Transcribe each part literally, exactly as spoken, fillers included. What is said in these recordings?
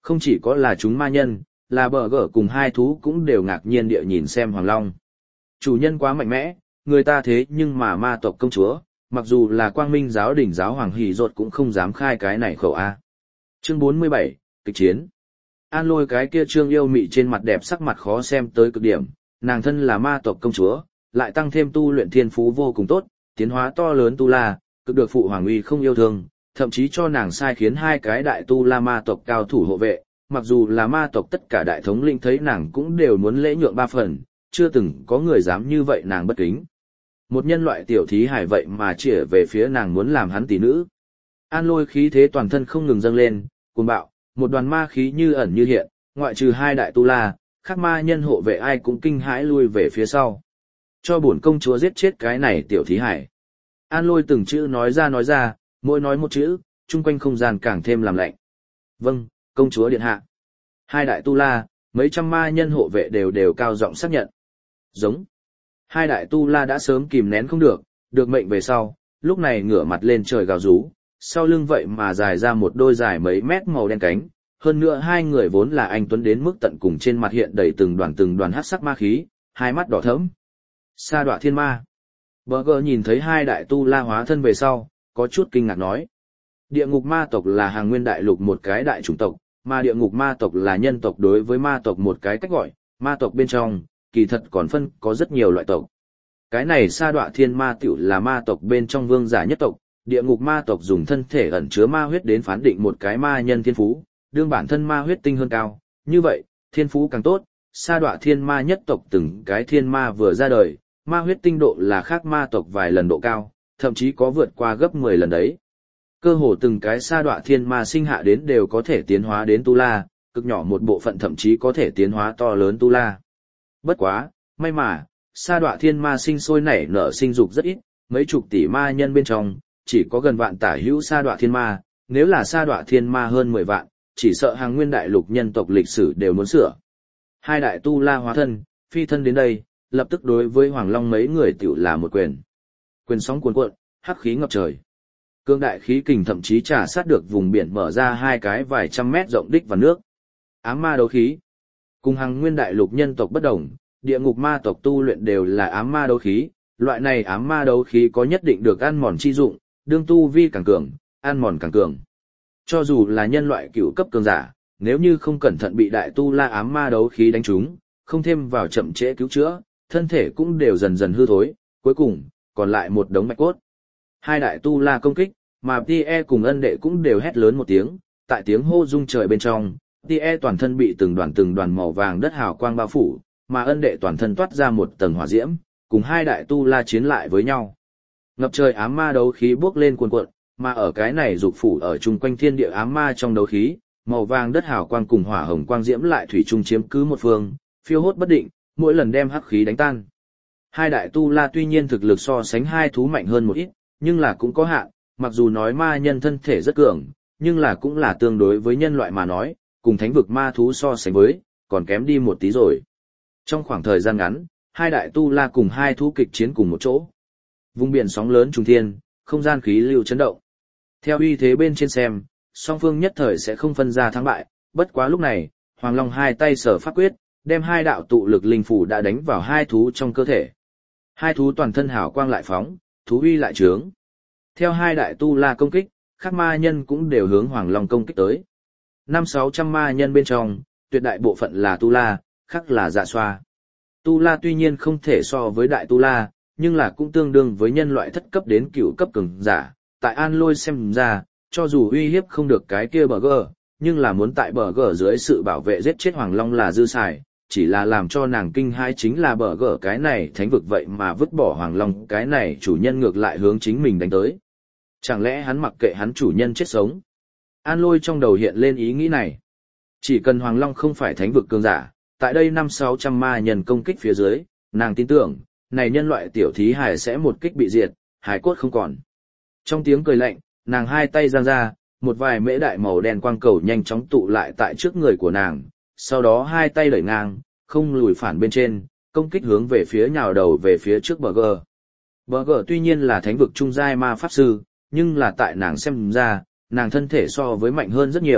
Không chỉ có là chúng ma nhân, là bờ gở cùng hai thú cũng đều ngạc nhiên địa nhìn xem Hoàng Long. Chủ nhân quá mạnh mẽ, người ta thế nhưng mà ma tộc công chúa, mặc dù là quang minh giáo đỉnh giáo hoàng hỉ rột cũng không dám khai cái này khẩu A. Chương bốn mươi bảy, kịch chiến. An Lôi cái kia trương yêu mị trên mặt đẹp sắc mặt khó xem tới cực điểm, nàng thân là ma tộc công chúa, lại tăng thêm tu luyện thiên phú vô cùng tốt, tiến hóa to lớn tu la, cực được phụ hoàng uy không yêu thương, thậm chí cho nàng sai khiến hai cái đại tu la ma tộc cao thủ hộ vệ, mặc dù là ma tộc tất cả đại thống linh thấy nàng cũng đều muốn lễ nhượng ba phần, chưa từng có người dám như vậy nàng bất kính. Một nhân loại tiểu thí hải vậy mà chĩa về phía nàng muốn làm hắn tỷ nữ. An Lôi khí thế toàn thân không ngừng dâng lên, cuồng bạo, một đoàn ma khí như ẩn như hiện, ngoại trừ hai đại tu la, khác ma nhân hộ vệ ai cũng kinh hãi lui về phía sau. Cho bổn công chúa giết chết cái này tiểu thí hải. An Lôi từng chữ nói ra nói ra, mỗi nói một chữ, chung quanh không gian càng thêm làm lạnh. Vâng, công chúa điện hạ. Hai đại tu la, mấy trăm ma nhân hộ vệ đều đều cao giọng xác nhận. Giống. Hai đại tu la đã sớm kìm nén không được, được mệnh về sau, lúc này ngửa mặt lên trời gào rú, sau lưng vậy mà dài ra một đôi dài mấy mét màu đen cánh, hơn nữa hai người vốn là anh tuấn đến mức tận cùng trên mặt hiện đầy từng đoàn từng đoàn hắc sắc ma khí, hai mắt đỏ thẫm. Sa Đọa Thiên Ma. Burger nhìn thấy hai đại tu la hóa thân về sau, có chút kinh ngạc nói. Địa ngục ma tộc là hàng nguyên đại lục một cái đại chủng tộc, mà địa ngục ma tộc là nhân tộc đối với ma tộc một cái cách gọi, ma tộc bên trong, kỳ thật còn phân có rất nhiều loại tộc. Cái này Sa Đọa Thiên Ma tiểu là ma tộc bên trong vương giả nhất tộc, địa ngục ma tộc dùng thân thể ẩn chứa ma huyết đến phán định một cái ma nhân thiên phú, đương bản thân ma huyết tinh hơn cao, như vậy, thiên phú càng tốt. Sa Đọa Thiên Ma nhất tộc từng cái thiên ma vừa ra đời, ma huyết tinh độ là khác ma tộc vài lần độ cao, thậm chí có vượt qua gấp mười lần đấy. Cơ hồ từng cái Sa Đọa Thiên Ma sinh hạ đến đều có thể tiến hóa đến tu la, cực nhỏ một bộ phận thậm chí có thể tiến hóa to lớn tu la. Bất quá, may mà, Sa Đọa Thiên Ma sinh sôi nảy nở sinh dục rất ít, mấy chục tỷ ma nhân bên trong, chỉ có gần vạn tả hữu Sa Đọa Thiên Ma, nếu là Sa Đọa Thiên Ma hơn mười vạn, chỉ sợ hàng nguyên đại lục nhân tộc lịch sử đều muốn sửa. Hai đại tu la hóa thân, phi thân đến đây, lập tức đối với Hoàng Long mấy người tiểu là một quyền. Quyền sóng cuồn cuộn, hắc khí ngập trời. Cương đại khí kình thậm chí trả sát được vùng biển mở ra hai cái vài trăm mét rộng đích vào nước. Ám ma đấu khí. Cùng hàng nguyên đại lục nhân tộc bất đồng, địa ngục ma tộc tu luyện đều là ám ma đấu khí, loại này ám ma đấu khí có nhất định được ăn mòn chi dụng, đương tu vi càng cường, ăn mòn càng cường. Cho dù là nhân loại cửu cấp cường giả, nếu như không cẩn thận bị đại tu la ám ma đấu khí đánh trúng, không thêm vào chậm trễ cứu chữa, thân thể cũng đều dần dần hư thối, cuối cùng, còn lại một đống mạch cốt. Hai đại tu la công kích, mà Tie cùng ân đệ cũng đều hét lớn một tiếng, tại tiếng hô rung trời bên trong, Tie toàn thân bị từng đoàn từng đoàn màu vàng đất hào quang bao phủ, mà ân đệ toàn thân toát ra một tầng hỏa diễm, cùng hai đại tu la chiến lại với nhau. Ngập trời ám ma đấu khí bốc lên cuồn cuộn, mà ở cái này dục phủ ở chung quanh thiên địa ám ma trong đấu khí, màu vàng đất hào quang cùng hỏa hồng quang diễm lại thủy chung chiếm cứ một phương, phiêu hốt bất định, mỗi lần đem hắc khí đánh tan. Hai đại tu la tuy nhiên thực lực so sánh hai thú mạnh hơn một ít, nhưng là cũng có hạn, mặc dù nói ma nhân thân thể rất cường, nhưng là cũng là tương đối với nhân loại mà nói, cùng thánh vực ma thú so sánh với, còn kém đi một tí rồi. Trong khoảng thời gian ngắn, hai đại tu la cùng hai thú kịch chiến cùng một chỗ. Vùng biển sóng lớn trùng thiên, không gian khí lưu chấn động. Theo uy thế bên trên xem, song phương nhất thời sẽ không phân ra thắng bại, bất quá lúc này, Hoàng Long hai tay sở pháp quyết, đem hai đạo tụ lực linh phủ đã đánh vào hai thú trong cơ thể. Hai thú toàn thân hào quang lại phóng, thú uy lại trướng. Theo hai đại tu la công kích, các ma nhân cũng đều hướng Hoàng Long công kích tới. Năm sáu trăm ma nhân bên trong, tuyệt đại bộ phận là tu la, khác là dạ xoa. Tu la tuy nhiên không thể so với đại tu la, nhưng là cũng tương đương với nhân loại thất cấp đến cửu cấp cường giả. Tại An Lôi xem ra, cho dù uy hiếp không được cái kia bờ gờ, nhưng là muốn tại bờ gờ dưới sự bảo vệ giết chết Hoàng Long là dư xài, chỉ là làm cho nàng kinh hãi chính là bờ gờ cái này thánh vực vậy mà vứt bỏ Hoàng Long cái này chủ nhân ngược lại hướng chính mình đánh tới. Chẳng lẽ hắn mặc kệ hắn chủ nhân chết sống? An Lôi trong đầu hiện lên ý nghĩ này. Chỉ cần Hoàng Long không phải thánh vực cường giả, tại đây năm sáu trăm ma nhân công kích phía dưới, nàng tin tưởng, này nhân loại tiểu thí hài sẽ một kích bị diệt, hài cốt không còn. Trong tiếng cười lạnh, nàng hai tay giang ra, một vài mễ đại màu đen quang cầu nhanh chóng tụ lại tại trước người của nàng, sau đó hai tay đẩy ngang, không lùi phản bên trên, công kích hướng về phía nhào đầu về phía trước bờ gờ. Bờ gờ tuy nhiên là thánh vực trung giai ma pháp sư, nhưng là tại nàng xem ra, nàng thân thể so với mạnh hơn rất nhiều,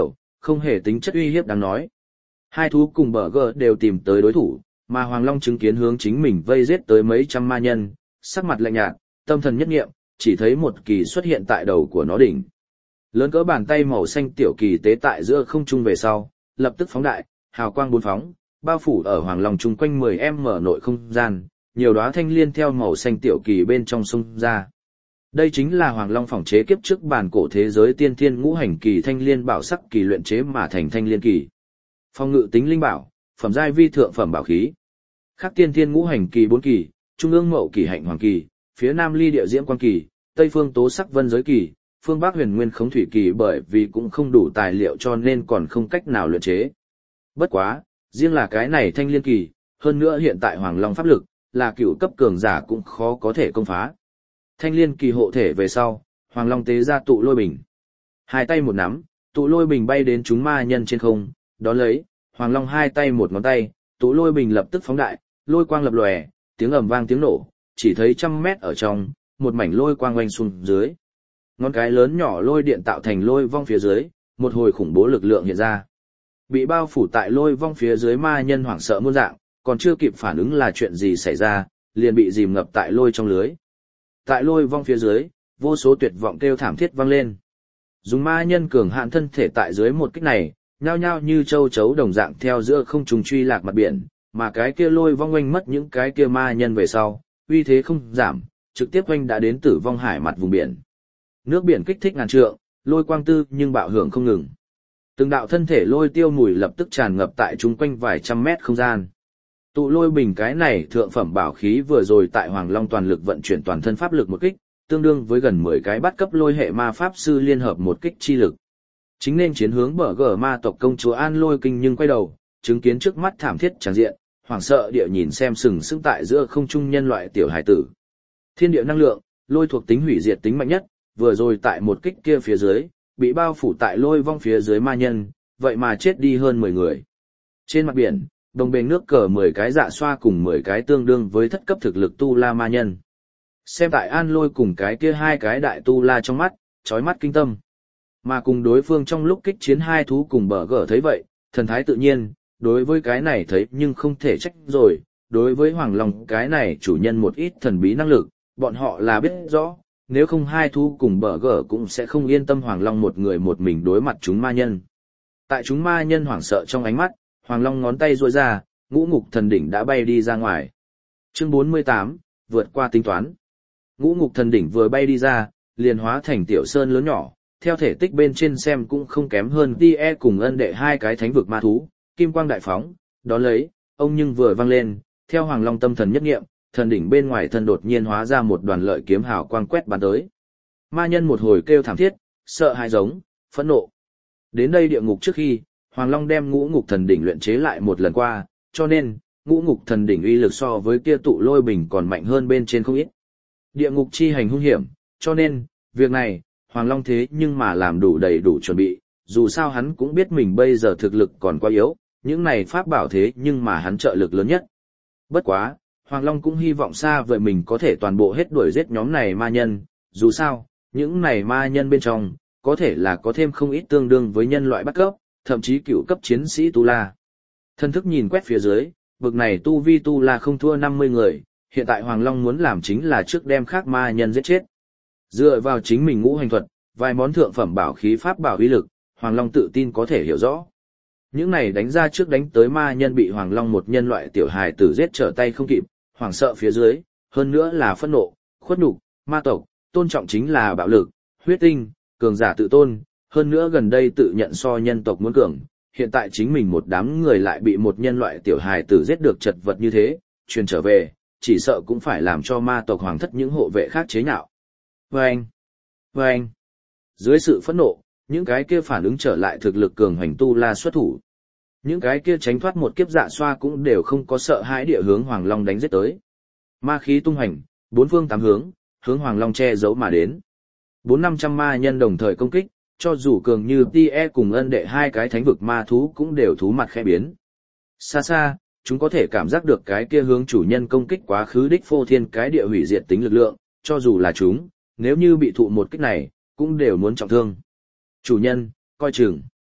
không hề tính chất uy hiếp đáng nói. Hai thú cùng bờ gờ đều tìm tới đối thủ, mà Hoàng Long chứng kiến hướng chính mình vây giết tới mấy trăm ma nhân, sắc mặt lạnh nhạt, tâm thần nhất nghiệm, chỉ thấy một kỳ xuất hiện tại đầu của nó đỉnh. Lớn cỡ bàn tay màu xanh tiểu kỳ tế tại giữa không trung về sau, lập tức phóng đại, hào quang bốn phóng, bao phủ ở Hoàng Long chung quanh mười em mở nội không gian, nhiều đóa thanh liên theo màu xanh tiểu kỳ bên trong sông ra. Đây chính là Hoàng Long phỏng chế kiếp trước bản cổ thế giới tiên thiên ngũ hành kỳ thanh liên bảo sắc kỳ luyện chế mà thành thanh liên kỳ. Phong ngự tính linh bảo, phẩm giai vi thượng phẩm bảo khí. Khắc tiên thiên ngũ hành kỳ bốn kỳ, trung ương mậu kỳ hạnh hoàng kỳ, phía nam ly địa diễm quan kỳ, tây phương tố sắc vân giới kỳ, phương bắc huyền nguyên khống thủy kỳ, bởi vì cũng không đủ tài liệu cho nên còn không cách nào luyện chế. Bất quá, riêng là cái này thanh liên kỳ, hơn nữa hiện tại Hoàng Long pháp lực, là cựu cấp cường giả cũng khó có thể công phá. Thanh liên kỳ hộ thể về sau, Hoàng Long tế ra tụ lôi bình. Hai tay một nắm, tụ lôi bình bay đến chúng ma nhân trên không, đón lấy, Hoàng Long hai tay một ngón tay, tụ lôi bình lập tức phóng đại, lôi quang lập lòe, tiếng ầm vang tiếng nổ, chỉ thấy trăm mét ở trong, một mảnh lôi quang oanh xuống dưới. Ngón cái lớn nhỏ lôi điện tạo thành lôi vong phía dưới, một hồi khủng bố lực lượng hiện ra. Bị bao phủ tại lôi vong phía dưới ma nhân hoảng sợ muôn dạng, còn chưa kịp phản ứng là chuyện gì xảy ra, liền bị dìm ngập tại lôi trong lưới. Tại lôi vong phía dưới, vô số tuyệt vọng kêu thảm thiết vang lên. Dùng ma nhân cường hạn thân thể tại dưới một kích này, nhao nhao như châu chấu đồng dạng theo giữa không trùng truy lạc mặt biển, mà cái kia lôi vong oanh mất những cái kia ma nhân về sau, uy thế không giảm, trực tiếp oanh đã đến tử vong hải mặt vùng biển. Nước biển kích thích ngàn trượng, lôi quang tư nhưng bạo hưởng không ngừng. Từng đạo thân thể lôi tiêu mùi lập tức tràn ngập tại chúng quanh vài trăm mét không gian. Tụ lôi bình cái này thượng phẩm bảo khí vừa rồi tại Hoàng Long toàn lực vận chuyển toàn thân pháp lực một kích, tương đương với gần mười cái bắt cấp lôi hệ ma pháp sư liên hợp một kích chi lực. Chính nên chiến hướng bờ gờ ma tộc công chúa An Lôi Kinh nhưng quay đầu, chứng kiến trước mắt thảm thiết tràn diện, hoảng sợ địa nhìn xem sừng sững tại giữa không trung nhân loại tiểu hải tử. Thiên địa năng lượng, lôi thuộc tính hủy diệt tính mạnh nhất, vừa rồi tại một kích kia phía dưới, bị bao phủ tại lôi vong phía dưới ma nhân, vậy mà chết đi hơn mười người. Trên mặt biển, đồng bền nước cờ mười cái dạ xoa cùng mười cái tương đương với thất cấp thực lực tu la ma nhân. Xem tại An Lôi cùng cái kia hai cái đại tu la trong mắt, chói mắt kinh tâm. Mà cùng đối phương trong lúc kích chiến hai thú cùng bờ gở thấy vậy, thần thái tự nhiên, đối với cái này thấy nhưng không thể trách rồi, đối với Hoàng Long cái này chủ nhân một ít thần bí năng lực, bọn họ là biết rõ, nếu không hai thú cùng bờ gở cũng sẽ không yên tâm Hoàng Long một người một mình đối mặt chúng ma nhân. Tại chúng ma nhân hoảng sợ trong ánh mắt, Hoàng Long ngón tay duỗi ra, ngũ ngục thần đỉnh đã bay đi ra ngoài. Chương bốn mươi tám, vượt qua tính toán. Ngũ ngục thần đỉnh vừa bay đi ra, liền hóa thành tiểu sơn lớn nhỏ, theo thể tích bên trên xem cũng không kém hơn Tie cùng Ân Đệ hai cái thánh vực ma thú, kim quang đại phóng, đó lấy, ông nhưng vừa vang lên, theo Hoàng Long tâm thần nhất nghiệm, thần đỉnh bên ngoài thân đột nhiên hóa ra một đoàn lợi kiếm hào quang quét bắn tới. Ma nhân một hồi kêu thảm thiết, sợ hãi giống, phẫn nộ. Đến đây địa ngục trước khi, Hoàng Long đem ngũ ngục thần đỉnh luyện chế lại một lần qua, cho nên, ngũ ngục thần đỉnh uy lực so với kia tụ lôi bình còn mạnh hơn bên trên không ít. Địa ngục chi hành hung hiểm, cho nên, việc này, Hoàng Long thế nhưng mà làm đủ đầy đủ chuẩn bị, dù sao hắn cũng biết mình bây giờ thực lực còn quá yếu, những này pháp bảo thế nhưng mà hắn trợ lực lớn nhất. Bất quá, Hoàng Long cũng hy vọng xa vời mình có thể toàn bộ hết đuổi giết nhóm này ma nhân, dù sao, những này ma nhân bên trong, có thể là có thêm không ít tương đương với nhân loại bắt cấp, thậm chí cựu cấp chiến sĩ Tu La. Thân thức nhìn quét phía dưới, vực này Tu Vi Tu La không thua năm mươi người, hiện tại Hoàng Long muốn làm chính là trước đem khác ma nhân giết chết. Dựa vào chính mình ngũ hành thuật, vài món thượng phẩm bảo khí pháp bảo uy lực, Hoàng Long tự tin có thể hiểu rõ. Những này đánh ra trước đánh tới ma nhân bị Hoàng Long một nhân loại tiểu hài tử giết trở tay không kịp, hoảng sợ phía dưới, hơn nữa là phẫn nộ, khuất nhục, ma tộc, tôn trọng chính là bạo lực, huyết tinh, cường giả tự tôn, hơn nữa gần đây tự nhận so nhân tộc muốn cường, hiện tại chính mình một đám người lại bị một nhân loại tiểu hài tử giết được chật vật như thế, truyền trở về, chỉ sợ cũng phải làm cho ma tộc hoàng thất những hộ vệ khác chế nhạo. Vâng! Vâng! Dưới sự phẫn nộ, những cái kia phản ứng trở lại thực lực cường hành tu la xuất thủ. Những cái kia tránh thoát một kiếp dạ xoa cũng đều không có sợ hãi địa hướng Hoàng Long đánh giết tới. Ma khí tung hành, bốn phương tám hướng, hướng Hoàng Long che giấu mà đến. Bốn năm trăm ma nhân đồng thời công kích, cho dù cường như Tie cùng Ân Đệ hai cái thánh vực ma thú cũng đều thú mặt khẽ biến. Xa xa, chúng có thể cảm giác được cái kia hướng chủ nhân công kích quá khứ đích phô thiên cái địa hủy diệt tính lực lượng, cho dù là chúng, nếu như bị thụ một kích này, cũng đều muốn trọng thương. Chủ nhân, coi chừng.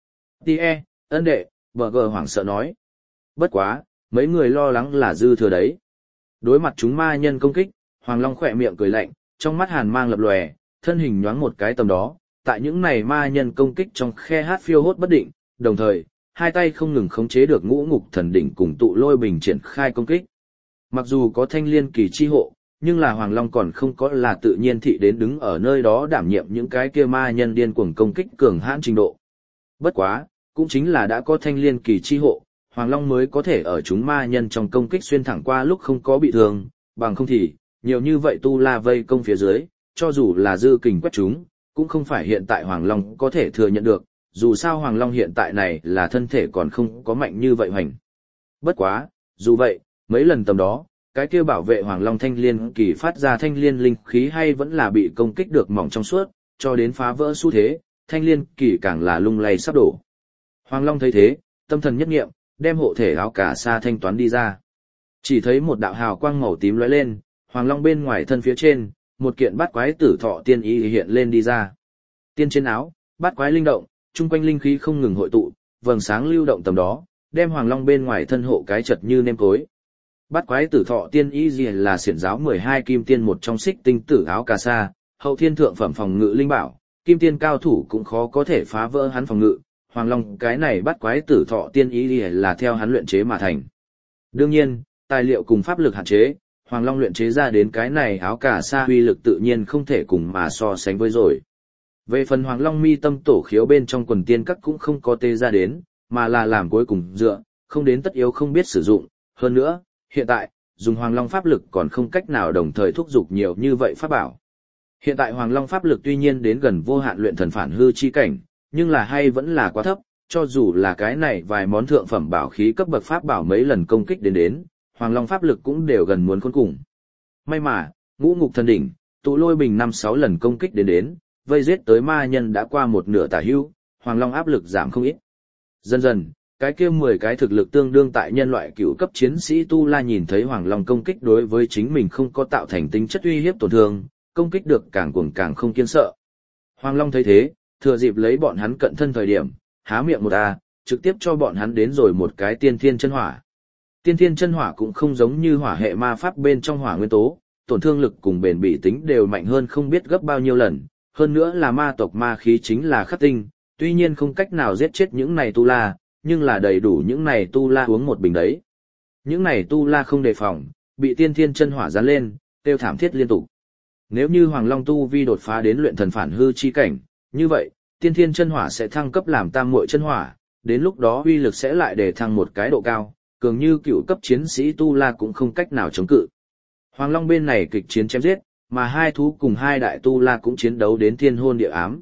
Tie, ân đệ, bờ gờ hoảng sợ nói. Bất quá, mấy người lo lắng là dư thừa đấy. Đối mặt chúng ma nhân công kích, Hoàng Long khỏe miệng cười lạnh, trong mắt hàn mang lập lòe, thân hình nhoáng một cái tầm đó, tại những này ma nhân công kích trong khe hát phiêu hốt bất định, đồng thời, hai tay không ngừng khống chế được ngũ ngục thần đỉnh cùng tụ lôi bình triển khai công kích. Mặc dù có thanh liên kỳ chi hộ, nhưng là Hoàng Long còn không có là tự nhiên thị đến đứng ở nơi đó đảm nhiệm những cái kia ma nhân điên cuồng công kích cường hãn trình độ. Bất quá, cũng chính là đã có thanh liên kỳ chi hộ, Hoàng Long mới có thể ở chúng ma nhân trong công kích xuyên thẳng qua lúc không có bị thương, bằng không thì, nhiều như vậy tu la vây công phía dưới, cho dù là dư kình quét chúng, cũng không phải hiện tại Hoàng Long có thể thừa nhận được, dù sao Hoàng Long hiện tại này là thân thể còn không có mạnh như vậy hoành. Bất quá, dù vậy, mấy lần tầm đó, cái kia bảo vệ Hoàng Long thanh liên kỳ phát ra thanh liên linh khí hay vẫn là bị công kích được mỏng trong suốt, cho đến phá vỡ xu thế, thanh liên kỳ càng là lung lay sắp đổ. Hoàng Long thấy thế, tâm thần nhất nghiệm, đem hộ thể áo cà sa thanh toán đi ra. Chỉ thấy một đạo hào quang màu tím lóe lên, Hoàng Long bên ngoài thân phía trên, một kiện bát quái tử thọ tiên y hiện lên đi ra. Tiên trên áo, bát quái linh động, chung quanh linh khí không ngừng hội tụ, vầng sáng lưu động tầm đó, đem Hoàng Long bên ngoài thân hộ cái chật như nêm cối. Bát quái tử thọ tiên y gì là xiển giáo mười hai kim tiên một trong xích tinh tử áo cà sa, hậu thiên thượng phẩm phòng ngự linh bảo, kim tiên cao thủ cũng khó có thể phá vỡ hắn phòng ngự. Hoàng Long cái này bát quái tử thọ tiên y gì là theo hắn luyện chế mà thành. Đương nhiên, tài liệu cùng pháp lực hạn chế, Hoàng Long luyện chế ra đến cái này áo cà sa uy lực tự nhiên không thể cùng mà so sánh với rồi. Về phần Hoàng Long mi tâm tổ khiếu bên trong quần tiên các cũng không có tê ra đến, mà là làm cuối cùng dựa, không đến tất yếu không biết sử dụng. Hơn nữa, hiện tại, dùng Hoàng Long pháp lực còn không cách nào đồng thời thúc giục nhiều như vậy pháp bảo. Hiện tại Hoàng Long pháp lực tuy nhiên đến gần vô hạn luyện thần phản hư chi cảnh, nhưng là hay vẫn là quá thấp, cho dù là cái này vài món thượng phẩm bảo khí cấp bậc pháp bảo mấy lần công kích đến đến, Hoàng Long pháp lực cũng đều gần muốn khốn cùng. May mà, ngũ ngục thần đỉnh, tụ lôi bình năm sáu lần công kích đến đến, vây giết tới ma nhân đã qua một nửa tả hữu, Hoàng Long áp lực giảm không ít. Dần dần, cái kia mười cái thực lực tương đương tại nhân loại cựu cấp chiến sĩ Tu La nhìn thấy Hoàng Long công kích đối với chính mình không có tạo thành tính chất uy hiếp tổn thương, công kích được càng cuồng càng không kiên sợ. Hoàng Long thấy thế, thừa dịp lấy bọn hắn cận thân thời điểm, há miệng một a, trực tiếp cho bọn hắn đến rồi một cái tiên thiên chân hỏa. Tiên thiên chân hỏa cũng không giống như hỏa hệ ma pháp bên trong hỏa nguyên tố, tổn thương lực cùng bền bỉ tính đều mạnh hơn không biết gấp bao nhiêu lần, hơn nữa là ma tộc ma khí chính là khắc tinh, tuy nhiên không cách nào giết chết những này tu la, nhưng là đầy đủ những này tu la uống một bình đấy. Những này tu la không đề phòng, bị tiên thiên chân hỏa dán lên, kêu thảm thiết liên tục. Nếu như Hoàng Long tu vi đột phá đến luyện thần phản hư chi cảnh, như vậy, tiên thiên chân hỏa sẽ thăng cấp làm tam muội chân hỏa, đến lúc đó uy lực sẽ lại để thăng một cái độ cao, cường như cựu cấp chiến sĩ tu la cũng không cách nào chống cự. Hoàng Long bên này kịch chiến chém giết, mà hai thú cùng hai đại tu la cũng chiến đấu đến thiên hôn địa ám.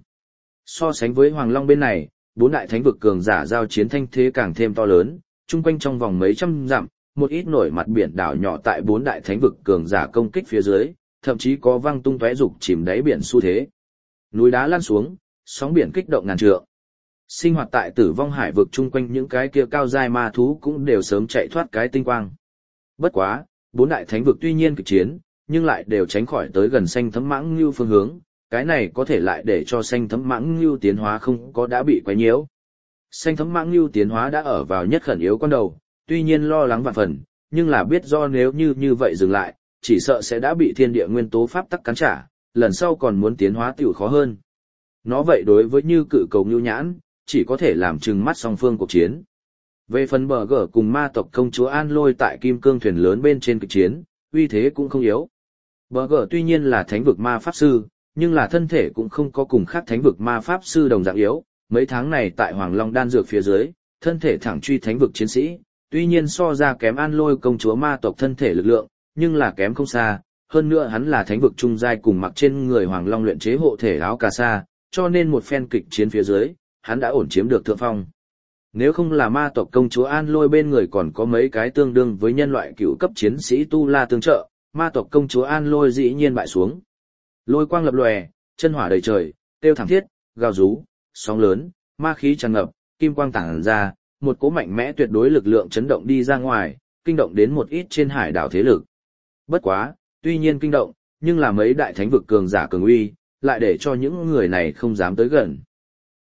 So sánh với Hoàng Long bên này, bốn đại thánh vực cường giả giao chiến thanh thế càng thêm to lớn, chung quanh trong vòng mấy trăm dặm, một ít nổi mặt biển đảo nhỏ tại bốn đại thánh vực cường giả công kích phía dưới, thậm chí có văng tung tóe dục chìm đáy biển xu thế. Núi đá lăn xuống, sóng biển kích động ngàn trượng. Sinh hoạt tại Tử Vong Hải vực chung quanh những cái kia cao giai ma thú cũng đều sớm chạy thoát cái tinh quang. Bất quá, bốn đại thánh vực tuy nhiên kịch chiến, nhưng lại đều tránh khỏi tới gần xanh thấm mãng lưu phương hướng, cái này có thể lại để cho xanh thấm mãng lưu tiến hóa không có đã bị quấy nhiễu. Xanh thấm mãng lưu tiến hóa đã ở vào nhất khẩn yếu con đầu, tuy nhiên lo lắng vạn phần, nhưng là biết do nếu như như vậy dừng lại, chỉ sợ sẽ đã bị thiên địa nguyên tố pháp tắc cắn trả, lần sau còn muốn tiến hóa tiểu khó hơn. Nó vậy đối với như cự cầu Ngưu Nhãn, chỉ có thể làm trừng mắt song phương cuộc chiến. Về phần bờ gở cùng ma tộc công chúa An Lôi tại kim cương thuyền lớn bên trên kịch chiến, uy thế cũng không yếu. Bờ gở tuy nhiên là thánh vực ma pháp sư, nhưng là thân thể cũng không có cùng khác thánh vực ma pháp sư đồng dạng yếu. Mấy tháng này tại Hoàng Long đan dược phía dưới, thân thể thẳng truy thánh vực chiến sĩ, tuy nhiên so ra kém An Lôi công chúa ma tộc thân thể lực lượng, nhưng là kém không xa. Hơn nữa hắn là thánh vực trung giai cùng mặc trên người Hoàng Long luyện chế hộ thể áo cà sa, cho nên một phen kịch chiến phía dưới, hắn đã ổn chiếm được thượng phong. Nếu không là ma tộc công chúa An Lôi bên người còn có mấy cái tương đương với nhân loại cựu cấp chiến sĩ tu la tương trợ, ma tộc công chúa An Lôi dĩ nhiên bại xuống. Lôi quang lập lòe, chân hỏa đầy trời, tiêu thảm thiết, gào rú, sóng lớn, ma khí tràn ngập, kim quang tản ra, một cỗ mạnh mẽ tuyệt đối lực lượng chấn động đi ra ngoài, kinh động đến một ít trên hải đảo thế lực. Bất quá, tuy nhiên kinh động, nhưng là mấy đại thánh vực cường giả cường uy, lại để cho những người này không dám tới gần.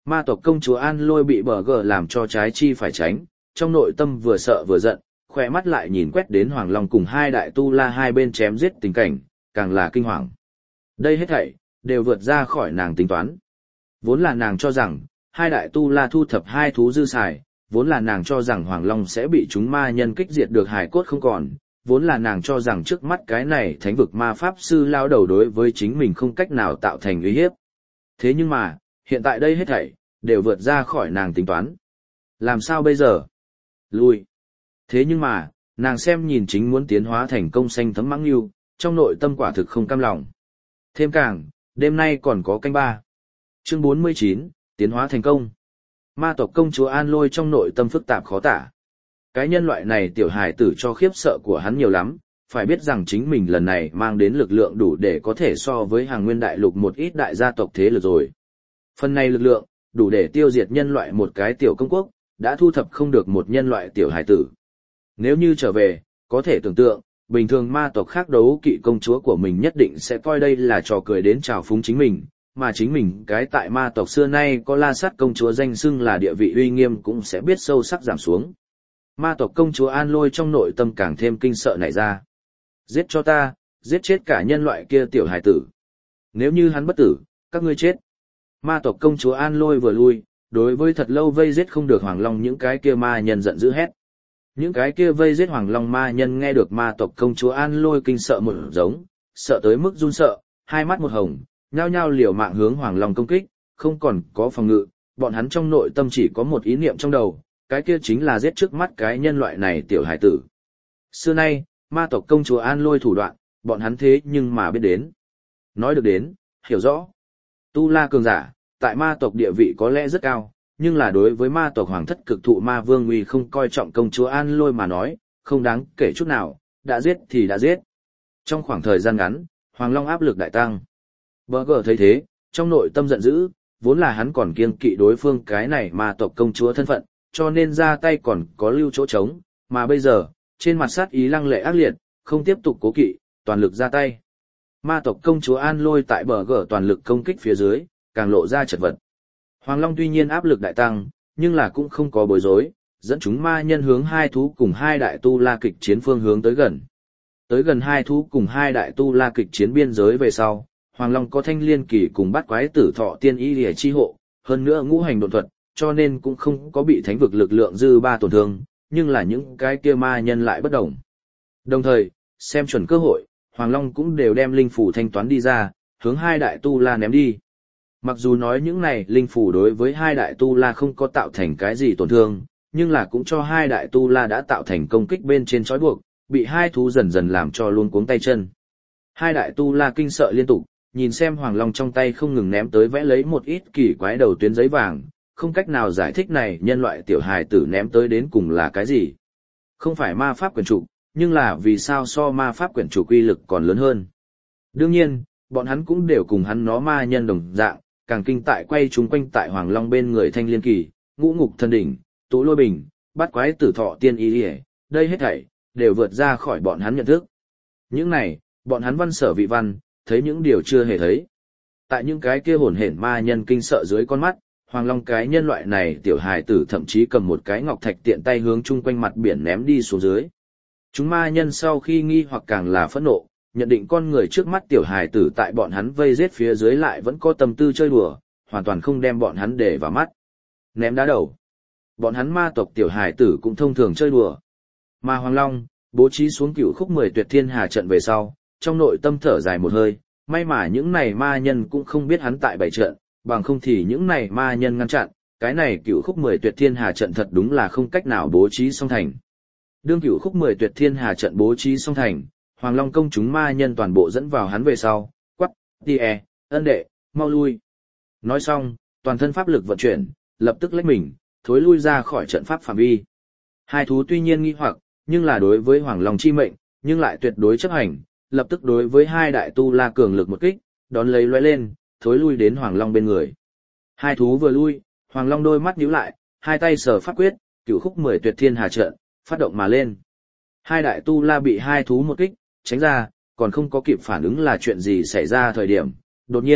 Ma tộc công chúa An Lôi bị bờ gờ làm cho trái chi phải tránh, trong nội tâm vừa sợ vừa giận, khỏe mắt lại nhìn quét đến Hoàng Long cùng hai đại tu la hai bên chém giết tình cảnh, càng là kinh hoàng. Đây hết thảy đều vượt ra khỏi nàng tính toán. Vốn là nàng cho rằng, hai đại tu la thu thập hai thú dư xài, vốn là nàng cho rằng Hoàng Long sẽ bị chúng ma nhân kích diệt được hài cốt không còn, vốn là nàng cho rằng trước mắt cái này thánh vực ma pháp sư lao đầu đối với chính mình không cách nào tạo thành uy hiếp. Thế nhưng mà, hiện tại đây hết thảy đều vượt ra khỏi nàng tính toán. Làm sao bây giờ? Lui. Thế nhưng mà, nàng xem nhìn chính muốn tiến hóa thành công xanh thấm mãng lưu, trong nội tâm quả thực không cam lòng. Thêm càng, đêm nay còn có canh ba. Chương bốn mươi chín, tiến hóa thành công. Ma tộc công chúa An Lôi trong nội tâm phức tạp khó tả. Cái nhân loại này tiểu hài tử cho khiếp sợ của hắn nhiều lắm, phải biết rằng chính mình lần này mang đến lực lượng đủ để có thể so với hàng nguyên đại lục một ít đại gia tộc thế lực rồi. Phần này lực lượng, đủ để tiêu diệt nhân loại một cái tiểu công quốc, đã thu thập không được một nhân loại tiểu hài tử. Nếu như trở về, có thể tưởng tượng, bình thường ma tộc khác đấu kỵ công chúa của mình nhất định sẽ coi đây là trò cười đến trào phúng chính mình, mà chính mình cái tại ma tộc xưa nay có la sát công chúa danh xưng là địa vị uy nghiêm cũng sẽ biết sâu sắc giảm xuống. Ma tộc công chúa An Lôi trong nội tâm càng thêm kinh sợ nảy ra. Giết cho ta, giết chết cả nhân loại kia tiểu hài tử. Nếu như hắn bất tử, các ngươi chết. Ma tộc công chúa An Lôi vừa lui, đối với thật lâu vây giết không được Hoàng Long những cái kia ma nhân giận dữ hét. Những cái kia vây giết Hoàng Long ma nhân nghe được ma tộc công chúa An Lôi kinh sợ một giống, sợ tới mức run sợ, hai mắt một hồng, nhao nhao liều mạng hướng Hoàng Long công kích, không còn có phòng ngự, bọn hắn trong nội tâm chỉ có một ý niệm trong đầu, cái kia chính là giết trước mắt cái nhân loại này tiểu hải tử. Xưa nay, ma tộc công chúa An Lôi thủ đoạn, bọn hắn thế nhưng mà biết đến. Nói được đến, hiểu rõ. Tu La cường giả, tại ma tộc địa vị có lẽ rất cao, nhưng là đối với ma tộc hoàng thất cực thụ ma vương uy không coi trọng công chúa An Lôi mà nói, không đáng kể chút nào, đã giết thì đã giết. Trong khoảng thời gian ngắn, Hoàng Long áp lực đại tăng. Bờ gờ thấy thế, trong nội tâm giận dữ, vốn là hắn còn kiêng kỵ đối phương cái này ma tộc công chúa thân phận, cho nên ra tay còn có lưu chỗ trống, mà bây giờ, trên mặt sát ý lăng lệ ác liệt, không tiếp tục cố kỵ, toàn lực ra tay. Ma tộc công chúa An Lôi tại bờ gờ toàn lực công kích phía dưới, càng lộ ra chật vật. Hoàng Long tuy nhiên áp lực đại tăng, nhưng là cũng không có bối rối, dẫn chúng ma nhân hướng hai thú cùng hai đại tu la kịch chiến phương hướng tới gần. Tới gần hai thú cùng hai đại tu la kịch chiến biên giới về sau, Hoàng Long có thanh liên kỳ cùng bắt quái tử thọ tiên y lìa chi hộ, hơn nữa ngũ hành độn thuật, cho nên cũng không có bị thánh vực lực lượng dư ba tổn thương, nhưng là những cái kia ma nhân lại bất đồng. Đồng thời, xem chuẩn cơ hội, Hoàng Long cũng đều đem linh phủ thanh toán đi ra, hướng hai đại tu la ném đi. Mặc dù nói những này linh phủ đối với hai đại tu la không có tạo thành cái gì tổn thương, nhưng là cũng cho hai đại tu la đã tạo thành công kích bên trên trói buộc, bị hai thú dần dần làm cho luôn cuống tay chân. Hai đại tu la kinh sợ liên tục, nhìn xem Hoàng Long trong tay không ngừng ném tới vẽ lấy một ít kỳ quái đầu tuyến giấy vàng, không cách nào giải thích này nhân loại tiểu hài tử ném tới đến cùng là cái gì. Không phải ma pháp quyển trục, nhưng là vì sao so ma pháp quyển trục uy lực còn lớn hơn. Đương nhiên, bọn hắn cũng đều cùng hắn nó ma nhân đồng dạng, càng kinh tại quay chúng quanh tại Hoàng Long bên người thanh liên kỳ, ngũ ngục thân đỉnh, tú lôi bình, bát quái tử thọ tiên y lìa, đây hết thảy đều vượt ra khỏi bọn hắn nhận thức. Những này, bọn hắn văn sở vị văn, thấy những điều chưa hề thấy. Tại những cái kia hồn hển ma nhân kinh sợ dưới con mắt, Hoàng Long cái nhân loại này tiểu hài tử thậm chí cầm một cái ngọc thạch tiện tay hướng chung quanh mặt biển ném đi xuống dưới. Chúng ma nhân sau khi nghi hoặc càng là phẫn nộ, nhận định con người trước mắt tiểu hài tử tại bọn hắn vây giết phía dưới lại vẫn có tâm tư chơi đùa, hoàn toàn không đem bọn hắn để vào mắt. Ném đá đầu. Bọn hắn ma tộc tiểu hài tử cũng thông thường chơi đùa. Mà Hoàng Long, bố trí xuống cửu khúc mười tuyệt thiên hà trận về sau, trong nội tâm thở dài một hơi, may mà những này ma nhân cũng không biết hắn tại bảy trận, bằng không thì những này ma nhân ngăn chặn, cái này cửu khúc mười tuyệt thiên hà trận thật đúng là không cách nào bố trí xong thành. Đương cửu khúc mười tuyệt thiên hà trận bố trí xong thành, Hoàng Long công chúng ma nhân toàn bộ dẫn vào hắn về sau, quắc, tie, ân đệ, mau lui. Nói xong, toàn thân pháp lực vận chuyển, lập tức lách mình, thối lui ra khỏi trận pháp phạm vi. Hai thú tuy nhiên nghi hoặc, nhưng là đối với Hoàng Long chi mệnh, nhưng lại tuyệt đối chấp hành, lập tức đối với hai đại tu la cường lực một kích, đón lấy lóe lên, thối lui đến Hoàng Long bên người. Hai thú vừa lui, Hoàng Long đôi mắt nhíu lại, hai tay sờ pháp quyết, cửu khúc mười tuyệt thiên hà trận, phát động mà lên. Hai đại tu la bị hai thú một kích, tránh ra, còn không có kịp phản ứng là chuyện gì xảy ra thời điểm. Đột nhiên,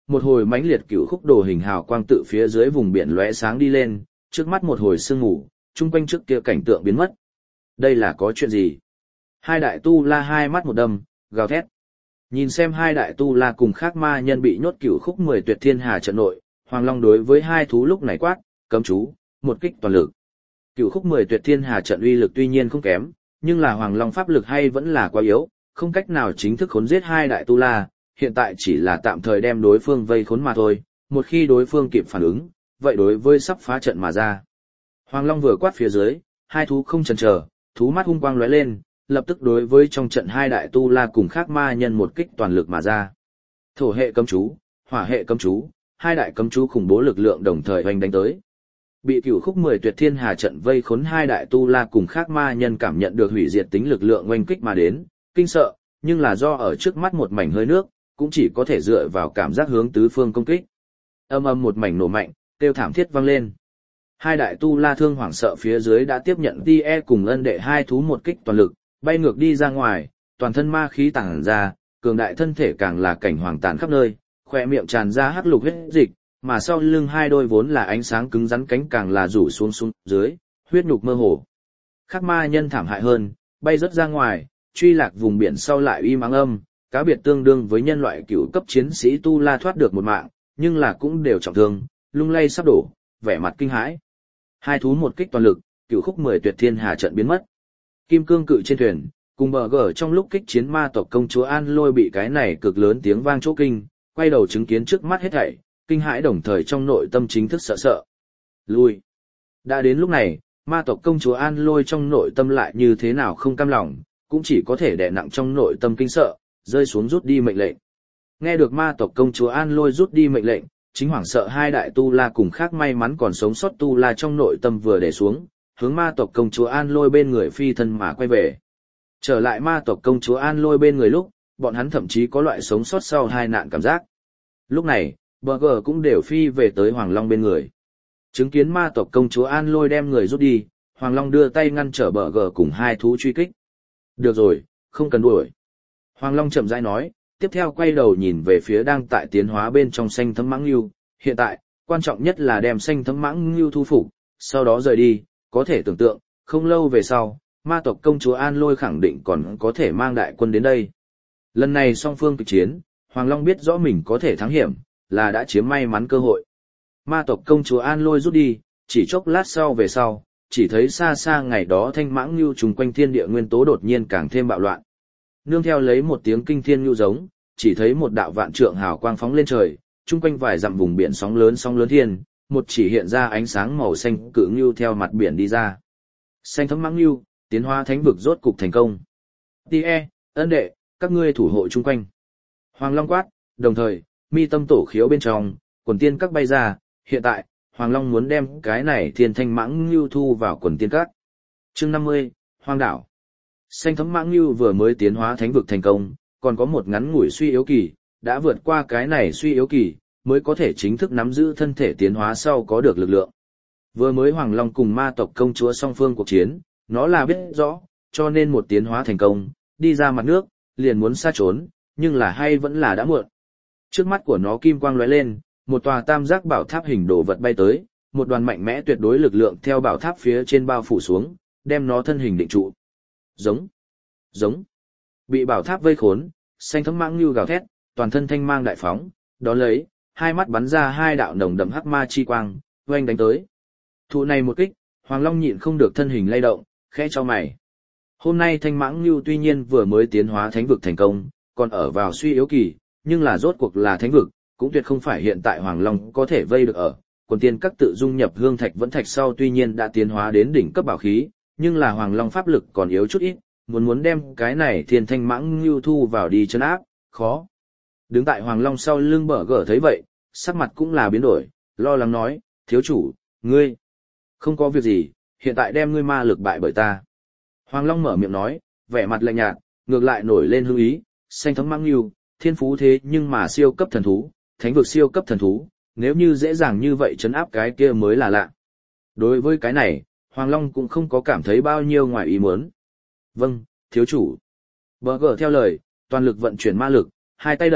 một hồi mãnh liệt cựu khúc đồ hình hào quang tự phía dưới vùng biển lóe sáng đi lên, trước mắt một hồi sương ngủ, chung quanh trước kia cảnh tượng biến mất. Đây là có chuyện gì? Hai đại tu la hai mắt một đâm, gào thét. Nhìn xem hai đại tu la cùng khác ma nhân bị nhốt cửu khúc mười tuyệt thiên hà trận nội, Hoàng Long đối với hai thú lúc này quát, cấm chú, một kích toàn lực. Cửu khúc mười tuyệt thiên hà trận uy lực tuy nhiên không kém, nhưng là Hoàng Long pháp lực hay vẫn là quá yếu, không cách nào chính thức khốn giết hai đại tu la, hiện tại chỉ là tạm thời đem đối phương vây khốn mà thôi, một khi đối phương kịp phản ứng, vậy đối với sắp phá trận mà ra. Hoàng Long vừa quát phía dưới, hai thú không chần chờ, thú mắt hung quang lóe lên, lập tức đối với trong trận hai đại tu la cùng khác ma nhân một kích toàn lực mà ra. Thổ hệ cấm chú, hỏa hệ cấm chú, hai đại cấm chú khủng bố lực lượng đồng thời hoành đánh tới. Bị cửu khúc mười tuyệt thiên hà trận vây khốn hai đại tu la cùng khác ma nhân cảm nhận được hủy diệt tính lực lượng oanh kích mà đến, kinh sợ, nhưng là do ở trước mắt một mảnh hơi nước, cũng chỉ có thể dựa vào cảm giác hướng tứ phương công kích. Âm âm một mảnh nổ mạnh, kêu thảm thiết vang lên. Hai đại tu la thương hoảng sợ phía dưới đã tiếp nhận Tie cùng ân đệ hai thú một kích toàn lực, bay ngược đi ra ngoài, toàn thân ma khí tàng ra, cường đại thân thể càng là cảnh hoàng tàn khắp nơi, khỏe miệng tràn ra hắc lục huyết dịch, mà sau lưng hai đôi vốn là ánh sáng cứng rắn cánh càng là rủ xuống xuống dưới, huyết nhục mơ hồ. Khác ma nhân thảm hại hơn, bay rất ra ngoài, truy lạc vùng biển sau lại uy mắng âm, cá biệt tương đương với nhân loại cửu cấp chiến sĩ tu la thoát được một mạng, nhưng là cũng đều trọng thương, lung lay sắp đổ, vẻ mặt kinh hãi. Hai thú một kích toàn lực, cửu khúc mười tuyệt thiên hà trận biến mất. Kim cương cự trên thuyền, cùng bờ gở trong lúc kích chiến ma tộc công chúa An Lôi bị cái này cực lớn tiếng vang chỗ kinh, quay đầu chứng kiến trước mắt hết thảy, kinh hãi đồng thời trong nội tâm chính thức sợ sợ. Lui. Đã đến lúc này, ma tộc công chúa An Lôi trong nội tâm lại như thế nào không cam lòng, cũng chỉ có thể đè nặng trong nội tâm kinh sợ, rơi xuống rút đi mệnh lệnh. Nghe được ma tộc công chúa An Lôi rút đi mệnh lệnh, chính hoảng sợ hai đại tu la cùng khác may mắn còn sống sót tu la trong nội tâm vừa để xuống, hướng ma tộc công chúa An Lôi bên người phi thân mà quay về. Trở lại ma tộc công chúa An Lôi bên người lúc, bọn hắn thậm chí có loại sống sót sau hai nạn cảm giác. Lúc này, bờ gờ cũng đều phi về tới Hoàng Long bên người. Chứng kiến ma tộc công chúa An Lôi đem người rút đi, Hoàng Long đưa tay ngăn trở bờ gờ cùng hai thú truy kích. Được rồi, không cần đuổi. Hoàng Long chậm rãi nói, tiếp theo quay đầu nhìn về phía đang tại tiến hóa bên trong xanh thấm mãng lưu. Hiện tại, quan trọng nhất là đem xanh thấm mãng lưu thu phục, sau đó rời đi. Có thể tưởng tượng, không lâu về sau, ma tộc công chúa An Lôi khẳng định còn có thể mang đại quân đến đây. Lần này song phương kịch chiến, Hoàng Long biết rõ mình có thể thắng hiểm, là đã chiếm may mắn cơ hội. Ma tộc công chúa An Lôi rút đi, chỉ chốc lát sau về sau, chỉ thấy xa xa ngày đó thanh mãng lưu trùng quanh thiên địa nguyên tố đột nhiên càng thêm bạo loạn. Nương theo lấy một tiếng kinh thiên lưu giống, chỉ thấy một đạo vạn trượng hào quang phóng lên trời, chung quanh vài dặm vùng biển sóng lớn sóng lớn thiên, một chỉ hiện ra ánh sáng màu xanh cự ngưu theo mặt biển đi ra. Xanh thấm mãng ngưu, tiến hóa thánh vực rốt cục thành công. Tie, ân đệ, các ngươi thủ hộ chung quanh. Hoàng Long quát, đồng thời, mi tâm tổ khiếu bên trong, quần tiên các bay ra, hiện tại, Hoàng Long muốn đem cái này thiên thanh mãng ngưu thu vào quần tiên các. Chương năm mươi, Hoang đảo. Xanh thấm mãng ngưu vừa mới tiến hóa thánh vực thành công, còn có một ngắn ngủi suy yếu kỳ, đã vượt qua cái này suy yếu kỳ, mới có thể chính thức nắm giữ thân thể tiến hóa sau có được lực lượng. Vừa mới Hoàng Long cùng ma tộc công chúa song phương cuộc chiến, nó là biết rõ, cho nên một tiến hóa thành công, đi ra mặt nước, liền muốn xa trốn, nhưng là hay vẫn là đã muộn. Trước mắt của nó kim quang lóe lên, một tòa tam giác bảo tháp hình đồ vật bay tới, một đoàn mạnh mẽ tuyệt đối lực lượng theo bảo tháp phía trên bao phủ xuống, đem nó thân hình định trụ. Giống, giống. Bị bảo tháp vây khốn, xanh thấm mãng lưu gào thét, toàn thân thanh mang đại phóng, đó lấy, hai mắt bắn ra hai đạo nồng đậm hắc ma chi quang, oanh đánh tới. Thụ này một kích, Hoàng Long nhịn không được thân hình lay động, khẽ cho mày. Hôm nay thanh mãng lưu tuy nhiên vừa mới tiến hóa thánh vực thành công, còn ở vào suy yếu kỳ, nhưng là rốt cuộc là thánh vực, cũng tuyệt không phải hiện tại Hoàng Long có thể vây được ở. Quần tiên các tự dung nhập hương thạch vẫn thạch sau tuy nhiên đã tiến hóa đến đỉnh cấp bảo khí, nhưng là Hoàng Long pháp lực còn yếu chút ít, muốn muốn đem cái này thiên thanh mãng lưu thu vào đi chân áp, khó. Đứng tại Hoàng Long sau lưng bờ gở thấy vậy, sắc mặt cũng là biến đổi, lo lắng nói, thiếu chủ, ngươi, không có việc gì, hiện tại đem ngươi ma lực bại bởi ta. Hoàng Long mở miệng nói, vẻ mặt lạnh nhạt, ngược lại nổi lên hưng ý, xanh thấm mãng lưu, thiên phú thế nhưng mà siêu cấp thần thú, thánh vực siêu cấp thần thú, nếu như dễ dàng như vậy trấn áp cái kia mới là lạ. Đối với cái này, Hoàng Long cũng không có cảm thấy bao nhiêu ngoài ý muốn. Vâng, thiếu chủ. Bờ gở theo lời, toàn lực vận chuyển ma lực, hai tay đẩy,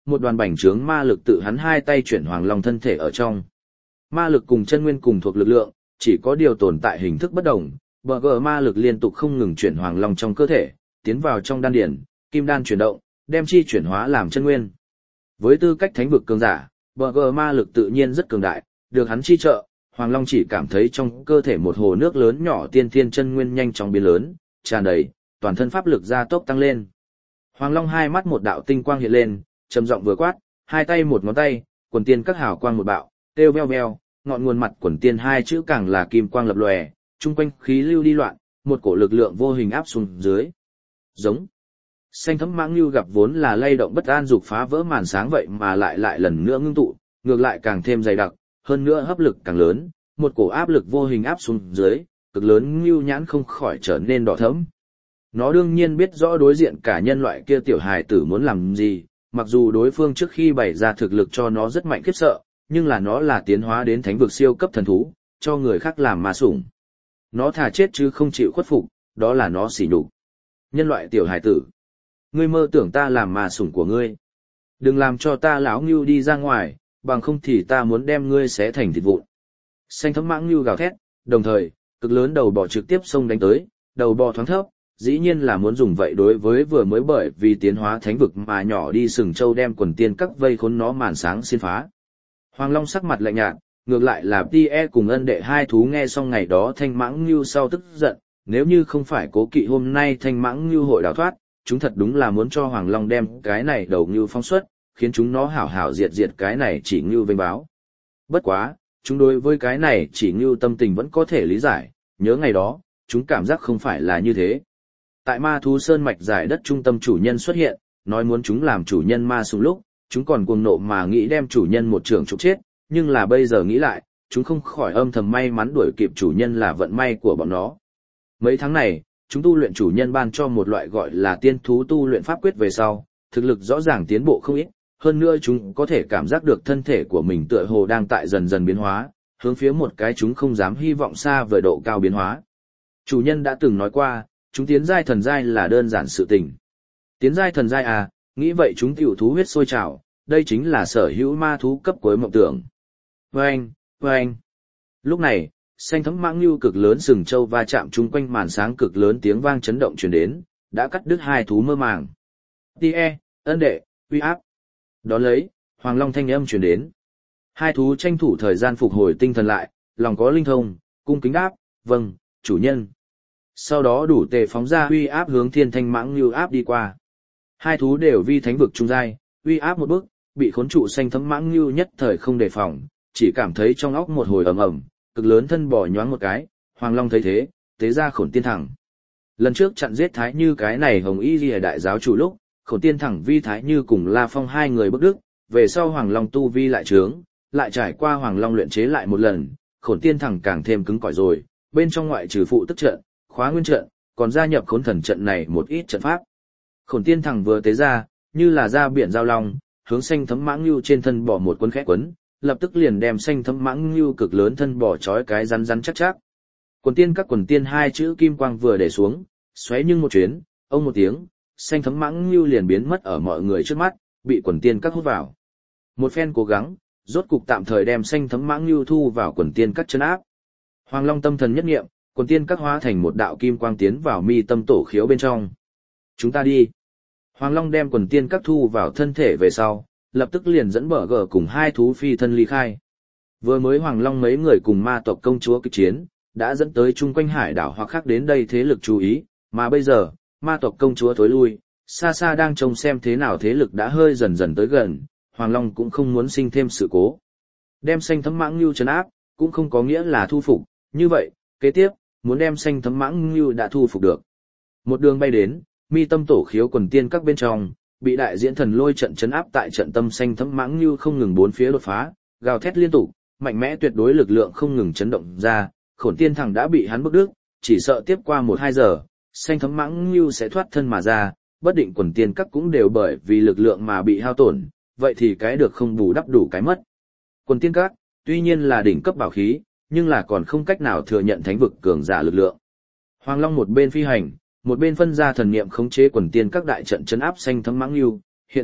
một đoàn bành trướng ma lực tự hắn hai tay chuyển Hoàng Long thân thể ở trong. Ma lực cùng chân nguyên cùng thuộc lực lượng, chỉ có điều tồn tại hình thức bất đồng, bờ gờ ma lực liên tục không ngừng chuyển Hoàng Long trong cơ thể, tiến vào trong đan điển, kim đan chuyển động, đem chi chuyển hóa làm chân nguyên. Với tư cách thánh vực cường giả, bờ gờ ma lực tự nhiên rất cường đại, được hắn chi trợ, Hoàng Long chỉ cảm thấy trong cơ thể một hồ nước lớn nhỏ tiên thiên chân nguyên nhanh chóng biến lớn, tràn đầy, toàn thân pháp lực gia tốc tăng lên. Hoàng Long hai mắt một đạo tinh quang hiện lên, trầm giọng vừa quát, hai tay một ngón tay, quần tiên các hào quang một bạo, kêu veo veo, ngọn nguồn mặt quần tiên hai chữ càng là kim quang lập lòe, chung quanh khí lưu đi loạn, một cổ lực lượng vô hình áp xuống dưới. Giống. Xanh thấm mãng lưu gặp vốn là lay động bất an dục phá vỡ màn sáng vậy mà lại lại lần nữa ngưng tụ, ngược lại càng thêm dày đặc, hơn nữa hấp lực càng lớn, một cổ áp lực vô hình áp xuống dưới, cực lớn lưu nhãn không khỏi trở nên đỏ thẫm. Nó đương nhiên biết rõ đối diện cả nhân loại kia tiểu hài tử muốn làm gì, mặc dù đối phương trước khi bày ra thực lực cho nó rất mạnh khiếp sợ, nhưng là nó là tiến hóa đến thánh vực siêu cấp thần thú, cho người khác làm ma sủng. Nó thà chết chứ không chịu khuất phục, đó là nó sỉ nhục. Nhân loại tiểu hài tử, ngươi mơ tưởng ta làm ma sủng của ngươi. Đừng làm cho ta lão ngưu đi ra ngoài, bằng không thì ta muốn đem ngươi xé thành thịt vụn. Xanh thấm mãng ngưu gào thét, đồng thời, cực lớn đầu bò trực tiếp xông đánh tới, đầu bò thoáng thấp, dĩ nhiên là muốn dùng vậy đối với vừa mới bởi vì tiến hóa thánh vực mà nhỏ đi sừng châu đem quần tiên các vây khốn nó màn sáng xin phá. Hoàng Long sắc mặt lạnh nhạt, ngược lại là Tie cùng ân đệ hai thú nghe xong ngày đó thanh mãng ngưu sau tức giận, nếu như không phải cố kỵ hôm nay thanh mãng ngưu hội đào thoát, chúng thật đúng là muốn cho Hoàng Long đem cái này đầu ngưu phong xuất, khiến chúng nó hảo hảo diệt diệt cái này chỉ ngưu vênh báo. Bất quá, chúng đối với cái này chỉ ngưu tâm tình vẫn có thể lý giải, nhớ ngày đó, chúng cảm giác không phải là như thế. Tại ma thú sơn mạch giải đất trung tâm chủ nhân xuất hiện, nói muốn chúng làm chủ nhân ma sùng lúc, chúng còn cuồng nộ mà nghĩ đem chủ nhân một trường trục chết, nhưng là bây giờ nghĩ lại, chúng không khỏi âm thầm may mắn đuổi kịp chủ nhân là vận may của bọn nó. Mấy tháng này, chúng tu luyện chủ nhân ban cho một loại gọi là tiên thú tu luyện pháp quyết về sau, thực lực rõ ràng tiến bộ không ít, hơn nữa chúng có thể cảm giác được thân thể của mình tựa hồ đang tại dần dần biến hóa, hướng phía một cái chúng không dám hy vọng xa về độ cao biến hóa. Chủ nhân đã từng nói qua, chúng tiến giai thần giai là đơn giản sự tình. Tiến giai thần giai à, nghĩ vậy chúng tiểu thú huyết sôi trào, đây chính là sở hữu ma thú cấp cuối mộng tưởng. Vâng, vâng. Lúc này, xanh thấm mãng lưu cực lớn sừng châu va chạm chung quanh màn sáng cực lớn tiếng vang chấn động truyền đến, đã cắt đứt hai thú mơ màng. Tie, ân đệ, uy áp. Đón lấy, Hoàng Long thanh âm truyền đến. Hai thú tranh thủ thời gian phục hồi tinh thần lại, lòng có linh thông, cung kính đáp, vâng, chủ nhân. Sau đó đủ tề phóng ra uy áp hướng thiên thanh mãng lưu áp đi qua. Hai thú đều vi thánh vực trung giai, uy áp một bước, bị khốn trụ xanh thấm mãng lưu nhất thời không đề phòng, chỉ cảm thấy trong óc một hồi ầm ầm, cực lớn thân bò nhoáng một cái, Hoàng Long thấy thế, tế ra Khổn Tiên Thẳng. Lần trước chặn giết Thái Như cái này Hồng Y Liễu đại giáo chủ lúc, Khổn Tiên Thẳng vi Thái Như cùng La Phong hai người bức đức, về sau Hoàng Long tu vi lại trướng, lại trải qua Hoàng Long luyện chế lại một lần, Khổn Tiên Thẳng càng thêm cứng cỏi rồi, bên trong ngoại trừ phụ tức trận, khóa nguyên trận, còn gia nhập Khốn Thần trận này một ít trận pháp. Khổn Tiên Thẳng vừa tế ra, như là ra biển giao long, hướng xanh thấm mãng lưu trên thân bỏ một quấn khẽ quấn, lập tức liền đem xanh thấm mãng lưu cực lớn thân bỏ trói cái rắn rắn chắc chắc. Quần tiên các quần tiên hai chữ kim quang vừa để xuống, xoáy nhưng một chuyến, ông một tiếng, xanh thấm mãng lưu liền biến mất ở mọi người trước mắt, bị quần tiên các hút vào. Một phen cố gắng, rốt cục tạm thời đem xanh thấm mãng lưu thu vào quần tiên các chân áp. Hoàng Long tâm thần nhất nghiệm, quần tiên các hóa thành một đạo kim quang tiến vào mi tâm tổ khiếu bên trong. Chúng ta đi. Hoàng Long đem quần tiên các thu vào thân thể về sau, lập tức liền dẫn bờ gờ cùng hai thú phi thân ly khai. Vừa mới Hoàng Long mấy người cùng ma tộc công chúa kịch chiến, đã dẫn tới chung quanh hải đảo hoặc khác đến đây thế lực chú ý, mà bây giờ, ma tộc công chúa thối lui, xa xa đang trông xem thế nào thế lực đã hơi dần dần tới gần, Hoàng Long cũng không muốn sinh thêm sự cố. Đem xanh thấm mãng lưu trấn áp, cũng không có nghĩa là thu phục, như vậy, kế tiếp, muốn đem xanh thấm mãng lưu đã thu phục được. Một đường bay đến, mi tâm tổ khiếu quần tiên các bên trong, bị đại diễn thần lôi trận chấn áp tại trận tâm xanh thấm mãng lưu không ngừng bốn phía đột phá, gào thét liên tục, mạnh mẽ tuyệt đối lực lượng không ngừng chấn động ra, Khổn Tiên Thẳng đã bị hắn bức đứt, chỉ sợ tiếp qua một hai giờ, xanh thấm mãng lưu sẽ thoát thân mà ra, bất định quần tiên các cũng đều bởi vì lực lượng mà bị hao tổn, vậy thì cái được không bù đắp đủ cái mất. Quần tiên các, tuy nhiên là đỉnh cấp bảo khí, nhưng là còn không cách nào thừa nhận thánh vực cường giả lực lượng. Hoàng Long một bên phi hành, một bên phân ra thần niệm khống chế quần tiên các đại trận chấn áp xanh thấm mãng lưu, hiện tại,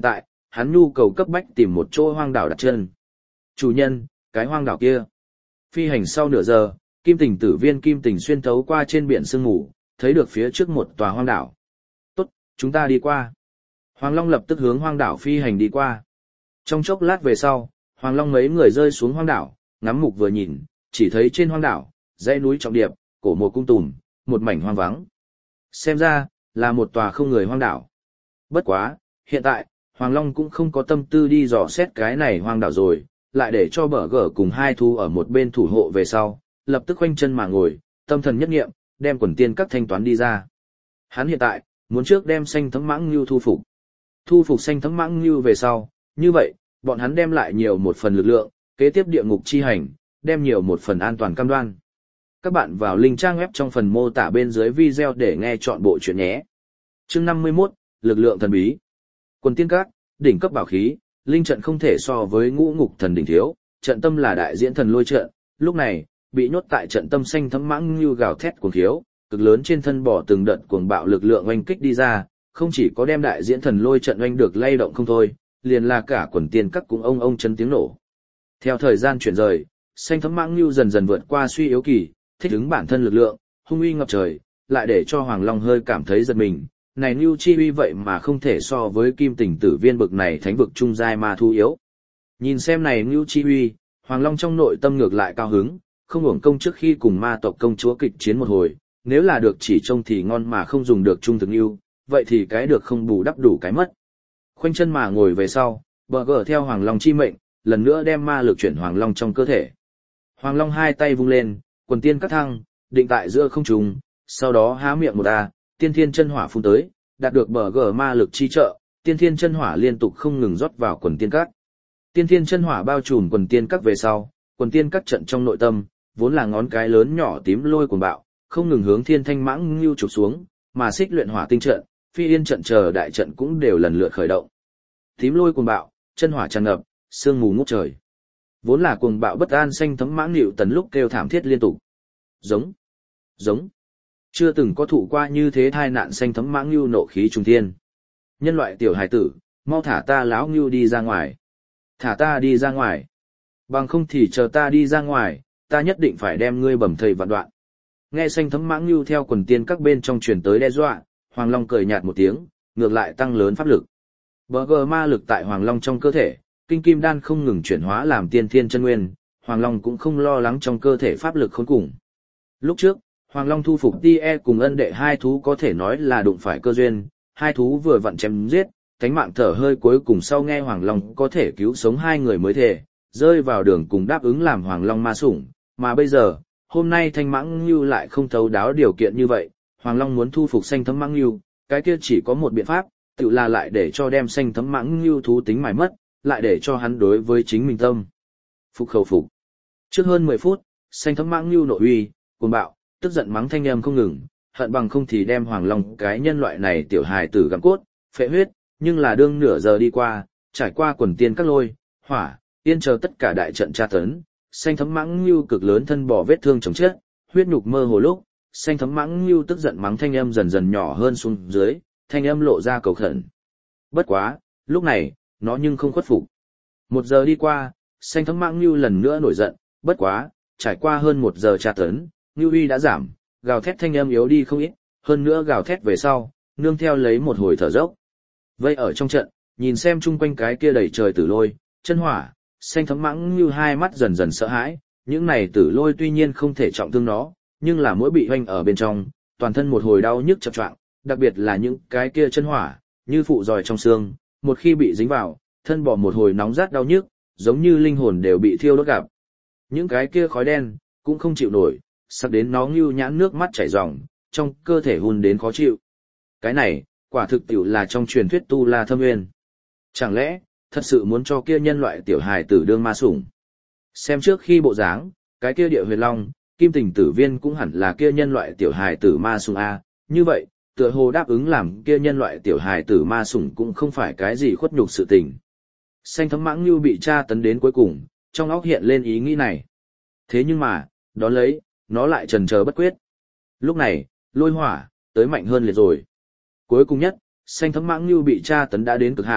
hắn nhu cầu cấp bách tìm một chỗ hoang đảo đặt chân. Chủ nhân, cái hoang đảo kia. Phi hành sau nửa giờ, Kim Tình Tử Viên Kim Tình xuyên thấu qua trên biển sương mù, thấy được phía trước một tòa hoang đảo. Tốt, chúng ta đi qua. Hoàng Long lập tức hướng hoang đảo phi hành đi qua. Trong chốc lát về sau, Hoàng Long mấy người rơi xuống hoang đảo, ngắm mục vừa nhìn, chỉ thấy trên hoang đảo, dãy núi trọng điệp, cổ mộ cung tùm, một mảnh hoang vắng. Xem ra, là một tòa không người hoang đảo. Bất quá, hiện tại, Hoàng Long cũng không có tâm tư đi dò xét cái này hoang đảo rồi, lại để cho bở gở cùng hai thú ở một bên thủ hộ về sau, lập tức khoanh chân mà ngồi, tâm thần nhất nghiệm, đem quần tiên các thanh toán đi ra. Hắn hiện tại, muốn trước đem xanh thấm mãng ngưu thu phục. Thu phục xanh thấm mãng ngưu về sau, như vậy, bọn hắn đem lại nhiều một phần lực lượng, kế tiếp địa ngục chi hành, đem nhiều một phần an toàn cam đoan. Các bạn vào link trang web trong phần mô tả bên dưới video để nghe chọn bộ chuyện nhé. Chương năm mươi mốt, lực lượng thần bí. Quần tiên các, đỉnh cấp bảo khí, linh trận không thể so với ngũ ngục thần đỉnh thiếu, trận tâm là đại diễn thần lôi trận, lúc này, bị nhốt tại trận tâm xanh thấm mãng như gào thét cuồng thiếu, cực lớn trên thân bỏ từng đợt cuồng bạo lực lượng oanh kích đi ra, không chỉ có đem đại diễn thần lôi trận oanh được lay động không thôi, liền là cả quần tiên các cũng ông ông chấn tiếng nổ. Theo thời gian chuyển rời, xanh thấm mãng như dần dần vượt qua suy yếu kỳ, thích ứng bản thân lực lượng, hung uy ngập trời, lại để cho Hoàng Long hơi cảm thấy giật mình. Này Nưu Chi uy vậy mà không thể so với Kim Tình Tử Viên bực này thánh vực trung giai ma thu yếu. Nhìn xem này Nưu Chi uy, Hoàng Long trong nội tâm ngược lại cao hứng, không hưởng công trước khi cùng ma tộc công chúa kịch chiến một hồi, nếu là được chỉ trông thì ngon mà không dùng được trung thực Nưu, vậy thì cái được không bù đắp đủ cái mất. Khoanh chân mà ngồi về sau, bờ gờ theo Hoàng Long chi mệnh, lần nữa đem ma lực chuyển Hoàng Long trong cơ thể. Hoàng Long hai tay vung lên, quần tiên cắt thăng, định tại giữa không trung, sau đó há miệng một a, tiên thiên chân hỏa phun tới, đạt được bờ gờ ma lực chi trợ, tiên thiên chân hỏa liên tục không ngừng rót vào quần tiên các. Tiên thiên chân hỏa bao trùm quần tiên các về sau, quần tiên các trận trong nội tâm, vốn là ngón cái lớn nhỏ tím lôi cuồng bạo, không ngừng hướng thiên thanh mãng ngưu chụp xuống, mà xích luyện hỏa tinh trận, phi yên trận chờ đại trận cũng đều lần lượt khởi động. Tím lôi cuồng bạo, chân hỏa tràn ngập, sương mù ngút trời. Vốn là cuồng bạo bất an xanh thấm mãng nịu tần lúc kêu thảm thiết liên tục. Giống, giống. Chưa từng có thụ qua như thế thai nạn xanh thấm mãng ngưu nộ khí trung thiên. Nhân loại tiểu hài tử, mau thả ta láo ngưu đi ra ngoài. Thả ta đi ra ngoài. Bằng không thì chờ ta đi ra ngoài, ta nhất định phải đem ngươi bầm thây vạn đoạn. Nghe xanh thấm mãng ngưu theo quần tiên các bên trong truyền tới đe dọa, Hoàng Long cười nhạt một tiếng, ngược lại tăng lớn pháp lực. Bờ gờ ma lực tại Hoàng Long trong cơ thể, kinh kim đan không ngừng chuyển hóa làm tiên thiên chân nguyên, Hoàng Long cũng không lo lắng trong cơ thể pháp lực khốn cùng. Lúc trước, Hoàng Long thu phục Tie cùng ân đệ hai thú có thể nói là đụng phải cơ duyên, hai thú vừa vặn chém giết, cánh mạng thở hơi cuối cùng sau nghe Hoàng Long có thể cứu sống hai người mới thể, rơi vào đường cùng đáp ứng làm Hoàng Long ma sủng, mà bây giờ, hôm nay Thanh Mãng Ngưu lại không thấu đáo điều kiện như vậy, Hoàng Long muốn thu phục xanh thấm mãng ngưu, cái kia chỉ có một biện pháp, tự là lại để cho đem xanh thấm mãng ngưu thú tính mài mất, lại để cho hắn đối với chính mình tâm phục khẩu phục. Trước hơn mười phút, xanh thấm mãng ngưu nội uy, cuồng bạo, tức giận mắng thanh âm không ngừng, hận bằng không thì đem Hoàng Long cái nhân loại này tiểu hài tử gặm cốt, phệ huyết, nhưng là đương nửa giờ đi qua, trải qua quần tiên các lôi, hỏa, yên chờ tất cả đại trận tra tấn, xanh thấm mãng ngưu cực lớn thân bỏ vết thương chồng chết, huyết nhục mơ hồ lúc, xanh thấm mãng ngưu tức giận mắng thanh âm dần dần nhỏ hơn xuống dưới, thanh âm lộ ra cầu khẩn. Bất quá, lúc này, nó nhưng không khuất phục. Một giờ đi qua, xanh thấm mãng ngưu lần nữa nổi giận, bất quá, trải qua hơn một giờ tra tấn, ngưu uy đã giảm, gào thét thanh âm yếu đi không ít, hơn nữa gào thét về sau, nương theo lấy một hồi thở dốc. Vây ở trong trận, nhìn xem chung quanh cái kia đầy trời tử lôi, chân hỏa, xanh thấm mãng ngưu hai mắt dần dần sợ hãi, những này tử lôi tuy nhiên không thể trọng thương nó, nhưng là mỗi bị hoanh ở bên trong, toàn thân một hồi đau nhức chập choạng, đặc biệt là những cái kia chân hỏa, như phụ giòi trong xương, một khi bị dính vào, thân bỏ một hồi nóng rát đau nhức, giống như linh hồn đều bị thiêu đốt gặp. Những cái kia khói đen, cũng không chịu nổi, sặc đến nó ngưu nhãn nước mắt chảy ròng, trong cơ thể hun đến khó chịu. Cái này, quả thực tiểu là trong truyền thuyết tu la thâm nguyên. Chẳng lẽ, thật sự muốn cho kia nhân loại tiểu hài tử đương ma sủng? Xem trước khi bộ dáng, cái kia địa huyền long, Kim Tình Tử Viên cũng hẳn là kia nhân loại tiểu hài tử ma sủng a, như vậy, tựa hồ đáp ứng làm kia nhân loại tiểu hài tử ma sủng cũng không phải cái gì khuất nhục sự tình. Xanh thấm mãng như bị tra tấn đến cuối cùng, trong óc hiện lên ý nghĩ này. Thế nhưng mà, đón lấy, nó lại chần chờ bất quyết. Lúc này, lôi hỏa, tới mạnh hơn liệt rồi. Cuối cùng nhất, xanh thấm mãng như bị tra tấn đã đến cực hạn,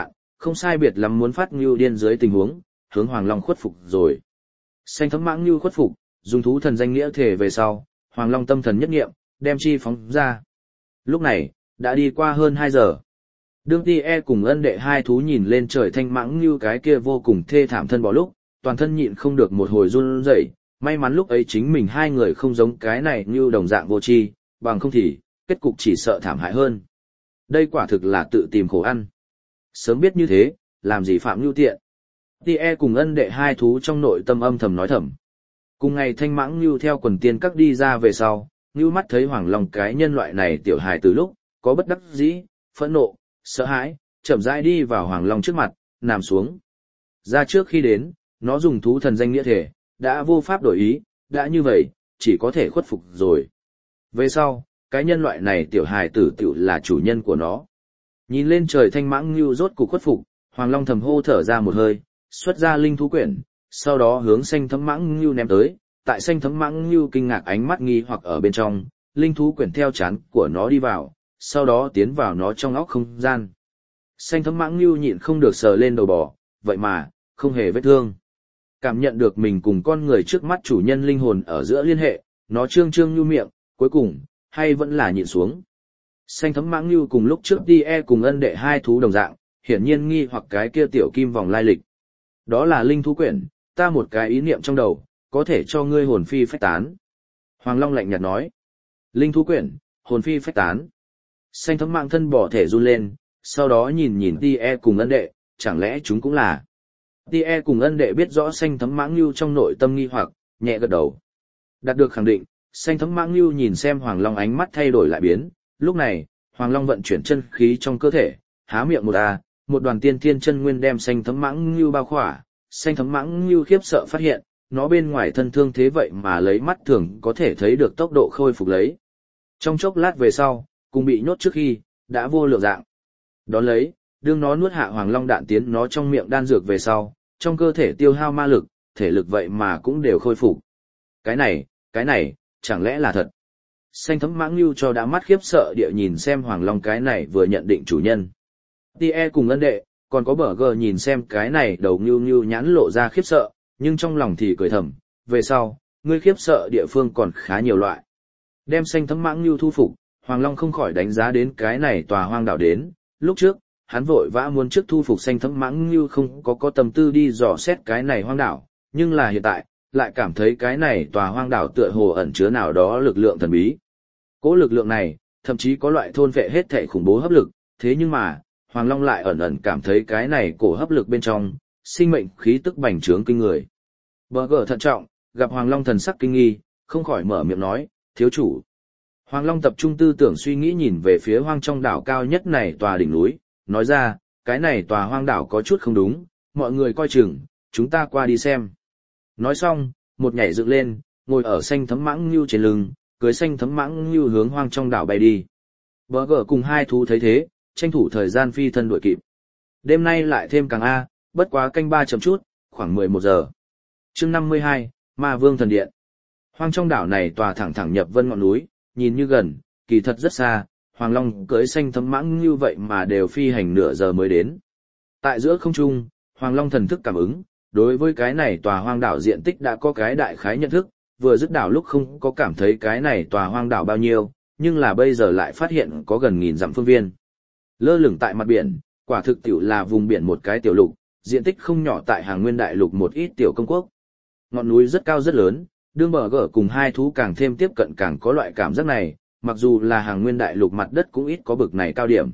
không sai biệt lắm muốn phát ngưu điên dưới tình huống, hướng Hoàng Long khuất phục rồi. Xanh thấm mãng ngưu khuất phục, dùng thú thần danh nghĩa thể về sau, Hoàng Long tâm thần nhất nghiệm, đem chi phóng ra. Lúc này, đã đi qua hơn hai giờ. Đương Ti E cùng ân đệ hai thú nhìn lên trời thanh mãng ngưu cái kia vô cùng thê thảm thân bỏ lúc, toàn thân nhịn không được một hồi run rẩy. May mắn lúc ấy chính mình hai người không giống cái này ngưu đồng dạng vô tri, bằng không thì, kết cục chỉ sợ thảm hại hơn. Đây quả thực là tự tìm khổ ăn. Sớm biết như thế, làm gì phạm ngưu tiện. Ti E cùng ân đệ hai thú trong nội tâm âm thầm nói thầm. Cùng ngày thanh mãng ngưu theo quần tiên các đi ra về sau, ngưu mắt thấy Hoàng Long cái nhân loại này tiểu hài từ lúc, có bất đắc dĩ, phẫn nộ, sợ hãi, chậm rãi đi vào Hoàng Long trước mặt, nằm xuống. Ra trước khi đến, nó dùng thú thần danh nghĩa thể, đã vô pháp đổi ý, đã như vậy, chỉ có thể khuất phục rồi. Về sau, cái nhân loại này tiểu hài tử tiểu là chủ nhân của nó. Nhìn lên trời thanh mãng ngưu rốt cục khuất phục, Hoàng Long thầm hô thở ra một hơi, xuất ra linh thú quyển, sau đó hướng xanh thấm mãng ngưu ném tới. Tại xanh thấm mãng ngưu kinh ngạc ánh mắt nghi hoặc ở bên trong, linh thú quyển theo chán của nó đi vào, sau đó tiến vào nó trong óc không gian. Xanh thấm mãng ngưu nhịn không được sờ lên đầu bò, vậy mà, không hề vết thương. Cảm nhận được mình cùng con người trước mắt chủ nhân linh hồn ở giữa liên hệ, nó trương trương nhu miệng, cuối cùng, hay vẫn là nhịn xuống. Xanh thấm mãng ngưu cùng lúc trước Ti E cùng ân đệ hai thú đồng dạng, hiển nhiên nghi hoặc cái kia tiểu kim vòng lai lịch. Đó là linh thú quyển, ta một cái ý niệm trong đầu, có thể cho ngươi hồn phi phách tán. Hoàng Long lạnh nhạt nói. Linh thú quyển, hồn phi phách tán. Xanh thấm mạng thân bỏ thể run lên, sau đó nhìn nhìn Ti E cùng ân đệ, chẳng lẽ chúng cũng là. Ti E cùng ân đệ biết rõ xanh thấm mãng lưu trong nội tâm nghi hoặc, nhẹ gật đầu. Đạt được khẳng định, xanh thấm mãng lưu nhìn xem Hoàng Long ánh mắt thay đổi lại biến, lúc này, Hoàng Long vận chuyển chân khí trong cơ thể, há miệng một a, một đoàn tiên thiên chân nguyên đem xanh thấm mãng lưu bao khỏa, xanh thấm mãng lưu khiếp sợ phát hiện, nó bên ngoài thân thương thế vậy mà lấy mắt thường có thể thấy được tốc độ khôi phục lấy. Trong chốc lát về sau, cùng bị nhốt trước khi, đã vô lượng dạng. Đón lấy, đương nó nuốt hạ Hoàng Long đạn tiến nó trong miệng đan dược về sau, trong cơ thể tiêu hao ma lực, thể lực vậy mà cũng đều khôi phục. Cái này, cái này, chẳng lẽ là thật? Xanh thấm mãng lưu cho đã mắt khiếp sợ địa nhìn xem Hoàng Long cái này vừa nhận định chủ nhân. Ti E cùng ân đệ, còn có bờ gờ nhìn xem cái này đầu ngưu ngưu nhãn lộ ra khiếp sợ, nhưng trong lòng thì cười thầm, về sau, ngươi khiếp sợ địa phương còn khá nhiều loại. Đem xanh thấm mãng ngưu thu phục, Hoàng Long không khỏi đánh giá đến cái này tòa hoang đảo đến, lúc trước, hắn vội vã muốn trước thu phục xanh thấm mãng ngưu không có có tâm tư đi dò xét cái này hoang đảo, nhưng là hiện tại, lại cảm thấy cái này tòa hoang đảo tựa hồ ẩn chứa nào đó lực lượng thần bí. Cố lực lượng này, thậm chí có loại thôn vệ hết thể khủng bố hấp lực, thế nhưng mà, Hoàng Long lại ẩn ẩn cảm thấy cái này cổ hấp lực bên trong, sinh mệnh khí tức bành trướng kinh người. Bờ gờ thận trọng, gặp Hoàng Long thần sắc kinh nghi, không khỏi mở miệng nói, thiếu chủ. Hoàng Long tập trung tư tưởng suy nghĩ nhìn về phía hoang trong đảo cao nhất này tòa đỉnh núi, nói ra, cái này tòa hoang đảo có chút không đúng, mọi người coi chừng, chúng ta qua đi xem. Nói xong, một nhảy dựng lên, ngồi ở xanh thấm mãng ngưu trên lưng, cưới xanh thấm mãng ngưu hướng hoang trong đảo bay đi. Bờ gờ cùng hai thú thấy thế, tranh thủ thời gian phi thân đuổi kịp. Đêm nay lại thêm càng A, bất quá canh ba chấm chút, khoảng mười một giờ. Chương năm mươi hai, Ma Vương Thần Điện. Hoang trong đảo này tòa thẳng thẳng nhập vân ngọn núi, nhìn như gần, kỳ thật rất xa, Hoàng Long cưỡi xanh thấm mãng như vậy mà đều phi hành nửa giờ mới đến. Tại giữa không trung, Hoàng Long thần thức cảm ứng, đối với cái này tòa hoang đảo diện tích đã có cái đại khái nhận thức, vừa dứt đảo lúc không có cảm thấy cái này tòa hoang đảo bao nhiêu, nhưng là bây giờ lại phát hiện có gần nghìn dặm phương viên. Lơ lửng tại mặt biển, quả thực tiểu là vùng biển một cái tiểu lục, diện tích không nhỏ tại hàng nguyên đại lục một ít tiểu công quốc. Ngọn núi rất cao rất lớn, đương bờ gở cùng hai thú càng thêm tiếp cận càng có loại cảm giác này, mặc dù là hàng nguyên đại lục mặt đất cũng ít có bực này cao điểm.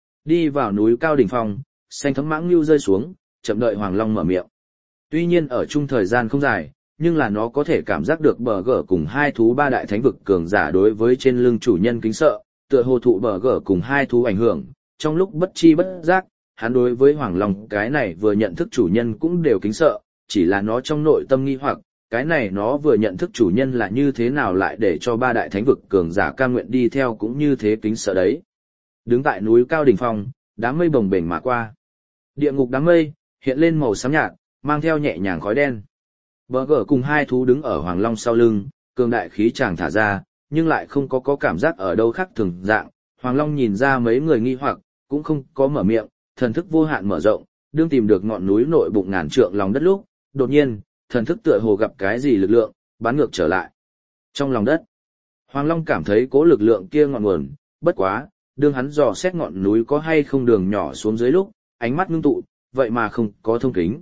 Đi vào núi cao đỉnh phong, xanh thấm mãng lưu rơi xuống, chậm đợi Hoàng Long mở miệng. Tuy nhiên ở chung thời gian không dài, nhưng là nó có thể cảm giác được bờ gở cùng hai thú ba đại thánh vực cường giả đối với trên lưng chủ nhân kính sợ, tựa hồ thụ bờ gở cùng hai thú ảnh hưởng, trong lúc bất chi bất giác, hắn đối với Hoàng Long cái này vừa nhận thức chủ nhân cũng đều kính sợ, chỉ là nó trong nội tâm nghi hoặc, cái này nó vừa nhận thức chủ nhân là như thế nào lại để cho ba đại thánh vực cường giả cam nguyện đi theo cũng như thế kính sợ đấy. Đứng tại núi cao đỉnh phong, đám mây bồng bềnh mà qua. Địa ngục đám mây, hiện lên màu xám nhạt, mang theo nhẹ nhàng khói đen. Bờ gở cùng hai thú đứng ở Hoàng Long sau lưng, cường đại khí chàng thả ra, nhưng lại không có có cảm giác ở đâu khác thường dạng. Hoàng Long nhìn ra mấy người nghi hoặc, cũng không có mở miệng, thần thức vô hạn mở rộng, đương tìm được ngọn núi nội bụng ngàn trượng lòng đất lúc, đột nhiên, thần thức tựa hồ gặp cái gì lực lượng, bắn ngược trở lại. Trong lòng đất, Hoàng Long cảm thấy cố lực lượng kia ngọn nguồn, bất quá, đương hắn dò xét ngọn núi có hay không đường nhỏ xuống dưới lúc, ánh mắt ngưng tụ, vậy mà không có thông kính.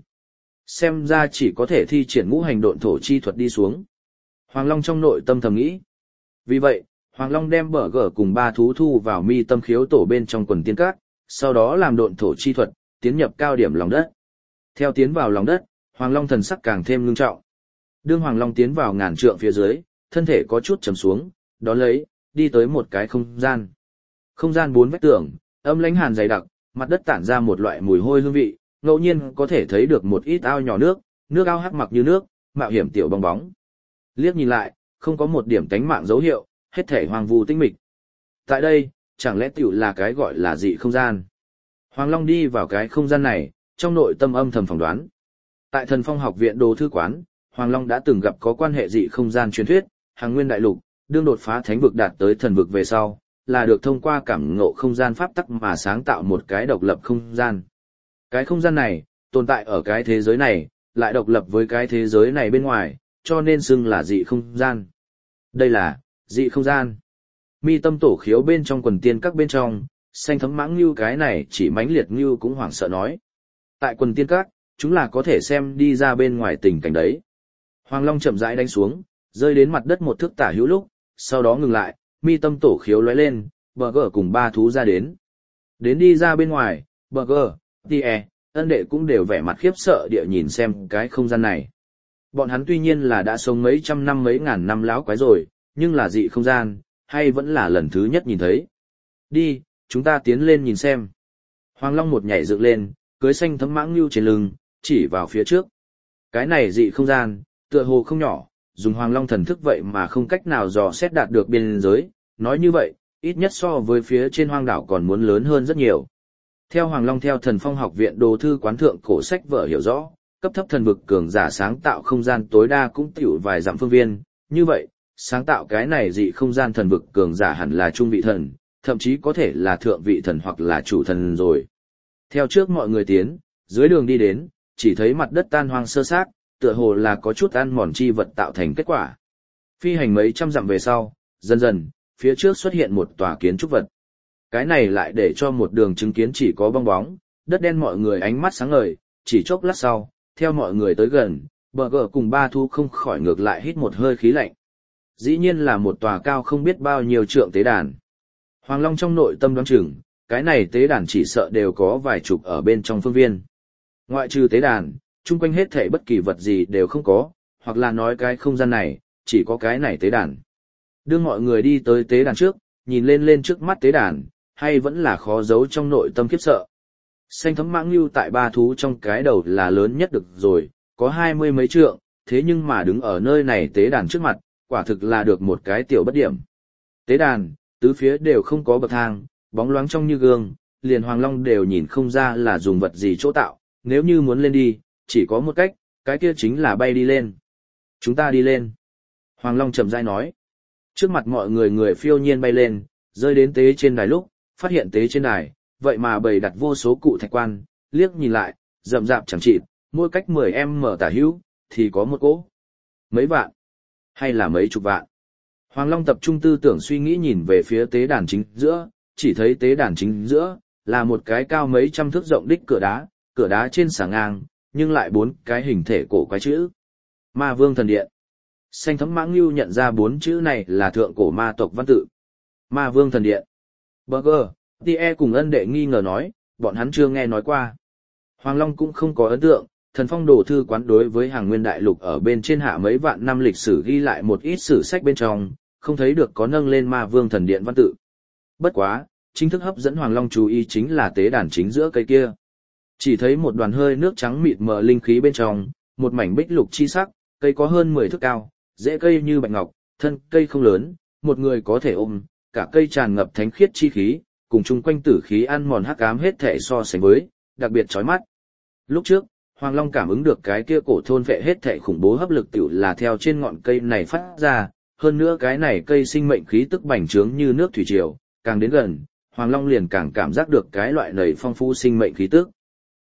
Xem ra chỉ có thể thi triển ngũ hành độn thổ chi thuật đi xuống. Hoàng Long trong nội tâm thầm nghĩ. Vì vậy, Hoàng Long đem bờ gở cùng ba thú thu vào mi tâm khiếu tổ bên trong quần tiên các, sau đó làm độn thổ chi thuật, tiến nhập cao điểm lòng đất. Theo tiến vào lòng đất, Hoàng Long thần sắc càng thêm ngưng trọng. Đương Hoàng Long tiến vào ngàn trượng phía dưới, thân thể có chút trầm xuống, đó lấy, đi tới một cái không gian. Không gian bốn vách tường, âm lãnh hàn dày đặc, mặt đất tản ra một loại mùi hôi hương vị, ngẫu nhiên có thể thấy được một ít ao nhỏ nước, nước ao hắc mặc như nước, mạo hiểm tiểu bong bóng. Liếc nhìn lại, không có một điểm tánh mạng dấu hiệu, hết thể hoang vu tĩnh mịch. Tại đây, chẳng lẽ tiểu là cái gọi là dị không gian? Hoàng Long đi vào cái không gian này, trong nội tâm âm thầm phỏng đoán. Tại Thần Phong học viện đồ thư quán, Hoàng Long đã từng gặp có quan hệ dị không gian truyền thuyết, hàng nguyên đại lục, đương đột phá thánh vực đạt tới thần vực về sau, là được thông qua cảm ngộ không gian pháp tắc mà sáng tạo một cái độc lập không gian. Cái không gian này, tồn tại ở cái thế giới này, lại độc lập với cái thế giới này bên ngoài, cho nên xưng là dị không gian. Đây là dị không gian. Mi tâm tổ khiếu bên trong quần tiên các bên trong, xanh thấm mãng như cái này chỉ mãnh liệt như cũng hoảng sợ nói. Tại quần tiên các, chúng là có thể xem đi ra bên ngoài tình cảnh đấy. Hoàng Long chậm rãi đánh xuống, rơi đến mặt đất một thước tả hữu lúc, sau đó ngừng lại, mi tâm tổ khiếu lóe lên, bờ gờ cùng ba thú ra đến. Đến đi ra bên ngoài, bờ gờ, tie, ân đệ cũng đều vẻ mặt khiếp sợ địa nhìn xem cái không gian này. Bọn hắn tuy nhiên là đã sống mấy trăm năm mấy ngàn năm láo quái rồi, nhưng là dị không gian, hay vẫn là lần thứ nhất nhìn thấy. Đi, chúng ta tiến lên nhìn xem. Hoàng Long một nhảy dựng lên, cưới xanh thấm mãng lưu trên lưng, chỉ vào phía trước. Cái này dị không gian, tựa hồ không nhỏ, dùng Hoàng Long thần thức vậy mà không cách nào dò xét đạt được biên giới, nói như vậy, ít nhất so với phía trên hoang đảo còn muốn lớn hơn rất nhiều. Theo Hoàng Long theo Thần Phong học viện đồ thư quán thượng cổ sách vở hiểu rõ, cấp thấp thần vực cường giả sáng tạo không gian tối đa cũng tiểu vài dặm phương viên, như vậy, sáng tạo cái này dị không gian thần vực cường giả hẳn là trung vị thần, thậm chí có thể là thượng vị thần hoặc là chủ thần rồi. Theo trước mọi người tiến, dưới đường đi đến, chỉ thấy mặt đất tan hoang sơ xác, tựa hồ là có chút ăn mòn chi vật tạo thành kết quả. Phi hành mấy trăm dặm về sau, dần dần, phía trước xuất hiện một tòa kiến trúc vật. Cái này lại để cho một đường chứng kiến chỉ có bong bóng, đất đen mọi người ánh mắt sáng ngời, chỉ chốc lát sau, theo mọi người tới gần, bờ gờ cùng ba thu không khỏi ngược lại hít một hơi khí lạnh. Dĩ nhiên là một tòa cao không biết bao nhiêu trượng tế đàn. Hoàng Long trong nội tâm đoán chừng, cái này tế đàn chỉ sợ đều có vài chục ở bên trong phương viên. Ngoại trừ tế đàn, chung quanh hết thảy bất kỳ vật gì đều không có, hoặc là nói cái không gian này, chỉ có cái này tế đàn. Đưa mọi người đi tới tế đàn trước, nhìn lên lên trước mắt tế đàn, hay vẫn là khó giấu trong nội tâm khiếp sợ. Xanh thấm mãng lưu tại ba thú trong cái đầu là lớn nhất được rồi, có hai mươi mấy trượng, thế nhưng mà đứng ở nơi này tế đàn trước mặt, quả thực là được một cái tiểu bất điểm. Tế đàn, tứ phía đều không có bậc thang, bóng loáng trong như gương, liền Hoàng Long đều nhìn không ra là dùng vật gì chỗ tạo, nếu như muốn lên đi, chỉ có một cách, cái kia chính là bay đi lên. Chúng ta đi lên. Hoàng Long chậm rãi nói. Trước mặt mọi người người phiêu nhiên bay lên, rơi đến tế trên đài lúc, phát hiện tế trên đài, vậy mà bày đặt vô số cụ thạch quan, liếc nhìn lại, rậm rạp chẳng chịt, mỗi cách mười em mở tả hữu, thì có một cỗ. Mấy vạn, hay là mấy chục vạn. Hoàng Long tập trung tư tưởng suy nghĩ nhìn về phía tế đàn chính giữa, chỉ thấy tế đàn chính giữa, là một cái cao mấy trăm thước rộng đích cửa đá, cửa đá trên xà ngang, nhưng lại bốn cái hình thể cổ quái chữ. Ma Vương Thần Điện. Xanh thấm mãng lưu nhận ra bốn chữ này là thượng cổ ma tộc văn tự. Ma Vương Thần Điện. Burger, Tie cùng ân đệ nghi ngờ nói, bọn hắn chưa nghe nói qua. Hoàng Long cũng không có ấn tượng, Thần Phong đồ thư quán đối với hàng nguyên đại lục ở bên trên hạ mấy vạn năm lịch sử ghi lại một ít sử sách bên trong, không thấy được có nâng lên Ma Vương Thần Điện văn tự. Bất quá, chính thức hấp dẫn Hoàng Long chú ý chính là tế đàn chính giữa cây kia. Chỉ thấy một đoàn hơi nước trắng mịt mờ linh khí bên trong, một mảnh bích lục chi sắc, cây có hơn mười thước cao, rễ cây như bạch ngọc, thân cây không lớn, một người có thể ôm, cả cây tràn ngập thánh khiết chi khí, cùng chung quanh tử khí ăn mòn hắc ám hết thể so sánh với, đặc biệt chói mắt. Lúc trước, Hoàng Long cảm ứng được cái kia cổ thôn vệ hết thể khủng bố hấp lực tiểu là theo trên ngọn cây này phát ra, hơn nữa cái này cây sinh mệnh khí tức bành trướng như nước thủy triều, càng đến gần, Hoàng Long liền càng cảm giác được cái loại nầy phong phú sinh mệnh khí tức.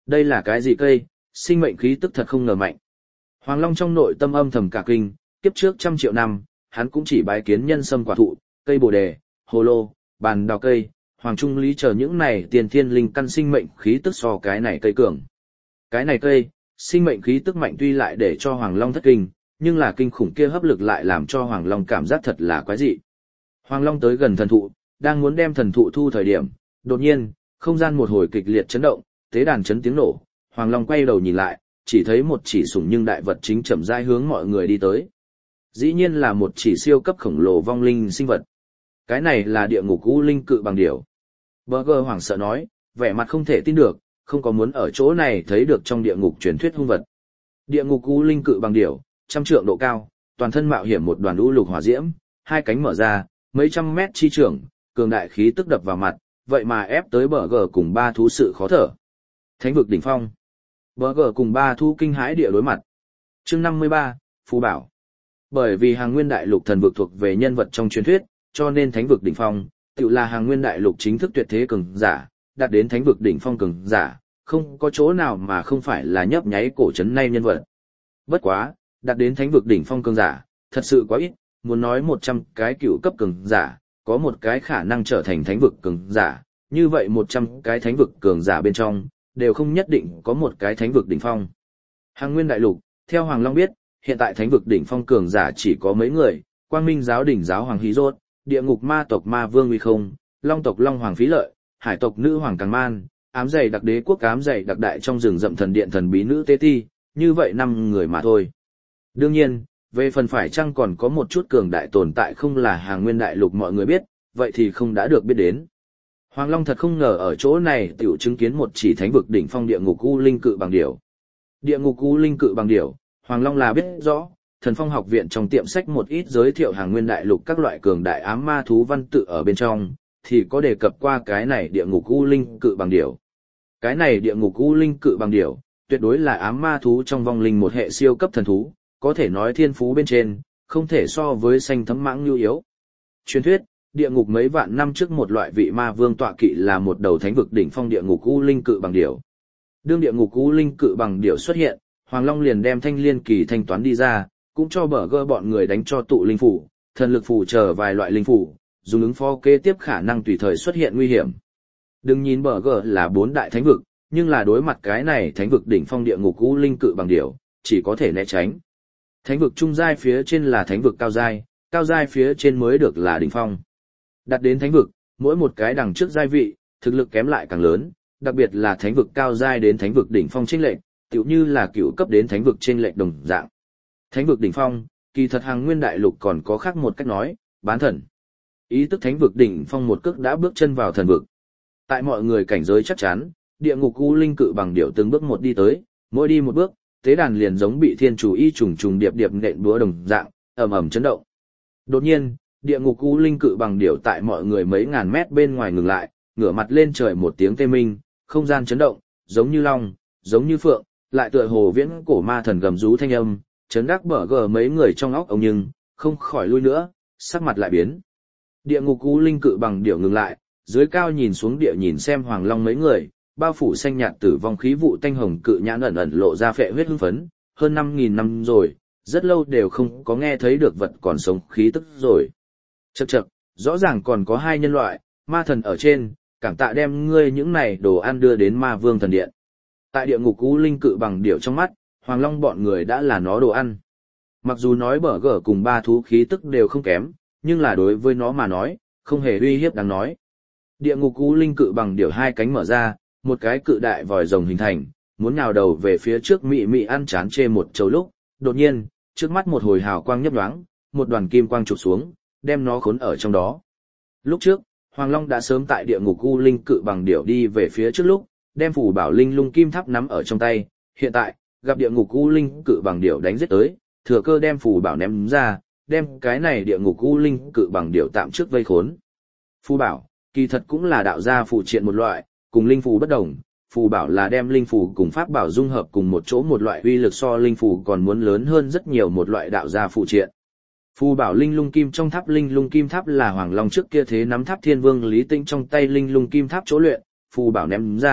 Đây là cái gì cây, sinh mệnh khí tức thật không ngờ mạnh. Hoàng Long trong nội tâm âm thầm cả kinh, kiếp trước trăm triệu năm, hắn cũng chỉ bái kiến nhân sâm quả thụ, cây bồ đề, hồ lô, bàn đào cây, hoàng trung lý chờ những này tiền thiên linh căn sinh mệnh khí tức so cái này cây cường. Cái này cây, sinh mệnh khí tức mạnh tuy lại để cho Hoàng Long thất kinh, nhưng là kinh khủng kia hấp lực lại làm cho Hoàng Long cảm giác thật là quái dị. Hoàng Long tới gần thần thụ, đang muốn đem thần thụ thu thời điểm, đột nhiên, không gian một hồi kịch liệt chấn động, tế đàn chấn tiếng nổ, Hoàng Long quay đầu nhìn lại, chỉ thấy một chỉ sủng nhưng đại vật chính chậm rãi hướng mọi người đi tới. Dĩ nhiên là một chỉ siêu cấp khổng lồ vong linh sinh vật. Cái này là địa ngục u linh cự bằng điểu. Burger hoảng sợ nói, vẻ mặt không thể tin được, không có muốn ở chỗ này thấy được trong địa ngục truyền thuyết hung vật. Địa ngục u linh cự bằng điểu, trăm trượng độ cao, toàn thân mạo hiểm một đoàn u lục hỏa diễm, hai cánh mở ra, mấy trăm mét chi trưởng, cường đại khí tức đập vào mặt, vậy mà ép tới Burger cùng ba thú sự khó thở. Thánh vực đỉnh phong. Burger cùng ba thú kinh hãi địa đối mặt. Chương năm mươi ba, Phù Bảo. Bởi vì Hàng Nguyên Đại Lục thần vực thuộc về nhân vật trong truyền thuyết, cho nên Thánh vực đỉnh phong tự là Hàng Nguyên Đại Lục chính thức tuyệt thế cường giả, đạt đến Thánh vực đỉnh phong cường giả, không có chỗ nào mà không phải là nhấp nháy cổ chấn nay nhân vật. Bất quá, đạt đến Thánh vực đỉnh phong cường giả, thật sự quá ít, muốn nói một trăm cái cựu cấp cường giả, có một cái khả năng trở thành Thánh vực cường giả, như vậy một trăm cái Thánh vực cường giả bên trong, đều không nhất định có một cái Thánh vực đỉnh phong. Hàng Nguyên Đại Lục, theo Hoàng Long biết, hiện tại Thánh vực đỉnh phong cường giả chỉ có mấy người, Quang Minh giáo đỉnh giáo Hoàng Hí Rốt, Địa ngục ma tộc Ma Vương Uy Không, Long tộc Long Hoàng Phí Lợi, Hải tộc Nữ Hoàng Càng Man, ám dày đặc đế quốc ám dày đặc đại trong rừng rậm thần điện thần bí nữ Tế Ti, như vậy năm người mà thôi. Đương nhiên, về phần phải chăng còn có một chút cường đại tồn tại không là Hàng Nguyên Đại Lục mọi người biết, vậy thì không đã được biết đến. Hoàng Long thật không ngờ ở chỗ này tiểu chứng kiến một chỉ thánh vực đỉnh phong địa ngục u linh cự bằng điểu. Địa ngục u linh cự bằng điểu, Hoàng Long là biết rõ, Thần Phong học viện trong tiệm sách một ít giới thiệu Hàng Nguyên Đại Lục các loại cường đại ám ma thú văn tự ở bên trong, thì có đề cập qua cái này địa ngục u linh cự bằng điểu. Cái này địa ngục u linh cự bằng điểu, tuyệt đối là ám ma thú trong vong linh một hệ siêu cấp thần thú, có thể nói thiên phú bên trên, không thể so với xanh thấm mãng nhu yếu. Truyền thuyết, địa ngục mấy vạn năm trước một loại vị ma vương tọa kỵ là một đầu thánh vực đỉnh phong địa ngục u linh cự bằng điểu. Đương địa ngục u linh cự bằng điểu xuất hiện, Hoàng Long liền đem thanh liên kỳ thanh toán đi ra, cũng cho bở gơ bọn người đánh cho tụ linh phủ, thần lực phủ chờ vài loại linh phủ, dùng ứng phó kế tiếp khả năng tùy thời xuất hiện nguy hiểm. Đừng nhìn bở gơ là bốn đại thánh vực, nhưng là đối mặt cái này thánh vực đỉnh phong địa ngục u linh cự bằng điểu, chỉ có thể né tránh. Thánh vực trung giai phía trên là thánh vực cao giai, cao giai phía trên mới được là đỉnh phong. Đặt đến thánh vực, mỗi một cái đằng trước giai vị, thực lực kém lại càng lớn, đặc biệt là thánh vực cao giai đến thánh vực đỉnh phong chênh lệch, tựu như là cựu cấp đến thánh vực chênh lệch đồng dạng. Thánh vực đỉnh phong, kỳ thật Hàng Nguyên Đại Lục còn có khác một cách nói, bán thần. Ý tức thánh vực đỉnh phong một cước đã bước chân vào thần vực. Tại mọi người cảnh giới chắc chắn, địa ngục u linh cự bằng điểu từng bước một đi tới, mỗi đi một bước, tế đàn liền giống bị thiên chủ y trùng trùng điệp điệp nện búa đồng dạng, ầm ầm chấn động. Đột nhiên, địa ngục u linh cự bằng điểu tại mọi người mấy ngàn mét bên ngoài ngừng lại, ngửa mặt lên trời một tiếng tê minh, không gian chấn động, giống như long, giống như phượng, lại tựa hồ viễn cổ ma thần gầm rú thanh âm, chấn đắc bở gờ mấy người trong óc ông nhưng, không khỏi lui nữa, sắc mặt lại biến. Địa ngục u linh cự bằng điểu ngừng lại, dưới cao nhìn xuống địa nhìn xem Hoàng Long mấy người, bao phủ xanh nhạt tử vong khí vụ tanh hồng cự nhãn ẩn ẩn lộ ra phệ huyết hưng phấn, hơn năm nghìn năm rồi, rất lâu đều không có nghe thấy được vật còn sống khí tức rồi. Chậc chậc, rõ ràng còn có hai nhân loại, ma thần ở trên, cảm tạ đem ngươi những này đồ ăn đưa đến ma vương thần điện. Tại địa ngục u linh cự bằng điểu trong mắt, Hoàng Long bọn người đã là nó đồ ăn. Mặc dù nói bở gở cùng ba thú khí tức đều không kém, nhưng là đối với nó mà nói, không hề uy hiếp đáng nói. Địa ngục u linh cự bằng điểu hai cánh mở ra, một cái cự đại vòi rồng hình thành, muốn nhào đầu về phía trước mị mị ăn chán chê một chầu lúc, đột nhiên, trước mắt một hồi hào quang nhấp nhoáng, một đoàn kim quang chụp xuống, đem nó khốn ở trong đó. Lúc trước, Hoàng Long đã sớm tại địa ngục u linh cự bằng điểu đi về phía trước lúc, đem phủ bảo linh lung kim tháp nắm ở trong tay, hiện tại, gặp địa ngục u linh cự bằng điểu đánh giết tới, thừa cơ đem phủ bảo ném ra, đem cái này địa ngục u linh cự bằng điểu tạm trước vây khốn. Phù bảo, kỳ thật cũng là đạo gia phụ triện một loại, cùng linh phù bất đồng, phù bảo là đem linh phù cùng pháp bảo dung hợp cùng một chỗ, một loại uy lực so linh phù còn muốn lớn hơn rất nhiều một loại đạo gia phụ triện. Phù bảo linh lung kim trong tháp linh lung kim tháp là Hoàng Long trước kia thế nắm tháp thiên vương Lý Tinh trong tay linh lung kim tháp chỗ luyện, phù bảo ném ra,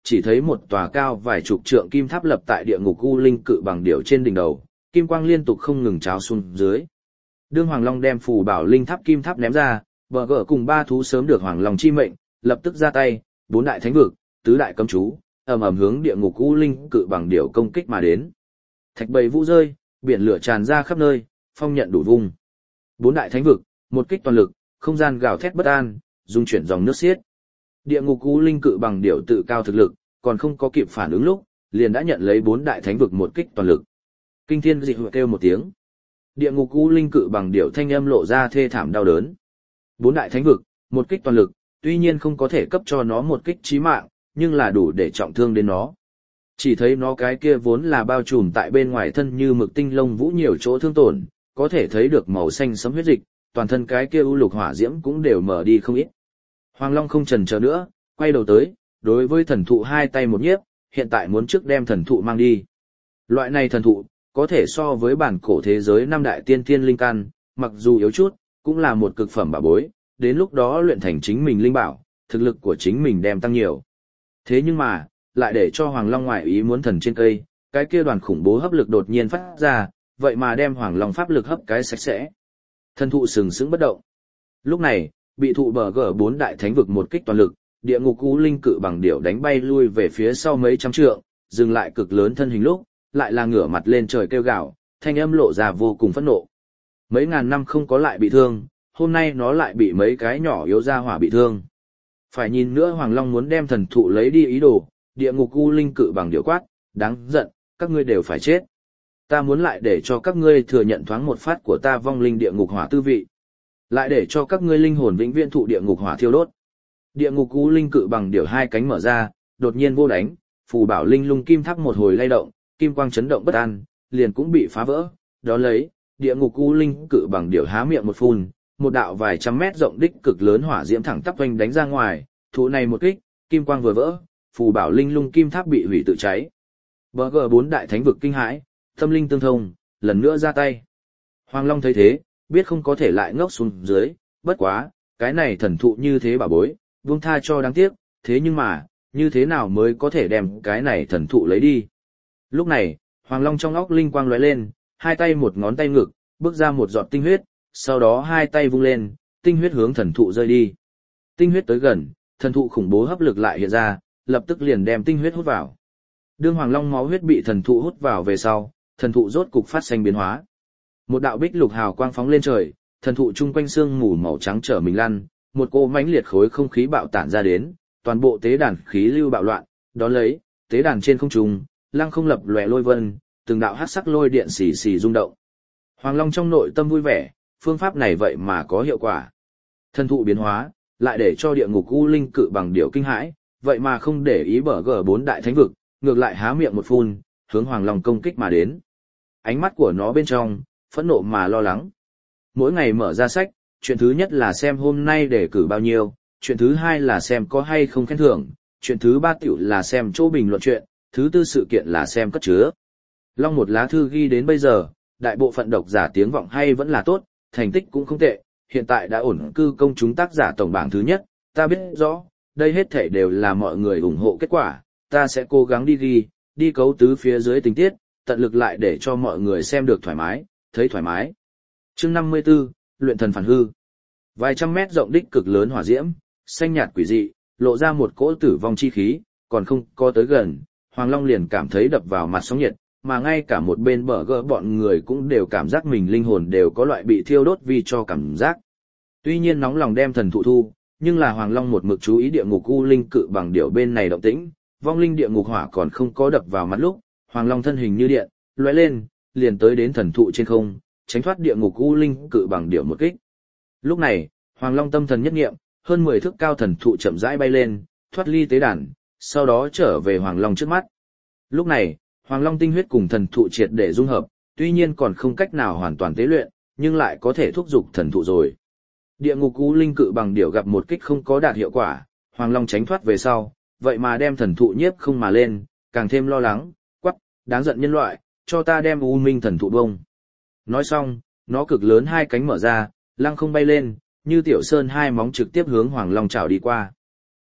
chỉ thấy một tòa cao vài chục trượng kim tháp lập tại địa ngục u linh cự bằng điểu trên đỉnh đầu, kim quang liên tục không ngừng trào xuống dưới. Đương Hoàng Long đem phù bảo linh tháp kim tháp ném ra, bờ gở cùng ba thú sớm được Hoàng Long chi mệnh, lập tức ra tay, bốn đại thánh vực, tứ đại cấm chú, ầm ầm hướng địa ngục u linh cự bằng điểu công kích mà đến. Thạch bầy vũ rơi, biển lửa tràn ra khắp nơi, phong nhận đủ vung. Bốn đại thánh vực, một kích toàn lực, không gian gào thét bất an, dung chuyển dòng nước xiết. Địa ngục u linh cự bằng điểu tự cao thực lực, còn không có kịp phản ứng lúc, liền đã nhận lấy bốn đại thánh vực một kích toàn lực. Kinh thiên dị hụt kêu một tiếng. Địa ngục u linh cự bằng điểu thanh âm lộ ra thê thảm đau đớn. Bốn đại thánh vực, một kích toàn lực, tuy nhiên không có thể cấp cho nó một kích chí mạng, nhưng là đủ để trọng thương đến nó. Chỉ thấy nó cái kia vốn là bao trùm tại bên ngoài thân như mực tinh lông vũ nhiều chỗ thương tổn, có thể thấy được màu xanh sẫm huyết dịch, toàn thân cái kia u lục hỏa diễm cũng đều mở đi không ít. Hoàng Long không chần chờ nữa, quay đầu tới, đối với thần thụ hai tay một nhiếp, hiện tại muốn trước đem thần thụ mang đi. Loại này thần thụ, có thể so với bản cổ thế giới năm đại tiên thiên linh căn, mặc dù yếu chút, cũng là một cực phẩm bảo bối, đến lúc đó luyện thành chính mình linh bảo, thực lực của chính mình đem tăng nhiều. Thế nhưng mà, lại để cho Hoàng Long ngoại ý muốn thần trên cây, cái kia đoàn khủng bố hấp lực đột nhiên phát ra, vậy mà đem Hoàng Long pháp lực hấp cái sạch sẽ. Thần thụ sừng sững bất động. Lúc này, bị thụ bờ gở bốn đại thánh vực một kích toàn lực, địa ngục u linh cự bằng điểu đánh bay lui về phía sau mấy trăm trượng, dừng lại cực lớn thân hình lúc, lại là ngửa mặt lên trời kêu gào, thanh âm lộ ra vô cùng phẫn nộ. Mấy ngàn năm không có lại bị thương, hôm nay nó lại bị mấy cái nhỏ yếu ra hỏa bị thương. Phải nhìn nữa Hoàng Long muốn đem thần thụ lấy đi ý đồ, địa ngục u linh cự bằng điểu quát, đáng giận, các ngươi đều phải chết. Ta muốn lại để cho các ngươi thừa nhận thoáng một phát của ta vong linh địa ngục hỏa tư vị. Lại để cho các ngươi linh hồn vĩnh viễn thụ địa ngục hỏa thiêu đốt. Địa ngục u linh cự bằng điểu hai cánh mở ra, đột nhiên vô đánh, phù bảo linh lung kim tháp một hồi lay động, kim quang chấn động bất an, liền cũng bị phá vỡ. Đó lấy, địa ngục u linh cự bằng điểu há miệng một phun, một đạo vài trăm mét rộng đích cực lớn hỏa diễm thẳng tắp vành đánh ra ngoài, thụ này một kích, kim quang vừa vỡ, phù bảo linh lung kim tháp bị hủy tự cháy. Bờ gờ bốn đại thánh vực kinh hãi, tâm linh tương thông, lần nữa ra tay. Hoàng Long thấy thế, biết không có thể lại ngốc xuống dưới, bất quá, cái này thần thụ như thế bà bối, buông tha cho đáng tiếc, thế nhưng mà, như thế nào mới có thể đem cái này thần thụ lấy đi. Lúc này, Hoàng Long trong óc linh quang lóe lên, hai tay một ngón tay ngực, bước ra một giọt tinh huyết, sau đó hai tay vung lên, tinh huyết hướng thần thụ rơi đi. Tinh huyết tới gần, thần thụ khủng bố hấp lực lại hiện ra, lập tức liền đem tinh huyết hút vào. Đương Hoàng Long máu huyết bị thần thụ hút vào về sau, thần thụ rốt cục phát sinh biến hóa. Một đạo bích lục hào quang phóng lên trời, thần thụ chung quanh xương mù màu trắng trở mình lăn, một cỗ mãnh liệt khối không khí bạo tản ra đến, toàn bộ tế đàn khí lưu bạo loạn, đón lấy, tế đàn trên không trung, lăng không lập lòe lôi vân, từng đạo hắc sắc lôi điện xì xì rung động. Hoàng Long trong nội tâm vui vẻ, phương pháp này vậy mà có hiệu quả. Thần thụ biến hóa, lại để cho địa ngục u linh cự bằng điểu kinh hãi, vậy mà không để ý bờ gờ bốn đại thánh vực, ngược lại há miệng một phun, hướng Hoàng Long công kích mà đến. Ánh mắt của nó bên trong, phẫn nộ mà lo lắng. Mỗi ngày mở ra sách, chuyện thứ nhất là xem hôm nay đề cử bao nhiêu, chuyện thứ hai là xem có hay không khen thưởng, chuyện thứ ba tiểu là xem chỗ bình luận chuyện, thứ tư sự kiện là xem cất chứa. Long một lá thư ghi đến bây giờ, đại bộ phận độc giả tiếng vọng hay vẫn là tốt, thành tích cũng không tệ, hiện tại đã ổn cư công chúng tác giả tổng bảng thứ nhất, ta biết rõ, đây hết thể đều là mọi người ủng hộ kết quả, ta sẽ cố gắng đi ghi, đi cấu tứ phía dưới tình tiết, tận lực lại để cho mọi người xem được thoải mái, thấy thoải mái. Chương năm mươi tư, luyện thần phản hư. Vài trăm mét rộng đích cực lớn hỏa diễm, xanh nhạt quỷ dị, lộ ra một cỗ tử vong chi khí, còn không có tới gần, Hoàng Long liền cảm thấy đập vào mặt sóng nhiệt, mà ngay cả một bên bờ gỡ bọn người cũng đều cảm giác mình linh hồn đều có loại bị thiêu đốt vì cho cảm giác. Tuy nhiên nóng lòng đem thần thụ thu, nhưng là Hoàng Long một mực chú ý địa ngục u linh cự bằng điểu bên này động tĩnh, vong linh địa ngục hỏa còn không có đập vào mắt lúc, Hoàng Long thân hình như điện, lóe lên, liền tới đến thần thụ trên không, tránh thoát địa ngục u linh cự bằng điểu một kích. Lúc này, Hoàng Long tâm thần nhất nghiệm, hơn mười thước cao thần thụ chậm rãi bay lên, thoát ly tế đàn, sau đó trở về Hoàng Long trước mắt. Lúc này, Hoàng Long tinh huyết cùng thần thụ triệt để dung hợp, tuy nhiên còn không cách nào hoàn toàn tế luyện, nhưng lại có thể thúc giục thần thụ rồi. Địa ngục u linh cự bằng điểu gặp một kích không có đạt hiệu quả, Hoàng Long tránh thoát về sau, vậy mà đem thần thụ nhiếp không mà lên, càng thêm lo lắng, quắc, đáng giận nhân loại, cho ta đem u minh thần thụ bông. Nói xong, nó cực lớn hai cánh mở ra, lăng không bay lên, như tiểu sơn hai móng trực tiếp hướng Hoàng Long chảo đi qua.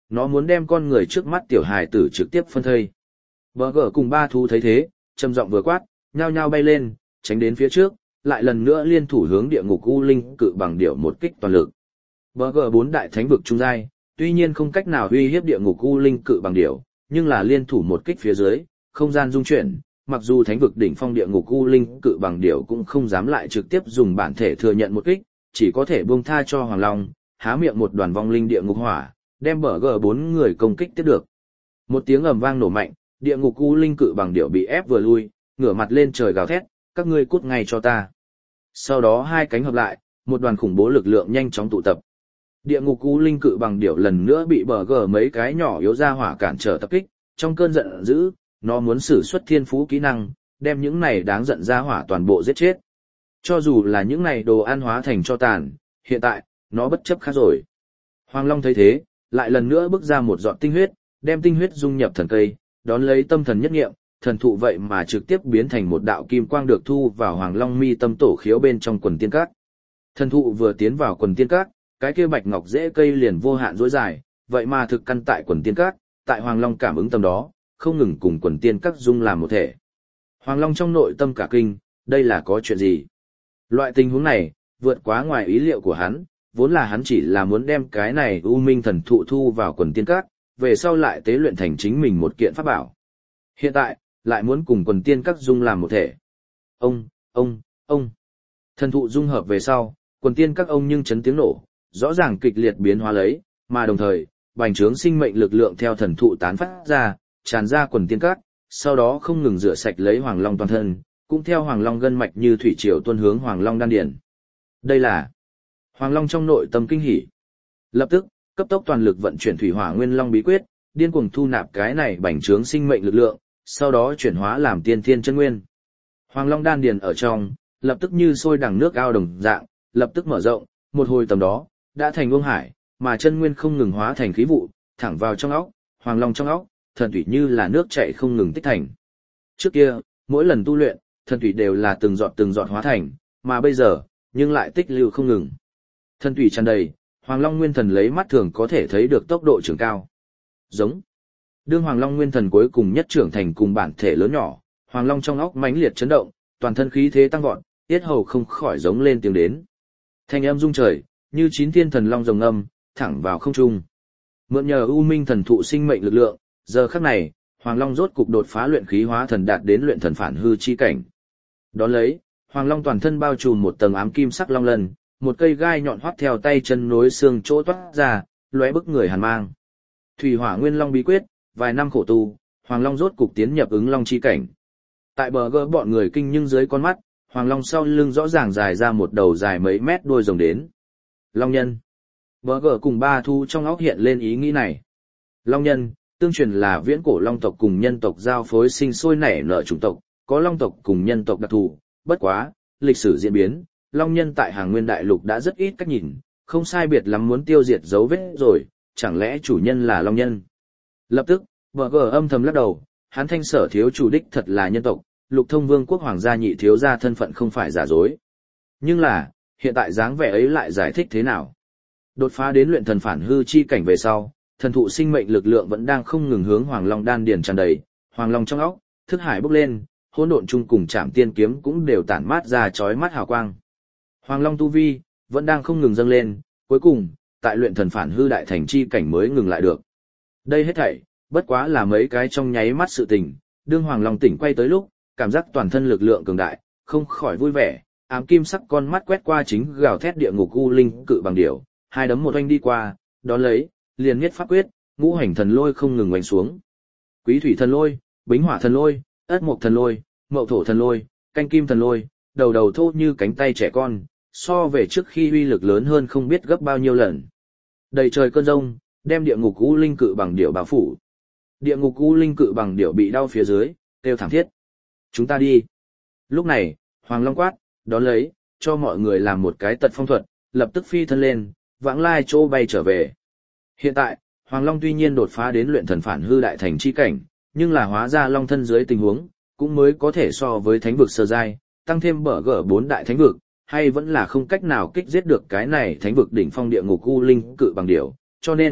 nó muốn đem con người trước mắt tiểu hài tử trực tiếp phân thây. Bờ gở cùng ba thú thấy thế, trầm giọng vừa quát, nhao nhao bay lên, tránh đến phía trước, lại lần nữa liên thủ hướng địa ngục u linh cự bằng điểu một kích toàn lực. Bờ gở bốn đại thánh vực trung giai, tuy nhiên không cách nào uy hiếp địa ngục u linh cự bằng điểu, nhưng là liên thủ một kích phía dưới, không gian dung chuyển, mặc dù thánh vực đỉnh phong địa ngục u linh cự bằng điểu cũng không dám lại trực tiếp dùng bản thể thừa nhận một kích, chỉ có thể buông tha cho Hoàng Long, há miệng một đoàn vong linh địa ngục hỏa, đem bờ gở bốn người công kích tiếp được. Một tiếng ầm vang nổ mạnh, địa ngục u linh cự bằng điểu bị ép vừa lui, ngửa mặt lên trời gào thét, các ngươi cút ngay cho ta. Sau đó hai cánh hợp lại, một đoàn khủng bố lực lượng nhanh chóng tụ tập. Địa ngục u linh cự bằng điểu lần nữa bị bờ gở mấy cái nhỏ yếu ra hỏa cản trở tập kích, trong cơn giận dữ, nó muốn sử xuất thiên phú kỹ năng, đem những này đáng giận ra hỏa toàn bộ giết chết. Cho dù là những này đồ ăn hóa thành cho tàn, hiện tại, nó bất chấp khác rồi. Hoàng Long thấy thế, lại lần nữa bước ra một giọt tinh huyết, đem tinh huyết dung nhập thần cây, đón lấy tâm thần nhất nghiệm, thần thụ vậy mà trực tiếp biến thành một đạo kim quang được thu vào Hoàng Long mi tâm tổ khiếu bên trong quần tiên các. Thần thụ vừa tiến vào quần tiên các, cái kia bạch ngọc rễ cây liền vô hạn dối dài, vậy mà thực căn tại quần tiên các, tại Hoàng Long cảm ứng tâm đó, không ngừng cùng quần tiên các dung làm một thể. Hoàng Long trong nội tâm cả kinh, đây là có chuyện gì? Loại tình huống này, vượt quá ngoài ý liệu của hắn, vốn là hắn chỉ là muốn đem cái này U Minh thần thụ thu vào quần tiên các, về sau lại tế luyện thành chính mình một kiện pháp bảo. Hiện tại, lại muốn cùng quần tiên các dung làm một thể. Ông, ông, ông. Thần thụ dung hợp về sau, quần tiên các ông nhưng chấn tiếng nổ, rõ ràng kịch liệt biến hóa lấy, mà đồng thời, bành trướng sinh mệnh lực lượng theo thần thụ tán phát ra, tràn ra quần tiên các, sau đó không ngừng rửa sạch lấy Hoàng Long toàn thân, cũng theo Hoàng Long gân mạch như thủy triều tuôn hướng Hoàng Long đan điền. Đây là Hoàng Long trong nội tâm kinh hỉ. Lập tức, cấp tốc toàn lực vận chuyển Thủy Hỏa Nguyên Long bí quyết, điên cuồng thu nạp cái này bành trướng sinh mệnh lực lượng, sau đó chuyển hóa làm tiên thiên chân nguyên. Hoàng Long đan điền ở trong, lập tức như sôi đằng nước ao đồng dạng, lập tức mở rộng, một hồi tầm đó, đã thành Vương Hải, mà chân nguyên không ngừng hóa thành khí vụ, thẳng vào trong óc, Hoàng Long trong óc, thần thủy như là nước chảy không ngừng tích thành. Trước kia, mỗi lần tu luyện, thần thủy đều là từng giọt từng giọt hóa thành, mà bây giờ, nhưng lại tích lưu không ngừng. Thần thủy tràn đầy, Hoàng Long Nguyên Thần lấy mắt thường có thể thấy được tốc độ trưởng cao. Giống. Đương Hoàng Long Nguyên Thần cuối cùng nhất trưởng thành cùng bản thể lớn nhỏ, Hoàng Long trong óc mãnh liệt chấn động, toàn thân khí thế tăng vọt, tiết hầu không khỏi giống lên tiếng đến. Thanh âm rung trời, như chín thiên thần long rồng âm, thẳng vào không trung. Mượn nhờ U Minh thần thụ sinh mệnh lực lượng, giờ khắc này, Hoàng Long rốt cục đột phá luyện khí hóa thần đạt đến luyện thần phản hư chi cảnh. Đón lấy, Hoàng Long toàn thân bao trùm một tầng ám kim sắc long lân, một cây gai nhọn hoắt theo tay chân nối xương chỗ toát ra, lóe bức người hàn mang. Thủy Hỏa Nguyên Long bí quyết, vài năm khổ tu, Hoàng Long rốt cục tiến nhập ứng long chi cảnh. Tại bờ gỡ bọn người kinh nhưng dưới con mắt, Hoàng Long sau lưng rõ ràng dài ra một đầu dài mấy mét đuôi rồng đến. Long nhân. Bờ gỡ cùng ba thu trong óc hiện lên ý nghĩ này. Long nhân, tương truyền là viễn cổ long tộc cùng nhân tộc giao phối sinh sôi nảy nở chủng tộc, có long tộc cùng nhân tộc đặc thù, bất quá, lịch sử diễn biến, long nhân tại Hàng Nguyên Đại Lục đã rất ít cách nhìn, không sai biệt lắm muốn tiêu diệt dấu vết rồi, chẳng lẽ chủ nhân là long nhân. Lập tức, bờ gờ âm thầm lắc đầu, hắn Thanh Sở thiếu chủ đích thật là nhân tộc, Lục Thông Vương quốc hoàng gia nhị thiếu gia thân phận không phải giả dối. Nhưng là, hiện tại dáng vẻ ấy lại giải thích thế nào? Đột phá đến luyện thần phản hư chi cảnh về sau, thần thụ sinh mệnh lực lượng vẫn đang không ngừng hướng Hoàng Long đan điền tràn đầy, Hoàng Long trong óc, thức hải bốc lên, hỗn độn chung cùng Trảm Tiên kiếm cũng đều tản mát ra chói mắt hào quang. Hoàng Long tu vi vẫn đang không ngừng dâng lên, cuối cùng, tại luyện thần phản hư đại thành chi cảnh mới ngừng lại được. Đây hết thảy, bất quá là mấy cái trong nháy mắt sự tình, đương Hoàng Long tỉnh quay tới lúc, cảm giác toàn thân lực lượng cường đại, không khỏi vui vẻ, ám kim sắc con mắt quét qua chính gào thét địa ngục u linh cự bằng điểu, hai đấm một oanh đi qua, đón lấy, liền nhất pháp quyết, ngũ hành thần lôi không ngừng oanh xuống. Quý thủy thần lôi, bính hỏa thần lôi, ất mộc thần lôi, mậu thổ thần lôi, canh kim thần lôi, đầu đầu thô như cánh tay trẻ con, so về trước khi uy lực lớn hơn không biết gấp bao nhiêu lần. Đầy trời cơn rông, đem địa ngục u linh cự bằng điểu bao phủ. Địa ngục u linh cự bằng điểu bị đau phía dưới, kêu thảm thiết. Chúng ta đi. Lúc này, Hoàng Long quát, đón lấy, cho mọi người làm một cái tật phong thuật, lập tức phi thân lên, vãng lai chỗ bay trở về. Hiện tại, Hoàng Long tuy nhiên đột phá đến luyện thần phản hư đại thành chi cảnh, nhưng là hóa ra long thân dưới tình huống, cũng mới có thể so với thánh vực sơ giai, tăng thêm bở gở bốn đại thánh vực, hay vẫn là không cách nào kích giết được cái này thánh vực đỉnh phong địa ngục u linh cự bằng điểu, cho nên,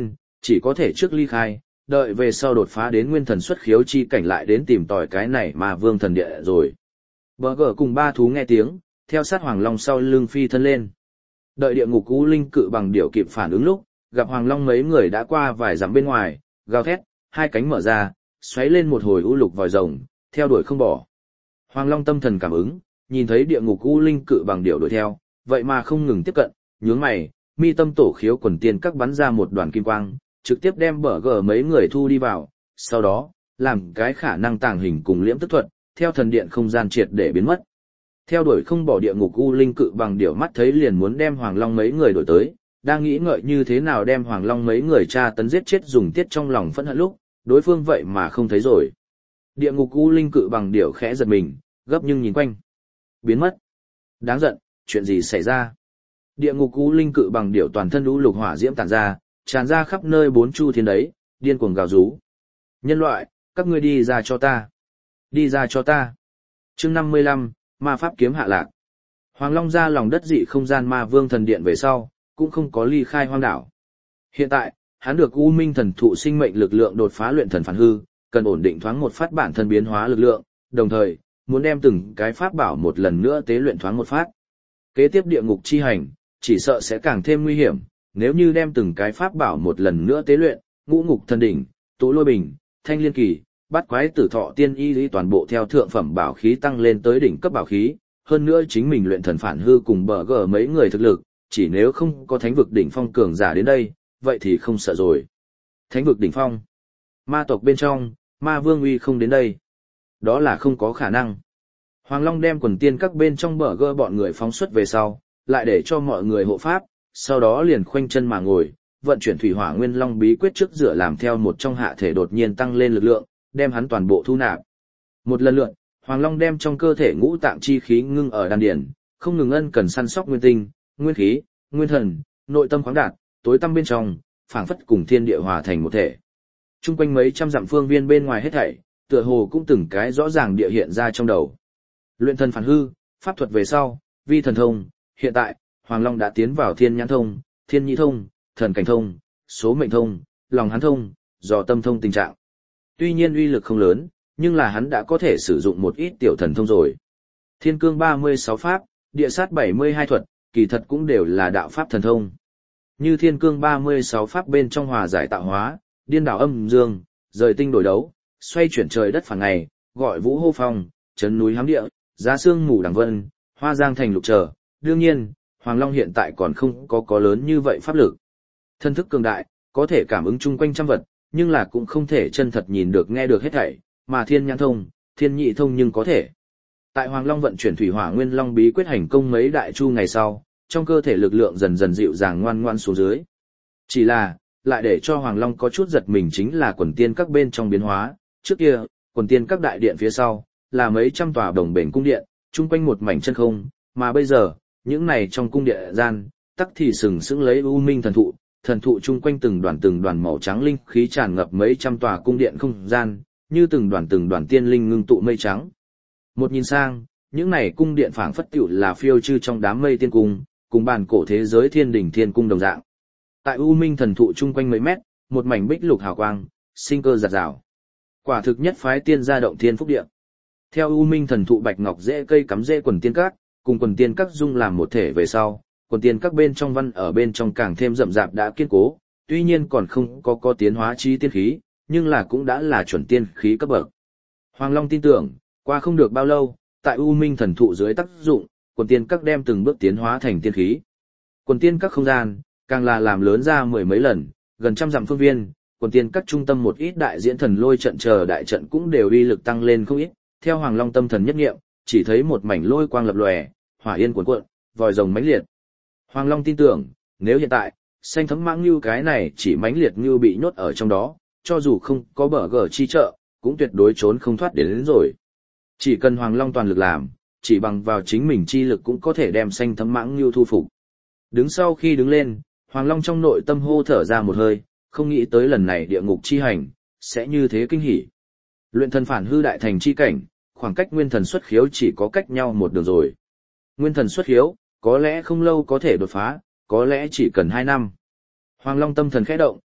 chỉ có thể trước ly khai, đợi về sau đột phá đến nguyên thần xuất khiếu chi cảnh lại đến tìm tòi cái này mà vương thần địa rồi. Bờ gờ cùng ba thú nghe tiếng, theo sát Hoàng Long sau lưng phi thân lên. Đợi địa ngục u linh cự bằng điểu kịp phản ứng lúc, gặp Hoàng Long mấy người đã qua vài dặm bên ngoài, gào thét, hai cánh mở ra, xoáy lên một hồi u lục vòi rồng, theo đuổi không bỏ. Hoàng Long tâm thần cảm ứng, nhìn thấy địa ngục u linh cự bằng điểu đuổi theo, vậy mà không ngừng tiếp cận, nhướng mày, mi tâm tổ khiếu quần tiên các bắn ra một đoàn kim quang, trực tiếp đem bờ gờ mấy người thu đi vào, sau đó, làm cái khả năng tàng hình cùng liễm tức thuật, theo thần điện không gian triệt để biến mất. Theo đuổi không bỏ địa ngục u linh cự bằng điểu mắt thấy liền muốn đem Hoàng Long mấy người đổi tới, đang nghĩ ngợi như thế nào đem Hoàng Long mấy người tra tấn giết chết dùng tiết trong lòng phẫn hận lúc, đối phương vậy mà không thấy rồi. Địa ngục u linh cự bằng điểu khẽ giật mình, gấp nhưng nhìn quanh. Biến mất. Đáng giận, chuyện gì xảy ra? Địa ngục u linh cự bằng điểu toàn thân u lục hỏa diễm tản ra, tràn ra khắp nơi bốn chu thiên đấy, điên cuồng gào rú. Nhân loại, các ngươi đi ra cho ta. Đi ra cho ta. Chương năm mươi lăm, ma pháp kiếm hạ lạc. Hoàng Long ra lòng đất dị không gian ma vương thần điện về sau, cũng không có ly khai hoang đảo. Hiện tại, hắn được U Minh thần thụ sinh mệnh lực lượng đột phá luyện thần phản hư, cần ổn định thoáng một phát bản thân biến hóa lực lượng, đồng thời, muốn đem từng cái pháp bảo một lần nữa tế luyện thoáng một phát. Kế tiếp địa ngục chi hành, chỉ sợ sẽ càng thêm nguy hiểm, nếu như đem từng cái pháp bảo một lần nữa tế luyện, ngũ ngục thần đỉnh, tụ lôi bình, thanh liên kỳ, bát quái tử thọ tiên y lý toàn bộ theo thượng phẩm bảo khí tăng lên tới đỉnh cấp bảo khí, hơn nữa chính mình luyện thần phản hư cùng bờ gờ mấy người thực lực, chỉ nếu không có thánh vực đỉnh phong cường giả đến đây, vậy thì không sợ rồi. Thánh vực đỉnh phong, ma tộc bên trong, ma vương uy không đến đây. Đó là không có khả năng. Hoàng Long đem quần tiên các bên trong bờ gơ bọn người phóng xuất về sau, lại để cho mọi người hộ pháp, sau đó liền khoanh chân mà ngồi, vận chuyển thủy hỏa nguyên long bí quyết trước dựa làm theo một trong hạ thể đột nhiên tăng lên lực lượng, đem hắn toàn bộ thu nạp. Một lần lượt, Hoàng Long đem trong cơ thể ngũ tạng chi khí ngưng ở đan điền, không ngừng ân cần săn sóc nguyên tinh, nguyên khí, nguyên thần, nội tâm khoáng đạt, tối tâm bên trong, phảng phất cùng thiên địa hòa thành một thể. Trung quanh mấy trăm dặm phương viên bên ngoài hết thảy, tựa hồ cũng từng cái rõ ràng địa hiện ra trong đầu. Luyện thần phản hư, pháp thuật về sau, vi thần thông, hiện tại, Hoàng Long đã tiến vào thiên nhãn thông, thiên nhị thông, thần cảnh thông, số mệnh thông, lòng hắn thông, dò tâm thông tình trạng. Tuy nhiên uy lực không lớn, nhưng là hắn đã có thể sử dụng một ít tiểu thần thông rồi. Thiên cương ba mươi sáu pháp, địa sát bảy mươi hai thuật, kỳ thật cũng đều là đạo pháp thần thông. Như thiên cương ba mươi sáu pháp bên trong hòa giải tạo hóa, điên đảo âm dương, rời tinh đổi đấu, xoay chuyển trời đất phản ngày, gọi vũ hô phong, chấn núi hám địa, giá xương mù đằng vân, hoa giang thành lục trở. Đương nhiên, Hoàng Long hiện tại còn không có có lớn như vậy pháp lực. Thân thức cường đại, có thể cảm ứng chung quanh trăm vật, nhưng là cũng không thể chân thật nhìn được nghe được hết thảy, mà thiên nhãn thông, thiên nhị thông nhưng có thể. Tại Hoàng Long vận chuyển thủy hỏa nguyên long bí quyết hành công mấy đại chu ngày sau, trong cơ thể lực lượng dần dần dịu dàng ngoan ngoan xuống dưới. Chỉ là, lại để cho Hoàng Long có chút giật mình chính là quần tiên các bên trong biến hóa, trước kia, quần tiên các đại điện phía sau, là mấy trăm tòa đồng bền cung điện, chung quanh một mảnh chân không, mà bây giờ, những này trong cung điện gian, tắc thì sừng sững lấy u minh thần thụ, thần thụ chung quanh từng đoàn từng đoàn màu trắng linh khí tràn ngập mấy trăm tòa cung điện không gian, như từng đoàn từng đoàn tiên linh ngưng tụ mây trắng. Một nhìn sang, những này cung điện phảng phất tựu là phiêu chư trong đám mây tiên cung, cùng bản cổ thế giới thiên đỉnh thiên cung đồng dạng. Tại u minh thần thụ chung quanh mấy mét, một mảnh bích lục hào quang, sinh cơ giạt rào. Quả thực nhất phái tiên gia động thiên phúc địa. Theo u minh thần thụ bạch ngọc rễ cây cắm rễ quần tiên các, cùng quần tiên các dung làm một thể về sau, quần tiên các bên trong văn ở bên trong càng thêm rậm rạp đã kiên cố, tuy nhiên còn không có có tiến hóa chi tiên khí, nhưng là cũng đã là chuẩn tiên khí cấp bậc. Hoàng Long tin tưởng, qua không được bao lâu, tại u minh thần thụ dưới tác dụng, quần tiên các đem từng bước tiến hóa thành tiên khí. Quần tiên các không gian, càng là làm lớn ra mười mấy lần, gần trăm dặm phương viên, quần tiên các trung tâm một ít đại diễn thần lôi trận chờ đại trận cũng đều uy lực tăng lên không ít. Theo Hoàng Long tâm thần nhất nghiệm, chỉ thấy một mảnh lôi quang lập lòe, hỏa yên cuồn cuộn, vòi rồng mãnh liệt. Hoàng Long tin tưởng, nếu hiện tại, xanh thấm mãng lưu cái này chỉ mãnh liệt như bị nhốt ở trong đó, cho dù không có bờ gờ chi trợ, cũng tuyệt đối trốn không thoát đến, đến rồi. Chỉ cần Hoàng Long toàn lực làm, chỉ bằng vào chính mình chi lực cũng có thể đem xanh thấm mãng lưu thu phục. Đứng sau khi đứng lên, Hoàng Long trong nội tâm hô thở ra một hơi, không nghĩ tới lần này địa ngục chi hành, sẽ như thế kinh hỉ. Luyện thần phản hư đại thành chi cảnh, khoảng cách nguyên thần xuất khiếu chỉ có cách nhau một đường rồi. Nguyên thần xuất khiếu, có lẽ không lâu có thể đột phá, có lẽ chỉ cần hai năm. Hoàng Long tâm thần khẽ động,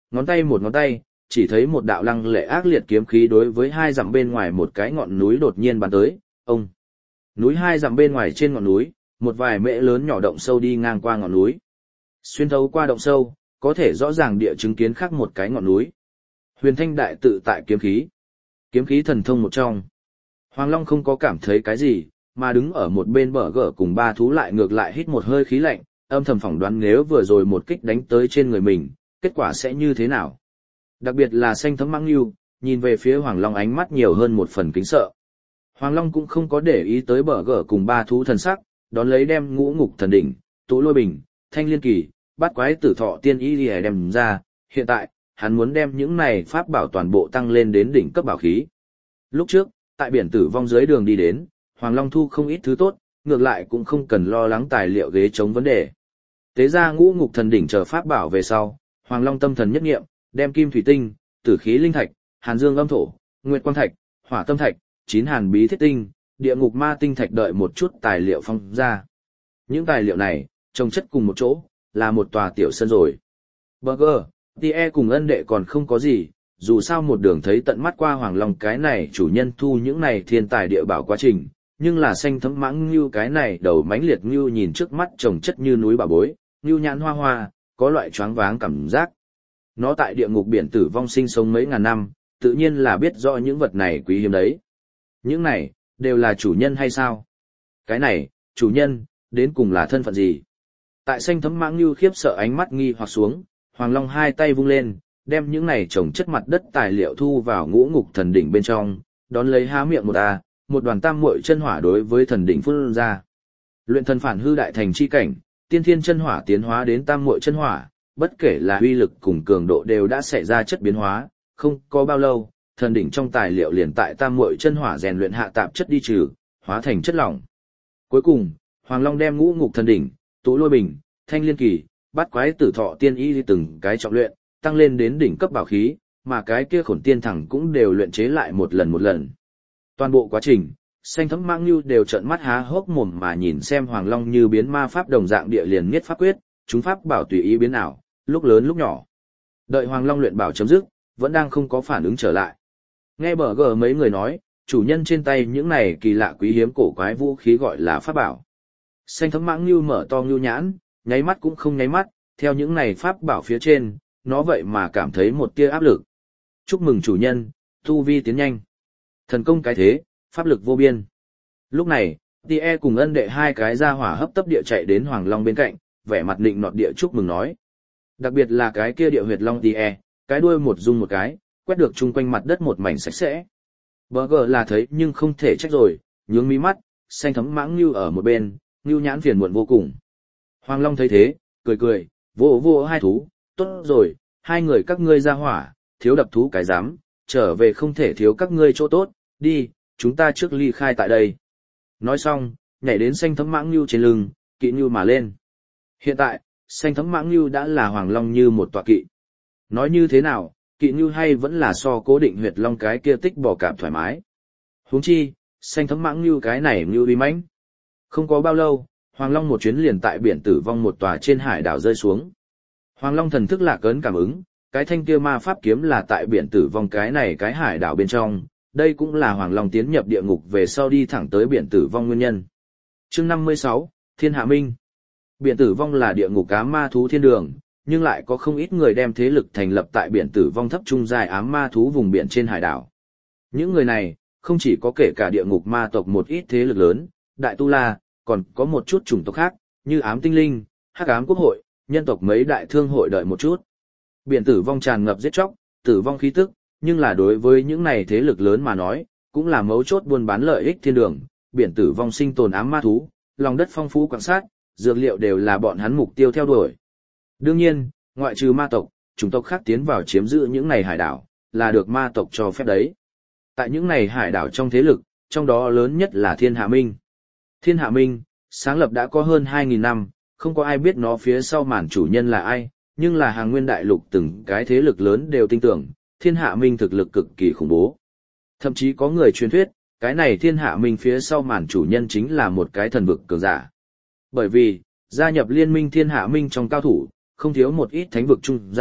Ngón tay một ngón tay, chỉ thấy một đạo lăng lệ ác liệt kiếm khí đối với hai dặm bên ngoài một cái ngọn núi đột nhiên bắn tới, ông. Núi hai dặm bên ngoài trên ngọn núi, một vài mễ lớn nhỏ động sâu đi ngang qua ngọn núi. Xuyên thấu qua động sâu, có thể rõ ràng địa chứng kiến khác một cái ngọn núi. Huyền Thanh đại tự tại kiếm khí. Kiếm khí thần thông một trong. Hoàng Long không có cảm thấy cái gì, mà đứng ở một bên bờ gở cùng ba thú lại ngược lại hít một hơi khí lạnh, âm thầm phỏng đoán nếu vừa rồi một kích đánh tới trên người mình, kết quả sẽ như thế nào. Đặc biệt là xanh thấm mãng lưu, nhìn về phía Hoàng Long ánh mắt nhiều hơn một phần kính sợ. Hoàng Long cũng không có để ý tới bờ gở cùng ba thú thần sắc, đón lấy đem ngũ ngục thần đỉnh, tụ lôi bình, thanh liên kỳ, bát quái tử thọ tiên y lìa đem ra, hiện tại, hắn muốn đem những này pháp bảo toàn bộ tăng lên đến đỉnh cấp bảo khí. Lúc trước, tại biển tử vong dưới đường đi đến, Hoàng Long thu không ít thứ tốt, ngược lại cũng không cần lo lắng tài liệu ghế chống vấn đề. Tế ra ngũ ngục thần đỉnh chờ pháp bảo về sau, Hoàng Long tâm thần nhất nghiệm, đem kim thủy tinh, tử khí linh thạch, hàn dương âm thổ, nguyệt quang thạch, hỏa tâm thạch, chín hàn bí thiết tinh, địa ngục ma tinh thạch đợi một chút tài liệu phong ra. Những tài liệu này, trồng chất cùng một chỗ, là một tòa tiểu sân rồi. Burger, Tie cùng ân đệ còn không có gì, dù sao một đường thấy tận mắt qua Hoàng Long cái này chủ nhân thu những này thiên tài địa bảo quá trình, nhưng là xanh thấm mãng như cái này đầu mãnh liệt như nhìn trước mắt trồng chất như núi bà bối, như nhãn hoa hoa, có loại choáng váng cảm giác. Nó tại địa ngục biển tử vong sinh sống mấy ngàn năm, tự nhiên là biết rõ những vật này quý hiếm đấy. Những này, đều là chủ nhân hay sao? Cái này, chủ nhân, đến cùng là thân phận gì? Tại xanh thấm mãng như khiếp sợ ánh mắt nghi hoặc xuống, Hoàng Long hai tay vung lên, đem những này trồng chất mặt đất tài liệu thu vào ngũ ngục thần đỉnh bên trong, đón lấy há miệng một a, một đoàn tam muội chân hỏa đối với thần đỉnh phun ra. Luyện thần phản hư đại thành chi cảnh, tiên thiên chân hỏa tiến hóa đến tam muội chân hỏa, bất kể là uy lực cùng cường độ đều đã xảy ra chất biến hóa, không có bao lâu, thần đỉnh trong tài liệu liền tại tam muội chân hỏa rèn luyện hạ tạp chất đi trừ, hóa thành chất lỏng. Cuối cùng, Hoàng Long đem ngũ ngục thần đỉnh, tụ lôi bình, thanh liên kỳ, bát quái tử thọ tiên y từng cái trọng luyện, tăng lên đến đỉnh cấp bảo khí, mà cái kia khổn tiên thẳng cũng đều luyện chế lại một lần một lần. Toàn bộ quá trình, xanh thấm mãng lưu đều trợn mắt há hốc mồm mà nhìn xem Hoàng Long như biến ma pháp đồng dạng địa liền miết pháp quyết, chúng pháp bảo tùy ý biến ảo, lúc lớn lúc nhỏ. Đợi Hoàng Long luyện bảo chấm dứt, vẫn đang không có phản ứng trở lại. Nghe bờ gờ mấy người nói, chủ nhân trên tay những này kỳ lạ quý hiếm cổ quái vũ khí gọi là pháp bảo. Xanh thấm mãng lưu mở to lưu nhãn, nháy mắt cũng không nháy mắt, theo những này pháp bảo phía trên, nó vậy mà cảm thấy một tia áp lực. Chúc mừng chủ nhân, tu vi tiến nhanh. Thần công cái thế, pháp lực vô biên. Lúc này, Tie cùng ân đệ hai cái ra hỏa hấp tấp địa chạy đến Hoàng Long bên cạnh, vẻ mặt định nọt địa chúc mừng nói. Đặc biệt là cái kia địa huyệt long Tie, cái đuôi một rung một cái, quét được chung quanh mặt đất một mảnh sạch sẽ. Burger là thấy nhưng không thể trách rồi, nhướng mí mắt, xanh thấm mãng lưu ở một bên, lưu nhãn phiền muộn vô cùng. Hoàng Long thấy thế, cười cười, vô vô hai thú, tốt rồi, hai người các ngươi ra hỏa, thiếu đập thú cái dám, trở về không thể thiếu các ngươi chỗ tốt, đi, chúng ta trước ly khai tại đây. Nói xong, nhảy đến xanh thấm mãng lưu trên lưng, kỵ lưu mà lên. Hiện tại, xanh thấm mãng lưu đã là Hoàng Long như một tọa kỵ. Nói như thế nào, kỵ lưu hay vẫn là so cố định huyệt long cái kia tích bỏ cảm thoải mái. Huống chi, xanh thấm mãng lưu cái này lưu uy mãnh. Không có bao lâu, Hoàng Long một chuyến liền tại biển tử vong một tòa trên hải đảo rơi xuống. Hoàng Long thần thức lạc ấn cảm ứng, cái thanh kia ma pháp kiếm là tại biển tử vong cái này cái hải đảo bên trong, đây cũng là Hoàng Long tiến nhập địa ngục về sau đi thẳng tới biển tử vong nguyên nhân. Chương năm mươi sáu, Thiên Hạ Minh. Biển tử vong là địa ngục ám ma thú thiên đường, nhưng lại có không ít người đem thế lực thành lập tại biển tử vong thấp trung dài ám ma thú vùng biển trên hải đảo. Những người này, không chỉ có kể cả địa ngục ma tộc một ít thế lực lớn, đại tu la, còn có một chút chủng tộc khác, như ám tinh linh, hắc ám quốc hội, nhân tộc mấy đại thương hội đợi một chút. Biển tử vong tràn ngập giết chóc, tử vong khí tức, nhưng là đối với những này thế lực lớn mà nói, cũng là mấu chốt buôn bán lợi ích thiên đường, biển tử vong sinh tồn ám ma thú, lòng đất phong phú quan sát, dược liệu đều là bọn hắn mục tiêu theo đuổi. Đương nhiên, ngoại trừ ma tộc, chủng tộc khác tiến vào chiếm giữ những này hải đảo, là được ma tộc cho phép đấy. Tại những này hải đảo trong thế lực, trong đó lớn nhất là Thiên Hạ Minh. Thiên Hạ Minh, sáng lập đã có hơn hai nghìn năm, không có ai biết nó phía sau màn chủ nhân là ai, nhưng là hàng nguyên đại lục từng cái thế lực lớn đều tin tưởng, Thiên Hạ Minh thực lực cực kỳ khủng bố. Thậm chí có người truyền thuyết, cái này Thiên Hạ Minh phía sau màn chủ nhân chính là một cái thần vực cường giả. Bởi vì, gia nhập liên minh Thiên Hạ Minh trong cao thủ, không thiếu một ít thánh vực trung giai,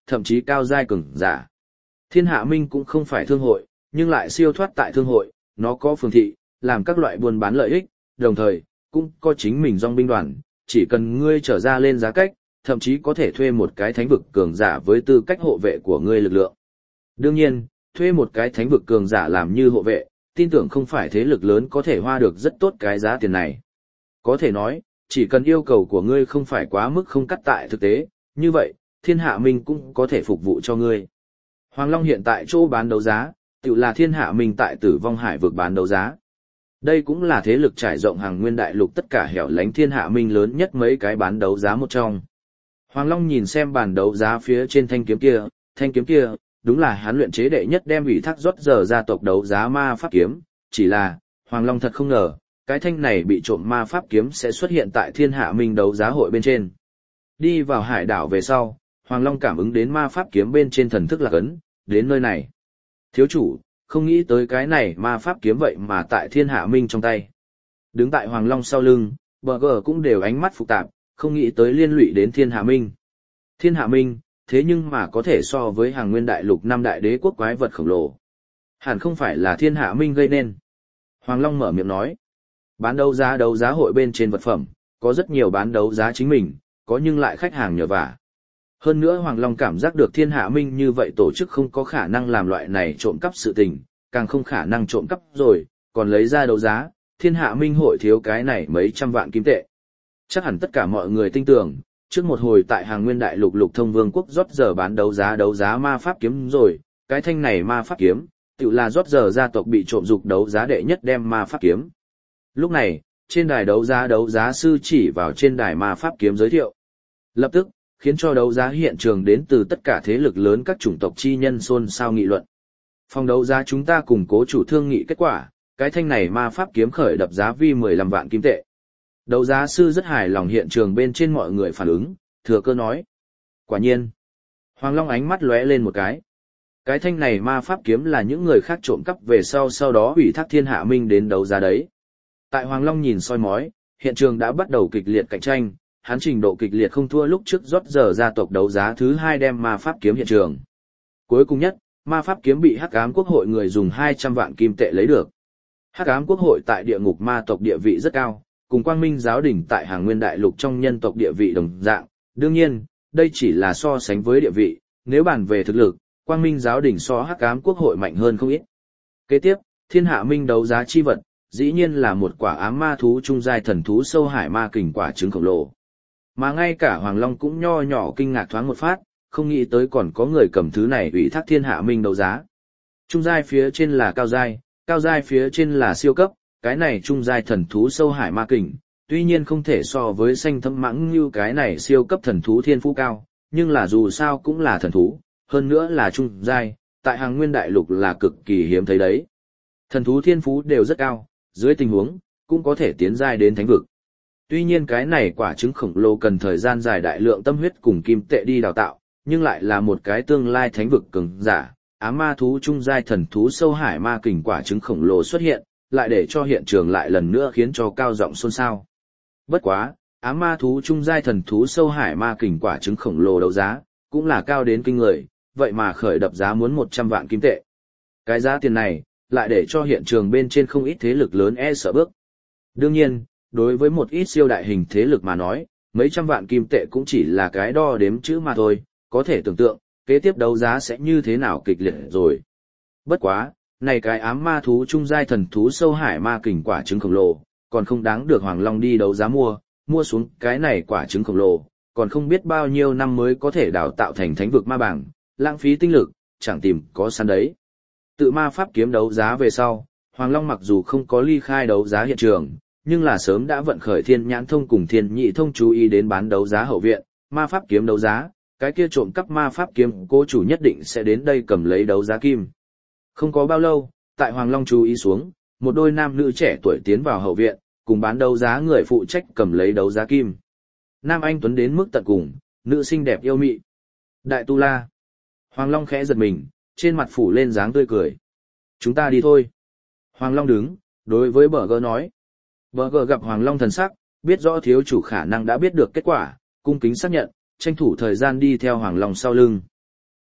thậm chí cao giai cường giả. Thiên Hạ Minh cũng không phải thương hội, nhưng lại siêu thoát tại thương hội, nó có phường thị, làm các loại buôn bán lợi ích, đồng thời, cũng có chính mình dòng binh đoàn, chỉ cần ngươi trở ra lên giá cách, thậm chí có thể thuê một cái thánh vực cường giả với tư cách hộ vệ của ngươi lực lượng. Đương nhiên, thuê một cái thánh vực cường giả làm như hộ vệ, tin tưởng không phải thế lực lớn có thể hoa được rất tốt cái giá tiền này. Có thể nói, chỉ cần yêu cầu của ngươi không phải quá mức không cắt tại thực tế, như vậy, Thiên Hạ Minh cũng có thể phục vụ cho ngươi. Hoàng Long hiện tại chỗ bán đấu giá, tự là Thiên Hạ Minh tại Tử Vong Hải vực bán đấu giá. Đây cũng là thế lực trải rộng hàng nguyên đại lục tất cả hẻo lánh Thiên Hạ Minh lớn nhất mấy cái bán đấu giá một trong. Hoàng Long nhìn xem bàn đấu giá phía trên thanh kiếm kia, thanh kiếm kia, đúng là hắn luyện chế đệ nhất đem ủy thác rót giờ gia tộc đấu giá ma pháp kiếm, chỉ là, Hoàng Long thật không ngờ, cái thanh này bị trộm ma pháp kiếm sẽ xuất hiện tại Thiên Hạ Minh đấu giá hội bên trên. Đi vào hải đảo về sau, Hoàng Long cảm ứng đến ma pháp kiếm bên trên thần thức lạc ấn, đến nơi này. Thiếu chủ, không nghĩ tới cái này ma pháp kiếm vậy mà tại Thiên Hạ Minh trong tay. Đứng tại Hoàng Long sau lưng, bờ gờ cũng đều ánh mắt phức tạp, không nghĩ tới liên lụy đến Thiên Hạ Minh. Thiên Hạ Minh, thế nhưng mà có thể so với hàng nguyên đại lục năm đại đế quốc quái vật khổng lồ. Hẳn không phải là Thiên Hạ Minh gây nên. Hoàng Long mở miệng nói. Bán đấu giá đấu giá hội bên trên vật phẩm, có rất nhiều bán đấu giá chính mình, có nhưng lại khách hàng nhờ vả. Hơn nữa Hoàng Long cảm giác được Thiên Hạ Minh như vậy tổ chức không có khả năng làm loại này trộm cắp sự tình, càng không khả năng trộm cắp rồi, còn lấy ra đấu giá, Thiên Hạ Minh hội thiếu cái này mấy trăm vạn kim tệ. Chắc hẳn tất cả mọi người tin tưởng, trước một hồi tại hàng nguyên đại lục lục thông vương quốc rót giờ bán đấu giá đấu giá ma pháp kiếm rồi, cái thanh này ma pháp kiếm, tự là rót giờ gia tộc bị trộm dục đấu giá đệ nhất đem ma pháp kiếm. Lúc này, trên đài đấu giá đấu giá sư chỉ vào trên đài ma pháp kiếm giới thiệu. Lập tức, khiến cho đấu giá hiện trường đến từ tất cả thế lực lớn các chủng tộc chi nhân xôn xao nghị luận. Phòng đấu giá chúng ta cùng cố chủ thương nghị kết quả, cái thanh này ma pháp kiếm khởi đập giá vi mười lăm vạn kim tệ. Đấu giá sư rất hài lòng hiện trường bên trên mọi người phản ứng, thừa cơ nói. Quả nhiên. Hoàng Long ánh mắt lóe lên một cái. Cái thanh này ma pháp kiếm là những người khác trộm cắp về sau sau đó ủy thác Thiên Hạ Minh đến đấu giá đấy. Tại Hoàng Long nhìn soi mói, hiện trường đã bắt đầu kịch liệt cạnh tranh, hắn trình độ kịch liệt không thua lúc trước rót giờ gia tộc đấu giá thứ hai đem ma pháp kiếm hiện trường. Cuối cùng nhất, ma pháp kiếm bị Hắc Ám Quốc hội người dùng hai trăm vạn kim tệ lấy được. Hắc Ám Quốc hội tại địa ngục ma tộc địa vị rất cao, cùng Quang Minh giáo đỉnh tại hàng nguyên đại lục trong nhân tộc địa vị đồng dạng. Đương nhiên, đây chỉ là so sánh với địa vị, nếu bàn về thực lực, Quang Minh giáo đỉnh so Hắc Ám Quốc hội mạnh hơn không ít. Kế tiếp, Thiên Hạ Minh đấu giá chi vật, dĩ nhiên là một quả ám ma thú trung giai thần thú sâu hải ma kình quả trứng khổng lồ. Mà ngay cả Hoàng Long cũng nho nhỏ kinh ngạc thoáng một phát, không nghĩ tới còn có người cầm thứ này ủy thác Thiên Hạ Minh đấu giá. Trung giai phía trên là cao giai, cao giai phía trên là siêu cấp, cái này trung giai thần thú sâu hải ma kình, tuy nhiên không thể so với xanh thâm mãng như cái này siêu cấp thần thú thiên phú cao, nhưng là dù sao cũng là thần thú, hơn nữa là trung giai, tại hàng nguyên đại lục là cực kỳ hiếm thấy đấy. Thần thú thiên phú đều rất cao, dưới tình huống, cũng có thể tiến giai đến thánh vực. Tuy nhiên cái này quả trứng khổng lồ cần thời gian dài đại lượng tâm huyết cùng kim tệ đi đào tạo, nhưng lại là một cái tương lai thánh vực cường giả, ám ma thú trung giai thần thú sâu hải ma kình quả trứng khổng lồ xuất hiện, lại để cho hiện trường lại lần nữa khiến cho cao giọng xôn xao. Bất quá, ám ma thú trung giai thần thú sâu hải ma kình quả trứng khổng lồ đấu giá, cũng là cao đến kinh người, vậy mà khởi đập giá muốn một trăm vạn kim tệ. Cái giá tiền này, lại để cho hiện trường bên trên không ít thế lực lớn e sợ bước. Đương nhiên, đối với một ít siêu đại hình thế lực mà nói, mấy trăm vạn kim tệ cũng chỉ là cái đo đếm chữ mà thôi, có thể tưởng tượng, kế tiếp đấu giá sẽ như thế nào kịch liệt rồi. Bất quá, này cái ám ma thú trung giai thần thú sâu hải ma kình quả trứng khổng lồ, còn không đáng được Hoàng Long đi đấu giá mua, mua xuống cái này quả trứng khổng lồ, còn không biết bao nhiêu năm mới có thể đào tạo thành thánh vực ma bảng, lãng phí tinh lực, chẳng tìm có sẵn đấy. Tự ma pháp kiếm đấu giá về sau, Hoàng Long mặc dù không có ly khai đấu giá hiện trường, nhưng là sớm đã vận khởi thiên nhãn thông cùng thiên nhị thông chú ý đến bán đấu giá hậu viện, ma pháp kiếm đấu giá, cái kia trộm cắp ma pháp kiếm cố chủ nhất định sẽ đến đây cầm lấy đấu giá kim. Không có bao lâu, tại Hoàng Long chú ý xuống, một đôi nam nữ trẻ tuổi tiến vào hậu viện, cùng bán đấu giá người phụ trách cầm lấy đấu giá kim. Nam anh tuấn đến mức tận cùng, nữ xinh đẹp yêu mị. Đại Tu La. Hoàng Long khẽ giật mình, trên mặt phủ lên dáng tươi cười. Chúng ta đi thôi. Hoàng Long đứng, đối với Bờ Gơ nói. Bờ Gơ gặp Hoàng Long thần sắc, biết rõ thiếu chủ khả năng đã biết được kết quả, cung kính xác nhận, tranh thủ thời gian đi theo Hoàng Long sau lưng.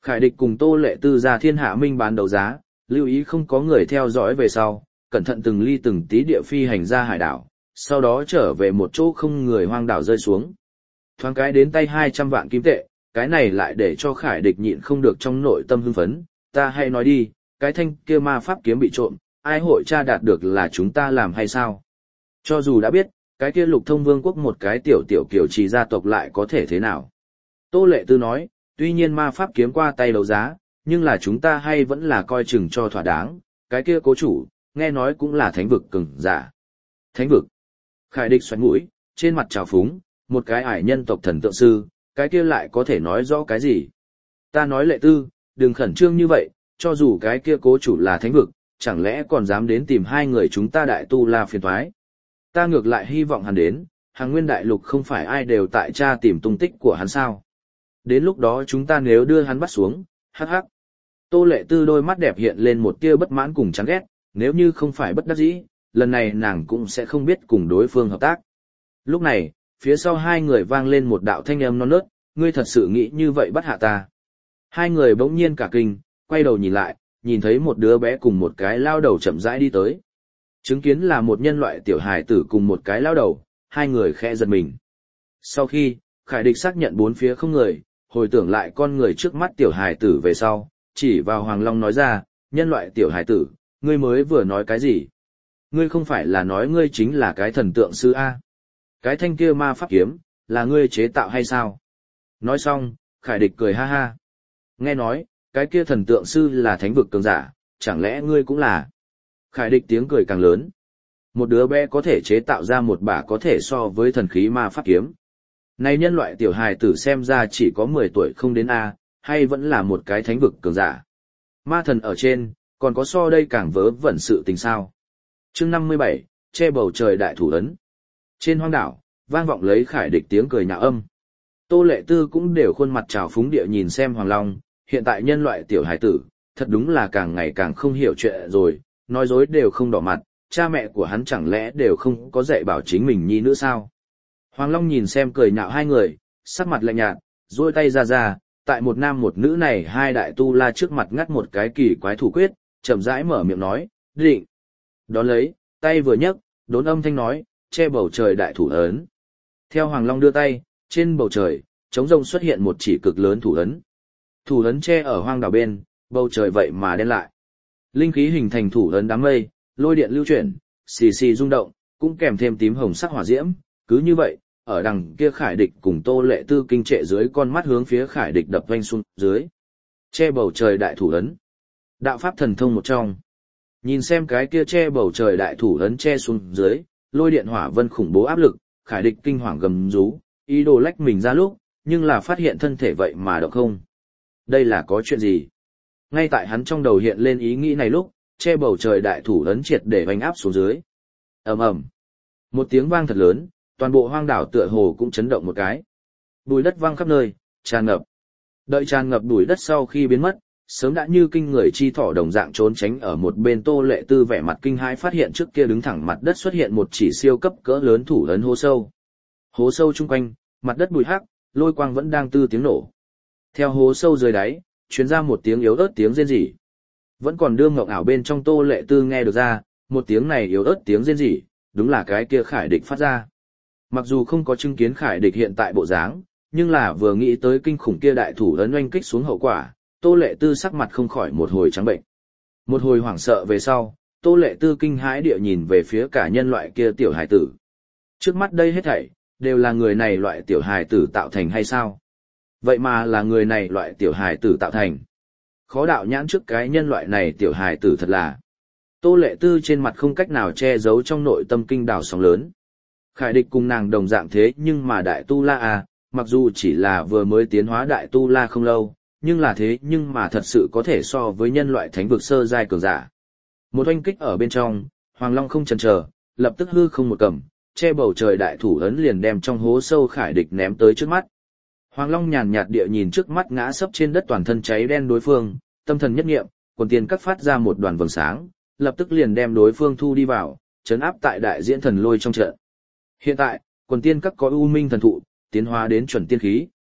Khải Địch cùng Tô Lệ Tư ra thiên hạ minh bán đấu giá, lưu ý không có người theo dõi về sau, cẩn thận từng ly từng tí địa phi hành ra hải đảo, sau đó trở về một chỗ không người hoang đảo rơi xuống. Thoáng cái đến tay hai trăm vạn kim tệ, cái này lại để cho Khải Địch nhịn không được trong nội tâm hưng phấn, ta hay nói đi, cái thanh kia ma pháp kiếm bị trộm, ai hội tra đạt được là chúng ta làm hay sao? Cho dù đã biết, cái kia Lục Thông Vương quốc một cái tiểu tiểu kiểu trì gia tộc lại có thể thế nào? Tô Lệ Tư nói, tuy nhiên ma pháp kiếm qua tay đấu giá, nhưng là chúng ta hay vẫn là coi chừng cho thỏa đáng, cái kia cố chủ, nghe nói cũng là thánh vực cường giả. Thánh vực. Khải Địch xoắn mũi, trên mặt trào phúng, một cái ải nhân tộc thần tượng sư, cái kia lại có thể nói rõ cái gì? Ta nói Lệ Tư, đừng khẩn trương như vậy, cho dù cái kia cố chủ là thánh vực, chẳng lẽ còn dám đến tìm hai người chúng ta đại tu la phiền toái. Ta ngược lại hy vọng hắn đến, hàng nguyên đại lục không phải ai đều tại tra tìm tung tích của hắn sao. Đến lúc đó chúng ta nếu đưa hắn bắt xuống, hắc hắc. Tô Lệ Tư đôi mắt đẹp hiện lên một tia bất mãn cùng chán ghét, nếu như không phải bất đắc dĩ, lần này nàng cũng sẽ không biết cùng đối phương hợp tác. Lúc này, phía sau hai người vang lên một đạo thanh âm non nớt, ngươi thật sự nghĩ như vậy bắt hạ ta. Hai người bỗng nhiên cả kinh, quay đầu nhìn lại, nhìn thấy một đứa bé cùng một cái lao đầu chậm rãi đi tới. Chứng kiến là một nhân loại tiểu hài tử cùng một cái lao đầu, hai người khẽ giật mình. Sau khi, Khải Địch xác nhận bốn phía không người, hồi tưởng lại con người trước mắt tiểu hài tử về sau, chỉ vào Hoàng Long nói ra, nhân loại tiểu hài tử, ngươi mới vừa nói cái gì? Ngươi không phải là nói ngươi chính là cái thần tượng sư A. Cái thanh kia ma pháp kiếm, là ngươi chế tạo hay sao? Nói xong, Khải Địch cười ha ha. Nghe nói, cái kia thần tượng sư là thánh vực cường giả, chẳng lẽ ngươi cũng là? Khải Địch tiếng cười càng lớn. Một đứa bé có thể chế tạo ra một bả có thể so với thần khí ma pháp kiếm. Này nhân loại tiểu hài tử xem ra chỉ có mười tuổi không đến A, hay vẫn là một cái thánh vực cường giả. Ma thần ở trên, còn có so đây càng vớ vẩn sự tình sao. Chương năm mươi bảy, che bầu trời đại thủ ấn. Trên hoang đảo, vang vọng lấy Khải Địch tiếng cười nhạo âm. Tô Lệ Tư cũng đều khuôn mặt trào phúng địa nhìn xem Hoàng Long, hiện tại nhân loại tiểu hài tử, thật đúng là càng ngày càng không hiểu chuyện rồi, nói dối đều không đỏ mặt, cha mẹ của hắn chẳng lẽ đều không có dạy bảo chính mình nhi nữa sao? Hoàng Long nhìn xem cười nhạo hai người, sắc mặt lạnh nhạt, duỗi tay ra ra, tại một nam một nữ này hai đại tu la trước mặt ngắt một cái kỳ quái thủ quyết, chậm rãi mở miệng nói, định. Đón lấy, tay vừa nhấc, đốn âm thanh nói, che bầu trời đại thủ ấn. Theo Hoàng Long đưa tay, trên bầu trời, trống rông xuất hiện một chỉ cực lớn thủ ấn. Thủ ấn che ở hoang đảo bên, bầu trời vậy mà đen lại. Linh khí hình thành thủ ấn đám mây, lôi điện lưu chuyển, xì xì rung động, cũng kèm thêm tím hồng sắc hỏa diễm, cứ như vậy, ở đằng kia Khải Địch cùng Tô Lệ Tư kinh trệ dưới con mắt hướng phía Khải Địch đập vanh xuống dưới. Che bầu trời đại thủ ấn. Đạo pháp thần thông một trong. Nhìn xem cái kia che bầu trời đại thủ ấn che xuống dưới, lôi điện hỏa vân khủng bố áp lực, Khải Địch kinh hoàng gầm rú, ý đồ lách mình ra lúc, nhưng là phát hiện thân thể vậy mà động không. Đây là có chuyện gì? Ngay tại hắn trong đầu hiện lên ý nghĩ này lúc, che bầu trời đại thủ ấn triệt để vành áp xuống dưới. Ầm ầm. Một tiếng vang thật lớn, toàn bộ hoang đảo tựa hồ cũng chấn động một cái. Bùi đất văng khắp nơi, tràn ngập. Đợi tràn ngập bùi đất sau khi biến mất, sớm đã như kinh người chi thỏ đồng dạng trốn tránh ở một bên Tô Lệ Tư vẻ mặt kinh hãi phát hiện trước kia đứng thẳng mặt đất xuất hiện một chỉ siêu cấp cỡ lớn thủ ấn hố sâu. Hố sâu chung quanh, mặt đất bụi hắc, lôi quang vẫn đang tư tiếng nổ. Theo hố sâu dưới đáy, truyền ra một tiếng yếu ớt tiếng rên rỉ. Vẫn còn đương ngộng ảo bên trong Tô Lệ Tư nghe được ra, một tiếng này yếu ớt tiếng rên rỉ, đúng là cái kia Khải Địch phát ra. Mặc dù không có chứng kiến Khải Địch hiện tại bộ dáng, nhưng là vừa nghĩ tới kinh khủng kia đại thủ ấn oanh kích xuống hậu quả, Tô Lệ Tư sắc mặt không khỏi một hồi trắng bệnh. Một hồi hoảng sợ về sau, Tô Lệ Tư kinh hãi địa nhìn về phía cả nhân loại kia tiểu hài tử. Trước mắt đây hết thảy, đều là người này loại tiểu hài tử tạo thành hay sao? Vậy mà là người này loại tiểu hài tử tạo thành. Khó đạo nhãn trước cái nhân loại này tiểu hài tử thật là. Tô Lệ Tư trên mặt không cách nào che giấu trong nội tâm kinh đảo sóng lớn. Khải Địch cùng nàng đồng dạng thế nhưng mà đại tu la à, mặc dù chỉ là vừa mới tiến hóa đại tu la không lâu, nhưng là thế nhưng mà thật sự có thể so với nhân loại thánh vực sơ giai cường giả. Một oanh kích ở bên trong, Hoàng Long không chần chờ, lập tức hư không một cầm, che bầu trời đại thủ ấn liền đem trong hố sâu Khải Địch ném tới trước mắt. Hoàng Long nhàn nhạt địa nhìn trước mắt ngã sấp trên đất toàn thân cháy đen đối phương, tâm thần nhất nghiệm, quần tiền cắt phát ra một đoàn vầng sáng, lập tức liền đem đối phương thu đi vào, trấn áp tại đại diễn thần lôi trong trận. Hiện tại, quần tiên các có u minh thần thụ, tiến hóa đến chuẩn tiên khí,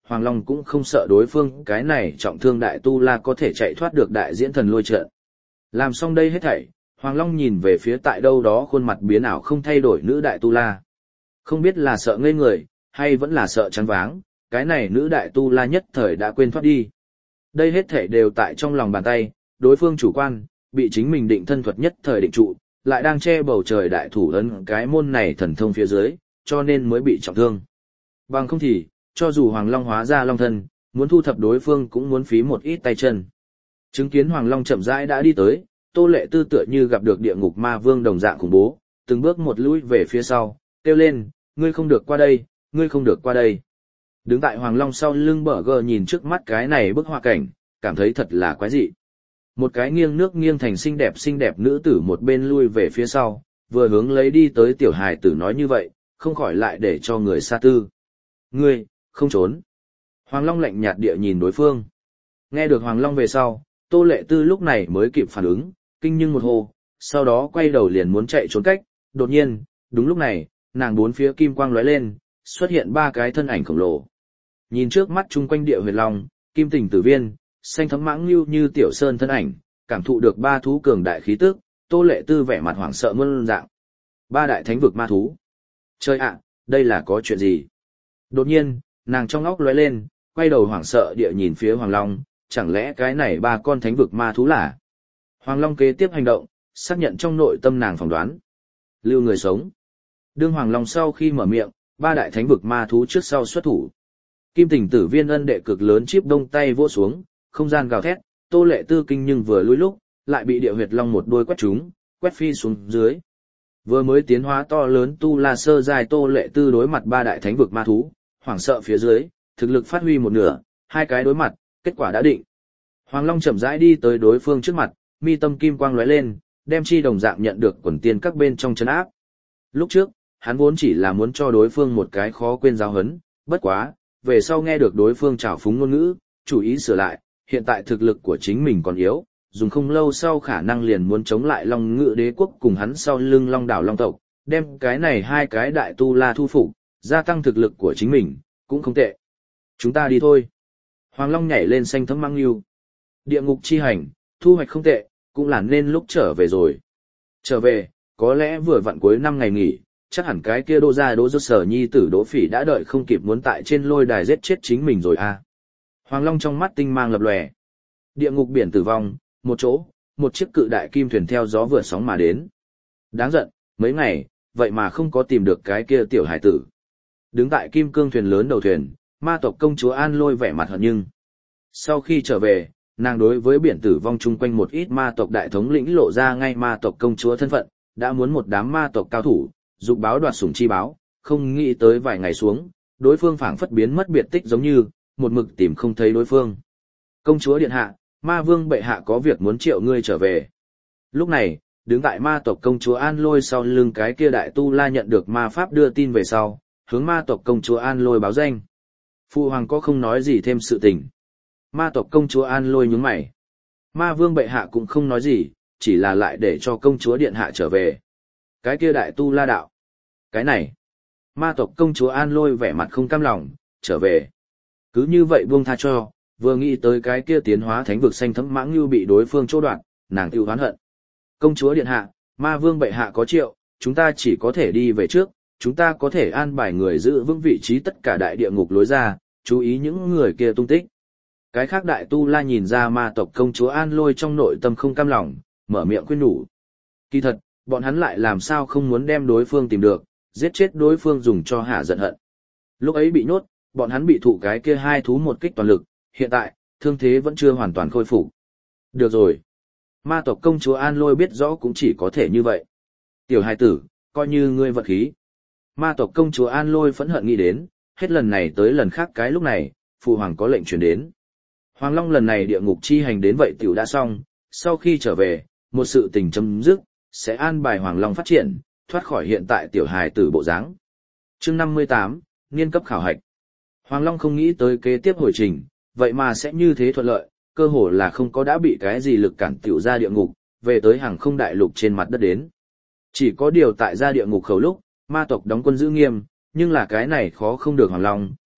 Hoàng Long cũng không sợ đối phương cái này trọng thương đại tu la có thể chạy thoát được đại diễn thần lôi trận. Làm xong đây hết thảy, Hoàng Long nhìn về phía tại đâu đó khuôn mặt biến ảo không thay đổi nữ đại tu la. Không biết là sợ ngây người, hay vẫn là sợ chán váng, cái này nữ đại tu la nhất thời đã quên thoát đi. Đây hết thảy đều tại trong lòng bàn tay, đối phương chủ quan, bị chính mình định thân thuật nhất thời định trụ, lại đang che bầu trời đại thủ ấn cái môn này thần thông phía dưới, cho nên mới bị trọng thương. Bằng không thì, cho dù Hoàng Long hóa ra long thân, muốn thu thập đối phương cũng muốn phí một ít tay chân. Chứng kiến Hoàng Long chậm rãi đã đi tới, Tô Lệ Tư tựa như gặp được địa ngục ma vương đồng dạng khủng bố, từng bước một lùi về phía sau, kêu lên, ngươi không được qua đây, ngươi không được qua đây. Đứng tại Hoàng Long sau lưng bờ gờ nhìn trước mắt cái này bức họa cảnh, cảm thấy thật là quái dị. Một cái nghiêng nước nghiêng thành xinh đẹp xinh đẹp nữ tử một bên lui về phía sau, vừa hướng lấy đi tới tiểu hài tử nói như vậy, không khỏi lại để cho người xa tư. Ngươi, không trốn. Hoàng Long lạnh nhạt địa nhìn đối phương. Nghe được Hoàng Long về sau, Tô Lệ Tư lúc này mới kịp phản ứng, kinh nhưng một hô, sau đó quay đầu liền muốn chạy trốn cách, đột nhiên, đúng lúc này, nàng bốn phía kim quang lóe lên, xuất hiện ba cái thân ảnh khổng lồ. Nhìn trước mắt chung quanh địa huyệt long, kim tình tử viên, xanh thấm mãng lưu như tiểu sơn thân ảnh, cảm thụ được ba thú cường đại khí tức, Tô Lệ Tư vẻ mặt hoảng sợ muôn dạng. Ba đại thánh vực ma thú. Trời ạ, đây là có chuyện gì? Đột nhiên, nàng trong óc lóe lên, quay đầu hoảng sợ địa nhìn phía Hoàng Long, chẳng lẽ cái này ba con thánh vực ma thú là? Hoàng Long kế tiếp hành động, xác nhận trong nội tâm nàng phỏng đoán. Lưu người sống. Đương Hoàng Long sau khi mở miệng, ba đại thánh vực ma thú trước sau xuất thủ. Kim tình tử viên ân đệ cực lớn chip đông tay vỗ xuống, không gian gào thét, Tô Lệ Tư kinh nhưng vừa lùi lúc, lại bị địa huyệt long một đôi quét trúng, quét phi xuống dưới. Vừa mới tiến hóa to lớn tu la sơ dài Tô Lệ Tư đối mặt ba đại thánh vực ma thú, hoảng sợ phía dưới, thực lực phát huy một nửa, hai cái đối mặt, kết quả đã định. Hoàng Long chậm rãi đi tới đối phương trước mặt, mi tâm kim quang lóe lên, đem chi đồng dạng nhận được quần tiên các bên trong chân áp. Lúc trước, hắn vốn chỉ là muốn cho đối phương một cái khó quên giáo hấn, bất quá, về sau nghe được đối phương trào phúng ngôn ngữ, chủ ý sửa lại, hiện tại thực lực của chính mình còn yếu, dùng không lâu sau khả năng liền muốn chống lại Long Ngự Đế quốc cùng hắn sau lưng Long đảo Long tộc, đem cái này hai cái đại tu la thu phục, gia tăng thực lực của chính mình, cũng không tệ. Chúng ta đi thôi. Hoàng Long nhảy lên xanh thấm mang lưu. Địa ngục chi hành, thu hoạch không tệ, cũng là nên lúc trở về rồi. Trở về, có lẽ vừa vặn cuối năm ngày nghỉ, chắc hẳn cái kia đô gia đỗ rốt sở nhi tử đỗ phỉ đã đợi không kịp muốn tại trên lôi đài giết chết chính mình rồi à. Hoàng Long trong mắt tinh mang lập lòe. Địa ngục biển tử vong, một chỗ, một chiếc cự đại kim thuyền theo gió vượt sóng mà đến. Đáng giận, mấy ngày, vậy mà không có tìm được cái kia tiểu hải tử. Đứng tại kim cương thuyền lớn đầu thuyền, ma tộc công chúa An Lôi vẻ mặt hận nhưng. Sau khi trở về, nàng đối với biển tử vong chung quanh một ít ma tộc đại thống lĩnh lộ ra ngay ma tộc công chúa thân phận, đã muốn một đám ma tộc cao thủ, dục báo đoạt sủng chi báo, không nghĩ tới vài ngày xuống, đối phương phảng phất biến mất biệt tích giống như, một mực tìm không thấy đối phương. Công chúa điện hạ, ma vương bệ hạ có việc muốn triệu ngươi trở về. Lúc này, đứng tại ma tộc công chúa An Lôi sau lưng cái kia đại tu la nhận được ma pháp đưa tin về sau, hướng ma tộc công chúa An Lôi báo danh. Phụ hoàng có không nói gì thêm sự tình. Ma tộc công chúa An Lôi nhướng mày. Ma vương bệ hạ cũng không nói gì, chỉ là lại để cho công chúa điện hạ trở về. Cái kia đại tu la đạo. Cái này. Ma tộc công chúa An Lôi vẻ mặt không cam lòng, trở về. Cứ như vậy buông tha cho, vừa nghĩ tới cái kia tiến hóa thánh vực xanh thấm mãng như bị đối phương chỗ đoạn, nàng tiêu hoán hận. Công chúa điện hạ, ma vương bệ hạ có triệu, chúng ta chỉ có thể đi về trước, chúng ta có thể an bài người giữ vững vị trí tất cả đại địa ngục lối ra, chú ý những người kia tung tích. Cái khác đại tu la nhìn ra ma tộc công chúa An Lôi trong nội tâm không cam lòng, mở miệng khuyên nhủ. Kỳ thật, bọn hắn lại làm sao không muốn đem đối phương tìm được, giết chết đối phương dùng cho hạ giận hận. Lúc ấy bị nhốt, bọn hắn bị thụ cái kia hai thú một kích toàn lực, hiện tại, thương thế vẫn chưa hoàn toàn khôi phục. Được rồi. Ma tộc công chúa An Lôi biết rõ cũng chỉ có thể như vậy. Tiểu hài tử, coi như ngươi vận khí. Ma tộc công chúa An Lôi phẫn hận nghĩ đến, hết lần này tới lần khác cái lúc này, phụ hoàng có lệnh truyền đến. Hoàng Long lần này địa ngục chi hành đến vậy tiểu đã xong, sau khi trở về, một sự tình chấm dứt, sẽ an bài Hoàng Long phát triển, thoát khỏi hiện tại tiểu hài tử bộ dáng. Chương năm mươi tám, niên cấp khảo hạch. Hoàng Long không nghĩ tới kế tiếp hồi trình, vậy mà sẽ như thế thuận lợi, cơ hồ là không có đã bị cái gì lực cản tiểu ra địa ngục, về tới hàng không đại lục trên mặt đất đến. Chỉ có điều tại ra địa ngục khẩu lúc, ma tộc đóng quân giữ nghiêm, nhưng là cái này khó không được Hoàng Long,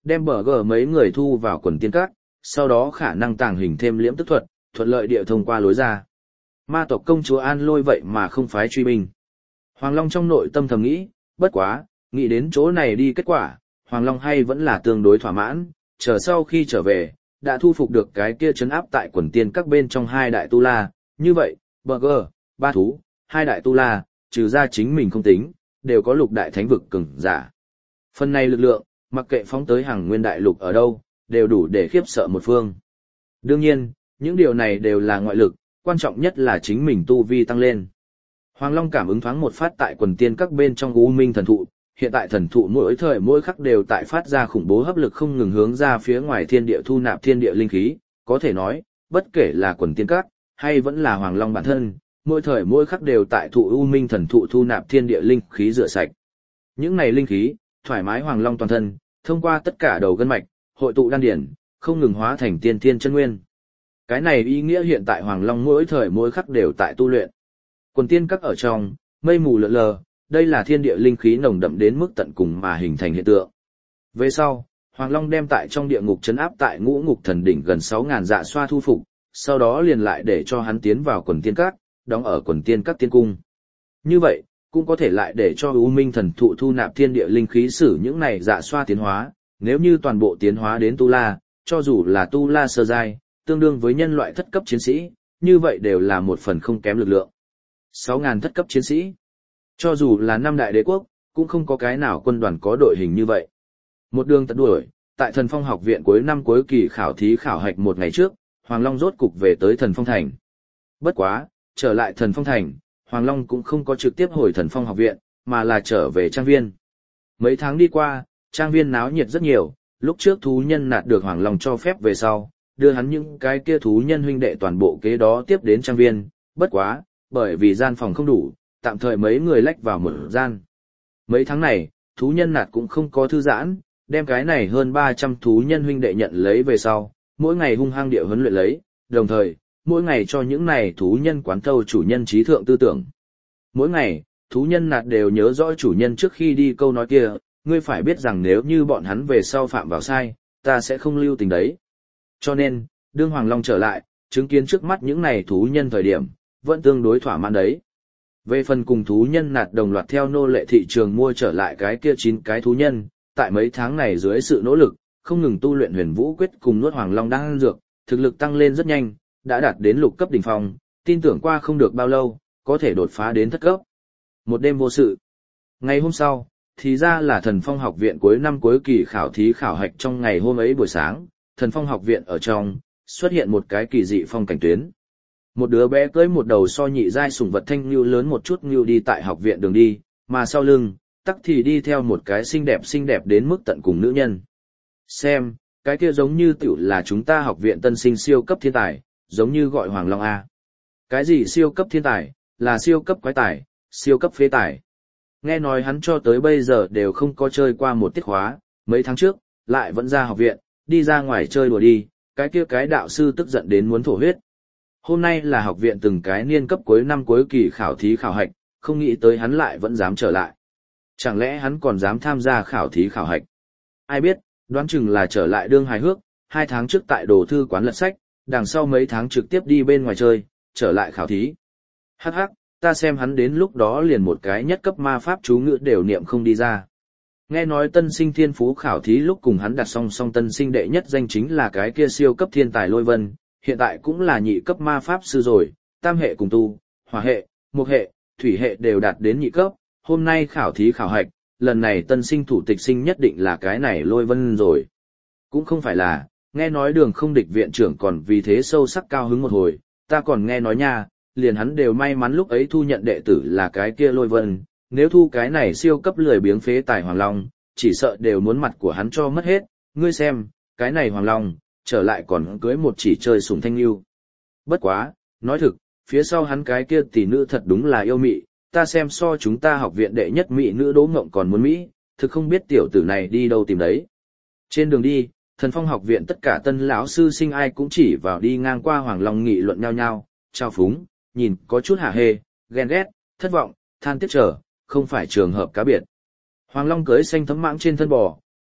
đem bờ gờ mấy người thu vào quần tiên các, sau đó khả năng tàng hình thêm liễm tức thuật, thuận lợi địa thông qua lối ra. Ma tộc công chúa An Lôi vậy mà không phái truy binh. Hoàng Long trong nội tâm thầm nghĩ, bất quá, nghĩ đến chỗ này đi kết quả, Hoàng Long hay vẫn là tương đối thỏa mãn, chờ sau khi trở về, đã thu phục được cái kia trấn áp tại quần tiên các bên trong hai đại tu la, như vậy, bờ gờ, ba thú, hai đại tu la, trừ ra chính mình không tính, đều có lục đại thánh vực cường giả. Phần này lực lượng, mặc kệ phóng tới hàng nguyên đại lục ở đâu, đều đủ để khiếp sợ một phương. Đương nhiên, những điều này đều là ngoại lực, quan trọng nhất là chính mình tu vi tăng lên. Hoàng Long cảm ứng thoáng một phát tại quần tiên các bên trong U Minh thần thụ, hiện tại thần thụ mỗi thời mỗi khắc đều tại phát ra khủng bố hấp lực không ngừng hướng ra phía ngoài thiên địa thu nạp thiên địa linh khí, có thể nói, bất kể là quần tiên các, hay vẫn là Hoàng Long bản thân, mỗi thời mỗi khắc đều tại thụ U Minh thần thụ thu nạp thiên địa linh khí rửa sạch. Những này linh khí, thoải mái Hoàng Long toàn thân, thông qua tất cả đầu gân mạch, hội tụ đan điển, không ngừng hóa thành tiên thiên chân nguyên. Cái này ý nghĩa hiện tại Hoàng Long mỗi thời mỗi khắc đều tại tu luyện. Quần tiên các ở trong, mây mù lượn lờ, đây là thiên địa linh khí nồng đậm đến mức tận cùng mà hình thành hiện tượng. Về sau, Hoàng Long đem tại trong địa ngục trấn áp tại ngũ ngục thần đỉnh gần sáu ngàn dạ xoa thu phục, sau đó liền lại để cho hắn tiến vào quần tiên các, đóng ở quần tiên các tiên cung. Như vậy, cũng có thể lại để cho U Minh thần thụ thu nạp thiên địa linh khí sử những này dạ xoa tiến hóa, nếu như toàn bộ tiến hóa đến tu la, cho dù là tu la sơ giai, tương đương với nhân loại thất cấp chiến sĩ, như vậy đều là một phần không kém lực lượng. sáu ngàn thất cấp chiến sĩ. Cho dù là năm đại đế quốc, cũng không có cái nào quân đoàn có đội hình như vậy. Một đường tận đuổi, tại Thần Phong học viện cuối năm cuối kỳ khảo thí khảo hạch một ngày trước, Hoàng Long rốt cục về tới Thần Phong thành. Bất quá, trở lại Thần Phong thành, Hoàng Long cũng không có trực tiếp hồi Thần Phong học viện, mà là trở về trang viên. Mấy tháng đi qua, trang viên náo nhiệt rất nhiều, lúc trước thú nhân nạt được Hoàng Long cho phép về sau, đưa hắn những cái kia thú nhân huynh đệ toàn bộ kế đó tiếp đến trang viên, bất quá, bởi vì gian phòng không đủ, tạm thời mấy người lách vào một gian. Mấy tháng này, thú nhân nạt cũng không có thư giãn, đem cái này hơn ba trăm thú nhân huynh đệ nhận lấy về sau, mỗi ngày hung hăng địa huấn luyện lấy, đồng thời, mỗi ngày cho những này thú nhân quán thâu chủ nhân trí thượng tư tưởng. Mỗi ngày, thú nhân nạt đều nhớ rõ chủ nhân trước khi đi câu nói kia, ngươi phải biết rằng nếu như bọn hắn về sau phạm vào sai, ta sẽ không lưu tình đấy. Cho nên, đương Hoàng Long trở lại, chứng kiến trước mắt những này thú nhân thời điểm, vẫn tương đối thỏa mãn đấy. Về phần cùng thú nhân nạt đồng loạt theo nô lệ thị trường mua trở lại cái kia chín cái thú nhân, tại mấy tháng này dưới sự nỗ lực, không ngừng tu luyện huyền vũ quyết cùng nuốt Hoàng Long đan dược, thực lực tăng lên rất nhanh, đã đạt đến lục cấp đỉnh phong, tin tưởng qua không được bao lâu, có thể đột phá đến thất cấp. Một đêm vô sự. Ngày hôm sau, thì ra là Thần Phong học viện cuối năm cuối kỳ khảo thí khảo hạch trong ngày hôm ấy buổi sáng, Thần Phong học viện ở trong, xuất hiện một cái kỳ dị phong cảnh tuyến. Một đứa bé cưỡi một đầu so nhị giai sủng vật thanh ngưu lớn một chút ngưu đi tại học viện đường đi, mà sau lưng, tắc thì đi theo một cái xinh đẹp xinh đẹp đến mức tận cùng nữ nhân. Xem, cái kia giống như tiểu là chúng ta học viện tân sinh siêu cấp thiên tài, giống như gọi Hoàng Long A. Cái gì siêu cấp thiên tài, là siêu cấp quái tài, siêu cấp phế tài. Nghe nói hắn cho tới bây giờ đều không có chơi qua một tiết khóa, mấy tháng trước, lại vẫn ra học viện, đi ra ngoài chơi đùa đi, cái kia cái đạo sư tức giận đến muốn thổ huyết. Hôm nay là học viện từng cái niên cấp cuối năm cuối kỳ khảo thí khảo hạch, không nghĩ tới hắn lại vẫn dám trở lại. Chẳng lẽ hắn còn dám tham gia khảo thí khảo hạch? Ai biết, đoán chừng là trở lại đương hài hước, hai tháng trước tại đồ thư quán lật sách, đằng sau mấy tháng trực tiếp đi bên ngoài chơi, trở lại khảo thí. Hắc hắc, ta xem hắn đến lúc đó liền một cái nhất cấp ma pháp chú ngữ đều niệm không đi ra. Nghe nói tân sinh thiên phú khảo thí lúc cùng hắn đặt song song tân sinh đệ nhất danh chính là cái kia siêu cấp thiên tài Lôi Vân, hiện tại cũng là nhị cấp ma pháp sư rồi, tam hệ cùng tu, hỏa hệ, mộc hệ, thủy hệ đều đạt đến nhị cấp, hôm nay khảo thí khảo hạch, lần này tân sinh thủ tịch sinh nhất định là cái này Lôi Vân rồi. Cũng không phải là, nghe nói đường không địch viện trưởng còn vì thế sâu sắc cao hứng một hồi, ta còn nghe nói nha, liền hắn đều may mắn lúc ấy thu nhận đệ tử là cái kia Lôi Vân, nếu thu cái này siêu cấp lười biếng phế tài Hoàng Long, chỉ sợ đều muốn mặt của hắn cho mất hết, ngươi xem, cái này Hoàng Long, trở lại còn cưới một chỉ chơi sủng thanh lưu. Bất quá, nói thực, phía sau hắn cái kia tỷ nữ thật đúng là yêu mị, ta xem so chúng ta học viện đệ nhất mỹ nữ Đỗ Ngộng còn muốn mỹ, thực không biết tiểu tử này đi đâu tìm đấy. Trên đường đi, Thần Phong học viện tất cả tân lão sư sinh ai cũng chỉ vào đi ngang qua Hoàng Long nghị luận nhau nhau, trao phúng, nhìn có chút hả hê, ghen ghét, thất vọng, than tiếc trở, không phải trường hợp cá biệt. Hoàng Long cưới xanh thấm mãng trên thân bò,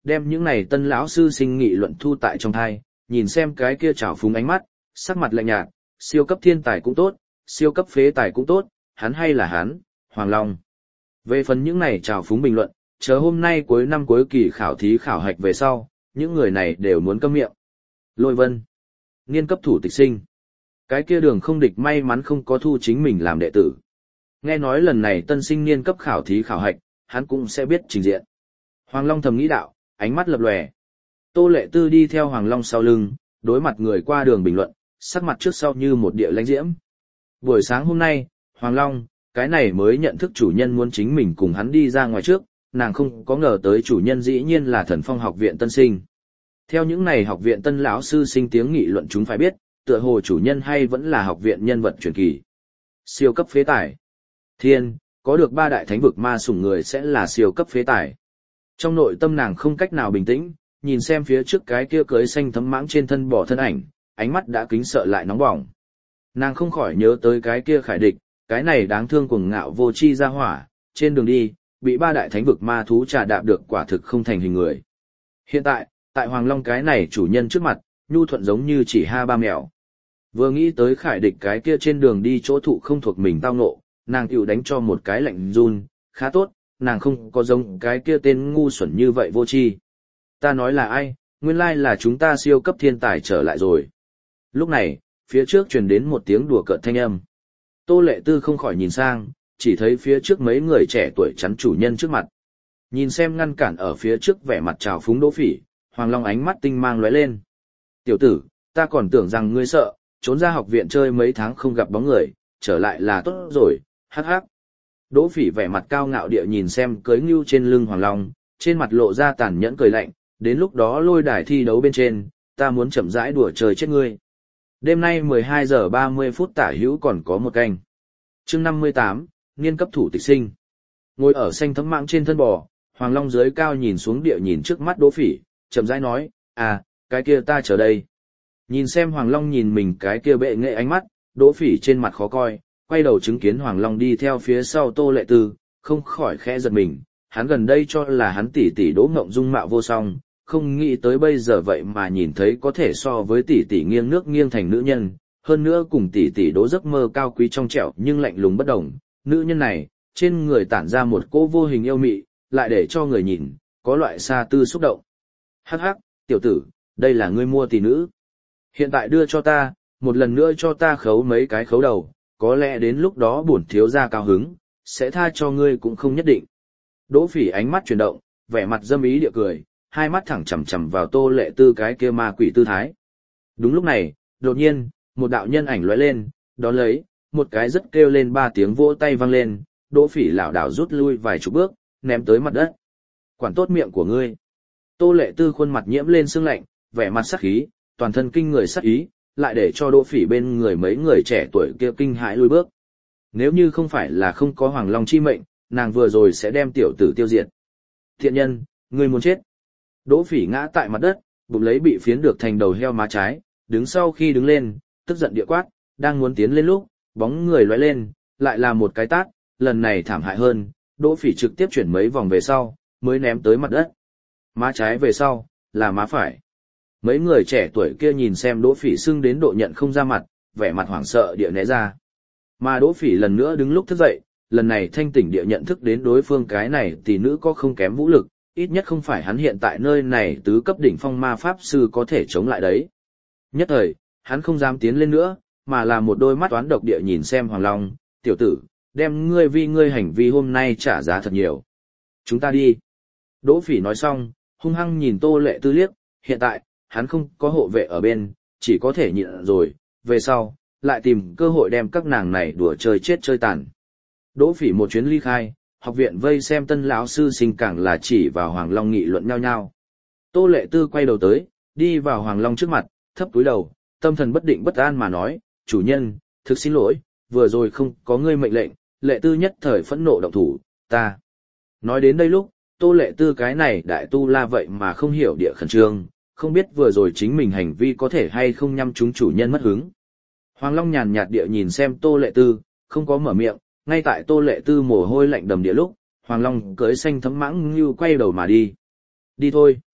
đem những này tân lão sư sinh nghị luận thu tại trong thai, nhìn xem cái kia trào phúng ánh mắt, sắc mặt lạnh nhạt, siêu cấp thiên tài cũng tốt, siêu cấp phế tài cũng tốt, hắn hay là hắn, Hoàng Long. Về phần những này trào phúng bình luận, chờ hôm nay cuối năm cuối kỳ khảo thí khảo hạch về sau, những người này đều muốn câm miệng. Lôi Vân, niên cấp thủ tịch sinh. Cái kia Đường Không Địch may mắn không có thu chính mình làm đệ tử. Nghe nói lần này tân sinh niên cấp khảo thí khảo hạch, hắn cũng sẽ biết trình diện. Hoàng Long thầm nghĩ đạo, ánh mắt lập lòe. Tô Lệ Tư đi theo Hoàng Long sau lưng, đối mặt người qua đường bình luận, sắc mặt trước sau như một địa lãnh diễm. Buổi sáng hôm nay, Hoàng Long, cái này mới nhận thức chủ nhân muốn chính mình cùng hắn đi ra ngoài trước, nàng không có ngờ tới chủ nhân dĩ nhiên là Thần Phong học viện tân sinh. Theo những này học viện tân lão sư sinh tiếng nghị luận chúng phải biết, tựa hồ chủ nhân hay vẫn là học viện nhân vật truyền kỳ. Siêu cấp phế tài. Thiên, có được ba đại thánh vực ma sủng người sẽ là siêu cấp phế tài. Trong nội tâm nàng không cách nào bình tĩnh, nhìn xem phía trước cái kia cưới xanh thấm mãng trên thân bò thân ảnh, ánh mắt đã kính sợ lại nóng bỏng. Nàng không khỏi nhớ tới cái kia Khải Địch, cái này đáng thương cuồng ngạo vô tri ra hỏa, trên đường đi, bị ba đại thánh vực ma thú trà đạp được quả thực không thành hình người. Hiện tại, tại Hoàng Long cái này chủ nhân trước mặt, nhu thuận giống như chỉ ha ba mèo. Vừa nghĩ tới Khải Địch cái kia trên đường đi chỗ thụ không thuộc mình tao ngộ, nàng tiểu đánh cho một cái lạnh run, khá tốt, nàng không có giống cái kia tên ngu xuẩn như vậy vô tri. Ta nói là ai, nguyên lai là chúng ta siêu cấp thiên tài trở lại rồi. Lúc này, phía trước truyền đến một tiếng đùa cợt thanh âm. Tô Lệ Tư không khỏi nhìn sang, chỉ thấy phía trước mấy người trẻ tuổi chắn chủ nhân trước mặt. Nhìn xem ngăn cản ở phía trước vẻ mặt trào phúng Đỗ Phỉ, Hoàng Long ánh mắt tinh mang lóe lên. Tiểu tử, ta còn tưởng rằng ngươi sợ, trốn ra học viện chơi mấy tháng không gặp bóng người, trở lại là tốt rồi, hắc hắc. Đỗ Phỉ vẻ mặt cao ngạo địa nhìn xem cưới ngưu trên lưng Hoàng Long, trên mặt lộ ra tàn nhẫn cười lạnh, đến lúc đó lôi đài thi đấu bên trên, ta muốn chậm rãi đùa trời chết ngươi. Đêm nay mười hai giờ ba mươi phút tả hữu còn có một canh. Chương năm mươi tám, niên cấp thủ tịch sinh. Ngồi ở xanh thấm mạng trên thân bò, Hoàng Long dưới cao nhìn xuống địa nhìn trước mắt Đỗ Phỉ, chậm rãi nói, à, cái kia ta chờ đây. Nhìn xem Hoàng Long nhìn mình cái kia bệ nghệ ánh mắt, Đỗ Phỉ trên mặt khó coi, quay đầu chứng kiến Hoàng Long đi theo phía sau Tô Lệ Tư, không khỏi khẽ giật mình, hắn gần đây cho là hắn tỷ tỷ Đỗ Ngộng dung mạo vô song, không nghĩ tới bây giờ vậy mà nhìn thấy có thể so với tỷ tỷ nghiêng nước nghiêng thành nữ nhân, hơn nữa cùng tỷ tỷ Đỗ giấc mơ cao quý trong trẻo nhưng lạnh lùng bất động, nữ nhân này, trên người tản ra một cỗ vô hình yêu mị, lại để cho người nhìn, có loại xa tư xúc động. Hắc hắc, tiểu tử, đây là ngươi mua tỷ nữ. Hiện tại đưa cho ta, một lần nữa cho ta khấu mấy cái khấu đầu, có lẽ đến lúc đó bổn thiếu gia cao hứng, sẽ tha cho ngươi cũng không nhất định. Đỗ Phỉ ánh mắt chuyển động, vẻ mặt dâm ý địa cười, hai mắt thẳng chằm chằm vào Tô Lệ Tư cái kia ma quỷ tư thái. Đúng lúc này, đột nhiên, một đạo nhân ảnh lóe lên, đón lấy, một cái rất kêu lên ba tiếng vỗ tay vang lên, Đỗ Phỉ lảo đảo rút lui vài chục bước, ném tới mặt đất. Quản tốt miệng của ngươi. Tô Lệ Tư khuôn mặt nhiễm lên sương lạnh, vẻ mặt sắc khí, toàn thân kinh người sắc ý, lại để cho Đỗ Phỉ bên người mấy người trẻ tuổi kia kinh hãi lùi bước. Nếu như không phải là không có Hoàng Long chi mệnh, nàng vừa rồi sẽ đem tiểu tử tiêu diệt. Thiện nhân, ngươi muốn chết. Đỗ Phỉ ngã tại mặt đất, bụng lấy bị phiến được thành đầu heo má trái, đứng sau khi đứng lên, tức giận địa quát, đang muốn tiến lên lúc, bóng người lóe lên, lại là một cái tát, lần này thảm hại hơn, Đỗ Phỉ trực tiếp chuyển mấy vòng về sau, mới ném tới mặt đất. Má trái về sau, là má phải. Mấy người trẻ tuổi kia nhìn xem Đỗ Phỉ sưng đến độ nhận không ra mặt, vẻ mặt hoảng sợ địa né ra. Mà Đỗ Phỉ lần nữa đứng lúc thức dậy, lần này thanh tỉnh địa nhận thức đến đối phương cái này tỷ nữ có không kém vũ lực, ít nhất không phải hắn hiện tại nơi này tứ cấp đỉnh phong ma pháp sư có thể chống lại đấy. Nhất thời, hắn không dám tiến lên nữa, mà là một đôi mắt toán độc địa nhìn xem Hoàng Long, tiểu tử, đem ngươi vì ngươi hành vi hôm nay trả giá thật nhiều. Chúng ta đi. Đỗ Phỉ nói xong, hung hăng nhìn Tô Lệ Tư liếc, hiện tại, hắn không có hộ vệ ở bên, chỉ có thể nhịn rồi, về sau, lại tìm cơ hội đem các nàng này đùa chơi chết chơi tàn. Đỗ Phỉ một chuyến ly khai, học viện vây xem tân lão sư sinh càng là chỉ vào Hoàng Long nghị luận nhau nhau. Tô Lệ Tư quay đầu tới, đi vào Hoàng Long trước mặt, thấp cúi đầu, tâm thần bất định bất an mà nói, chủ nhân, thực xin lỗi, vừa rồi không có ngươi mệnh lệnh, Lệ Tư nhất thời phẫn nộ động thủ, ta. Nói đến đây lúc, Tô Lệ Tư cái này đại tu la vậy mà không hiểu địa khẩn trương, không biết vừa rồi chính mình hành vi có thể hay không nhằm chúng chủ nhân mất hứng. Hoàng Long nhàn nhạt địa nhìn xem Tô Lệ Tư, không có mở miệng, ngay tại Tô Lệ Tư mồ hôi lạnh đầm địa lúc, Hoàng Long cưỡi xanh thấm mãng như quay đầu mà đi. Đi thôi,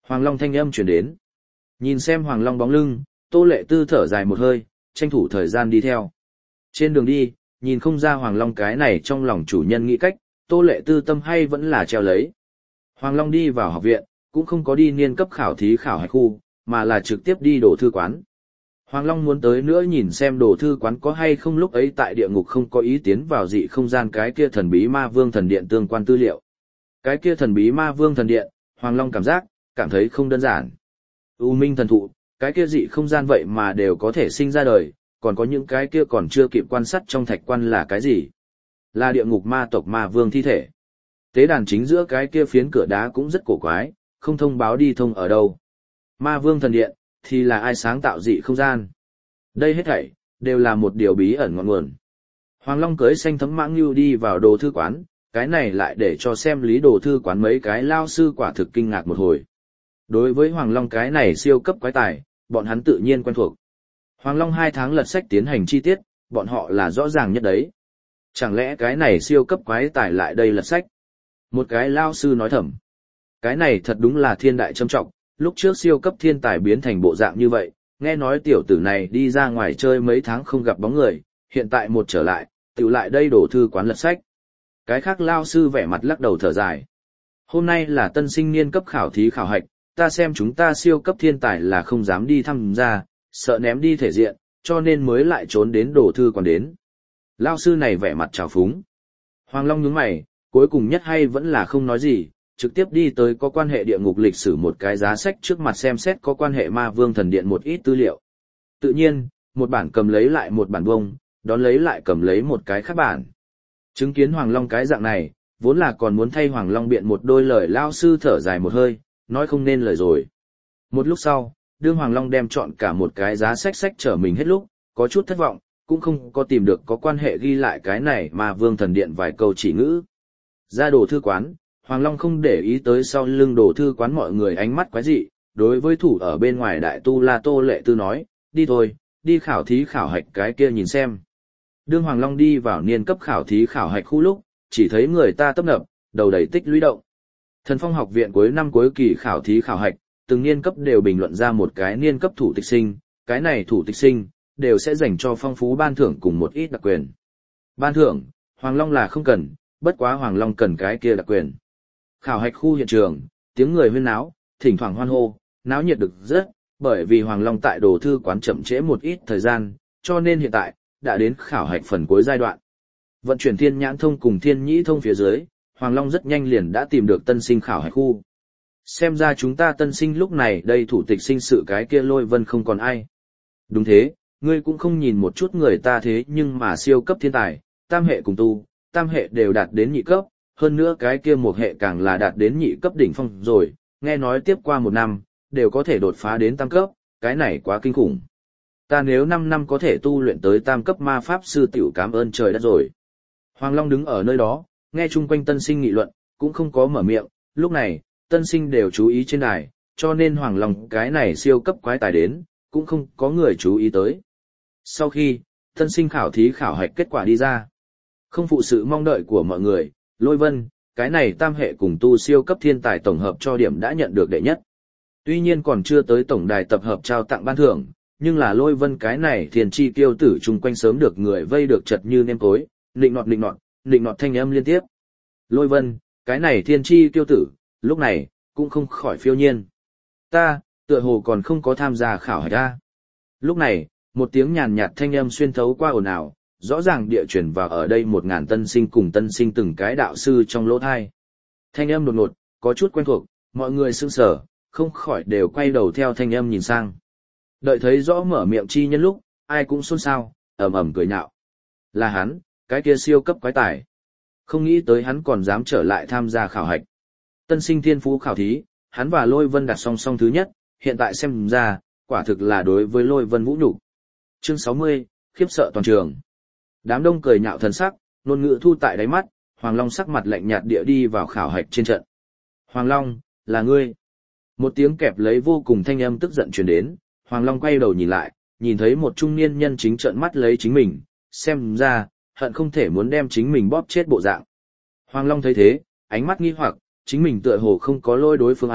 Hoàng Long thanh âm chuyển đến. Nhìn xem Hoàng Long bóng lưng, Tô Lệ Tư thở dài một hơi, tranh thủ thời gian đi theo. Trên đường đi, nhìn không ra Hoàng Long cái này trong lòng chủ nhân nghĩ cách, Tô Lệ Tư tâm hay vẫn là treo lấy. Hoàng Long đi vào học viện, cũng không có đi niên cấp khảo thí khảo hạch khu, mà là trực tiếp đi đồ thư quán. Hoàng Long muốn tới nữa nhìn xem đồ thư quán có hay không lúc ấy tại địa ngục không có ý tiến vào dị không gian cái kia thần bí ma vương thần điện tương quan tư liệu. Cái kia thần bí ma vương thần điện, Hoàng Long cảm giác, cảm thấy không đơn giản. U minh thần thụ, cái kia dị không gian vậy mà đều có thể sinh ra đời, còn có những cái kia còn chưa kịp quan sát trong thạch quan là cái gì? Là địa ngục ma tộc ma vương thi thể. Tế đàn chính giữa cái kia phiến cửa đá cũng rất cổ quái, không thông báo đi thông ở đâu. Ma vương thần điện, thì là ai sáng tạo dị không gian? Đây hết thảy, đều là một điều bí ẩn ngọn nguồn. Hoàng Long cưới xanh thấm mãng lưu đi vào đồ thư quán, cái này lại để cho xem lý đồ thư quán mấy cái lao sư quả thực kinh ngạc một hồi. Đối với Hoàng Long cái này siêu cấp quái tài, bọn hắn tự nhiên quen thuộc. Hoàng Long hai tháng lật sách tiến hành chi tiết, bọn họ là rõ ràng nhất đấy. Chẳng lẽ cái này siêu cấp quái tài lại đây lật sách? Một cái lao sư nói thầm. Cái này thật đúng là thiên đại trâm trọng, lúc trước siêu cấp thiên tài biến thành bộ dạng như vậy, nghe nói tiểu tử này đi ra ngoài chơi mấy tháng không gặp bóng người, hiện tại một trở lại, tiểu lại đây đổ thư quán lật sách. Cái khác lao sư vẻ mặt lắc đầu thở dài. Hôm nay là tân sinh niên cấp khảo thí khảo hạch, ta xem chúng ta siêu cấp thiên tài là không dám đi tham gia, sợ ném đi thể diện, cho nên mới lại trốn đến đổ thư quán đến. Lao sư này vẻ mặt trào phúng. Hoàng Long nhướng mày, cuối cùng nhất hay vẫn là không nói gì, trực tiếp đi tới có quan hệ địa ngục lịch sử một cái giá sách trước mặt xem xét có quan hệ ma vương thần điện một ít tư liệu. Tự nhiên, một bản cầm lấy lại một bản bông, đón lấy lại cầm lấy một cái khác bản. Chứng kiến Hoàng Long cái dạng này, vốn là còn muốn thay Hoàng Long biện một đôi lời lao sư thở dài một hơi, nói không nên lời rồi. Một lúc sau, đương Hoàng Long đem chọn cả một cái giá sách sách trở mình hết lúc, có chút thất vọng, cũng không có tìm được có quan hệ ghi lại cái này mà vương thần điện vài câu chỉ ngữ. Ra đồ thư quán, Hoàng Long không để ý tới sau lưng đồ thư quán mọi người ánh mắt quái dị, đối với thủ ở bên ngoài đại tu la Tô Lệ Tư nói, đi thôi, đi khảo thí khảo hạch cái kia nhìn xem. Đương Hoàng Long đi vào niên cấp khảo thí khảo hạch khu lúc, chỉ thấy người ta tấp nập, đầu đầy tích lũy động. Thần Phong học viện cuối năm cuối kỳ khảo thí khảo hạch, từng niên cấp đều bình luận ra một cái niên cấp thủ tịch sinh, cái này thủ tịch sinh, đều sẽ dành cho phong phú ban thưởng cùng một ít đặc quyền. Ban thưởng, Hoàng Long là không cần, bất quá Hoàng Long cần cái kia đặc quyền. Khảo hạch khu hiện trường, tiếng người huyên náo, thỉnh thoảng hoan hô, náo nhiệt được rất, bởi vì Hoàng Long tại đồ thư quán chậm trễ một ít thời gian, cho nên hiện tại, đã đến khảo hạch phần cuối giai đoạn. Vận chuyển thiên nhãn thông cùng thiên nhĩ thông phía dưới, Hoàng Long rất nhanh liền đã tìm được tân sinh khảo hạch khu. Xem ra chúng ta tân sinh lúc này đây thủ tịch sinh sự cái kia Lôi Vân không còn ai. Đúng thế, ngươi cũng không nhìn một chút người ta thế nhưng mà siêu cấp thiên tài, tam hệ cùng tu, tam hệ đều đạt đến nhị cấp, hơn nữa cái kia một hệ càng là đạt đến nhị cấp đỉnh phong rồi, nghe nói tiếp qua một năm, đều có thể đột phá đến tam cấp, cái này quá kinh khủng. Ta nếu năm năm có thể tu luyện tới tam cấp ma pháp sư tiểu cảm ơn trời đất rồi. Hoàng Long đứng ở nơi đó, nghe chung quanh tân sinh nghị luận, cũng không có mở miệng, lúc này, tân sinh đều chú ý trên đài, cho nên Hoàng Long cái này siêu cấp quái tài đến, cũng không có người chú ý tới. Sau khi, tân sinh khảo thí khảo hạch kết quả đi ra, không phụ sự mong đợi của mọi người, Lôi Vân, cái này tam hệ cùng tu siêu cấp thiên tài tổng hợp cho điểm đã nhận được đệ nhất. Tuy nhiên còn chưa tới tổng đài tập hợp trao tặng ban thưởng, nhưng là Lôi Vân cái này thiên chi kiêu tử chung quanh sớm được người vây được chật như nêm tối, nịnh nọt nịnh nọt, nịnh nọt thanh âm liên tiếp. Lôi Vân, cái này thiên chi kiêu tử, lúc này, cũng không khỏi phiêu nhiên. Ta, tựa hồ còn không có tham gia khảo hạch ta. Lúc này, một tiếng nhàn nhạt thanh âm xuyên thấu qua ồn ào, rõ ràng địa chuyển vào ở đây một ngàn tân sinh cùng tân sinh từng cái đạo sư trong lỗ thai. Thanh âm đột ngột, có chút quen thuộc, mọi người sững sờ, không khỏi đều quay đầu theo thanh âm nhìn sang. Đợi thấy rõ mở miệng chi nhân lúc, ai cũng xôn xao, ầm ầm cười nhạo. Là hắn, cái kia siêu cấp quái tài. Không nghĩ tới hắn còn dám trở lại tham gia khảo hạch. Tân sinh thiên phú khảo thí, hắn và Lôi Vân đặt song song thứ nhất, hiện tại xem ra, quả thực là đối với Lôi Vân vũ nhục. Chương sáu mươi, khiếp sợ toàn trường. Đám đông cười nhạo thần sắc, ngôn ngữ thu tại đáy mắt, Hoàng Long sắc mặt lạnh nhạt địa đi vào khảo hạch trên trận. Hoàng Long, là ngươi. Một tiếng kẹp lấy vô cùng thanh âm tức giận truyền đến, Hoàng Long quay đầu nhìn lại, nhìn thấy một trung niên nhân chính trợn mắt lấy chính mình, xem ra, hận không thể muốn đem chính mình bóp chết bộ dạng. Hoàng Long thấy thế, ánh mắt nghi hoặc, chính mình tựa hồ không có lôi đối phương à,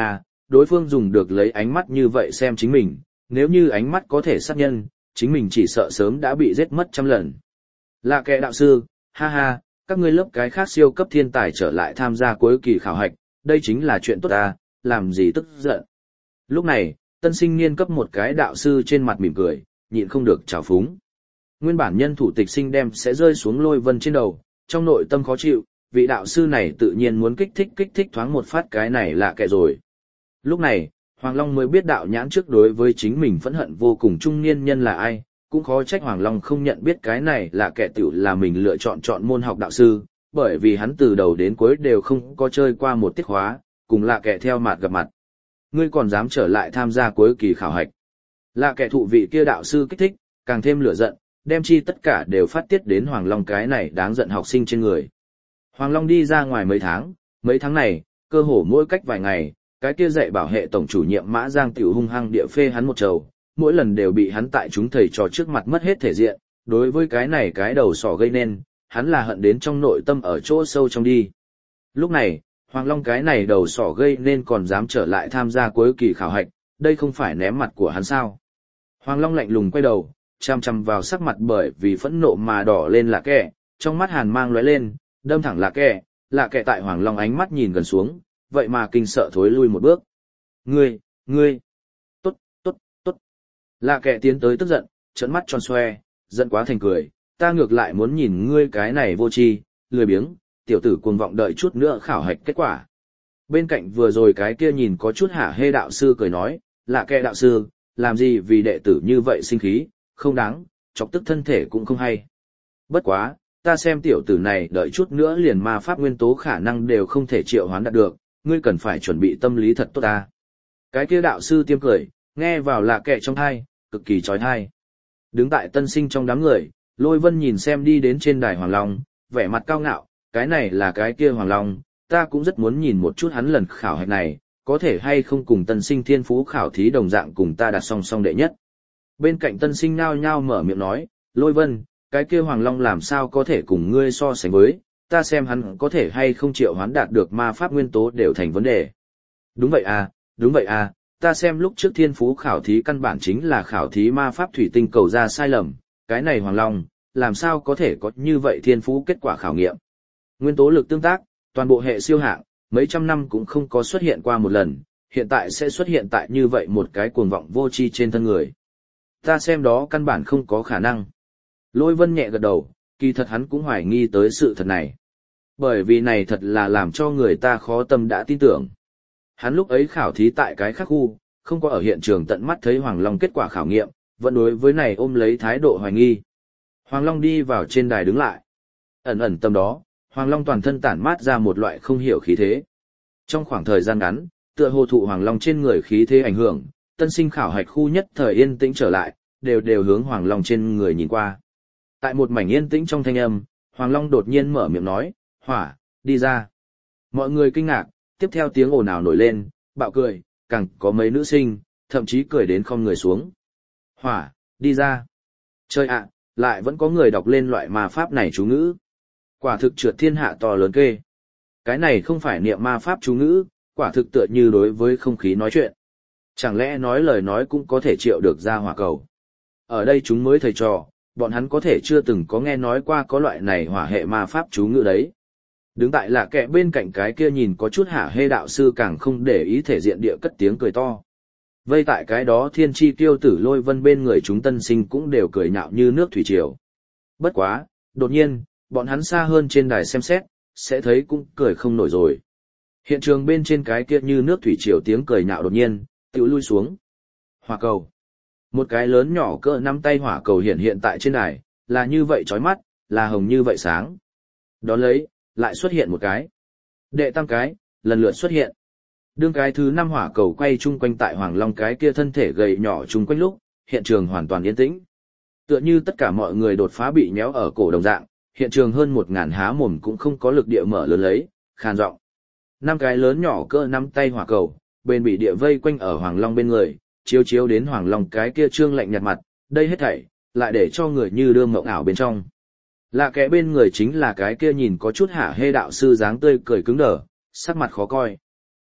đối phương dùng được lấy ánh mắt như vậy xem chính mình, nếu như ánh mắt có thể sát nhân, chính mình chỉ sợ sớm đã bị giết mất trăm lần. Là kẻ đạo sư, ha ha, các ngươi lớp cái khác siêu cấp thiên tài trở lại tham gia cuối kỳ khảo hạch, đây chính là chuyện tốt ta, làm gì tức giận. Lúc này, tân sinh niên cấp một cái đạo sư trên mặt mỉm cười, nhịn không được trào phúng. Nguyên bản nhân thủ tịch sinh đem sẽ rơi xuống Lôi Vân trên đầu, trong nội tâm khó chịu, vị đạo sư này tự nhiên muốn kích thích kích thích thoáng một phát cái này là kẻ rồi. Lúc này, Hoàng Long mới biết đạo nhãn trước đối với chính mình phẫn hận vô cùng trung niên nhân là ai, cũng khó trách Hoàng Long không nhận biết cái này là kẻ tiểu là mình lựa chọn chọn môn học đạo sư, bởi vì hắn từ đầu đến cuối đều không có chơi qua một tiết khóa, cùng là kẻ theo mặt gặp mặt. Ngươi còn dám trở lại tham gia cuối kỳ khảo hạch. Là kẻ thụ vị kia đạo sư kích thích, càng thêm lửa giận, đem chi tất cả đều phát tiết đến Hoàng Long cái này đáng giận học sinh trên người. Hoàng Long đi ra ngoài mấy tháng, mấy tháng này, cơ hồ mỗi cách vài ngày, cái kia dạy bảo hệ tổng chủ nhiệm Mã Giang tiểu hung hăng địa phê hắn một trầu, mỗi lần đều bị hắn tại chúng thầy trò trước mặt mất hết thể diện, đối với cái này cái đầu sỏ gây nên, hắn là hận đến trong nội tâm ở chỗ sâu trong đi. Lúc này, Hoàng Long cái này đầu sỏ gây nên còn dám trở lại tham gia cuối kỳ khảo hạch, đây không phải ném mặt của hắn sao. Hoàng Long lạnh lùng quay đầu, chăm chăm vào sắc mặt bởi vì phẫn nộ mà đỏ lên là kẻ, trong mắt hàn mang lóe lên, đâm thẳng là kẻ, là kẻ tại Hoàng Long ánh mắt nhìn gần xuống, vậy mà kinh sợ thối lui một bước. Ngươi, ngươi, tốt, tốt, tốt. Là kẻ tiến tới tức giận, trợn mắt tròn xoe, giận quá thành cười, ta ngược lại muốn nhìn ngươi cái này vô tri, lười biếng, tiểu tử cuồng vọng đợi chút nữa khảo hạch kết quả. Bên cạnh vừa rồi cái kia nhìn có chút hả hê đạo sư cười nói, là kẻ đạo sư, làm gì vì đệ tử như vậy sinh khí, không đáng, chọc tức thân thể cũng không hay. Bất quá, ta xem tiểu tử này đợi chút nữa liền ma pháp nguyên tố khả năng đều không thể triệu hoán đạt được, ngươi cần phải chuẩn bị tâm lý thật tốt ta. Cái kia đạo sư tiêm cười, nghe vào là kẻ trong thai, cực kỳ trói thai. Đứng tại tân sinh trong đám người, Lôi Vân nhìn xem đi đến trên đài Hoàng Long, vẻ mặt cao ngạo, cái này là cái kia Hoàng Long, ta cũng rất muốn nhìn một chút hắn lần khảo hạch này, có thể hay không cùng tân sinh thiên phú khảo thí đồng dạng cùng ta đặt song song đệ nhất. Bên cạnh tân sinh nhao nhao mở miệng nói, Lôi Vân, cái kia Hoàng Long làm sao có thể cùng ngươi so sánh với, ta xem hắn có thể hay không triệu hoán đạt được ma pháp nguyên tố đều thành vấn đề. Đúng vậy à, đúng vậy à, ta xem lúc trước thiên phú khảo thí căn bản chính là khảo thí ma pháp thủy tinh cầu ra sai lầm, cái này Hoàng Long, làm sao có thể có như vậy thiên phú kết quả khảo nghiệm. Nguyên tố lực tương tác, toàn bộ hệ siêu hạng, mấy trăm năm cũng không có xuất hiện qua một lần, hiện tại sẽ xuất hiện tại như vậy một cái cuồng vọng vô tri trên thân người. Ta xem đó căn bản không có khả năng. Lôi Vân nhẹ gật đầu, kỳ thật hắn cũng hoài nghi tới sự thật này. Bởi vì này thật là làm cho người ta khó tâm đã tin tưởng. Hắn lúc ấy khảo thí tại cái khác khu, không có ở hiện trường tận mắt thấy Hoàng Long kết quả khảo nghiệm, vẫn đối với này ôm lấy thái độ hoài nghi. Hoàng Long đi vào trên đài đứng lại. Ẩn ẩn tâm đó, Hoàng Long toàn thân tản mát ra một loại không hiểu khí thế. Trong khoảng thời gian ngắn, tựa hồ thụ Hoàng Long trên người khí thế ảnh hưởng, tân sinh khảo hạch khu nhất thời yên tĩnh trở lại, đều đều hướng Hoàng Long trên người nhìn qua. Tại một mảnh yên tĩnh trong thanh âm, Hoàng Long đột nhiên mở miệng nói, hỏa, đi ra. Mọi người kinh ngạc, tiếp theo tiếng ồn ào nổi lên, bạo cười, càng có mấy nữ sinh, thậm chí cười đến không người xuống. Hỏa, đi ra. Chơi ạ, lại vẫn có người đọc lên loại ma pháp này chú ngữ. Quả thực trượt thiên hạ to lớn kê. Cái này không phải niệm ma pháp chú ngữ, quả thực tựa như đối với không khí nói chuyện. Chẳng lẽ nói lời nói cũng có thể triệu được ra hỏa cầu. Ở đây chúng mới thầy trò, bọn hắn có thể chưa từng có nghe nói qua có loại này hỏa hệ ma pháp chú ngữ đấy. Đứng tại là kẻ bên cạnh cái kia nhìn có chút hả hê đạo sư càng không để ý thể diện địa cất tiếng cười to. Vây tại cái đó thiên chi tiêu tử Lôi Vân bên người chúng tân sinh cũng đều cười nhạo như nước thủy triều. Bất quá, đột nhiên, bọn hắn xa hơn trên đài xem xét, sẽ thấy cũng cười không nổi rồi. Hiện trường bên trên cái kia như nước thủy triều tiếng cười nhạo đột nhiên, tiểu lui xuống. Hỏa cầu. Một cái lớn nhỏ cỡ nắm tay hỏa cầu hiện hiện tại trên đài, là như vậy chói mắt, là hồng như vậy sáng. Đón lấy, lại xuất hiện một cái. Đệ tam cái, lần lượt xuất hiện. Đương cái thứ năm hỏa cầu quay chung quanh tại Hoàng Long cái kia thân thể gầy nhỏ chung quanh lúc, hiện trường hoàn toàn yên tĩnh. Tựa như tất cả mọi người đột phá bị nhéo ở cổ đồng dạng, hiện trường hơn một ngàn há mồm cũng không có lực địa mở lớn lấy, khàn giọng. Năm cái lớn nhỏ cỡ nắm tay hỏa cầu, bên bị địa vây quanh ở Hoàng Long bên người, chiếu chiếu đến Hoàng Long cái kia trương lạnh nhạt mặt, đây hết thảy, lại để cho người như đưa mộng ảo bên trong. Là kẻ bên người chính là cái kia nhìn có chút hả hê đạo sư dáng tươi cười cứng đờ, sắc mặt khó coi.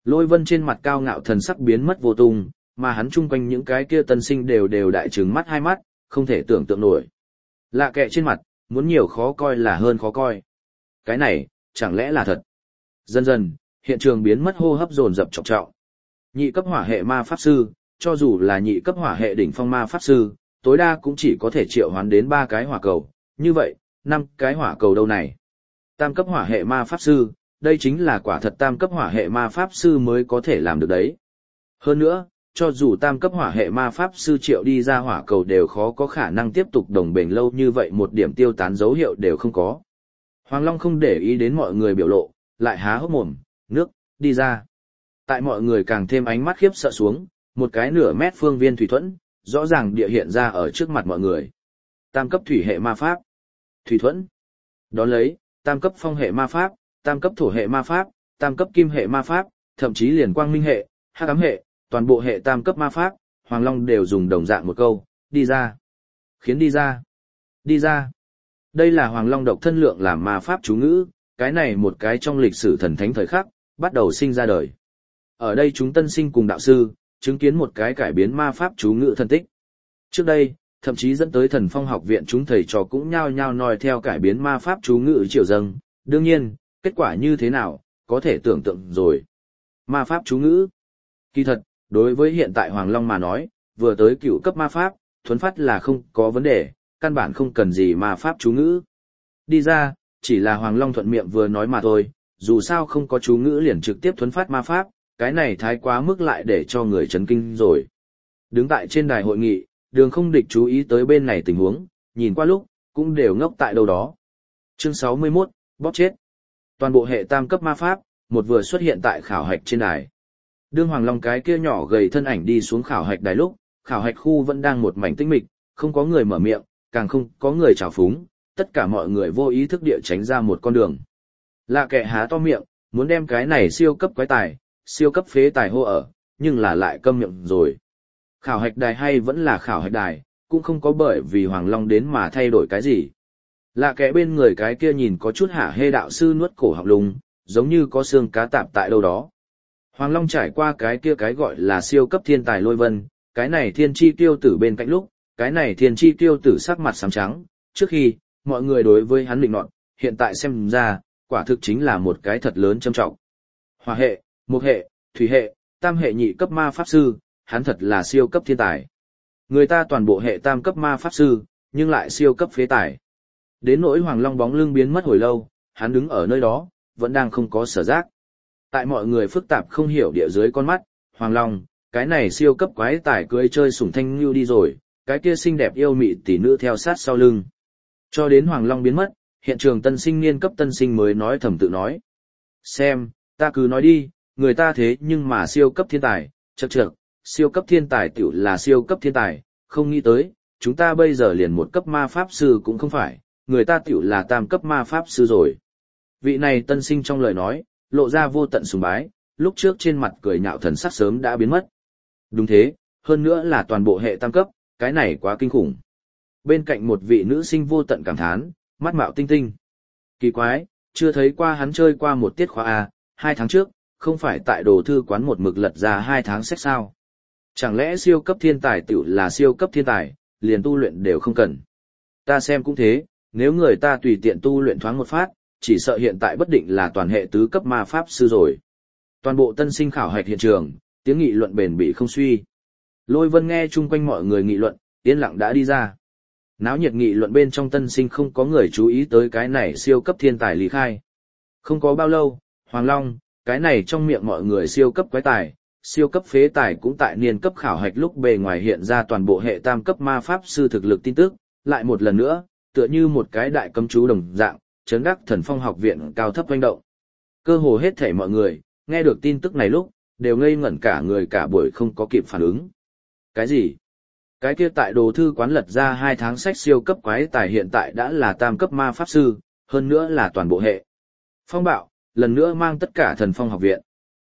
Lôi Vân trên mặt cao ngạo thần sắc biến mất vô tung, mà hắn chung quanh những cái kia tân sinh đều đều đại trừng mắt hai mắt, không thể tưởng tượng nổi. Lạ kệ trên mặt, muốn nhiều khó coi là hơn khó coi. Cái này, chẳng lẽ là thật? Dần dần, hiện trường biến mất hô hấp dồn dập trọng trọng. Nhị cấp hỏa hệ ma pháp sư, cho dù là nhị cấp hỏa hệ đỉnh phong ma pháp sư, tối đa cũng chỉ có thể triệu hoán đến ba cái hỏa cầu, như vậy, năm cái hỏa cầu đâu này? Tam cấp hỏa hệ ma pháp sư, đây chính là quả thật tam cấp hỏa hệ ma pháp sư mới có thể làm được đấy. Hơn nữa, cho dù tam cấp hỏa hệ ma pháp sư triệu đi ra hỏa cầu đều khó có khả năng tiếp tục đồng bền lâu như vậy, một điểm tiêu tán dấu hiệu đều không có. Hoàng Long không để ý đến mọi người biểu lộ, lại há hốc mồm, nước, đi ra. Tại mọi người càng thêm ánh mắt khiếp sợ xuống, một cái nửa mét phương viên thủy thuẫn, rõ ràng địa hiện ra ở trước mặt mọi người. Tam cấp thủy hệ ma pháp. Thủy thuẫn. Đón lấy, tam cấp phong hệ ma pháp, tam cấp thổ hệ ma pháp, tam cấp kim hệ ma pháp, thậm chí liền quang minh hệ, hắc ám hệ, toàn bộ hệ tam cấp ma pháp, Hoàng Long đều dùng đồng dạng một câu, đi ra. Khiến đi ra. Đi ra. Đây là Hoàng Long độc thân lượng làm ma pháp chú ngữ, cái này một cái trong lịch sử thần thánh thời khắc, bắt đầu sinh ra đời. Ở đây chúng tân sinh cùng đạo sư, chứng kiến một cái cải biến ma pháp chú ngữ thần tích. Trước đây, thậm chí dẫn tới Thần Phong học viện chúng thầy trò cũng nhao nhao noi theo cải biến ma pháp chú ngữ triều dâng. Đương nhiên, kết quả như thế nào, có thể tưởng tượng rồi. Ma pháp chú ngữ. Kỳ thật, đối với hiện tại Hoàng Long mà nói, vừa tới cựu cấp ma pháp, thuấn phát là không có vấn đề, căn bản không cần gì ma pháp chú ngữ. Đi ra, chỉ là Hoàng Long thuận miệng vừa nói mà thôi, dù sao không có chú ngữ liền trực tiếp thuấn phát ma pháp, cái này thái quá mức lại để cho người chấn kinh rồi. Đứng tại trên đài hội nghị, Đường Không Địch chú ý tới bên này tình huống, nhìn qua lúc, cũng đều ngốc tại đâu đó. Chương sáu mươi mốt, bóp chết. Toàn bộ hệ tam cấp ma pháp, một vừa xuất hiện tại khảo hạch trên đài. Đương Hoàng Long cái kia nhỏ gầy thân ảnh đi xuống khảo hạch đài lúc, khảo hạch khu vẫn đang một mảnh tĩnh mịch, không có người mở miệng, càng không có người chào phúng, tất cả mọi người vô ý thức địa tránh ra một con đường. Lạ kệ há to miệng, muốn đem cái này siêu cấp quái tài, siêu cấp phế tài hô ở, nhưng là lại câm miệng rồi. Khảo hạch đài hay vẫn là khảo hạch đài, cũng không có bởi vì Hoàng Long đến mà thay đổi cái gì. Lạ kệ bên người cái kia nhìn có chút hả hê đạo sư nuốt cổ học lùng, giống như có xương cá tạp tại đâu đó. Hoàng Long trải qua cái kia cái gọi là siêu cấp thiên tài Lôi Vân, cái này thiên chi tiêu tử bên cạnh lúc, cái này thiên chi tiêu tử sắc mặt xám trắng, trước khi, mọi người đối với hắn định nọt, hiện tại xem ra, quả thực chính là một cái thật lớn châm trọng. Hỏa hệ, mộc hệ, thủy hệ, tam hệ nhị cấp ma pháp sư, hắn thật là siêu cấp thiên tài. Người ta toàn bộ hệ tam cấp ma pháp sư, nhưng lại siêu cấp phế tài. Đến nỗi Hoàng Long bóng lưng biến mất hồi lâu, hắn đứng ở nơi đó, vẫn đang không có sở giác. Tại mọi người phức tạp không hiểu địa dưới con mắt, Hoàng Long, cái này siêu cấp quái tài cưới chơi sủng thanh như đi rồi, cái kia xinh đẹp yêu mị tỷ nữ theo sát sau lưng. Cho đến Hoàng Long biến mất, hiện trường tân sinh niên cấp tân sinh mới nói thầm tự nói. Xem, ta cứ nói đi, người ta thế nhưng mà siêu cấp thiên tài, chậc chậc, siêu cấp thiên tài tiểu là siêu cấp thiên tài, không nghĩ tới, chúng ta bây giờ liền một cấp ma pháp sư cũng không phải, người ta tiểu là tam cấp ma pháp sư rồi. Vị này tân sinh trong lời nói, lộ ra vô tận sùng bái, lúc trước trên mặt cười nhạo thần sắc sớm đã biến mất. Đúng thế, hơn nữa là toàn bộ hệ tam cấp, cái này quá kinh khủng. Bên cạnh một vị nữ sinh vô tận cảm thán, mắt mạo tinh tinh. Kỳ quái, chưa thấy qua hắn chơi qua một tiết khóa A, hai tháng trước, không phải tại đồ thư quán một mực lật ra hai tháng sách sao. Chẳng lẽ siêu cấp thiên tài tiểu là siêu cấp thiên tài, liền tu luyện đều không cần. Ta xem cũng thế, nếu người ta tùy tiện tu luyện thoáng một phát, chỉ sợ hiện tại bất định là toàn hệ tứ cấp ma pháp sư rồi. Toàn bộ tân sinh khảo hạch hiện trường, tiếng nghị luận bền bỉ không suy. Lôi Vân nghe chung quanh mọi người nghị luận, yên lặng đã đi ra. Náo nhiệt nghị luận bên trong tân sinh không có người chú ý tới cái này siêu cấp thiên tài lý khai. Không có bao lâu, Hoàng Long, cái này trong miệng mọi người siêu cấp quái tài, siêu cấp phế tài cũng tại niên cấp khảo hạch lúc bề ngoài hiện ra toàn bộ hệ tam cấp ma pháp sư thực lực tin tức, lại một lần nữa, tựa như một cái đại cấm chú đồng dạng, chấn đắc Thần Phong học viện cao thấp hoành động. Cơ hồ hết thảy mọi người, nghe được tin tức này lúc, đều ngây ngẩn cả người cả buổi không có kịp phản ứng. Cái gì? Cái kia tại đồ thư quán lật ra hai tháng sách siêu cấp quái tài hiện tại đã là tam cấp ma pháp sư, hơn nữa là toàn bộ hệ. Phong bạo, lần nữa mang tất cả Thần Phong học viện.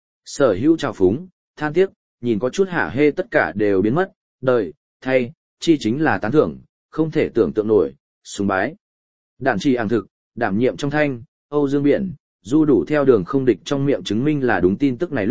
Sở hữu trào phúng, than tiếc, nhìn có chút hả hê tất cả đều biến mất, đời, thay, chi chính là tán thưởng, không thể tưởng tượng nổi, sùng bái. Đản trì ảng thực, đảm nhiệm trong thanh, Âu Dương Biển, du đủ theo Đường Không Địch trong miệng chứng minh là đúng tin tức này lúc,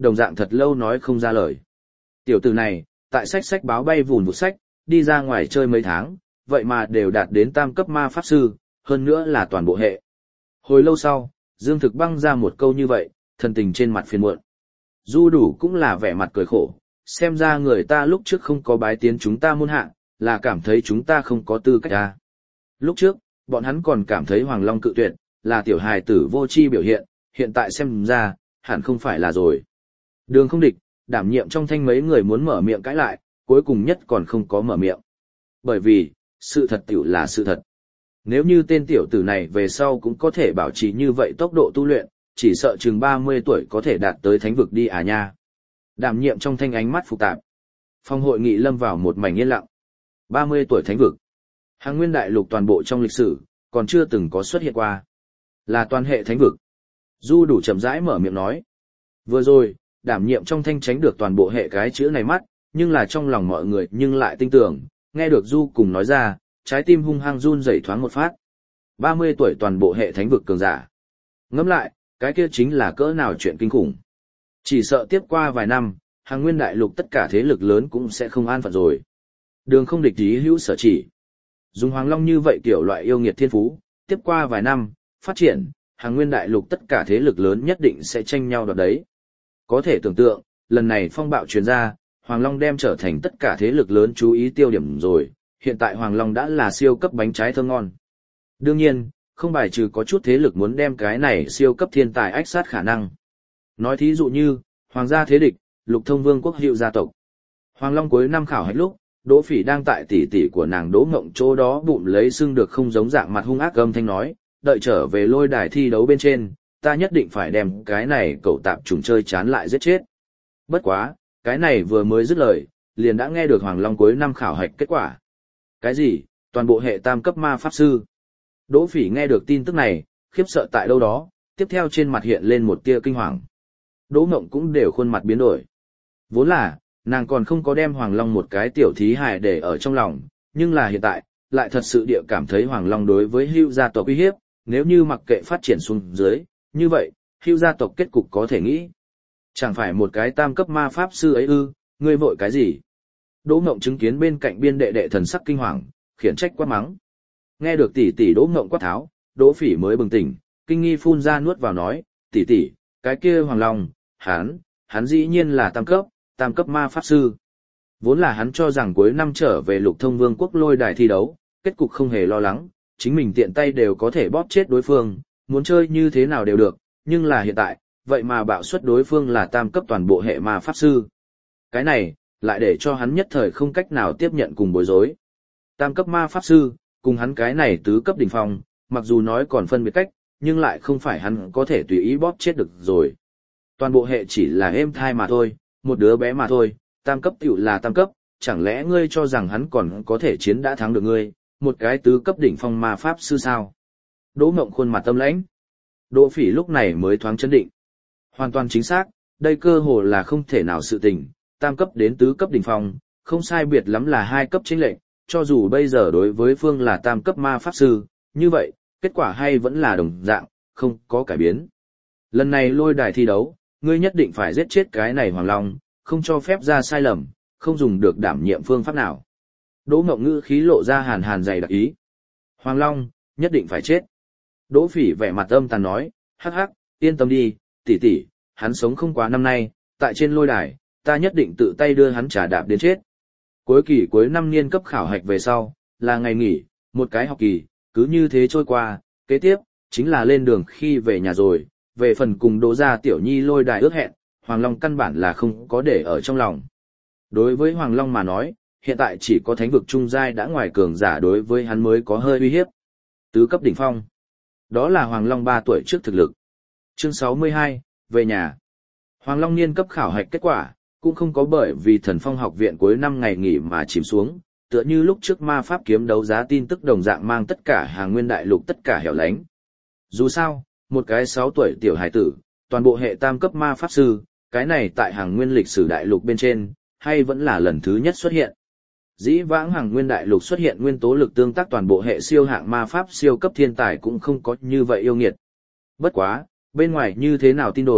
đồng dạng thật lâu nói không ra lời. Tiểu tử này, tại sách sách báo bay vùn vụt sách, đi ra ngoài chơi mấy tháng, vậy mà đều đạt đến tam cấp ma pháp sư, hơn nữa là toàn bộ hệ. Hồi lâu sau, Dương Thực băng ra một câu như vậy, thần tình trên mặt phiền muộn. Du đủ cũng là vẻ mặt cười khổ, xem ra người ta lúc trước không có bái tiến chúng ta môn hạ, là cảm thấy chúng ta không có tư cách ra. Lúc trước, bọn hắn còn cảm thấy Hoàng Long cự tuyệt, là tiểu hài tử vô tri biểu hiện, hiện tại xem ra, hẳn không phải là rồi. Đường Không Địch, đảm nhiệm trong thanh mấy người muốn mở miệng cãi lại, cuối cùng nhất còn không có mở miệng. Bởi vì, sự thật tiểu là sự thật. Nếu như tên tiểu tử này về sau cũng có thể bảo trì như vậy tốc độ tu luyện, chỉ sợ chừng ba mươi tuổi có thể đạt tới thánh vực đi à nha. Đảm nhiệm trong thanh ánh mắt phức tạp. Phòng hội nghị lâm vào một mảnh yên lặng. ba mươi tuổi thánh vực. Hàng nguyên đại lục toàn bộ trong lịch sử, còn chưa từng có xuất hiện qua. Là toàn hệ thánh vực. Du đủ chậm rãi mở miệng nói. Vừa rồi, đảm nhiệm trong thanh tránh được toàn bộ hệ cái chữ này mắt, nhưng là trong lòng mọi người nhưng lại tin tưởng, nghe được Du cùng nói ra, trái tim hung hăng run rẩy thoáng một phát. ba mươi tuổi toàn bộ hệ thánh vực cường giả. Ngẫm lại, cái kia chính là cỡ nào chuyện kinh khủng. Chỉ sợ tiếp qua vài năm, hàng nguyên đại lục tất cả thế lực lớn cũng sẽ không an phận rồi. Đường Không Địch ý hữu sở chỉ. Dùng Hoàng Long như vậy kiểu loại yêu nghiệt thiên phú, tiếp qua vài năm, phát triển, hàng nguyên đại lục tất cả thế lực lớn nhất định sẽ tranh nhau đoạt đấy. Có thể tưởng tượng, lần này phong bạo truyền ra, Hoàng Long đem trở thành tất cả thế lực lớn chú ý tiêu điểm rồi, hiện tại Hoàng Long đã là siêu cấp bánh trái thơm ngon. Đương nhiên, không bài trừ có chút thế lực muốn đem cái này siêu cấp thiên tài ách sát khả năng. Nói thí dụ như, Hoàng gia thế địch, Lục Thông Vương quốc hiệu gia tộc. Hoàng Long cuối năm khảo hạch lúc, Đỗ Phỉ đang tại tỷ tỷ của nàng Đỗ Ngộng chỗ đó bụng lấy xương được không giống dạng mặt hung ác âm thanh nói, đợi trở về lôi đài thi đấu bên trên, ta nhất định phải đem cái này cậu tạp trùng chơi chán lại giết chết. Bất quá, cái này vừa mới dứt lời, liền đã nghe được Hoàng Long cuối năm khảo hạch kết quả. Cái gì? Toàn bộ hệ tam cấp ma pháp sư. Đỗ Phỉ nghe được tin tức này, khiếp sợ tại đâu đó, tiếp theo trên mặt hiện lên một tia kinh hoàng. Đỗ Ngộng cũng đều khuôn mặt biến đổi. Vốn là, nàng còn không có đem Hoàng Long một cái tiểu thí hài để ở trong lòng, nhưng là hiện tại, lại thật sự địa cảm thấy Hoàng Long đối với Hưu gia tộc uy hiếp, nếu như mặc kệ phát triển xuống dưới, như vậy, Hưu gia tộc kết cục có thể nghĩ. Chẳng phải một cái tam cấp ma pháp sư ấy ư, ngươi vội cái gì? Đỗ Ngộng chứng kiến bên cạnh biên đệ đệ thần sắc kinh hoàng, khiển trách quát mắng. Nghe được tỷ tỷ Đỗ Ngộng quát tháo, Đỗ Phỉ mới bừng tỉnh, kinh nghi phun ra nuốt vào nói, tỷ tỷ, cái kia Hoàng Long, hắn, hắn dĩ nhiên là tam cấp, tam cấp ma pháp sư. Vốn là hắn cho rằng cuối năm trở về Lục Thông Vương quốc lôi đài thi đấu, kết cục không hề lo lắng, chính mình tiện tay đều có thể bóp chết đối phương, muốn chơi như thế nào đều được, nhưng là hiện tại, vậy mà bạo suất đối phương là tam cấp toàn bộ hệ ma pháp sư. Cái này, lại để cho hắn nhất thời không cách nào tiếp nhận cùng bối rối. Tam cấp ma pháp sư, cùng hắn cái này tứ cấp đỉnh phong, mặc dù nói còn phân biệt cách, nhưng lại không phải hắn có thể tùy ý bóp chết được rồi. Toàn bộ hệ chỉ là êm thai mà thôi, một đứa bé mà thôi, tam cấp tiểu là tam cấp, chẳng lẽ ngươi cho rằng hắn còn có thể chiến đã thắng được ngươi, một cái tứ cấp đỉnh phong ma pháp sư sao? Đỗ Ngộng khuôn mặt tâm lãnh. Đỗ Phỉ lúc này mới thoáng chấn định. Hoàn toàn chính xác, đây cơ hồ là không thể nào sự tình, tam cấp đến tứ cấp đỉnh phong, không sai biệt lắm là hai cấp chênh lệch, cho dù bây giờ đối với phương là tam cấp ma pháp sư, như vậy, kết quả hay vẫn là đồng dạng, không có cải biến. Lần này lôi đài thi đấu, ngươi nhất định phải giết chết cái này Hoàng Long, không cho phép ra sai lầm, không dùng được đảm nhiệm phương pháp nào. Đỗ Ngộng ngữ khí lộ ra hàn hàn dày đặc ý. Hoàng Long, nhất định phải chết. Đỗ Phỉ vẻ mặt âm tàn nói, hắc hắc, yên tâm đi, tỷ tỷ, hắn sống không quá năm nay, tại trên lôi đài, ta nhất định tự tay đưa hắn trả đạp đến chết. Cuối kỳ cuối năm niên cấp khảo hạch về sau, là ngày nghỉ, một cái học kỳ, cứ như thế trôi qua, kế tiếp, chính là lên đường khi về nhà rồi, về phần cùng Đỗ gia tiểu nhi lôi đài ước hẹn, Hoàng Long căn bản là không có để ở trong lòng. Đối với Hoàng Long mà nói, hiện tại chỉ có thánh vực trung giai đã ngoài cường giả đối với hắn mới có hơi uy hiếp. Tứ cấp đỉnh phong. Đó là Hoàng Long ba tuổi trước thực lực. Chương sáu mươi hai, về nhà. Hoàng Long niên cấp khảo hạch kết quả, cũng không có bởi vì Thần Phong học viện cuối năm ngày nghỉ mà chìm xuống, tựa như lúc trước ma pháp kiếm đấu giá tin tức đồng dạng mang tất cả hàng nguyên đại lục tất cả hẻo lánh. Dù sao, một cái sáu tuổi tiểu hải tử, toàn bộ hệ tam cấp ma pháp sư, cái này tại hàng nguyên lịch sử đại lục bên trên, hay vẫn là lần thứ nhất xuất hiện. Dĩ vãng hàng nguyên đại lục xuất hiện nguyên tố lực tương tác toàn bộ hệ siêu hạng ma pháp siêu cấp thiên tài cũng không có như vậy yêu nghiệt. Bất quá, bên ngoài như thế nào tin đồn,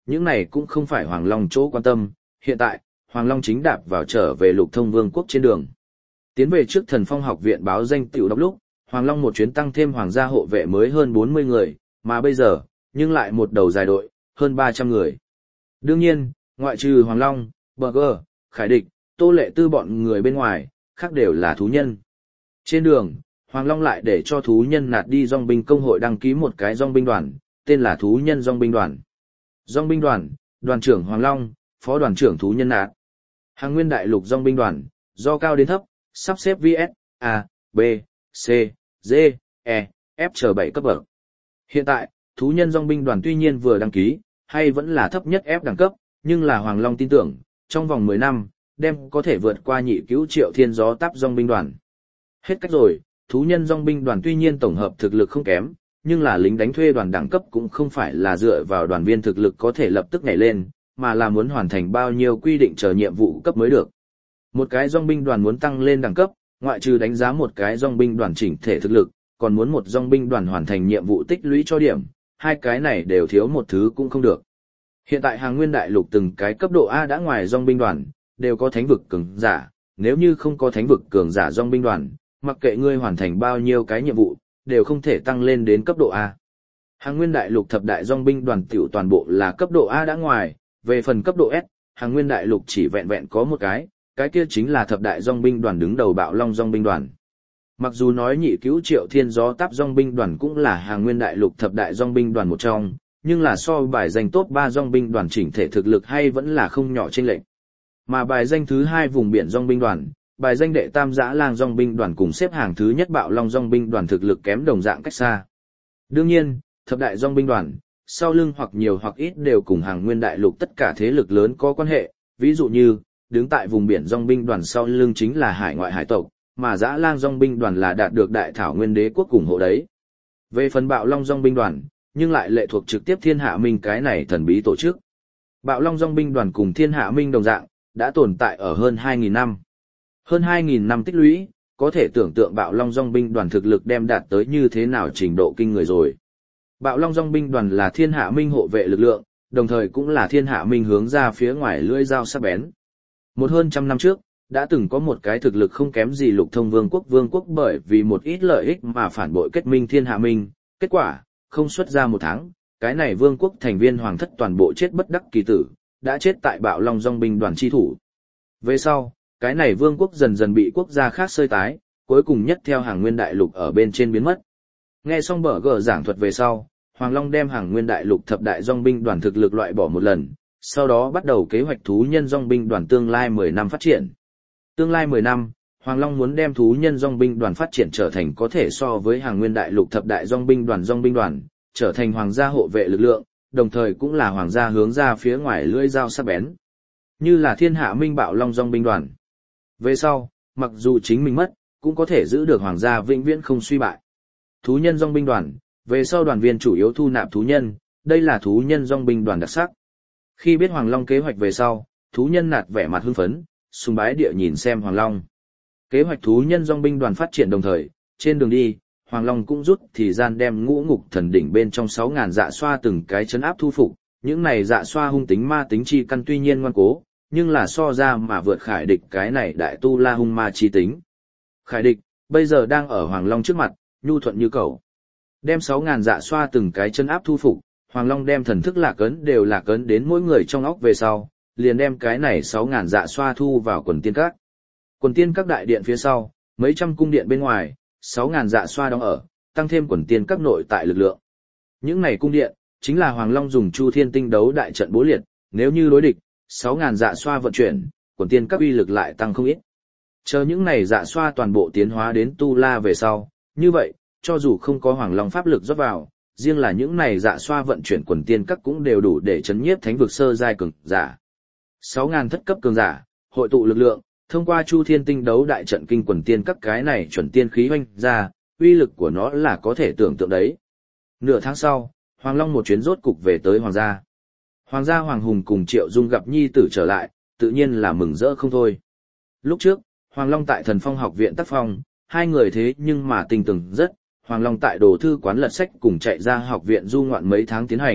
những này cũng không phải Hoàng Long chỗ quan tâm, hiện tại, Hoàng Long chính đạp vào trở về Lục Thông Vương quốc trên đường. Tiến về trước Thần Phong học viện báo danh tiểu đọc lúc, Hoàng Long một chuyến tăng thêm hoàng gia hộ vệ mới hơn bốn mươi người, mà bây giờ, nhưng lại một đầu dài đội, hơn ba trăm người. Đương nhiên, ngoại trừ Hoàng Long, Burger, Khải Địch, Tô Lệ Tư bọn người bên ngoài, khác đều là thú nhân. Trên đường, Hoàng Long lại để cho thú nhân nạt đi dòng binh công hội đăng ký một cái dòng binh đoàn, tên là thú nhân dòng binh đoàn. Dòng binh đoàn, đoàn trưởng Hoàng Long, phó đoàn trưởng thú nhân nạt. Hàng nguyên đại lục dòng binh đoàn, do cao đến thấp, sắp xếp vê ét, A, B, C, D, E, F chờ bảy cấp bậc. Hiện tại, thú nhân dòng binh đoàn tuy nhiên vừa đăng ký, hay vẫn là thấp nhất F đẳng cấp, nhưng là Hoàng Long tin tưởng, trong vòng mười năm, đem có thể vượt qua nhị cứu triệu thiên gió táp dòng binh đoàn. Hết cách rồi, thú nhân dòng binh đoàn tuy nhiên tổng hợp thực lực không kém, nhưng là lính đánh thuê đoàn đẳng cấp cũng không phải là dựa vào đoàn viên thực lực có thể lập tức nhảy lên, mà là muốn hoàn thành bao nhiêu quy định chờ nhiệm vụ cấp mới được. Một cái dòng binh đoàn muốn tăng lên đẳng cấp, ngoại trừ đánh giá một cái dòng binh đoàn chỉnh thể thực lực, còn muốn một dòng binh đoàn hoàn thành nhiệm vụ tích lũy cho điểm, hai cái này đều thiếu một thứ cũng không được. Hiện tại hàng nguyên đại lục từng cái cấp độ A đã ngoài dòng binh đoàn, đều có thánh vực cường giả, nếu như không có thánh vực cường giả dòng binh đoàn, mặc kệ ngươi hoàn thành bao nhiêu cái nhiệm vụ, đều không thể tăng lên đến cấp độ A. Hàng nguyên đại lục thập đại dòng binh đoàn tiểu toàn bộ là cấp độ A đã ngoài, về phần cấp độ S, hàng nguyên đại lục chỉ vẹn vẹn có một cái, cái kia chính là thập đại dòng binh đoàn đứng đầu Bạo Long dòng binh đoàn. Mặc dù nói nhị cứu triệu thiên gió táp dòng binh đoàn cũng là hàng nguyên đại lục thập đại dòng binh đoàn một trong, nhưng là so bài danh top ba dòng binh đoàn chỉnh thể thực lực hay vẫn là không nhỏ chênh lệch. Mà bài danh thứ hai vùng biển dòng binh đoàn, bài danh đệ tam dã lang dòng binh đoàn cùng xếp hàng thứ nhất Bạo Long dòng binh đoàn thực lực kém đồng dạng cách xa. Đương nhiên, thập đại dòng binh đoàn, sau lưng hoặc nhiều hoặc ít đều cùng hàng nguyên đại lục tất cả thế lực lớn có quan hệ, ví dụ như, đứng tại vùng biển dòng binh đoàn sau lưng chính là hải ngoại hải tộc, mà dã lang dòng binh đoàn là đạt được đại thảo nguyên đế quốc ủng hộ đấy. Về phần Bạo Long dòng binh đoàn, nhưng lại lệ thuộc trực tiếp Thiên Hạ Minh cái này thần bí tổ chức. Bạo Long dòng binh đoàn cùng Thiên Hạ Minh đồng dạng, đã tồn tại ở hơn hai nghìn năm. Hơn hai nghìn năm tích lũy, có thể tưởng tượng Bạo Long dòng binh đoàn thực lực đem đạt tới như thế nào trình độ kinh người rồi. Bạo Long dòng binh đoàn là Thiên Hạ Minh hộ vệ lực lượng, đồng thời cũng là Thiên Hạ Minh hướng ra phía ngoài lưỡi dao sắc bén. Một hơn trăm năm trước, đã từng có một cái thực lực không kém gì Lục Thông Vương quốc vương quốc bởi vì một ít lợi ích mà phản bội kết minh Thiên Hạ Minh, kết quả, không xuất ra một tháng, cái này vương quốc thành viên hoàng thất toàn bộ chết bất đắc kỳ tử, đã chết tại Bạo Long dòng binh đoàn chi thủ. Về sau, cái này vương quốc dần dần bị quốc gia khác xơi tái, cuối cùng nhất theo hàng nguyên đại lục ở bên trên biến mất. Nghe xong bở gờ giảng thuật về sau, Hoàng Long đem hàng nguyên đại lục thập đại dòng binh đoàn thực lực loại bỏ một lần, sau đó bắt đầu kế hoạch thú nhân dòng binh đoàn tương lai mười năm phát triển. Tương lai mười năm, Hoàng Long muốn đem thú nhân dòng binh đoàn phát triển trở thành có thể so với hàng nguyên đại lục thập đại dòng binh đoàn dòng binh đoàn, trở thành hoàng gia hộ vệ lực lượng, đồng thời cũng là hoàng gia hướng ra phía ngoài lưỡi dao sắc bén. Như là Thiên Hạ Minh Bạo Long dòng binh đoàn. Về sau, mặc dù chính mình mất, cũng có thể giữ được hoàng gia vĩnh viễn không suy bại. Thú nhân dòng binh đoàn, về sau đoàn viên chủ yếu thu nạp thú nhân, đây là thú nhân dòng binh đoàn đặc sắc. Khi biết Hoàng Long kế hoạch về sau, thú nhân nạt vẻ mặt hưng phấn, sùng bái địa nhìn xem Hoàng Long. Kế hoạch thú nhân dòng binh đoàn phát triển đồng thời, trên đường đi, Hoàng Long cũng rút thì gian đem ngũ ngục thần đỉnh bên trong sáu ngàn dạ xoa từng cái chấn áp thu phục, những này dạ xoa hung tính ma tính chi căn tuy nhiên ngoan cố, nhưng là so ra mà vượt Khải Địch cái này đại tu la hung ma chi tính. Khải Địch, bây giờ đang ở Hoàng Long trước mặt, nhu thuận như cẩu. Đem sáu ngàn dạ xoa từng cái chân áp thu phục, Hoàng Long đem thần thức lạc ấn đều lạc ấn đến mỗi người trong óc về sau, liền đem cái này sáu ngàn dạ xoa thu vào quần tiên các. Quần tiên các đại điện phía sau, mấy trăm cung điện bên ngoài, sáu ngàn dạ xoa đóng ở, tăng thêm quần tiên các nội tại lực lượng. Những này cung điện, chính là Hoàng Long dùng Chu Thiên Tinh đấu đại trận bố liệt, nếu như đối địch, sáu ngàn dạ xoa vận chuyển, quần tiên các uy lực lại tăng không ít. Chờ những này dạ xoa toàn bộ tiến hóa đến tu la về sau, như vậy, cho dù không có Hoàng Long pháp lực rót vào, riêng là những này dạ xoa vận chuyển quần tiên các cũng đều đủ để chấn nhiếp thánh vực sơ giai cường giả. sáu ngàn thất cấp cường giả, hội tụ lực lượng, thông qua Chu Thiên Tinh đấu đại trận kinh quần tiên các cái này chuẩn tiên khí hoành ra, uy lực của nó là có thể tưởng tượng đấy. Nửa tháng sau, Hoàng Long một chuyến rốt cục về tới Hoàng gia. Hoàng gia Hoàng Hùng cùng Triệu Dung gặp nhi tử trở lại, tự nhiên là mừng rỡ không thôi. Lúc trước, Hoàng Long tại Thần Phong học viện tác phong, hai người thế nhưng mà tình tưởng rất, Hoàng Long tại đồ thư quán lật sách cùng chạy ra học viện du ngoạn mấy tháng tiến hành,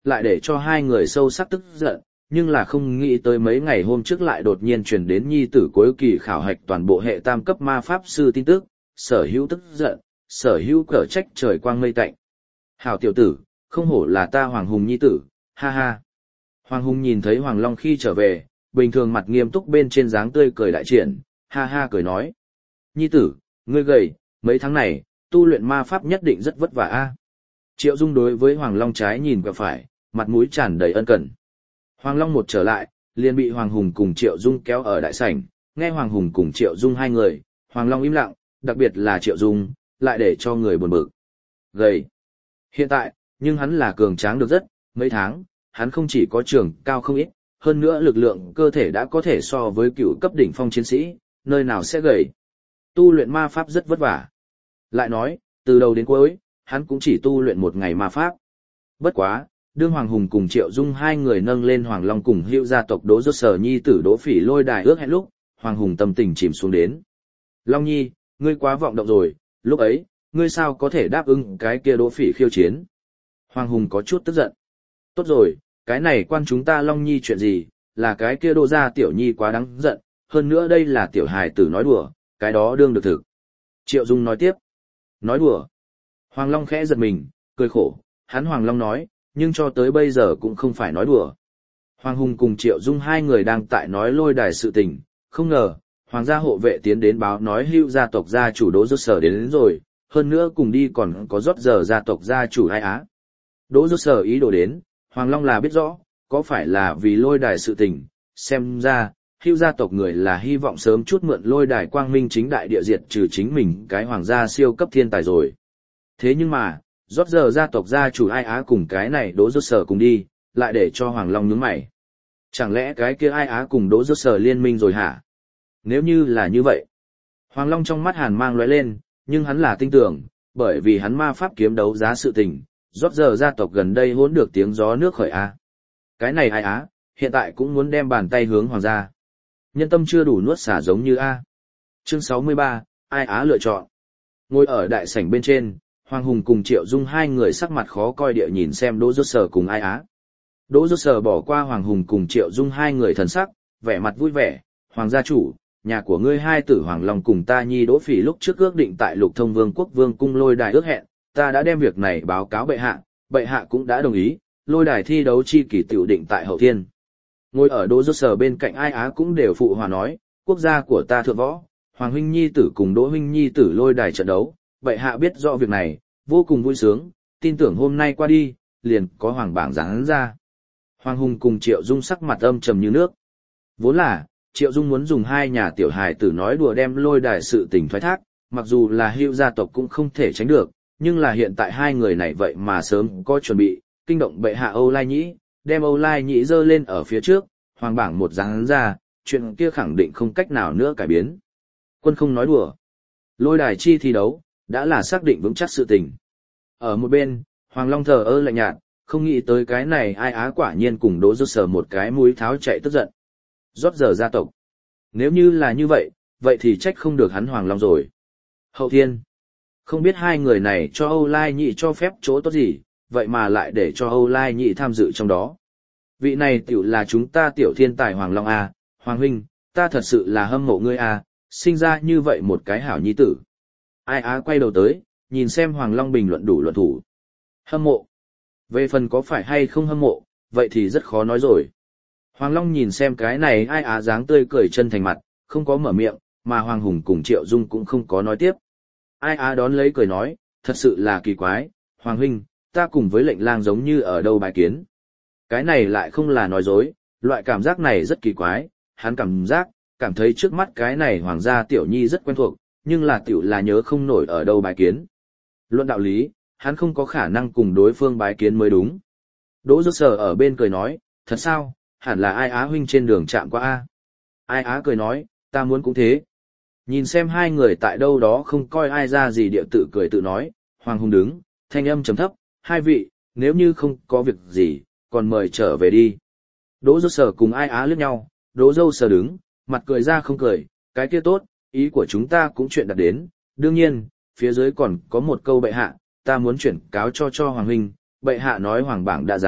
lại để cho hai người sâu sắc tức giận, nhưng là không nghĩ tới mấy ngày hôm trước lại đột nhiên truyền đến nhi tử cuối kỳ khảo hạch toàn bộ hệ tam cấp ma pháp sư tin tức, sở hữu tức giận, sở hữu cở trách trời quang mây tạnh. Hảo tiểu tử, không hổ là ta Hoàng Hùng nhi tử, ha ha. Hoàng Hùng nhìn thấy Hoàng Long khi trở về, bình thường mặt nghiêm túc bên trên dáng tươi cười đại triển, ha ha cười nói. Nhi tử, ngươi gầy, mấy tháng này, tu luyện ma pháp nhất định rất vất vả a. Triệu Dung đối với Hoàng Long trái nhìn qua phải, mặt mũi tràn đầy ân cần. Hoàng Long một trở lại, liền bị Hoàng Hùng cùng Triệu Dung kéo ở đại sảnh, nghe Hoàng Hùng cùng Triệu Dung hai người, Hoàng Long im lặng, đặc biệt là Triệu Dung, lại để cho người buồn bực. Gầy. Hiện tại, nhưng hắn là cường tráng được rất, mấy tháng, hắn không chỉ có trường cao không ít, hơn nữa lực lượng cơ thể đã có thể so với cựu cấp đỉnh phong chiến sĩ, nơi nào sẽ gầy. Tu luyện ma pháp rất vất vả. Lại nói, từ đầu đến cuối, hắn cũng chỉ tu luyện một ngày ma pháp. Bất quá, đương Hoàng Hùng cùng Triệu Dung hai người nâng lên Hoàng Long cùng Hữu gia tộc Đỗ Rốt Sở nhi tử Đỗ Phỉ lôi đài ước hẹn lúc, Hoàng Hùng tâm tình chìm xuống đến. Long Nhi, ngươi quá vọng động rồi, lúc ấy, ngươi sao có thể đáp ứng cái kia Đỗ Phỉ khiêu chiến? Hoàng Hùng có chút tức giận. Tốt rồi, cái này quan chúng ta Long Nhi chuyện gì, là cái kia Đỗ gia tiểu nhi quá đáng giận, hơn nữa đây là tiểu hài tử nói đùa, cái đó đương được thực. Triệu Dung nói tiếp. Nói đùa. Hoàng Long khẽ giật mình, cười khổ, hắn Hoàng Long nói, nhưng cho tới bây giờ cũng không phải nói đùa. Hoàng Hùng cùng Triệu Dung hai người đang tại nói lôi đài sự tình, không ngờ, Hoàng gia hộ vệ tiến đến báo nói Hữu gia tộc gia chủ Đỗ Rốt Sở đến, đến rồi, hơn nữa cùng đi còn có rót giờ gia tộc gia chủ Ai Á. Đỗ Rốt Sở ý đồ đến, Hoàng Long là biết rõ, có phải là vì lôi đài sự tình, xem ra, Hữu gia tộc người là hy vọng sớm chút mượn lôi đài quang minh chính đại địa diệt trừ chính mình cái hoàng gia siêu cấp thiên tài rồi. Thế nhưng mà, rót giờ gia tộc gia chủ Ai Á cùng cái này Đỗ Rốt Sở cùng đi, lại để cho Hoàng Long nhướng mày. Chẳng lẽ cái kia Ai Á cùng Đỗ Rốt Sở liên minh rồi hả? Nếu như là như vậy, Hoàng Long trong mắt hàn mang lóe lên, nhưng hắn là tin tưởng, bởi vì hắn ma pháp kiếm đấu giá sự tình, rót giờ gia tộc gần đây hỗn được tiếng gió nước khởi a. Cái này Ai Á, hiện tại cũng muốn đem bàn tay hướng hoàng gia. Nhân tâm chưa đủ nuốt xả giống như a. Chương sáu mươi ba, Ai Á lựa chọn. Ngồi ở đại sảnh bên trên, Hoàng Hùng cùng Triệu Dung hai người sắc mặt khó coi địa nhìn xem Đỗ Rốt Sở cùng Ai Á. Đỗ Rốt Sở bỏ qua Hoàng Hùng cùng Triệu Dung hai người thần sắc, vẻ mặt vui vẻ, "Hoàng gia chủ, nhà của ngươi hai tử Hoàng Long cùng ta nhi Đỗ Phỉ lúc trước ước định tại Lục Thông Vương quốc vương cung lôi đài ước hẹn, ta đã đem việc này báo cáo bệ hạ, bệ hạ cũng đã đồng ý, lôi đài thi đấu chi kỳ tiểu định tại Hậu Thiên." Ngồi ở Đỗ Rốt Sở bên cạnh Ai Á cũng đều phụ hòa nói, "Quốc gia của ta thượng võ, Hoàng huynh nhi tử cùng Đỗ huynh nhi tử lôi đài trận đấu, bệ hạ biết rõ việc này, vô cùng vui sướng, tin tưởng hôm nay qua đi, liền có hoàng bảng giáng ra." Hoàng Hùng cùng Triệu Dung sắc mặt âm trầm như nước. Vốn là, Triệu Dung muốn dùng hai nhà tiểu hài tử nói đùa đem lôi đài sự tình thoái thác, mặc dù là Hữu gia tộc cũng không thể tránh được, nhưng là hiện tại hai người này vậy mà sớm có chuẩn bị, kinh động bệ hạ Âu Lai Nhĩ, đem Âu Lai Nhĩ dơ lên ở phía trước, hoàng bảng một giáng ra, chuyện kia khẳng định không cách nào nữa cải biến. Quân không nói đùa. Lôi đài chi thi đấu, đã là xác định vững chắc sự tình. Ở một bên, Hoàng Long thờ ơ lạnh nhạt, không nghĩ tới cái này Ai Á quả nhiên cùng Đỗ Rốt Sở một cái mũi tháo chạy tức giận. Rót giờ gia tộc. Nếu như là như vậy, vậy thì trách không được hắn Hoàng Long rồi. Hậu Thiên. Không biết hai người này cho Âu Lai Nhị cho phép chỗ tốt gì, vậy mà lại để cho Âu Lai Nhị tham dự trong đó. Vị này tiểu là chúng ta tiểu thiên tài Hoàng Long A, Hoàng huynh, ta thật sự là hâm mộ ngươi A, sinh ra như vậy một cái hảo nhi tử. Ai Á quay đầu tới, nhìn xem Hoàng Long bình luận đủ luận thủ. Hâm mộ. Về phần có phải hay không hâm mộ, vậy thì rất khó nói rồi. Hoàng Long nhìn xem cái này Ai Á dáng tươi cười chân thành mặt, không có mở miệng, mà Hoàng Hùng cùng Triệu Dung cũng không có nói tiếp. Ai Á đón lấy cười nói, thật sự là kỳ quái, Hoàng huynh, ta cùng với lệnh lang giống như ở đâu bài kiến. Cái này lại không là nói dối, loại cảm giác này rất kỳ quái, hắn cảm giác, cảm thấy trước mắt cái này Hoàng gia tiểu nhi rất quen thuộc, nhưng là tiểu là nhớ không nổi ở đâu bài kiến. Luận đạo lý, hắn không có khả năng cùng đối phương bái kiến mới đúng. Đỗ Rốt Sở ở bên cười nói, thật sao, hẳn là Ai Á huynh trên đường chạm qua A. Ai Á cười nói, ta muốn cũng thế. Nhìn xem hai người tại đâu đó không coi ai ra gì địa tự cười tự nói, Hoàng Hùng đứng, thanh âm trầm thấp, hai vị, nếu như không có việc gì, còn mời trở về đi. Đỗ Rốt Sở cùng Ai Á liếc nhau, Đỗ Rốt Sở đứng, mặt cười ra không cười, cái kia tốt, ý của chúng ta cũng chuyện đặt đến, đương nhiên, phía dưới còn có một câu bệ hạ, ta muốn chuyển cáo cho cho Hoàng huynh, bệ hạ nói Hoàng bảng đã dán,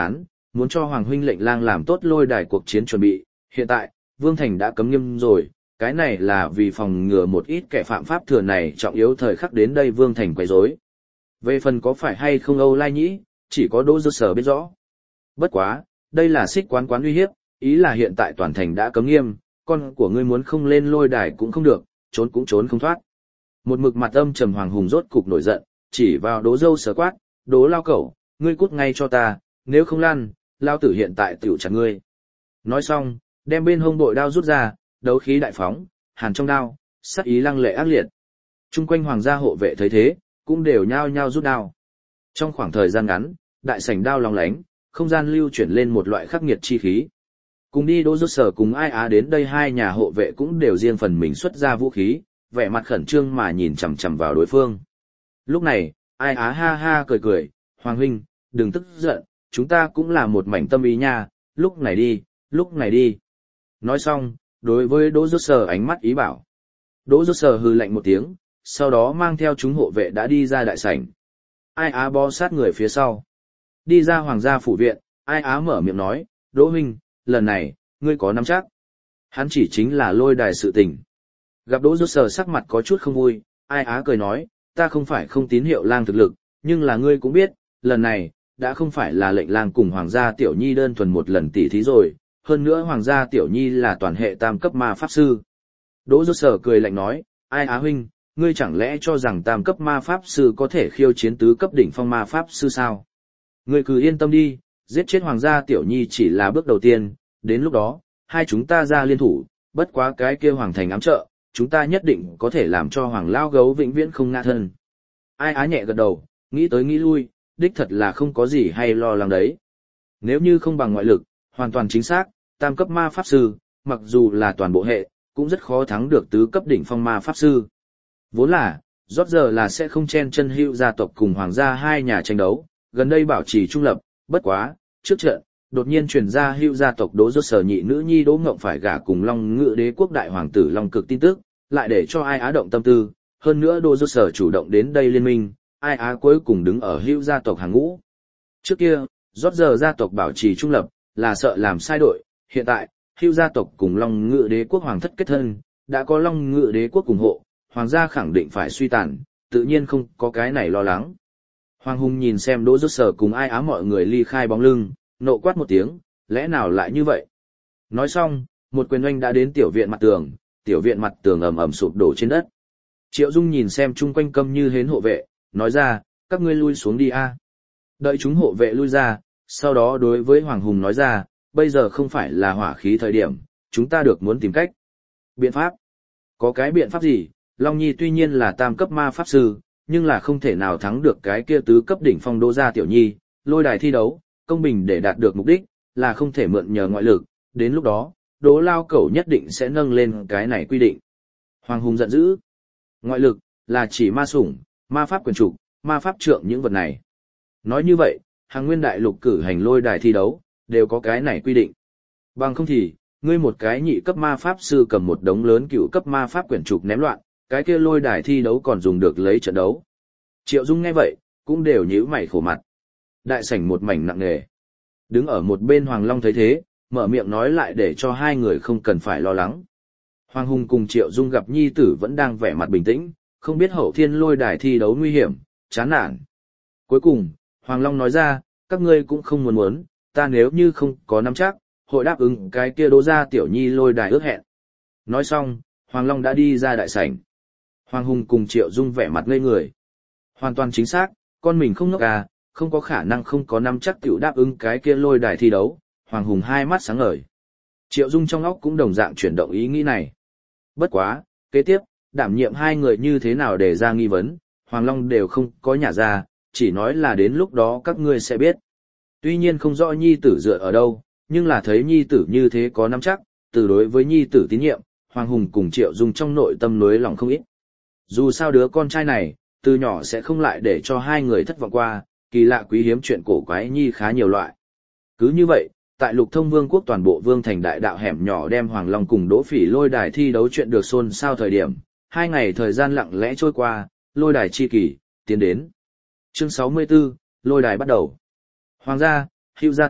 muốn cho Hoàng huynh lệnh lang làm tốt lôi đài cuộc chiến chuẩn bị, hiện tại, Vương Thành đã cấm nghiêm rồi, cái này là vì phòng ngừa một ít kẻ phạm pháp thừa này trọng yếu thời khắc đến đây Vương Thành quấy rối. Về phần có phải hay không Âu Lai Nhĩ, chỉ có Đỗ Dư Sở biết rõ. Bất quá, đây là xích quán quán uy hiếp, ý là hiện tại toàn thành đã cấm nghiêm, con của ngươi muốn không lên lôi đài cũng không được, trốn cũng trốn không thoát. Một mực mặt âm trầm Hoàng Hùng rốt cục nổi giận, chỉ vào Đỗ Dâu Sở quát, Đỗ lao cẩu, ngươi cút ngay cho ta, nếu không lăn, lao tử hiện tại tiểu chặt ngươi. Nói xong, đem bên hông bội đao rút ra, đấu khí đại phóng, hàn trong đao, sắc ý lăng lệ ác liệt. Trung quanh hoàng gia hộ vệ thấy thế, cũng đều nhao nhao rút đao. Trong khoảng thời gian ngắn, đại sảnh đao long lánh, không gian lưu chuyển lên một loại khắc nghiệt chi khí. Cùng đi Đỗ Dư Sở cùng Ai Á đến đây hai nhà hộ vệ cũng đều riêng phần mình xuất ra vũ khí, vẻ mặt khẩn trương mà nhìn chằm chằm vào đối phương. Lúc này, Ai Á ha ha cười cười, Hoàng huynh, đừng tức giận, chúng ta cũng là một mảnh tâm ý nha, lúc này đi, lúc này đi. Nói xong, đối với Đỗ Dư Sở ánh mắt ý bảo. Đỗ Dư Sở hừ lạnh một tiếng, sau đó mang theo chúng hộ vệ đã đi ra đại sảnh. Ai Á bó sát người phía sau. Đi ra hoàng gia phủ viện, Ai Á mở miệng nói, Đỗ huynh, lần này, ngươi có nắm chắc. Hắn chỉ chính là lôi đài sự tình. Gặp Đỗ Dư Sở sắc mặt có chút không vui, Ai Á cười nói, ta không phải không tín hiệu lang thực lực, nhưng là ngươi cũng biết, lần này, đã không phải là lệnh lang cùng hoàng gia tiểu nhi đơn thuần một lần tỉ thí rồi, hơn nữa hoàng gia tiểu nhi là toàn hệ tam cấp ma pháp sư. Đỗ Dư Sở cười lạnh nói, Ai Á huynh, ngươi chẳng lẽ cho rằng tam cấp ma pháp sư có thể khiêu chiến tứ cấp đỉnh phong ma pháp sư sao? Ngươi cứ yên tâm đi, giết chết hoàng gia tiểu nhi chỉ là bước đầu tiên, đến lúc đó, hai chúng ta ra liên thủ, bất quá cái kia hoàng thành ám trợ, chúng ta nhất định có thể làm cho hoàng lao gấu vĩnh viễn không ngã thân. Ai Á nhẹ gật đầu, nghĩ tới nghĩ lui, đích thật là không có gì hay lo lắng đấy. Nếu như không bằng ngoại lực, hoàn toàn chính xác, tam cấp ma pháp sư, mặc dù là toàn bộ hệ, cũng rất khó thắng được tứ cấp đỉnh phong ma pháp sư. Vốn là, rót giờ là sẽ không chen chân hữu gia tộc cùng hoàng gia hai nhà tranh đấu, gần đây bảo trì trung lập, bất quá, trước trận, đột nhiên truyền ra hữu gia tộc Đỗ Dư Sở nhị nữ nhi Đỗ Ngộng phải gả cùng Long Ngự Đế quốc đại hoàng tử Long Cực tin tức, lại để cho Ai Á động tâm tư, hơn nữa Đỗ Dư Sở chủ động đến đây liên minh, Ai Á cuối cùng đứng ở hữu gia tộc hàng ngũ. Trước kia, rót giờ gia tộc bảo trì trung lập, là sợ làm sai đội, hiện tại, hữu gia tộc cùng Long Ngự Đế quốc hoàng thất kết thân, đã có Long Ngự Đế quốc ủng hộ, hoàng gia khẳng định phải suy tàn, tự nhiên không có cái này lo lắng. Hoàng Hùng nhìn xem Đỗ Dư Sở cùng Ai Á mọi người ly khai bóng lưng, nộ quát một tiếng, lẽ nào lại như vậy? Nói xong, một quyền oanh đã đến tiểu viện mặt tường, tiểu viện mặt tường ầm ầm sụp đổ trên đất. Triệu Dung nhìn xem chung quanh câm như hến hộ vệ, nói ra, các ngươi lui xuống đi a. Đợi chúng hộ vệ lui ra, sau đó đối với Hoàng Hùng nói ra, bây giờ không phải là hỏa khí thời điểm, chúng ta được muốn tìm cách. Biện pháp? Có cái biện pháp gì? Long Nhi tuy nhiên là tam cấp ma pháp sư, nhưng là không thể nào thắng được cái kia tứ cấp đỉnh phong Đỗ gia tiểu nhi, lôi đài thi đấu, công bình để đạt được mục đích, là không thể mượn nhờ ngoại lực, đến lúc đó, Đỗ lao cẩu nhất định sẽ nâng lên cái này quy định. Hoàng Hùng giận dữ. Ngoại lực, là chỉ ma sủng, ma pháp quyền trục, ma pháp trượng những vật này. Nói như vậy, hàng nguyên đại lục cử hành lôi đài thi đấu, đều có cái này quy định. Bằng không thì, ngươi một cái nhị cấp ma pháp sư cầm một đống lớn cựu cấp ma pháp quyển trục ném loạn, cái kia lôi đài thi đấu còn dùng được lấy trận đấu. Triệu Dung nghe vậy, cũng đều nhíu mày khổ mặt. Đại sảnh một mảnh nặng nề. Đứng ở một bên Hoàng Long thấy thế, mở miệng nói lại để cho hai người không cần phải lo lắng. Hoàng Hùng cùng Triệu Dung gặp nhi tử vẫn đang vẻ mặt bình tĩnh, không biết hậu thiên lôi đài thi đấu nguy hiểm, chán nản. Cuối cùng, Hoàng Long nói ra, các ngươi cũng không muốn muốn, ta nếu như không có nắm chắc, hội đáp ứng cái kia Đỗ gia tiểu nhi lôi đài ước hẹn. Nói xong, Hoàng Long đã đi ra đại sảnh. Hoàng Hùng cùng Triệu Dung vẻ mặt ngây người. Hoàn toàn chính xác, con mình không ngốc à, không có khả năng không có nắm chắc tiểu đáp ứng cái kia lôi đài thi đấu. Hoàng Hùng hai mắt sáng ngời. Triệu Dung trong óc cũng đồng dạng chuyển động ý nghĩ này. Bất quá, kế tiếp, đảm nhiệm hai người như thế nào để ra nghi vấn, Hoàng Long đều không có nhả ra, chỉ nói là đến lúc đó các ngươi sẽ biết. Tuy nhiên không rõ nhi tử dựa ở đâu, nhưng là thấy nhi tử như thế có nắm chắc, từ đối với nhi tử tín nhiệm, Hoàng Hùng cùng Triệu Dung trong nội tâm nối lòng không ít. Dù sao đứa con trai này, từ nhỏ sẽ không lại để cho hai người thất vọng qua, kỳ lạ quý hiếm chuyện cổ quái nhi khá nhiều loại. Cứ như vậy, tại Lục Thông Vương quốc toàn bộ vương thành đại đạo hẻm nhỏ đem Hoàng Long cùng Đỗ Phỉ lôi đài thi đấu chuyện được xôn xao thời điểm, hai ngày thời gian lặng lẽ trôi qua, lôi đài chi kỳ, tiến đến. Chương sáu mươi tư, lôi đài bắt đầu. Hoàng gia, Hữu gia tộc,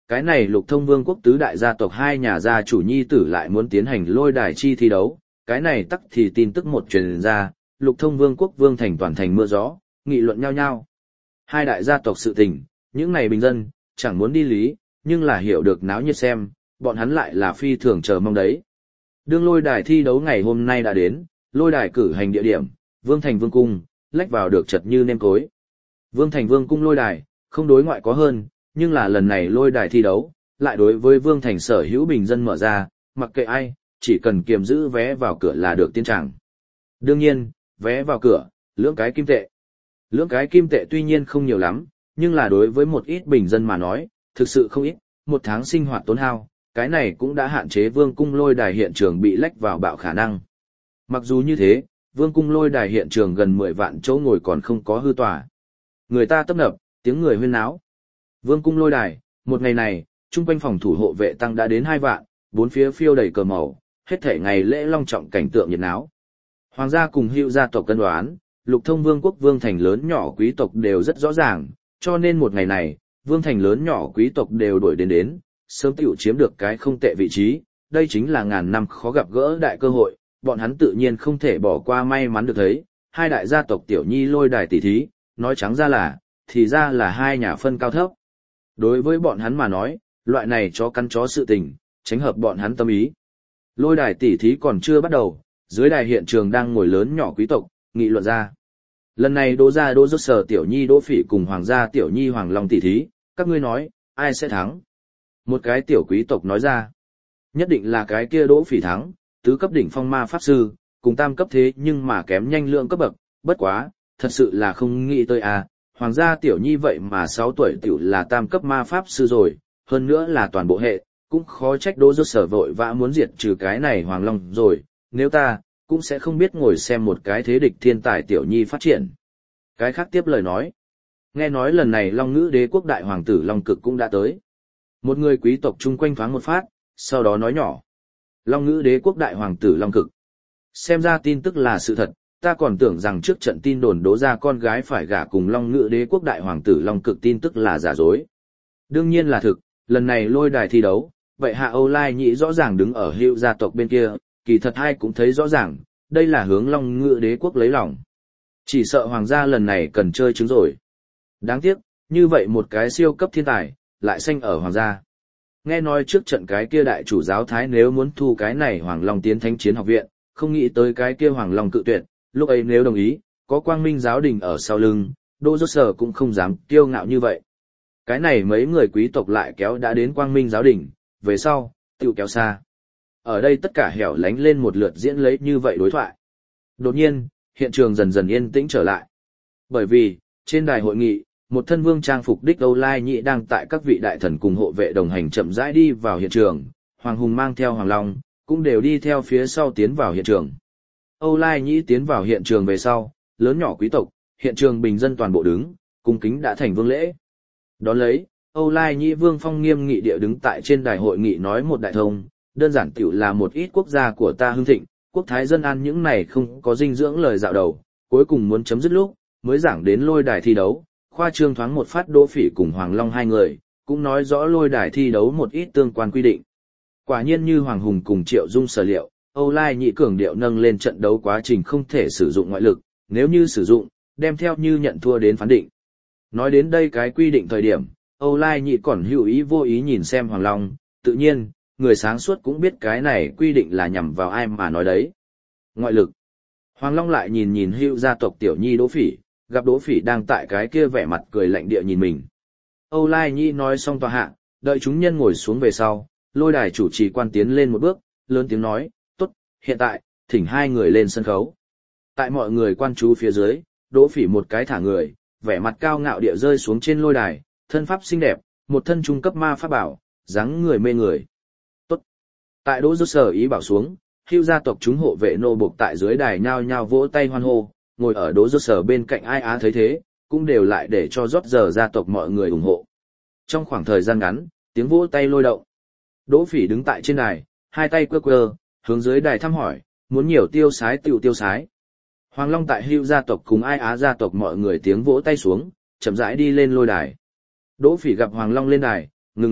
cái này Lục Thông Vương quốc tứ đại gia tộc hai nhà gia chủ nhi tử lại muốn tiến hành lôi đài chi thi đấu, cái này tắc thì tin tức một truyền ra, Lục Thông Vương quốc vương thành toàn thành mưa gió, nghị luận nhau nhau. Hai đại gia tộc sự tình, những này bình dân, chẳng muốn đi lý, nhưng là hiểu được náo nhiệt xem, bọn hắn lại là phi thường chờ mong đấy. Đương lôi đài thi đấu ngày hôm nay đã đến, lôi đài cử hành địa điểm, Vương Thành Vương Cung, lách vào được chật như nêm cối. Vương Thành Vương Cung lôi đài, không đối ngoại có hơn, nhưng là lần này lôi đài thi đấu, lại đối với Vương Thành sở hữu bình dân mở ra, mặc kệ ai, chỉ cần kiềm giữ vé vào cửa là được tiến tràng. Đương nhiên, vé vào cửa, lưỡng cái kim tệ. Lưỡng cái kim tệ tuy nhiên không nhiều lắm, nhưng là đối với một ít bình dân mà nói, thực sự không ít, một tháng sinh hoạt tốn hao, cái này cũng đã hạn chế Vương Cung lôi đài hiện trường bị lách vào bạo khả năng. Mặc dù như thế, Vương Cung lôi đài hiện trường gần mười vạn chỗ ngồi còn không có hư tòa. Người ta tấp nập, tiếng người huyên náo. Vương Cung lôi đài, một ngày này, trung quanh phòng thủ hộ vệ tăng đã đến hai vạn, bốn phía phiêu đầy cờ màu, hết thể ngày lễ long trọng cảnh tượng nhiệt náo. Hoàng gia cùng hữu gia tộc cân đoán, Lục Thông Vương quốc vương thành lớn nhỏ quý tộc đều rất rõ ràng, cho nên một ngày này, vương thành lớn nhỏ quý tộc đều đuổi đến đến, sớm tiểu chiếm được cái không tệ vị trí, đây chính là ngàn năm khó gặp gỡ đại cơ hội, bọn hắn tự nhiên không thể bỏ qua may mắn được thấy, hai đại gia tộc tiểu nhi lôi đài tỷ thí, nói trắng ra là, thì ra là hai nhà phân cao thấp. Đối với bọn hắn mà nói, loại này chó cắn chó sự tình, tránh hợp bọn hắn tâm ý. Lôi đài tỷ thí còn chưa bắt đầu, dưới đài hiện trường đang ngồi lớn nhỏ quý tộc, nghị luận ra. Lần này Đỗ gia Đỗ Rốt Sở tiểu nhi Đỗ Phỉ cùng Hoàng gia tiểu nhi Hoàng Long tỷ thí, các ngươi nói, ai sẽ thắng? Một cái tiểu quý tộc nói ra, nhất định là cái kia Đỗ Phỉ thắng, tứ cấp đỉnh phong ma pháp sư, cùng tam cấp thế nhưng mà kém nhanh lượng cấp bậc, bất quá, thật sự là không nghĩ tới à, Hoàng gia tiểu nhi vậy mà sáu tuổi tiểu là tam cấp ma pháp sư rồi, hơn nữa là toàn bộ hệ, cũng khó trách Đỗ Rốt Sở vội vã muốn diệt trừ cái này Hoàng Long rồi, nếu ta, cũng sẽ không biết ngồi xem một cái thế địch thiên tài tiểu nhi phát triển. Cái khác tiếp lời nói. Nghe nói lần này Long Ngữ Đế quốc đại hoàng tử Long Cực cũng đã tới. Một người quý tộc chung quanh thoáng một phát, sau đó nói nhỏ. Long Ngữ Đế quốc đại hoàng tử Long Cực. Xem ra tin tức là sự thật, ta còn tưởng rằng trước trận tin đồn đố ra con gái phải gả cùng Long Ngữ Đế quốc đại hoàng tử Long Cực tin tức là giả dối. Đương nhiên là thực, lần này lôi đài thi đấu, vậy Hạ Âu Lai Nhĩ rõ ràng đứng ở Hữu gia tộc bên kia, kỳ thật ai cũng thấy rõ ràng, đây là hướng Long Ngữ Đế quốc lấy lòng. Chỉ sợ hoàng gia lần này cần chơi trứng rồi. Đáng tiếc, như vậy một cái siêu cấp thiên tài, lại sanh ở hoàng gia. Nghe nói trước trận cái kia đại chủ giáo thái nếu muốn thu cái này Hoàng Long tiến thánh chiến học viện, không nghĩ tới cái kia Hoàng Long cự tuyệt, lúc ấy nếu đồng ý, có quang minh giáo đình ở sau lưng, Đỗ Rốt Sở cũng không dám kiêu ngạo như vậy. Cái này mấy người quý tộc lại kéo đã đến quang minh giáo đình, về sau, tiêu kéo xa. Ở đây tất cả hẻo lánh lên một lượt diễn lấy như vậy đối thoại. Đột nhiên, hiện trường dần dần yên tĩnh trở lại. Bởi vì, trên đài hội nghị, một thân vương trang phục đích Âu Lai Nhĩ đang tại các vị đại thần cùng hộ vệ đồng hành chậm rãi đi vào hiện trường, Hoàng Hùng mang theo Hoàng Long, cũng đều đi theo phía sau tiến vào hiện trường. Âu Lai Nhĩ tiến vào hiện trường về sau, lớn nhỏ quý tộc, hiện trường bình dân toàn bộ đứng, cung kính đã thành vương lễ. Đón lấy, Âu Lai Nhĩ Vương Phong nghiêm nghị địa đứng tại trên đài hội nghị nói một đại thông, đơn giản tiểu là một ít quốc gia của ta hưng thịnh, quốc thái dân an những này không có dinh dưỡng lời dạo đầu, cuối cùng muốn chấm dứt lúc, mới giảng đến lôi đài thi đấu, khoa trương thoáng một phát Đỗ Phỉ cùng Hoàng Long hai người, cũng nói rõ lôi đài thi đấu một ít tương quan quy định. Quả nhiên như Hoàng Hùng cùng Triệu Dung sở liệu, Âu Lai Nhĩ cường điệu nâng lên trận đấu quá trình không thể sử dụng ngoại lực, nếu như sử dụng, đem theo như nhận thua đến phán định. Nói đến đây cái quy định thời điểm, Âu Lai Nhĩ còn hữu ý vô ý nhìn xem Hoàng Long, tự nhiên, người sáng suốt cũng biết cái này quy định là nhằm vào ai mà nói đấy. Ngoại lực. Hoàng Long lại nhìn nhìn Hữu gia tộc tiểu nhi Đỗ Phỉ, gặp Đỗ Phỉ đang tại cái kia vẻ mặt cười lạnh địa nhìn mình. Âu Lai Nhĩ nói xong tòa hạ, đợi chúng nhân ngồi xuống về sau, lôi đài chủ trì quan tiến lên một bước, lớn tiếng nói, tốt, hiện tại, thỉnh hai người lên sân khấu. Tại mọi người quan chú phía dưới, Đỗ Phỉ một cái thả người, vẻ mặt cao ngạo địa rơi xuống trên lôi đài, thân pháp xinh đẹp, một thân trung cấp ma pháp bảo, dáng người mê người. Tốt. Tại Đỗ Rốt Sở ý bảo xuống, Hữu gia tộc chúng hộ vệ nô buộc tại dưới đài nhao nhao vỗ tay hoan hô, ngồi ở Đỗ Rốt Sở bên cạnh ai á thấy thế, cũng đều lại để cho rót giờ gia tộc mọi người ủng hộ. Trong khoảng thời gian ngắn, tiếng vỗ tay lôi động. Đỗ Phỉ đứng tại trên đài, hai tay quơ quơ, hướng dưới đài thăm hỏi, muốn nhiều tiêu sái tiểu tiêu sái. Hoàng Long tại Hữu gia tộc cùng ai á gia tộc mọi người tiếng vỗ tay xuống, chậm rãi đi lên lôi đài. Đỗ Phỉ gặp Hoàng Long lên đài, ngừng lại,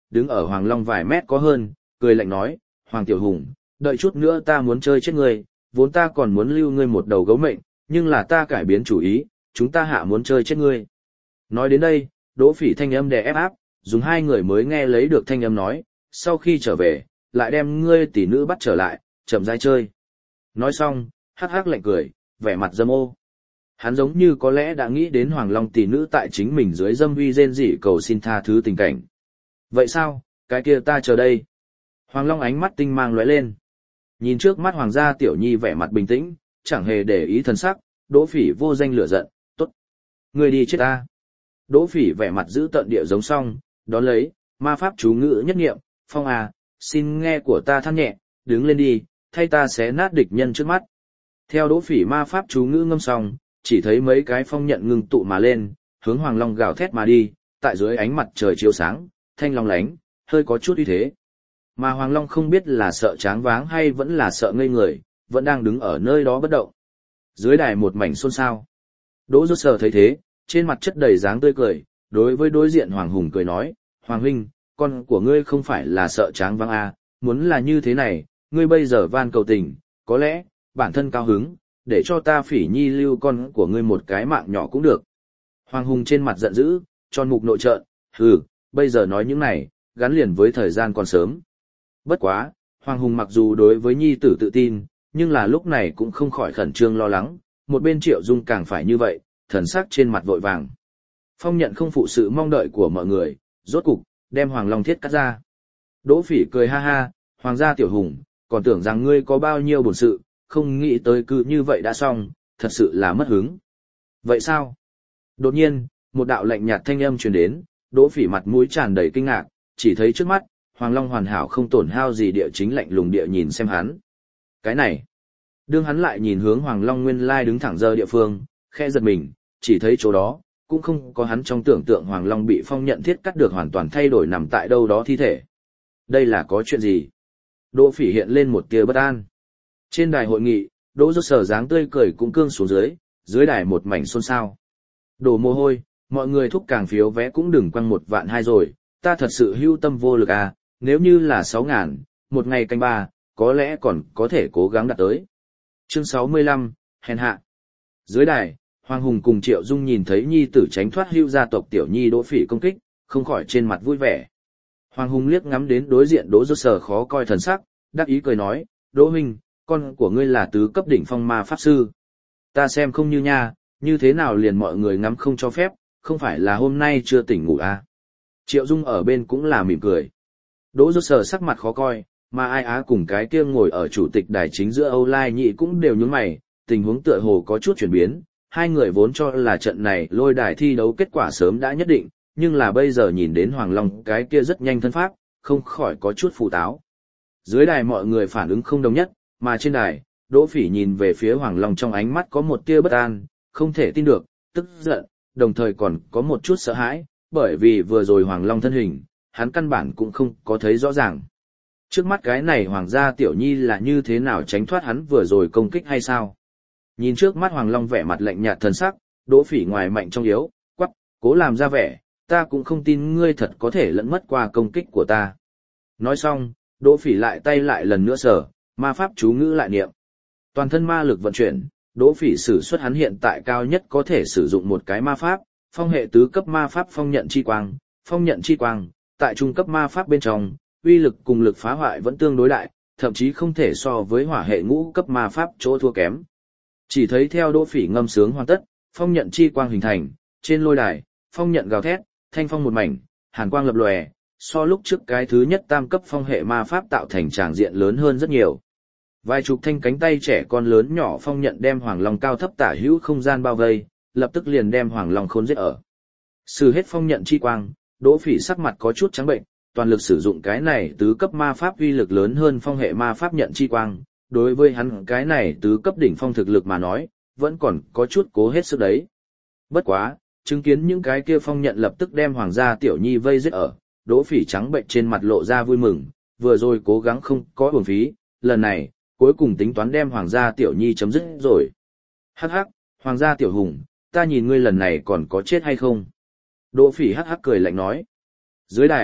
đứng ở Hoàng Long vài mét có hơn, cười lạnh nói, Hoàng Tiểu Hùng, đợi chút nữa ta muốn chơi chết ngươi, vốn ta còn muốn lưu ngươi một đầu gấu mệnh, nhưng là ta cải biến chủ ý, chúng ta hạ muốn chơi chết ngươi. Nói đến đây, Đỗ Phỉ thanh âm đè ép áp, dùng hai người mới nghe lấy được thanh âm nói, sau khi trở về, lại đem ngươi tỷ nữ bắt trở lại, chậm rãi chơi. Nói xong, hắc hắc lạnh cười, vẻ mặt dâm ô. Hắn giống như có lẽ đã nghĩ đến Hoàng Long tỷ nữ tại chính mình dưới dâm uy rên rỉ cầu xin tha thứ tình cảnh. Vậy sao, cái kia ta chờ đây. Hoàng Long ánh mắt tinh mang lóe lên. Nhìn trước mắt Hoàng gia tiểu nhi vẻ mặt bình tĩnh, chẳng hề để ý thần sắc, Đỗ Phỉ vô danh lửa giận, tốt. Ngươi đi chết ta. Đỗ Phỉ vẻ mặt giữ tợn địa giống xong, đón lấy, ma pháp chú ngữ nhất nghiệm, Phong à, xin nghe của ta than nhẹ, đứng lên đi, thay ta xé nát địch nhân trước mắt. Theo Đỗ Phỉ ma pháp chú ngữ ngâm xong, chỉ thấy mấy cái phong nhận ngưng tụ mà lên, hướng Hoàng Long gào thét mà đi, tại dưới ánh mặt trời chiếu sáng, thanh long lánh, hơi có chút uy thế. Mà Hoàng Long không biết là sợ tráng váng hay vẫn là sợ ngây người, vẫn đang đứng ở nơi đó bất động. Dưới đài một mảnh xôn xao. Đỗ Rốt Sở thấy thế, trên mặt chất đầy dáng tươi cười, đối với đối diện Hoàng Hùng cười nói, Hoàng huynh, con của ngươi không phải là sợ tráng váng à, muốn là như thế này, ngươi bây giờ van cầu tình, có lẽ, bản thân cao hứng, để cho ta Phỉ nhi lưu con của ngươi một cái mạng nhỏ cũng được. Hoàng Hùng trên mặt giận dữ, tròn mục nội trợn, hừ, bây giờ nói những này, gắn liền với thời gian còn sớm. Bất quá, Hoàng Hùng mặc dù đối với nhi tử tự tin, nhưng là lúc này cũng không khỏi khẩn trương lo lắng, một bên Triệu Dung càng phải như vậy, thần sắc trên mặt vội vàng. Phong nhận không phụ sự mong đợi của mọi người, rốt cục, đem Hoàng Long thiết cắt ra. Đỗ Phỉ cười ha ha, Hoàng gia tiểu hùng, còn tưởng rằng ngươi có bao nhiêu bổn sự, không nghĩ tới cứ như vậy đã xong, thật sự là mất hứng. Vậy sao? Đột nhiên, một đạo lạnh nhạt thanh âm truyền đến, Đỗ Phỉ mặt mũi tràn đầy kinh ngạc, chỉ thấy trước mắt, Hoàng Long hoàn hảo không tổn hao gì địa chính lạnh lùng địa nhìn xem hắn. Cái này, đương hắn lại nhìn hướng Hoàng Long nguyên lai đứng thẳng giờ địa phương, khẽ giật mình, chỉ thấy chỗ đó, cũng không có hắn trong tưởng tượng Hoàng Long bị phong nhận thiết cắt được hoàn toàn thay đổi nằm tại đâu đó thi thể. Đây là có chuyện gì? Đỗ Phỉ hiện lên một tia bất an. Trên đài hội nghị, Đỗ Rốt Sở dáng tươi cười cũng cương xuống dưới, dưới đài một mảnh xôn xao. Đổ mồ hôi, mọi người thúc càng phiếu vé cũng đừng quăng một vạn hai rồi, ta thật sự hưu tâm vô lực à, nếu như là sáu ngàn, một ngày canh ba, có lẽ còn có thể cố gắng đạt tới. Chương sáu mươi lăm, hèn hạ. Dưới đài, Hoàng Hùng cùng Triệu Dung nhìn thấy nhi tử tránh thoát hưu gia tộc tiểu nhi Đỗ Phỉ công kích, không khỏi trên mặt vui vẻ. Hoàng Hùng liếc ngắm đến đối diện Đỗ Rốt Sở khó coi thần sắc, đắc ý cười nói, Đỗ huynh, con của ngươi là tứ cấp đỉnh phong ma pháp sư. Ta xem không như nha, như thế nào liền mọi người ngắm không cho phép, không phải là hôm nay chưa tỉnh ngủ à. Triệu Dung ở bên cũng là mỉm cười. Đỗ Rốt Sở sắc mặt khó coi, mà ai á cùng cái kia ngồi ở chủ tịch đài chính giữa Âu Lai Nhị cũng đều nhướng mày, tình huống tựa hồ có chút chuyển biến, hai người vốn cho là trận này lôi đài thi đấu kết quả sớm đã nhất định, nhưng là bây giờ nhìn đến Hoàng Long cái kia rất nhanh thân pháp, không khỏi có chút phù táo. Dưới đài mọi người phản ứng không đồng nhất, mà trên đài, Đỗ Phỉ nhìn về phía Hoàng Long trong ánh mắt có một tia bất an, không thể tin được, tức giận, đồng thời còn có một chút sợ hãi, bởi vì vừa rồi Hoàng Long thân hình, hắn căn bản cũng không có thấy rõ ràng. Trước mắt cái này Hoàng gia tiểu nhi là như thế nào tránh thoát hắn vừa rồi công kích hay sao? Nhìn trước mắt Hoàng Long vẻ mặt lạnh nhạt thần sắc, Đỗ Phỉ ngoài mạnh trong yếu, quắc, cố làm ra vẻ, ta cũng không tin ngươi thật có thể lẫn mất qua công kích của ta. Nói xong, Đỗ Phỉ lại tay lại lần nữa sở, ma pháp chú ngữ lại niệm. Toàn thân ma lực vận chuyển, Đỗ Phỉ sử xuất hắn hiện tại cao nhất có thể sử dụng một cái ma pháp, phong hệ tứ cấp ma pháp phong nhận chi quang, phong nhận chi quang, tại trung cấp ma pháp bên trong, uy lực cùng lực phá hoại vẫn tương đối đại, thậm chí không thể so với hỏa hệ ngũ cấp ma pháp chỗ thua kém. Chỉ thấy theo Đỗ Phỉ ngâm sướng hoàn tất, phong nhận chi quang hình thành, trên lôi đài, phong nhận gào thét, thanh phong một mảnh, hàn quang lập lòe, so lúc trước cái thứ nhất tam cấp phong hệ ma pháp tạo thành tràng diện lớn hơn rất nhiều. Vài chục thanh cánh tay trẻ con lớn nhỏ phong nhận đem Hoàng Long cao thấp tả hữu không gian bao vây, lập tức liền đem Hoàng Long khốn giết ở. Sử hết phong nhận chi quang, Đỗ Phỉ sắc mặt có chút trắng bệnh, toàn lực sử dụng cái này tứ cấp ma pháp uy lực lớn hơn phong hệ ma pháp nhận chi quang, đối với hắn cái này tứ cấp đỉnh phong thực lực mà nói, vẫn còn có chút cố hết sức đấy. Bất quá, chứng kiến những cái kia phong nhận lập tức đem Hoàng gia tiểu nhi vây giết ở, Đỗ Phỉ trắng bệnh trên mặt lộ ra vui mừng, vừa rồi cố gắng không có uổng phí, lần này, cuối cùng tính toán đem Hoàng gia tiểu nhi chấm dứt rồi. Hắc hắc, Hoàng gia tiểu hùng, ta nhìn ngươi lần này còn có chết hay không? Đỗ Phỉ hắc hắc cười lạnh nói. Dưới đài,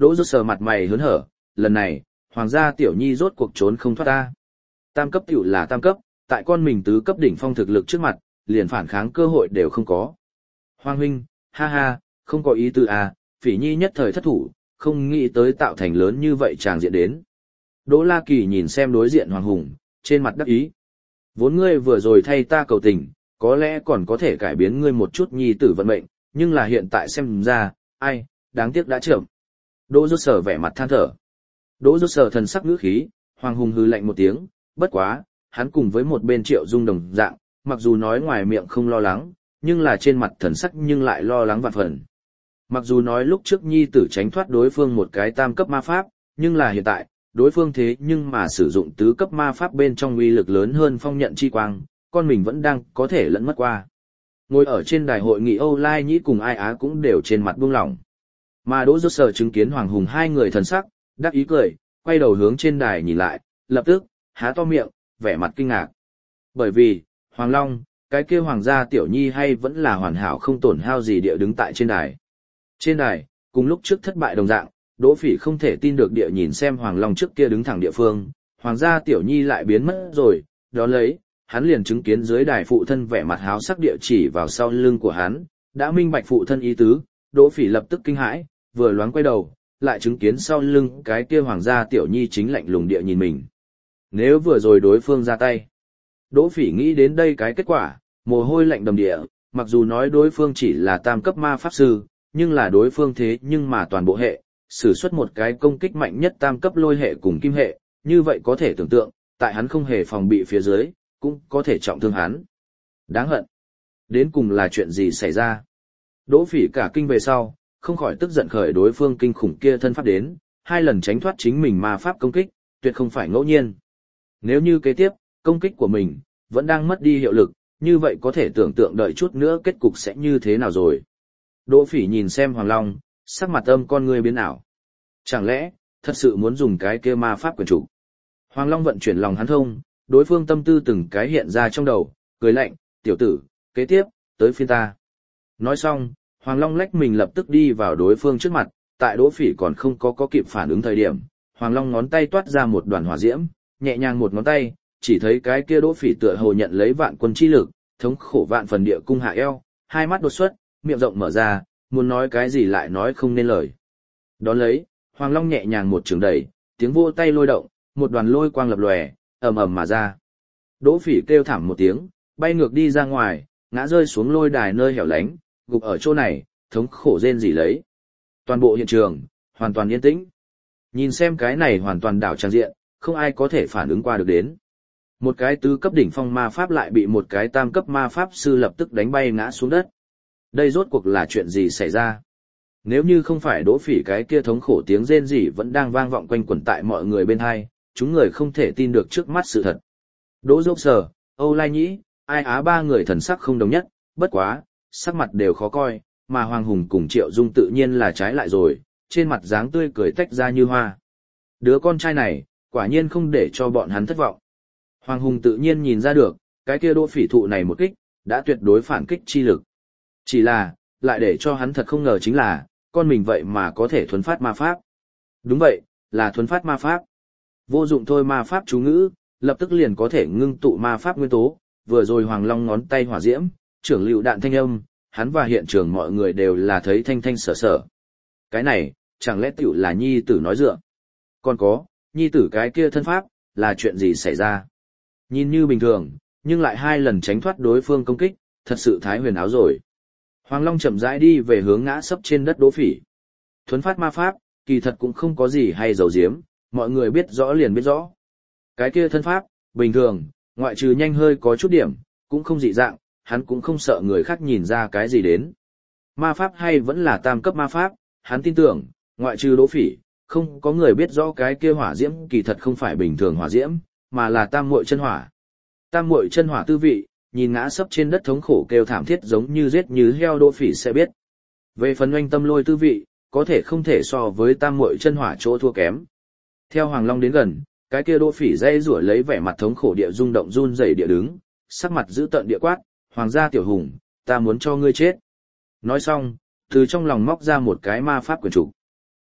Đỗ Rốt sờ mặt mày hớn hở, lần này, hoàng gia tiểu nhi rốt cuộc trốn không thoát ta. Tam cấp tiểu là tam cấp, tại con mình tứ cấp đỉnh phong thực lực trước mặt, liền phản kháng cơ hội đều không có. Hoàng huynh, ha ha, không có ý tư à, Phỉ Nhi nhất thời thất thủ, không nghĩ tới tạo thành lớn như vậy tràng diện đến. Đỗ La Kỳ nhìn xem đối diện Hoàng Hùng, trên mặt đắc ý. Vốn ngươi vừa rồi thay ta cầu tình, có lẽ còn có thể cải biến ngươi một chút nhi tử vận mệnh, nhưng là hiện tại xem ra, ai, đáng tiếc đã chậm. Đỗ Rốt Sở vẻ mặt than thở. Đỗ Rốt Sở thần sắc ngữ khí, Hoàng Hùng hừ lạnh một tiếng, bất quá, hắn cùng với một bên Triệu Dung đồng dạng, mặc dù nói ngoài miệng không lo lắng, nhưng là trên mặt thần sắc nhưng lại lo lắng vạn phần. Mặc dù nói lúc trước nhi tử tránh thoát đối phương một cái tam cấp ma pháp, nhưng là hiện tại, đối phương thế nhưng mà sử dụng tứ cấp ma pháp bên trong uy lực lớn hơn phong nhận chi quang, con mình vẫn đang có thể lẫn mất qua. Ngồi ở trên đài hội nghị Âu Lai Nhĩ cùng Ai Á cũng đều trên mặt buông lỏng. Mà Đỗ Rốt Sở chứng kiến Hoàng Hùng hai người thần sắc, đắc ý cười, quay đầu hướng trên đài nhìn lại, lập tức, há to miệng, vẻ mặt kinh ngạc. Bởi vì, Hoàng Long, cái kia hoàng gia tiểu nhi hay vẫn là hoàn hảo không tổn hao gì địa đứng tại trên đài. Trên đài, cùng lúc trước thất bại đồng dạng, Đỗ Phỉ không thể tin được địa nhìn xem Hoàng Long trước kia đứng thẳng địa phương, hoàng gia tiểu nhi lại biến mất rồi, đó lấy, hắn liền chứng kiến dưới đài phụ thân vẻ mặt háo sắc địa chỉ vào sau lưng của hắn, đã minh bạch phụ thân ý tứ, Đỗ Phỉ lập tức kinh hãi, vừa loáng quay đầu, lại chứng kiến sau lưng cái kia hoàng gia tiểu nhi chính lạnh lùng địa nhìn mình. Nếu vừa rồi đối phương ra tay, Đỗ Phỉ nghĩ đến đây cái kết quả, mồ hôi lạnh đầm địa, mặc dù nói đối phương chỉ là tam cấp ma pháp sư, nhưng là đối phương thế nhưng mà toàn bộ hệ, sử xuất một cái công kích mạnh nhất tam cấp lôi hệ cùng kim hệ, như vậy có thể tưởng tượng, tại hắn không hề phòng bị phía dưới, cũng có thể trọng thương hắn. Đáng hận. Đến cùng là chuyện gì xảy ra? Đỗ Phỉ cả kinh về sau, không khỏi tức giận khởi đối phương kinh khủng kia thân pháp đến, hai lần tránh thoát chính mình ma pháp công kích, tuyệt không phải ngẫu nhiên. Nếu như kế tiếp, công kích của mình vẫn đang mất đi hiệu lực, như vậy có thể tưởng tượng đợi chút nữa kết cục sẽ như thế nào rồi. Đỗ Phỉ nhìn xem Hoàng Long, sắc mặt âm con người biến ảo. Chẳng lẽ, thật sự muốn dùng cái kia ma pháp quyền chủ? Hoàng Long vận chuyển lòng hắn thông, đối phương tâm tư từng cái hiện ra trong đầu, cười lạnh, tiểu tử, kế tiếp, tới phiên ta. Nói xong, Hoàng Long lách mình lập tức đi vào đối phương trước mặt, tại Đỗ Phỉ còn không có có kịp phản ứng thời điểm, Hoàng Long ngón tay toát ra một đoàn hỏa diễm, nhẹ nhàng một ngón tay, chỉ thấy cái kia Đỗ Phỉ tựa hồ nhận lấy vạn quân chi lực, thống khổ vạn phần địa cung hạ eo, hai mắt đột xuất, miệng rộng mở ra, muốn nói cái gì lại nói không nên lời. Đón lấy, Hoàng Long nhẹ nhàng một trường đẩy, tiếng vỗ tay lôi động, một đoàn lôi quang lập lòe, ầm ầm mà ra. Đỗ Phỉ kêu thảm một tiếng, bay ngược đi ra ngoài, ngã rơi xuống lôi đài nơi hẻo lánh, gục ở chỗ này, thống khổ rên rỉ lấy. Toàn bộ hiện trường hoàn toàn yên tĩnh. Nhìn xem cái này hoàn toàn đảo trang diện, không ai có thể phản ứng qua được đến. Một cái tứ cấp đỉnh phong ma pháp lại bị một cái tam cấp ma pháp sư lập tức đánh bay ngã xuống đất. Đây rốt cuộc là chuyện gì xảy ra? Nếu như không phải Đỗ Phỉ cái kia thống khổ tiếng rên rỉ vẫn đang vang vọng quanh quẩn tại mọi người bên hai, chúng người không thể tin được trước mắt sự thật. Đỗ Rốt Sở, Âu Lai Nhĩ, Ai Á ba người thần sắc không đồng nhất, bất quá, sắc mặt đều khó coi, mà Hoàng Hùng cùng Triệu Dung tự nhiên là trái lại rồi, trên mặt dáng tươi cười tách ra như hoa. Đứa con trai này, quả nhiên không để cho bọn hắn thất vọng. Hoàng Hùng tự nhiên nhìn ra được, cái kia Đỗ Phỉ thụ này một kích, đã tuyệt đối phản kích chi lực. Chỉ là, lại để cho hắn thật không ngờ chính là, con mình vậy mà có thể thuấn phát ma pháp. Đúng vậy, là thuấn phát ma pháp. Vô dụng thôi ma pháp chú ngữ, lập tức liền có thể ngưng tụ ma pháp nguyên tố, vừa rồi Hoàng Long ngón tay hỏa diễm, trưởng lưu đạn thanh âm, hắn và hiện trường mọi người đều là thấy thanh thanh sở sở. Cái này, chẳng lẽ tiểu là nhi tử nói dựa? Còn có, nhi tử cái kia thân pháp, là chuyện gì xảy ra? Nhìn như bình thường, nhưng lại hai lần tránh thoát đối phương công kích, thật sự thái huyền áo rồi. Hoàng Long chậm rãi đi về hướng ngã sấp trên đất Đỗ Phỉ. Thuấn phát ma pháp, kỳ thật cũng không có gì hay giấu giếm, mọi người biết rõ liền biết rõ. Cái kia thân pháp, bình thường, ngoại trừ nhanh hơi có chút điểm, cũng không dị dạng, hắn cũng không sợ người khác nhìn ra cái gì đến. Ma pháp hay vẫn là tam cấp ma pháp, hắn tin tưởng, ngoại trừ Đỗ Phỉ, không có người biết rõ cái kia hỏa diễm kỳ thật không phải bình thường hỏa diễm, mà là tam muội chân hỏa. Tam muội chân hỏa tư vị, nhìn ngã sấp trên đất thống khổ kêu thảm thiết giống như giết như heo Đỗ Phỉ sẽ biết. Về phần oanh tâm lôi tư vị, có thể không thể so với tam muội chân hỏa chỗ thua kém. Theo Hoàng Long đến gần, cái kia Đỗ Phỉ dây rủa lấy vẻ mặt thống khổ địa rung động run rẩy địa đứng, sắc mặt giữ tợn địa quát, "Hoàng gia tiểu hùng, ta muốn cho ngươi chết." Nói xong, từ trong lòng móc ra một cái ma pháp quyển trục.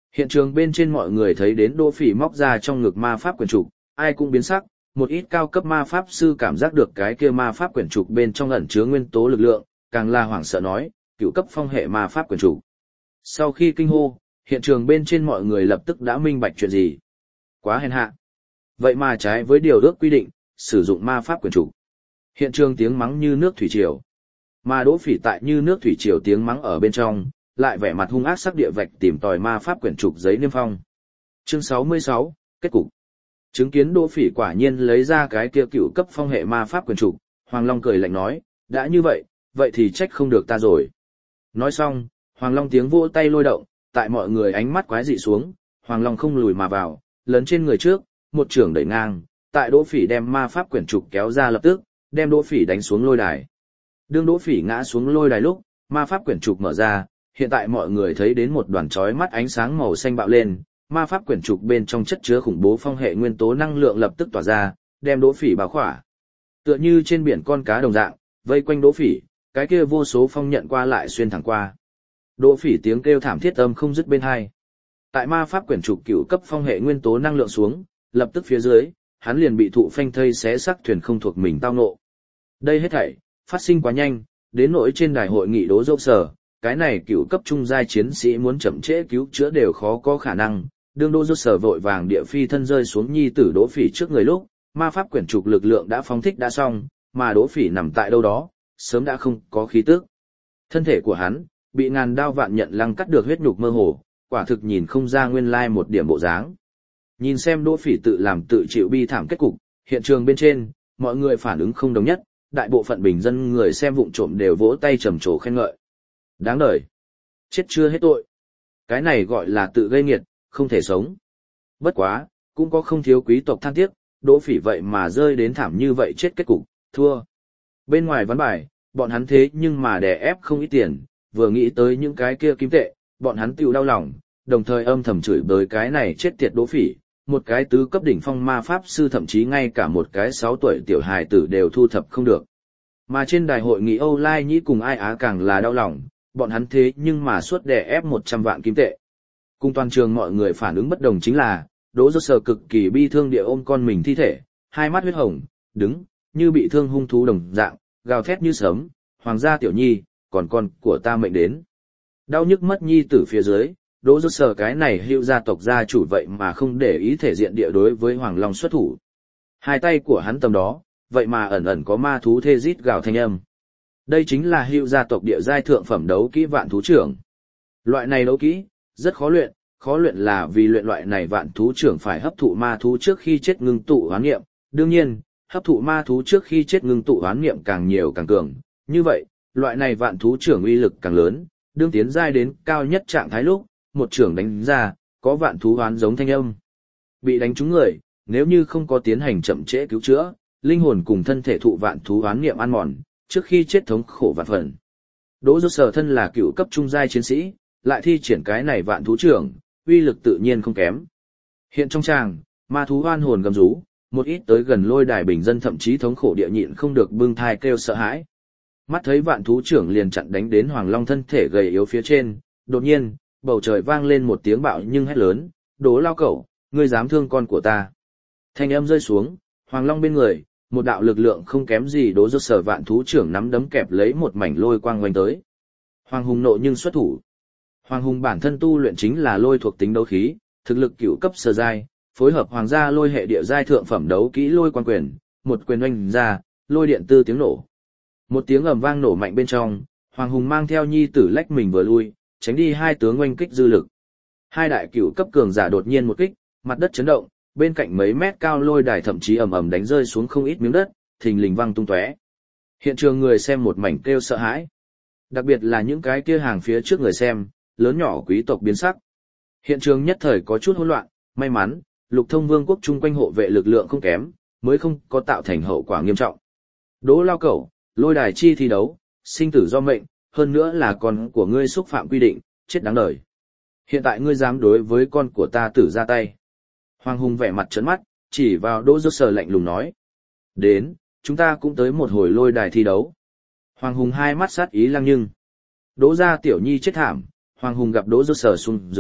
Hiện trường bên trên mọi người thấy đến Đỗ Phỉ móc ra trong ngực ma pháp quyển trục, ai cũng biến sắc, một ít cao cấp ma pháp sư cảm giác được cái kia ma pháp quyển trục bên trong ẩn chứa nguyên tố lực lượng, càng là hoảng sợ nói, cựu cấp phong hệ ma pháp quyển trục. Sau khi kinh hô, hiện trường bên trên mọi người lập tức đã minh bạch chuyện gì. Quá hèn hạ. Vậy mà trái với điều ước quy định, sử dụng ma pháp quyển trục. Hiện trường tiếng mắng như nước thủy triều. Mà Đỗ Phỉ tại như nước thủy triều tiếng mắng ở bên trong, lại vẻ mặt hung ác sắc địa vạch tìm tòi ma pháp quyển trục giấy niêm phong. Chương sáu mươi sáu, kết cục. Chứng kiến Đỗ Phỉ quả nhiên lấy ra cái kia cựu cấp phong hệ ma pháp quyển trục, Hoàng Long cười lạnh nói, đã như vậy, vậy thì trách không được ta rồi. Nói xong, Hoàng Long tiếng vỗ tay lôi động, tại mọi người ánh mắt quái dị xuống, Hoàng Long không lùi mà vào, lớn trên người trước, một trưởng đẩy ngang, tại Đỗ Phỉ đem ma pháp quyển trục kéo ra lập tức, đem Đỗ Phỉ đánh xuống lôi đài. Đương Đỗ Phỉ ngã xuống lôi đài lúc, ma pháp quyển trục mở ra, hiện tại mọi người thấy đến một đoàn chói mắt ánh sáng màu xanh bạo lên, ma pháp quyển trục bên trong chất chứa khủng bố phong hệ nguyên tố năng lượng lập tức tỏa ra, đem Đỗ Phỉ bao khỏa. Tựa như trên biển con cá đồng dạng, vây quanh Đỗ Phỉ, cái kia vô số phong nhận qua lại xuyên thẳng qua. Đỗ Phỉ tiếng kêu thảm thiết âm không dứt bên tai. Tại ma pháp quyển trục cựu cấp phong hệ nguyên tố năng lượng xuống, lập tức phía dưới, hắn liền bị thụ phanh thây xé xác thuyền không thuộc mình tao nộ. Đây hết thảy phát sinh quá nhanh, đến nỗi trên đài hội nghị Đỗ Dốc Sở, cái này cựu cấp trung giai chiến sĩ muốn chậm trễ cứu chữa đều khó có khả năng. Đương Đỗ Dốc Sở vội vàng địa phi thân rơi xuống nhi tử Đỗ Phỉ trước người lúc, ma pháp quyển trục lực lượng đã phóng thích đã xong, mà Đỗ Phỉ nằm tại đâu đó, sớm đã không có khí tức. Thân thể của hắn bị ngàn đao vạn nhận lăng cắt được huyết nhục mơ hồ, quả thực nhìn không ra nguyên lai một điểm bộ dáng. Nhìn xem Đỗ Phỉ tự làm tự chịu bi thảm kết cục, hiện trường bên trên, mọi người phản ứng không đồng nhất, đại bộ phận bình dân người xem vụng trộm đều vỗ tay trầm trồ khen ngợi. Đáng đời. Chết chưa hết tội. Cái này gọi là tự gây nghiệt, không thể sống. Bất quá, cũng có không thiếu quý tộc than tiếc, Đỗ Phỉ vậy mà rơi đến thảm như vậy chết kết cục, thua. Bên ngoài ván bài, bọn hắn thế nhưng mà đè ép không ít tiền, vừa nghĩ tới những cái kia kim tệ, bọn hắn tiêu đau lòng, đồng thời âm thầm chửi bới cái này chết tiệt Đỗ Phỉ, một cái tứ cấp đỉnh phong ma pháp sư thậm chí ngay cả một cái sáu tuổi tiểu hài tử đều thu thập không được. Mà trên đài hội nghị Âu Lai Nhĩ cùng Ai Á càng là đau lòng, bọn hắn thế nhưng mà suốt đè ép một trăm vạn kim tệ. Cùng toàn trường mọi người phản ứng bất đồng chính là, Đỗ Dốc Sở cực kỳ bi thương địa ôm con mình thi thể, hai mắt huyết hồng, đứng, như bị thương hung thú đồng dạng, gào thét như sớm, hoàng gia tiểu nhi, còn con của ta mệnh đến. Đau nhức mất nhi tử phía dưới, Đỗ Dốc Sở cái này hữu gia tộc gia chủ vậy mà không để ý thể diện địa đối với Hoàng Long xuất thủ. Hai tay của hắn tầm đó, vậy mà ẩn ẩn có ma thú thê rít gào thanh âm. Đây chính là hữu gia tộc địa giai thượng phẩm đấu kỹ vạn thú trưởng. Loại này đấu kỹ, rất khó luyện, khó luyện là vì luyện loại này vạn thú trưởng phải hấp thụ ma thú trước khi chết ngưng tụ hoán niệm, đương nhiên, hấp thụ ma thú trước khi chết ngưng tụ hoán niệm càng nhiều càng cường, như vậy, loại này vạn thú trưởng uy lực càng lớn, đương tiến giai đến cao nhất trạng thái lúc, một trưởng đánh ra, có vạn thú hoán giống thanh âm. Bị đánh trúng người, nếu như không có tiến hành chậm trễ cứu chữa, linh hồn cùng thân thể thụ vạn thú hoán niệm ăn mòn, trước khi chết thống khổ vạn phần. Đỗ Dốc Sở thân là cựu cấp trung giai chiến sĩ, lại thi triển cái này vạn thú trưởng, uy lực tự nhiên không kém. Hiện trong tràng, ma thú oan hồn gầm rú, một ít tới gần lôi đài bình dân thậm chí thống khổ địa nhịn không được bưng thai kêu sợ hãi. Mắt thấy vạn thú trưởng liền chặn đánh đến Hoàng Long thân thể gầy yếu phía trên, đột nhiên, bầu trời vang lên một tiếng bạo nhưng hét lớn, Đỗ lao cẩu, ngươi dám thương con của ta. Thanh âm rơi xuống, Hoàng Long bên người, một đạo lực lượng không kém gì Đỗ Dốc Sở vạn thú trưởng nắm đấm kẹp lấy một mảnh lôi quang quanh tới. Hoàng Hùng nộ nhưng xuất thủ. Hoàng Hùng bản thân tu luyện chính là lôi thuộc tính đấu khí, thực lực cửu cấp sơ giai, phối hợp hoàng gia lôi hệ địa giai thượng phẩm đấu kỹ lôi quang quyền, một quyền oanh ra, lôi điện tư tiếng nổ. Một tiếng ầm vang nổ mạnh bên trong, Hoàng Hùng mang theo nhi tử lách mình vừa lui, tránh đi hai tướng oanh kích dư lực. Hai đại cửu cấp cường giả đột nhiên một kích, mặt đất chấn động, bên cạnh mấy mét cao lôi đài thậm chí ầm ầm đánh rơi xuống không ít miếng đất, thình lình văng tung tóe. Hiện trường người xem một mảnh kêu sợ hãi. Đặc biệt là những cái kia hàng phía trước người xem, lớn nhỏ quý tộc biến sắc. Hiện trường nhất thời có chút hỗn loạn, may mắn, Lục Thông Vương quốc chung quanh hộ vệ lực lượng không kém, mới không có tạo thành hậu quả nghiêm trọng. Đỗ lao cẩu, lôi đài chi thi đấu, sinh tử do mệnh, hơn nữa là con của ngươi xúc phạm quy định, chết đáng đời. Hiện tại ngươi dám đối với con của ta tử ra tay. Hoàng Hùng vẻ mặt trấn mắt, chỉ vào Đỗ Dốc Sở lạnh lùng nói. Đến, chúng ta cũng tới một hồi lôi đài thi đấu. Hoàng Hùng hai mắt sát ý lăng nhưng. Đỗ gia tiểu nhi chết thảm, Hoàng Hùng gặp Đỗ Dốc Sở xuống dưới,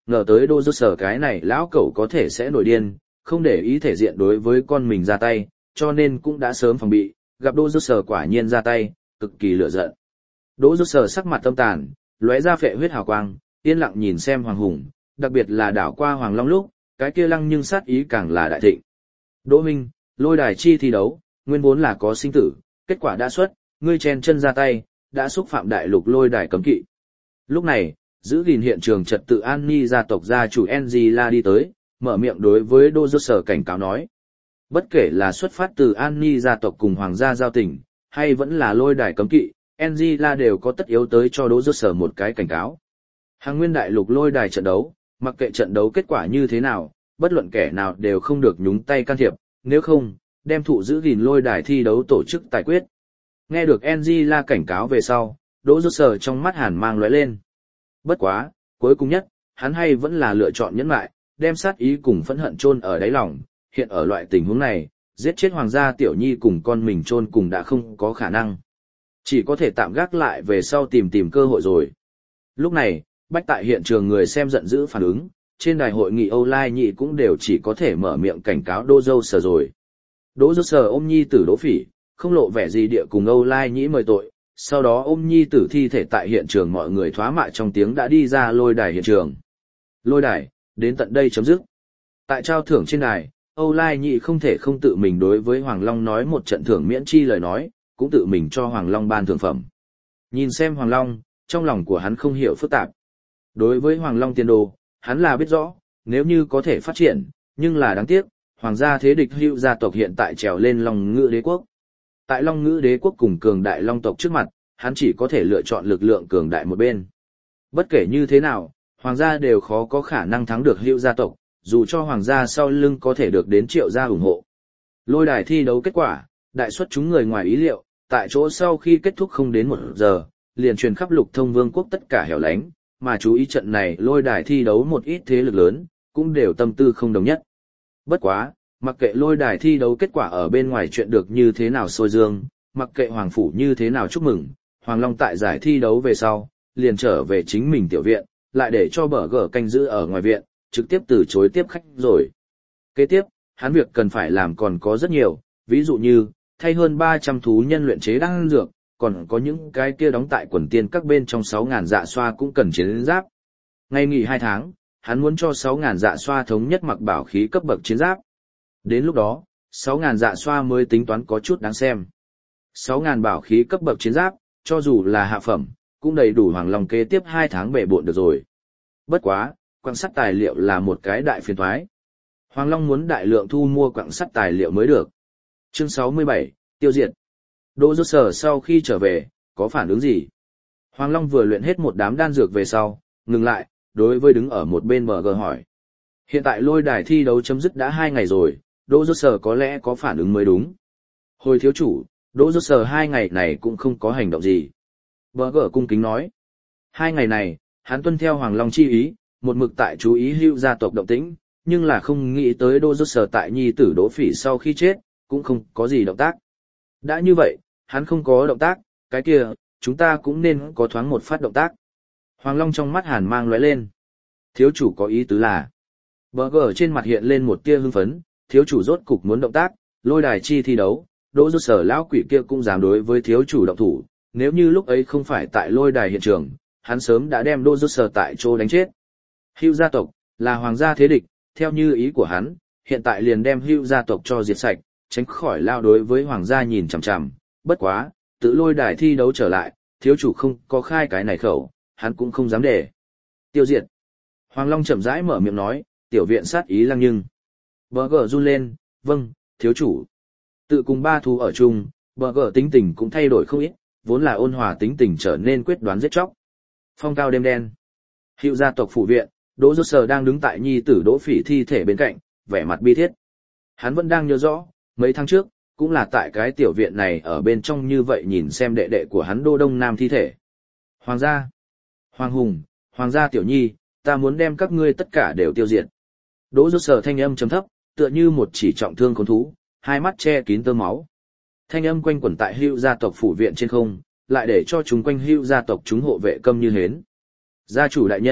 ngờ tới Đô Rốt Sở cái này lão cẩu có thể sẽ nổi điên, không để ý thể diện đối với con mình ra tay, cho nên cũng đã sớm phòng bị, gặp Đô Rốt Sở quả nhiên ra tay, cực kỳ lửa giận. Đỗ Rốt Sở sắc mặt tâm tàn, lóe ra phệ huyết hào quang, yên lặng nhìn xem Hoàng Hùng, đặc biệt là đảo qua Hoàng Long lúc, cái kia lăng nhưng sát ý càng là đại thịnh. Đỗ Minh, lôi đài chi thi đấu, nguyên vốn là có sinh tử, kết quả đã xuất, ngươi chen chân ra tay, đã xúc phạm đại lục lôi đài cấm kỵ. Lúc này, giữ gìn hiện trường trật tự an ni gia tộc gia chủ Angela đi tới, mở miệng đối với Đỗ Rốt Sở cảnh cáo nói. Bất kể là xuất phát từ an ni gia tộc cùng hoàng gia giao tình, hay vẫn là lôi đài cấm kỵ, Angela đều có tất yếu tới cho Đỗ Rốt Sở một cái cảnh cáo. Hàng nguyên đại lục lôi đài trận đấu, mặc kệ trận đấu kết quả như thế nào, bất luận kẻ nào đều không được nhúng tay can thiệp, nếu không, đem thụ giữ gìn lôi đài thi đấu tổ chức tài quyết. Nghe được Angela cảnh cáo về sau, Đỗ Rốt Sở trong mắt hàn mang lóe lên. Bất quá, cuối cùng nhất, hắn hay vẫn là lựa chọn nhẫn lại, đem sát ý cùng phẫn hận chôn ở đáy lòng, hiện ở loại tình huống này, giết chết hoàng gia tiểu nhi cùng con mình chôn cùng đã không có khả năng. Chỉ có thể tạm gác lại về sau tìm tìm cơ hội rồi. Lúc này, bách tại hiện trường người xem giận dữ phản ứng, trên đài hội nghị Âu Lai Nhị cũng đều chỉ có thể mở miệng cảnh cáo Đỗ Rốt Sở rồi. Đỗ Rốt Sở ôm nhi tử Đỗ Phỉ, không lộ vẻ gì địa cùng Âu Lai Nhĩ mời tội, sau đó ôm nhi tử thi thể tại hiện trường mọi người thoá mạ trong tiếng đã đi ra lôi đài hiện trường. Lôi đài, đến tận đây chấm dứt. Tại trao thưởng trên đài, Âu Lai Nhị không thể không tự mình đối với Hoàng Long nói một trận thưởng miễn chi lời nói, cũng tự mình cho Hoàng Long ban thưởng phẩm. Nhìn xem Hoàng Long, trong lòng của hắn không hiểu phức tạp. Đối với Hoàng Long tiền đồ, hắn là biết rõ, nếu như có thể phát triển, nhưng là đáng tiếc, hoàng gia thế địch Hữu gia tộc hiện tại trèo lên Long Ngữ đế quốc. Tại Long Ngữ đế quốc cùng cường đại Long tộc trước mặt, hắn chỉ có thể lựa chọn lực lượng cường đại một bên. Bất kể như thế nào, hoàng gia đều khó có khả năng thắng được Hữu gia tộc, dù cho hoàng gia sau lưng có thể được đến Triệu gia ủng hộ. Lôi đài thi đấu kết quả, đại suất chúng người ngoài ý liệu, tại chỗ sau khi kết thúc không đến một giờ, liền truyền khắp Lục Thông Vương quốc tất cả hẻo lánh, mà chú ý trận này lôi đài thi đấu một ít thế lực lớn, cũng đều tâm tư không đồng nhất. Bất quá, mặc kệ lôi đài thi đấu kết quả ở bên ngoài chuyện được như thế nào sôi dương, mặc kệ Hoàng Phủ như thế nào chúc mừng, Hoàng Long tại giải thi đấu về sau, liền trở về chính mình tiểu viện, lại để cho bờ gở canh giữ ở ngoài viện, trực tiếp từ chối tiếp khách rồi. Kế tiếp, hắn việc cần phải làm còn có rất nhiều, ví dụ như, thay hơn ba trăm thú nhân luyện chế đan dược, còn có những cái kia đóng tại quần tiên các bên trong sáu nghìn dạ xoa cũng cần chiến giáp. Ngày nghỉ hai tháng, hắn muốn cho sáu nghìn dạ xoa thống nhất mặc bảo khí cấp bậc chiến giáp. Đến lúc đó, sáu nghìn dạ xoa mới tính toán có chút đáng xem. sáu nghìn bảo khí cấp bậc chiến giáp, cho dù là hạ phẩm, cũng đầy đủ Hoàng Long kế tiếp hai tháng bể bộn được rồi. Bất quá, quặng sắt tài liệu là một cái đại phiền toái. Hoàng Long muốn đại lượng thu mua quặng sắt tài liệu mới được. Chương sáu mươi bảy, tiêu diệt. Đỗ Rốt Sở sau khi trở về, có phản ứng gì? Hoàng Long vừa luyện hết một đám đan dược về sau, ngừng lại, đối với đứng ở một bên bờ gờ hỏi. Hiện tại lôi đài thi đấu chấm dứt đã hai ngày rồi, Đỗ Rốt Sở có lẽ có phản ứng mới đúng. Hồi thiếu chủ, Đỗ Rốt Sở hai ngày này cũng không có hành động gì. Bờ gờ cung kính nói. Hai ngày này, hắn tuân theo Hoàng Long chi ý, một mực tại chú ý Hữu gia tộc động tĩnh, nhưng là không nghĩ tới Đỗ Rốt Sở tại nhi tử Đỗ Phỉ sau khi chết, cũng không có gì động tác. Đã như vậy, hắn không có động tác, cái kia, chúng ta cũng nên có thoáng một phát động tác. Hoàng Long trong mắt hàn mang lóe lên. Thiếu chủ có ý tứ là. Bờ gờ trên mặt hiện lên một tia hưng phấn, thiếu chủ rốt cục muốn động tác, lôi đài chi thi đấu, Đỗ Rốt Sở lão quỷ kia cũng dám đối với thiếu chủ động thủ, nếu như lúc ấy không phải tại lôi đài hiện trường, hắn sớm đã đem Đỗ Rốt Sở tại chỗ đánh chết. Hữu gia tộc là hoàng gia thế địch, theo như ý của hắn, hiện tại liền đem Hữu gia tộc cho diệt sạch, tránh khỏi lao đối với hoàng gia nhìn chằm chằm. Bất quá, tự lôi đài thi đấu trở lại, thiếu chủ không có khai cái này khẩu, hắn cũng không dám để. Tiêu diệt. Hoàng Long chậm rãi mở miệng nói, tiểu viện sát ý lăng nhưng. Bờ gờ run lên, vâng, thiếu chủ. Tự cùng ba thú ở chung, bờ gờ tính tình cũng thay đổi không ít, vốn là ôn hòa tính tình trở nên quyết đoán giết chóc. Phong cao đêm đen. Hữu gia tộc phủ viện, Đỗ Rốt Sở đang đứng tại nhi tử Đỗ Phỉ thi thể bên cạnh, vẻ mặt bi thiết. Hắn vẫn đang nhớ rõ, mấy tháng trước, cũng là tại cái tiểu viện này ở bên trong như vậy nhìn xem đệ đệ của hắn Đô Đông Nam thi thể. Hoàng gia, Hoàng Hùng, Hoàng gia tiểu nhi, ta muốn đem các ngươi tất cả đều tiêu diệt. Đỗ Rốt Sở thanh âm trầm thấp, tựa như một chỉ trọng thương con thú, hai mắt che kín tơ máu. Thanh âm quanh quẩn tại Hữu gia tộc phủ viện trên không, lại để cho chúng quanh Hữu gia tộc chúng hộ vệ câm như hến. Gia chủ đại nhân,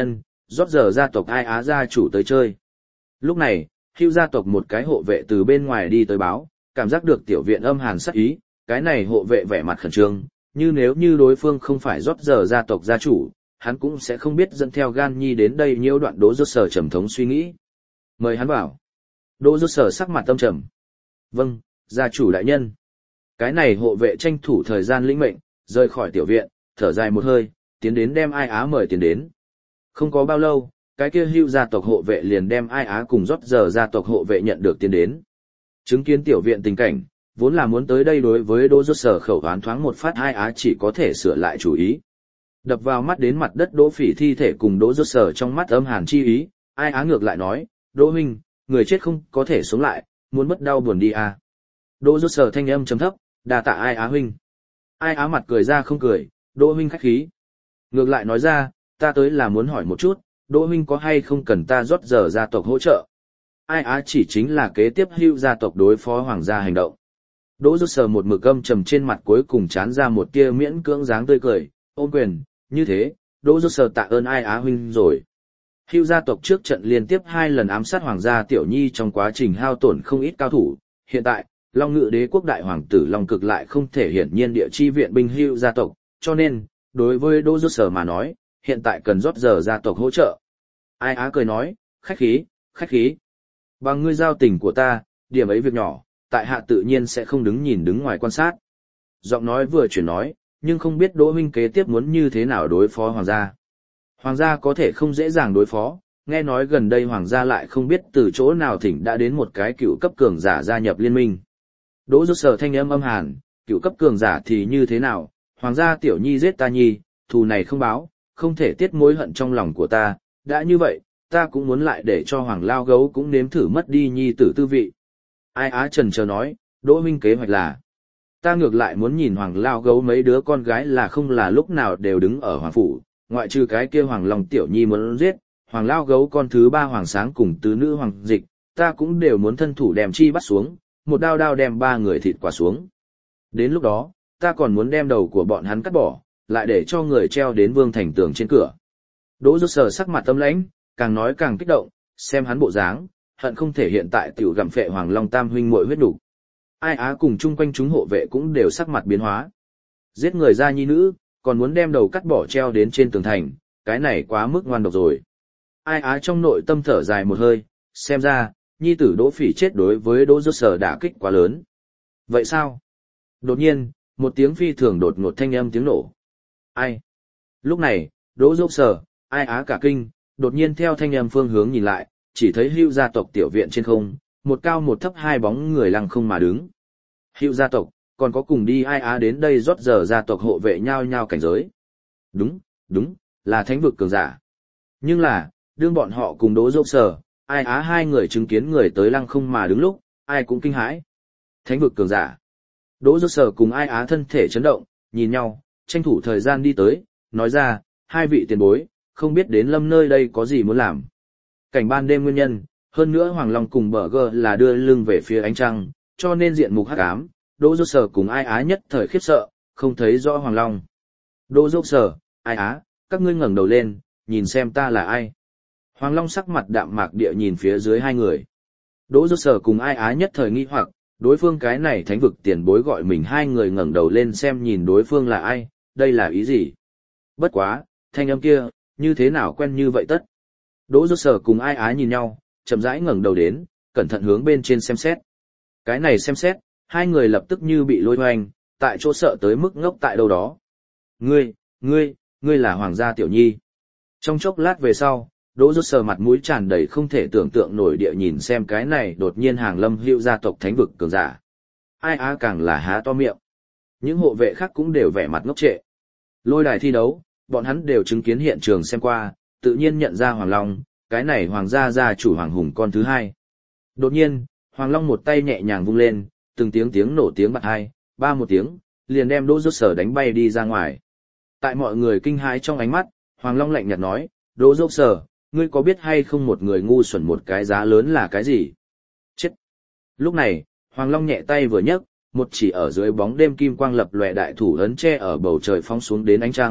rót giờ gia tộc Ai Á gia chủ tới chơi. Lúc này, Hưu gia tộc một cái hộ vệ từ bên ngoài đi tới báo, cảm giác được tiểu viện âm hàn sắc ý, cái này hộ vệ vẻ mặt khẩn trương, như nếu như đối phương không phải rót giờ gia tộc gia chủ, hắn cũng sẽ không biết dẫn theo Gan Nhi đến đây nhiễu đoạn Đỗ Rốt Sở trầm thống suy nghĩ. Mời hắn vào. Đỗ Rốt Sở sắc mặt tâm trầm. Vâng, gia chủ đại nhân. Cái này hộ vệ tranh thủ thời gian lĩnh mệnh, rời khỏi tiểu viện, thở dài một hơi, tiến đến đem Ai Á mời tiền đến. Không có bao lâu, cái kia Hưu gia tộc hộ vệ liền đem Ai Á cùng rót giờ gia tộc hộ vệ nhận được tiền đến. Chứng kiến tiểu viện tình cảnh, vốn là muốn tới đây đối với Đỗ Rốt Sở khẩu oán thoáng một phát, Ai Á chỉ có thể sửa lại chủ ý. Đập vào mắt đến mặt đất Đỗ Phỉ thi thể cùng Đỗ Rốt Sở trong mắt âm hàn chi ý, Ai Á ngược lại nói, Đỗ huynh, người chết không có thể sống lại, muốn mất đau buồn đi à. Đỗ Rốt Sở thanh âm trầm thấp, đa tạ Ai Á huynh. Ai Á mặt cười ra không cười, Đỗ huynh khách khí. Ngược lại nói ra, ta tới là muốn hỏi một chút, Đỗ huynh có hay không cần ta rót giờ gia tộc hỗ trợ. Ai Á chỉ chính là kế tiếp Hưu gia tộc đối phó hoàng gia hành động. Đỗ Rốt Sở một mực âm trầm trên mặt cuối cùng chán ra một tia miễn cưỡng dáng tươi cười, ôm quyền, như thế, Đỗ Rốt Sở tạ ơn Ai Á huynh rồi. Hưu gia tộc trước trận liên tiếp hai lần ám sát hoàng gia tiểu nhi trong quá trình hao tổn không ít cao thủ, hiện tại, Long Ngự Đế quốc đại hoàng tử Long Cực lại không thể hiển nhiên địa chi viện binh Hưu gia tộc, cho nên, đối với Đỗ Rốt Sở mà nói, hiện tại cần rót giờ gia tộc hỗ trợ. Ai Á cười nói, khách khí, khách khí. Bằng ngươi giao tình của ta, điểm ấy việc nhỏ, tại hạ tự nhiên sẽ không đứng nhìn đứng ngoài quan sát. Giọng nói vừa chuyển nói, nhưng không biết Đỗ huynh kế tiếp muốn như thế nào đối phó hoàng gia. Hoàng gia có thể không dễ dàng đối phó, nghe nói gần đây hoàng gia lại không biết từ chỗ nào thỉnh đã đến một cái cựu cấp cường giả gia nhập liên minh. Đỗ Rốt Sở thanh âm âm hàn, cựu cấp cường giả thì như thế nào, hoàng gia tiểu nhi giết ta nhi, thù này không báo, không thể tiết mối hận trong lòng của ta, đã như vậy, ta cũng muốn lại để cho hoàng lao gấu cũng nếm thử mất đi nhi tử tư vị. Ai Á trần chờ nói, Đỗ huynh kế hoạch là, ta ngược lại muốn nhìn hoàng lao gấu mấy đứa con gái là không là lúc nào đều đứng ở hoàng phủ, ngoại trừ cái kia hoàng long tiểu nhi muốn giết, hoàng lao gấu con thứ ba hoàng sáng cùng tứ nữ hoàng dịch, ta cũng đều muốn thân thủ đem chi bắt xuống, một đao đao đem ba người thịt quả xuống. Đến lúc đó, ta còn muốn đem đầu của bọn hắn cắt bỏ, lại để cho người treo đến vương thành tường trên cửa. Đỗ Rốt Sở sắc mặt tâm lãnh, càng nói càng kích động, xem hắn bộ dáng, hận không thể hiện tại tiểu gặm phệ hoàng long tam huynh muội huyết đủ. Ai Á cùng chung quanh chúng hộ vệ cũng đều sắc mặt biến hóa. Giết người ra nhi nữ, còn muốn đem đầu cắt bỏ treo đến trên tường thành, cái này quá mức ngoan độc rồi. Ai Á trong nội tâm thở dài một hơi, xem ra, nhi tử Đỗ Phỉ chết đối với Đỗ Rốt Sở đả kích quá lớn. Vậy sao? Đột nhiên, một tiếng phi thường đột ngột thanh âm tiếng nổ. Ai? Lúc này, Đỗ Rốt Sở, Ai Á cả kinh, đột nhiên theo thanh âm phương hướng nhìn lại, chỉ thấy Hưu gia tộc tiểu viện trên không, một cao một thấp hai bóng người lăng không mà đứng. Hưu gia tộc, còn có cùng đi Ai Á đến đây rót giờ gia tộc hộ vệ nhau nhau cảnh giới. Đúng, đúng, là thánh vực cường giả. Nhưng là, đương bọn họ cùng Đỗ Rốt Sở, Ai Á hai người chứng kiến người tới lăng không mà đứng lúc, ai cũng kinh hãi. Thánh vực cường giả. Đỗ Rốt Sở cùng Ai Á thân thể chấn động, nhìn nhau, tranh thủ thời gian đi tới, nói ra, hai vị tiền bối, không biết đến Lâm nơi đây có gì muốn làm. Cảnh ban đêm nguyên nhân, hơn nữa Hoàng Long cùng bờ gờ là đưa lưng về phía ánh trăng, cho nên diện mục hắc ám, Đỗ Rốt Sở cùng Ai Á nhất thời khiếp sợ, không thấy rõ Hoàng Long. Đỗ Rốt Sở, Ai Á, các ngươi ngẩng đầu lên, nhìn xem ta là ai. Hoàng Long sắc mặt đạm mạc địa nhìn phía dưới hai người. Đỗ Rốt Sở cùng Ai Á nhất thời nghi hoặc, đối phương cái này thánh vực tiền bối gọi mình hai người ngẩng đầu lên xem nhìn đối phương là ai, đây là ý gì? Bất quá, thanh âm kia, như thế nào quen như vậy tất? Đỗ Rốt Sở cùng Ai Á nhìn nhau, chậm rãi ngẩng đầu đến, cẩn thận hướng bên trên xem xét. Cái này xem xét, hai người lập tức như bị lôi hoành, tại chỗ sợ tới mức ngốc tại đâu đó. Ngươi, ngươi, ngươi là hoàng gia tiểu nhi. Trong chốc lát về sau, Đỗ Rốt Sở mặt mũi tràn đầy không thể tưởng tượng nổi địa nhìn xem cái này đột nhiên hàng lâm Hưu gia tộc thánh vực cường giả. Ai Á càng là há to miệng. Những hộ vệ khác cũng đều vẻ mặt ngốc trệ. Lôi đài thi đấu, bọn hắn đều chứng kiến hiện trường xem qua, tự nhiên nhận ra Hoàng Long, cái này hoàng gia gia chủ Hoàng Hùng con thứ hai. Đột nhiên, Hoàng Long một tay nhẹ nhàng vung lên, từng tiếng tiếng nổ tiếng bật hai, ba một tiếng, liền đem Đỗ Rốt Sở đánh bay đi ra ngoài. Tại mọi người kinh hãi trong ánh mắt, Hoàng Long lạnh nhạt nói, Đỗ Rốt Sở, ngươi có biết hay không một người ngu xuẩn một cái giá lớn là cái gì? Chết! Lúc này, Hoàng Long nhẹ tay vừa nhấc, một chỉ ở dưới bóng đêm kim quang lập lòe đại thủ ấn che ở bầu trời phóng xuống đến ánh trăng,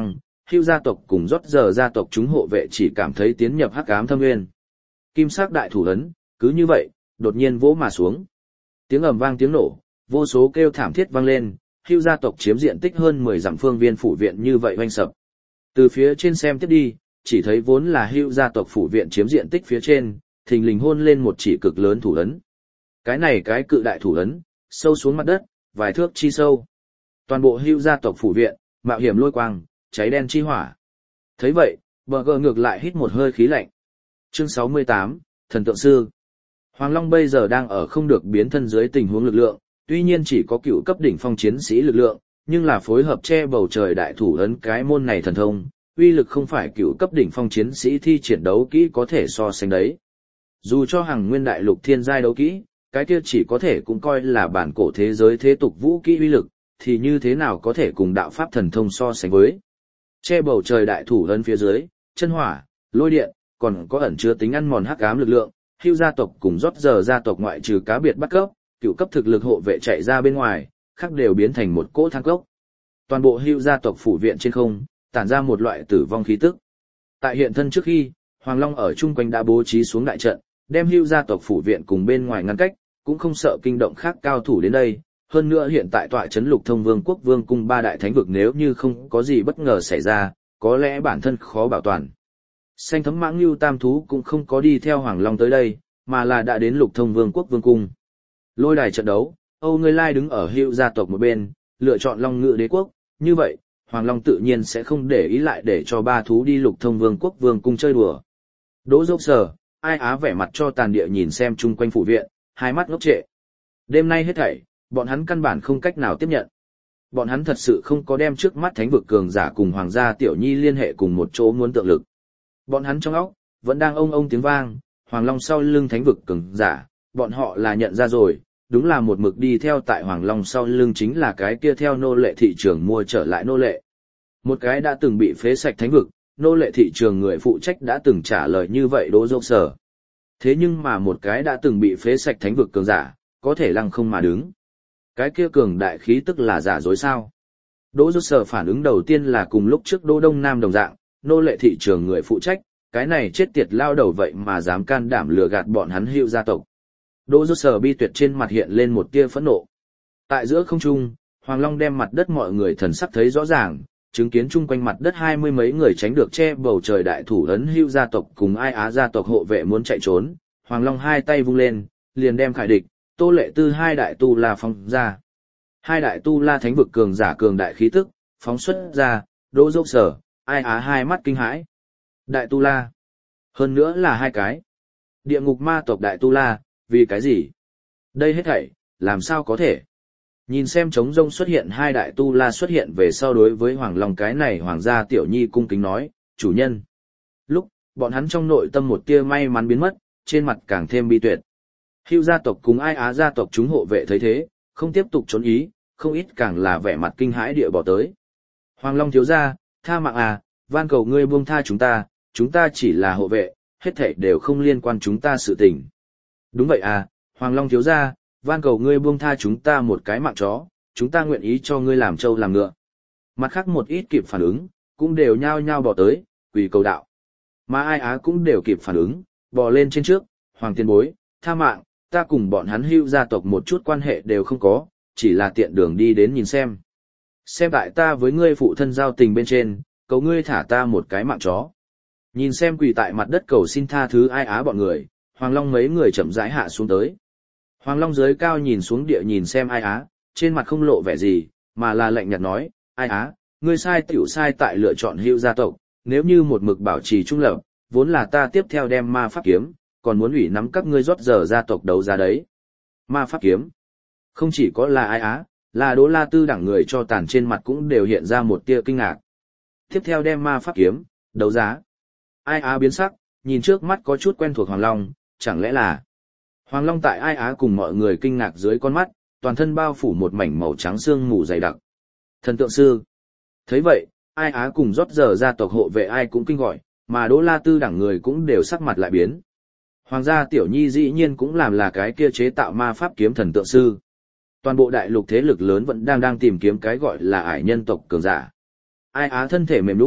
Hưu gia tộc cùng rót giờ gia tộc chúng hộ vệ chỉ cảm thấy tiến nhập hắc ám thâm nguyên. Kim sắc đại thủ ấn, cứ như vậy, đột nhiên vỗ mà xuống. Tiếng ầm vang tiếng nổ, vô số kêu thảm thiết vang lên, Hưu gia tộc chiếm diện tích hơn mười dặm phương viên phủ viện như vậy oanh sập. Từ phía trên xem tiếp đi, chỉ thấy vốn là Hưu gia tộc phủ viện chiếm diện tích phía trên, thình lình hôn lên một chỉ cực lớn thủ ấn. Cái này cái cự đại thủ ấn, sâu xuống mặt đất, vài thước chi sâu. Toàn bộ Hưu gia tộc phủ viện, mạo hiểm lôi quang, cháy đen chi hỏa. Thấy vậy, bờ gờ ngược lại hít một hơi khí lạnh. Chương sáu mươi tám, Thần tượng sư. Hoàng Long bây giờ đang ở không được biến thân dưới tình huống lực lượng, tuy nhiên chỉ có cựu cấp đỉnh phong chiến sĩ lực lượng, nhưng là phối hợp che bầu trời đại thủ ấn cái môn này thần thông, uy lực không phải cựu cấp đỉnh phong chiến sĩ thi triển đấu kỹ có thể so sánh đấy. Dù cho hàng nguyên đại lục thiên giai đấu kỹ, cái kia chỉ có thể cũng coi là bản cổ thế giới thế tục vũ kỹ uy lực, thì như thế nào có thể cùng đạo pháp thần thông so sánh với. Che bầu trời đại thủ ấn phía dưới, chân hỏa, lôi điện, còn có ẩn chứa tính ăn mòn hắc ám lực lượng, Hưu gia tộc cùng rót giờ gia tộc ngoại trừ cá biệt bắt cấp, cựu cấp thực lực hộ vệ chạy ra bên ngoài, khác đều biến thành một cỗ than cốc. Toàn bộ Hưu gia tộc phủ viện trên không, tản ra một loại tử vong khí tức. Tại hiện thân trước khi, Hoàng Long ở chung quanh đã bố trí xuống đại trận, đem Hưu gia tộc phủ viện cùng bên ngoài ngăn cách, cũng không sợ kinh động khác cao thủ đến đây. Hơn nữa hiện tại tọa trấn Lục Thông Vương quốc vương cung ba đại thánh vực nếu như không có gì bất ngờ xảy ra, có lẽ bản thân khó bảo toàn. Xanh thấm mãng lưu tam thú cũng không có đi theo Hoàng Long tới đây, mà là đã đến Lục Thông Vương quốc vương cung. Lôi đài trận đấu, Âu Ngươi Lai đứng ở Hưu gia tộc một bên, lựa chọn Long Ngự đế quốc, như vậy, Hoàng Long tự nhiên sẽ không để ý lại để cho ba thú đi Lục Thông Vương quốc vương cung chơi đùa. Đỗ Dốc Sở, Ai Á vẻ mặt cho tàn địa nhìn xem chung quanh phủ viện, hai mắt ngốc trệ. Đêm nay hết thảy, bọn hắn căn bản không cách nào tiếp nhận. Bọn hắn thật sự không có đem trước mắt thánh vực cường giả cùng hoàng gia tiểu nhi liên hệ cùng một chỗ muốn tượng lực. Bọn hắn trong óc, vẫn đang ông ông tiếng vang, Hoàng Long sau lưng thánh vực cường giả, bọn họ là nhận ra rồi, đúng là một mực đi theo tại Hoàng Long sau lưng chính là cái kia theo nô lệ thị trường mua trở lại nô lệ. Một cái đã từng bị phế sạch thánh vực, nô lệ thị trường người phụ trách đã từng trả lời như vậy Đỗ Dốc Sở. Thế nhưng mà một cái đã từng bị phế sạch thánh vực cường giả, có thể lăng không mà đứng. Cái kia cường đại khí tức là giả dối sao? Đỗ Dốc Sở phản ứng đầu tiên là cùng lúc trước Đỗ Đông Nam đồng dạng, nô lệ thị trường người phụ trách, cái này chết tiệt lao đầu vậy mà dám can đảm lừa gạt bọn hắn Hưu gia tộc. Đỗ Dốc Sở bi tuyệt trên mặt hiện lên một tia phẫn nộ. Tại giữa không trung, Hoàng Long đem mặt đất mọi người thần sắc thấy rõ ràng, chứng kiến chung quanh mặt đất hai mươi mấy người tránh được che bầu trời đại thủ ấn Hưu gia tộc cùng Ai Á gia tộc hộ vệ muốn chạy trốn, Hoàng Long hai tay vung lên, liền đem khải địch, Tô Lệ Tư hai đại tu la phóng ra. Hai đại tu la thánh vực cường giả cường đại khí tức, phóng xuất ra, Đỗ Dốc Sở, Ai Á hai mắt kinh hãi. Đại tu la. Hơn nữa là hai cái. Địa ngục ma tộc đại tu la, vì cái gì? Đây hết thảy, làm sao có thể? Nhìn xem trống rông xuất hiện hai đại tu la xuất hiện về sau đối với Hoàng Long cái này Hoàng gia tiểu nhi cung kính nói, chủ nhân. Lúc, bọn hắn trong nội tâm một tia may mắn biến mất, trên mặt càng thêm bi tuyệt. Hưu gia tộc cùng Ai Á gia tộc chúng hộ vệ thấy thế, không tiếp tục trốn ý, không ít càng là vẻ mặt kinh hãi địa bỏ tới. Hoàng Long thiếu gia, tha mạng à, van cầu ngươi buông tha chúng ta, chúng ta chỉ là hộ vệ, hết thảy đều không liên quan chúng ta sự tình. Đúng vậy à, Hoàng Long thiếu gia, van cầu ngươi buông tha chúng ta một cái mạng chó, chúng ta nguyện ý cho ngươi làm trâu làm ngựa. Mặt khác một ít kịp phản ứng, cũng đều nhao nhao bỏ tới, quỳ cầu đạo. Mà Ai Á cũng đều kịp phản ứng, bò lên trên trước, Hoàng tiền bối, tha mạng, ta cùng bọn hắn Hưu gia tộc một chút quan hệ đều không có, chỉ là tiện đường đi đến nhìn xem. Xem tại ta với ngươi phụ thân giao tình bên trên, cầu ngươi thả ta một cái mạng chó. Nhìn xem quỳ tại mặt đất cầu xin tha thứ Ai Á bọn người, Hoàng Long mấy người chậm rãi hạ xuống tới. Hoàng Long dưới cao nhìn xuống địa nhìn xem Ai Á, trên mặt không lộ vẻ gì, mà là lạnh nhạt nói, Ai Á, ngươi sai tiểu sai tại lựa chọn Hưu gia tộc, nếu như một mực bảo trì trung lập, vốn là ta tiếp theo đem ma pháp kiếm, còn muốn ủy nắm các ngươi rót giờ gia tộc đấu giá đấy. Ma pháp kiếm. Không chỉ có là Ai Á, là Đỗ La Tư đẳng người cho tàn trên mặt cũng đều hiện ra một tia kinh ngạc. Tiếp theo đem ma pháp kiếm, đấu giá. Ai Á biến sắc, nhìn trước mắt có chút quen thuộc Hoàng Long, chẳng lẽ là... Hoàng Long tại Ai Á cùng mọi người kinh ngạc dưới con mắt, toàn thân bao phủ một mảnh màu trắng xương mù dày đặc. Thần tượng sư. Thấy vậy, Ai Á cùng rót giờ gia tộc hộ vệ ai cũng kinh gọi, mà Đỗ La Tư đẳng người cũng đều sắc mặt lại biến. Hoàng gia tiểu nhi dĩ nhiên cũng làm là cái kia chế tạo ma pháp kiếm thần tượng sư. Toàn bộ đại lục thế lực lớn vẫn đang đang tìm kiếm cái gọi là ải nhân tộc cường giả. Ai Á thân thể mềm nhũn,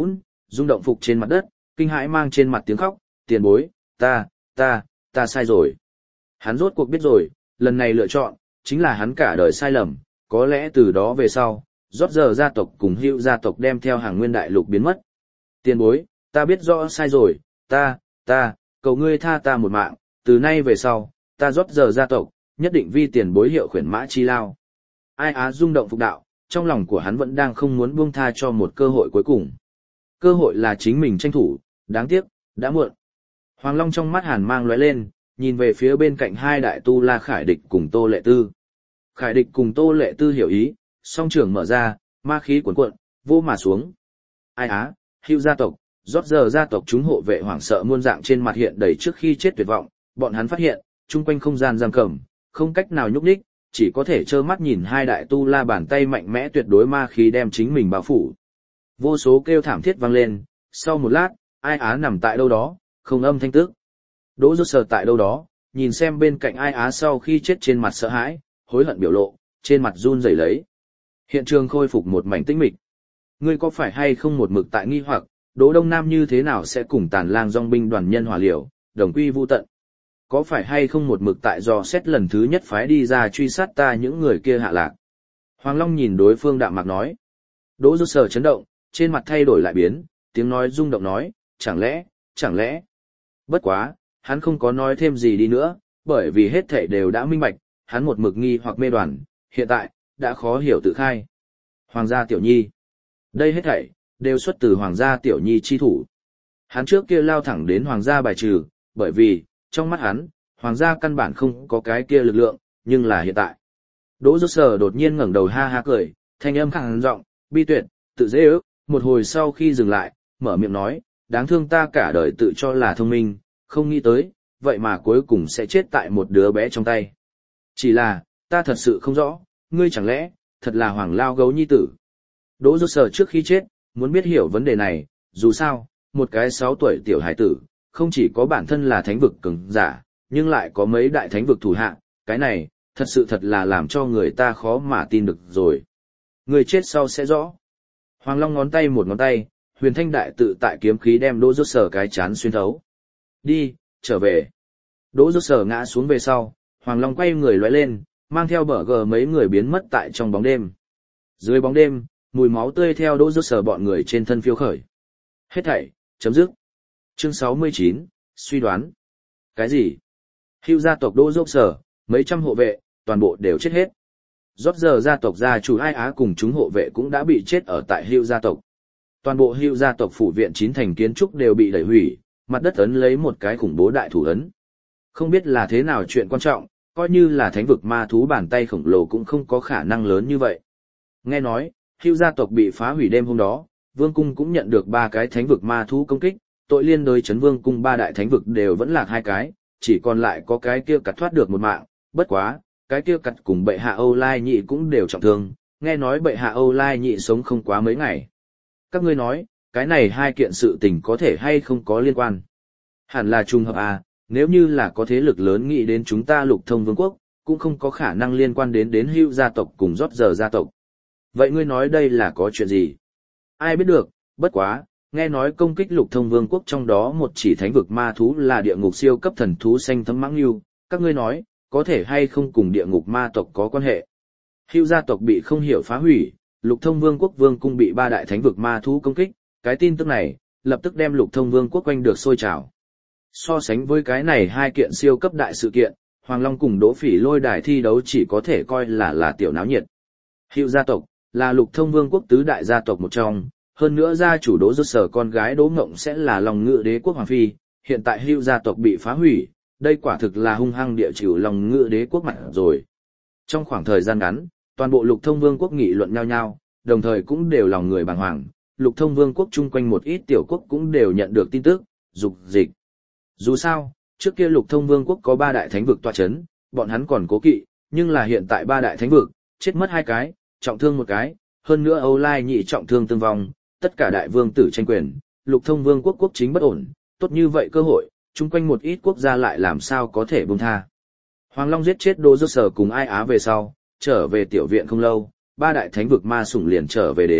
rung động phục trên mặt đất, kinh hãi mang trên mặt tiếng khóc, tiền bối, ta, ta, ta sai rồi. Hắn rốt cuộc biết rồi, lần này lựa chọn, chính là hắn cả đời sai lầm, có lẽ từ đó về sau, rót giờ gia tộc cùng Hữu gia tộc đem theo hàng nguyên đại lục biến mất. Tiền bối, ta biết rõ sai rồi, ta, ta, cầu ngươi tha ta một mạng, từ nay về sau, ta rót giờ gia tộc, nhất định vi tiền bối hiệu khuyển mã chi lao. Ai Á rung động phục đạo, trong lòng của hắn vẫn đang không muốn buông tha cho một cơ hội cuối cùng. Cơ hội là chính mình tranh thủ, đáng tiếc, đã muộn. Hoàng Long trong mắt hàn mang lóe lên, nhìn về phía bên cạnh hai đại tu la Khải Địch cùng Tô Lệ Tư. Khải Địch cùng Tô Lệ Tư hiểu ý, song trường mở ra, ma khí cuồn cuộn, vô mà xuống. Ai Á, Hữu gia tộc, rót giờ gia tộc chúng hộ vệ hoảng sợ muôn dạng trên mặt hiện đầy trước khi chết tuyệt vọng, bọn hắn phát hiện, chung quanh không gian giam cầm, không cách nào nhúc nhích, chỉ có thể trơ mắt nhìn hai đại tu la bàn tay mạnh mẽ tuyệt đối ma khí đem chính mình bao phủ. Vô số kêu thảm thiết vang lên, sau một lát, Ai Á nằm tại đâu đó, không âm thanh tức. Đỗ Rốt Sở tại đâu đó, nhìn xem bên cạnh Ai Á sau khi chết trên mặt sợ hãi, hối hận biểu lộ, trên mặt run rẩy lấy. Hiện trường khôi phục một mảnh tĩnh mịch. Ngươi có phải hay không một mực tại nghi hoặc, Đỗ Đông Nam như thế nào sẽ cùng Tàn Lang dòng binh đoàn nhân hòa liều, đồng quy vu tận? Có phải hay không một mực tại dò xét lần thứ nhất phái đi ra truy sát ta những người kia hạ lạc? Hoàng Long nhìn đối phương đạm mạc nói. Đỗ Rốt Sở chấn động, trên mặt thay đổi lại biến, tiếng nói rung động nói, chẳng lẽ, chẳng lẽ. Bất quá, hắn không có nói thêm gì đi nữa, bởi vì hết thảy đều đã minh bạch, hắn một mực nghi hoặc mê đoàn, hiện tại, đã khó hiểu tự khai. Hoàng gia Tiểu Nhi. Đây hết thảy, đều xuất từ Hoàng gia Tiểu Nhi chi thủ. Hắn trước kia lao thẳng đến Hoàng gia bài trừ, bởi vì, trong mắt hắn, Hoàng gia căn bản không có cái kia lực lượng, nhưng là hiện tại. Đỗ Rốt Sở đột nhiên ngẩng đầu ha ha cười, thanh âm khàn giọng, bi tuyệt, tự dễ ước, một hồi sau khi dừng lại, mở miệng nói, đáng thương ta cả đời tự cho là thông minh, không nghĩ tới, vậy mà cuối cùng sẽ chết tại một đứa bé trong tay. Chỉ là, ta thật sự không rõ, ngươi chẳng lẽ, thật là Hoàng lao gấu nhi tử. Đỗ Rốt Sở trước khi chết, muốn biết hiểu vấn đề này, dù sao, một cái sáu tuổi tiểu hải tử, không chỉ có bản thân là thánh vực cường giả, nhưng lại có mấy đại thánh vực thủ hạ, cái này, thật sự thật là làm cho người ta khó mà tin được rồi. Người chết sau sẽ rõ. Hoàng Long ngón tay một ngón tay, huyền thanh đại tự tại kiếm khí đem Đỗ Rốt Sở cái chán xuyên thấu. Đi, trở về. Đỗ Rốt Sở ngã xuống về sau, Hoàng Long quay người lóe lên, mang theo bờ gờ mấy người biến mất tại trong bóng đêm. Dưới bóng đêm, mùi máu tươi theo Đỗ Rốt Sở bọn người trên thân phiêu khởi. Hết thảy, chấm dứt. Chương sáu mươi chín, suy đoán. Cái gì? Hữu gia tộc Đỗ Rốt Sở, mấy trăm hộ vệ, toàn bộ đều chết hết. Rót giờ gia tộc gia chủ Ai Á cùng chúng hộ vệ cũng đã bị chết ở tại Hữu gia tộc. Toàn bộ Hữu gia tộc phủ viện chín thành kiến trúc đều bị đẩy hủy, mặt đất ấn lấy một cái khủng bố đại thủ ấn. Không biết là thế nào chuyện quan trọng, coi như là thánh vực ma thú bàn tay khổng lồ cũng không có khả năng lớn như vậy. Nghe nói, Hữu gia tộc bị phá hủy đêm hôm đó, Vương cung cũng nhận được ba cái thánh vực ma thú công kích, tội liên đối chấn Vương cung ba đại thánh vực đều vẫn lạc hai cái, chỉ còn lại có cái kia cắt thoát được một mạng, bất quá, cái kia cắt cùng bệ hạ Âu Lai Nhị cũng đều trọng thương, nghe nói bệ hạ Âu Lai Nhị sống không quá mấy ngày. Các ngươi nói, cái này hai kiện sự tình có thể hay không có liên quan? Hẳn là trùng hợp à, nếu như là có thế lực lớn nghĩ đến chúng ta Lục Thông Vương quốc, cũng không có khả năng liên quan đến đến Hữu gia tộc cùng Rót giờ gia tộc. Vậy ngươi nói đây là có chuyện gì? Ai biết được, bất quá, nghe nói công kích Lục Thông Vương quốc trong đó một chỉ thánh vực ma thú là địa ngục siêu cấp thần thú xanh thấm mãng lưu, các ngươi nói, có thể hay không cùng địa ngục ma tộc có quan hệ? Hữu gia tộc bị không hiểu phá hủy, Lục Thông Vương quốc vương cung bị ba đại thánh vực ma thú công kích, cái tin tức này, lập tức đem Lục Thông Vương quốc quanh được sôi trào. So sánh với cái này hai kiện siêu cấp đại sự kiện, Hoàng Long cùng Đỗ Phỉ Lôi đài thi đấu chỉ có thể coi là là tiểu náo nhiệt. Hữu gia tộc là Lục Thông Vương quốc tứ đại gia tộc một trong, hơn nữa gia chủ Đỗ Rốt Sở con gái Đỗ Ngộng sẽ là Long Ngự Đế quốc hoàng phi, hiện tại Hữu gia tộc bị phá hủy, đây quả thực là hung hăng địa chịu Long Ngự Đế quốc mặt rồi. Trong khoảng thời gian ngắn, toàn bộ Lục Thông Vương quốc nghị luận nhau nhau, đồng thời cũng đều lòng người bàng hoàng, Lục Thông Vương quốc chung quanh một ít tiểu quốc cũng đều nhận được tin tức, dục dịch. Dù sao, trước kia Lục Thông Vương quốc có ba đại thánh vực tọa chấn, bọn hắn còn cố kỵ, nhưng là hiện tại ba đại thánh vực, chết mất hai cái, trọng thương một cái, hơn nữa Âu Lai Nhị trọng thương tương vong, tất cả đại vương tử tranh quyền, Lục Thông Vương quốc quốc chính bất ổn, tốt như vậy cơ hội, chung quanh một ít quốc gia lại làm sao có thể buông tha. Hoàng Long giết chết Đỗ Rốt Sở cùng Ai Á về sau, trở về tiểu viện không lâu, ba đại thánh vực ma sủng liền trở về đến,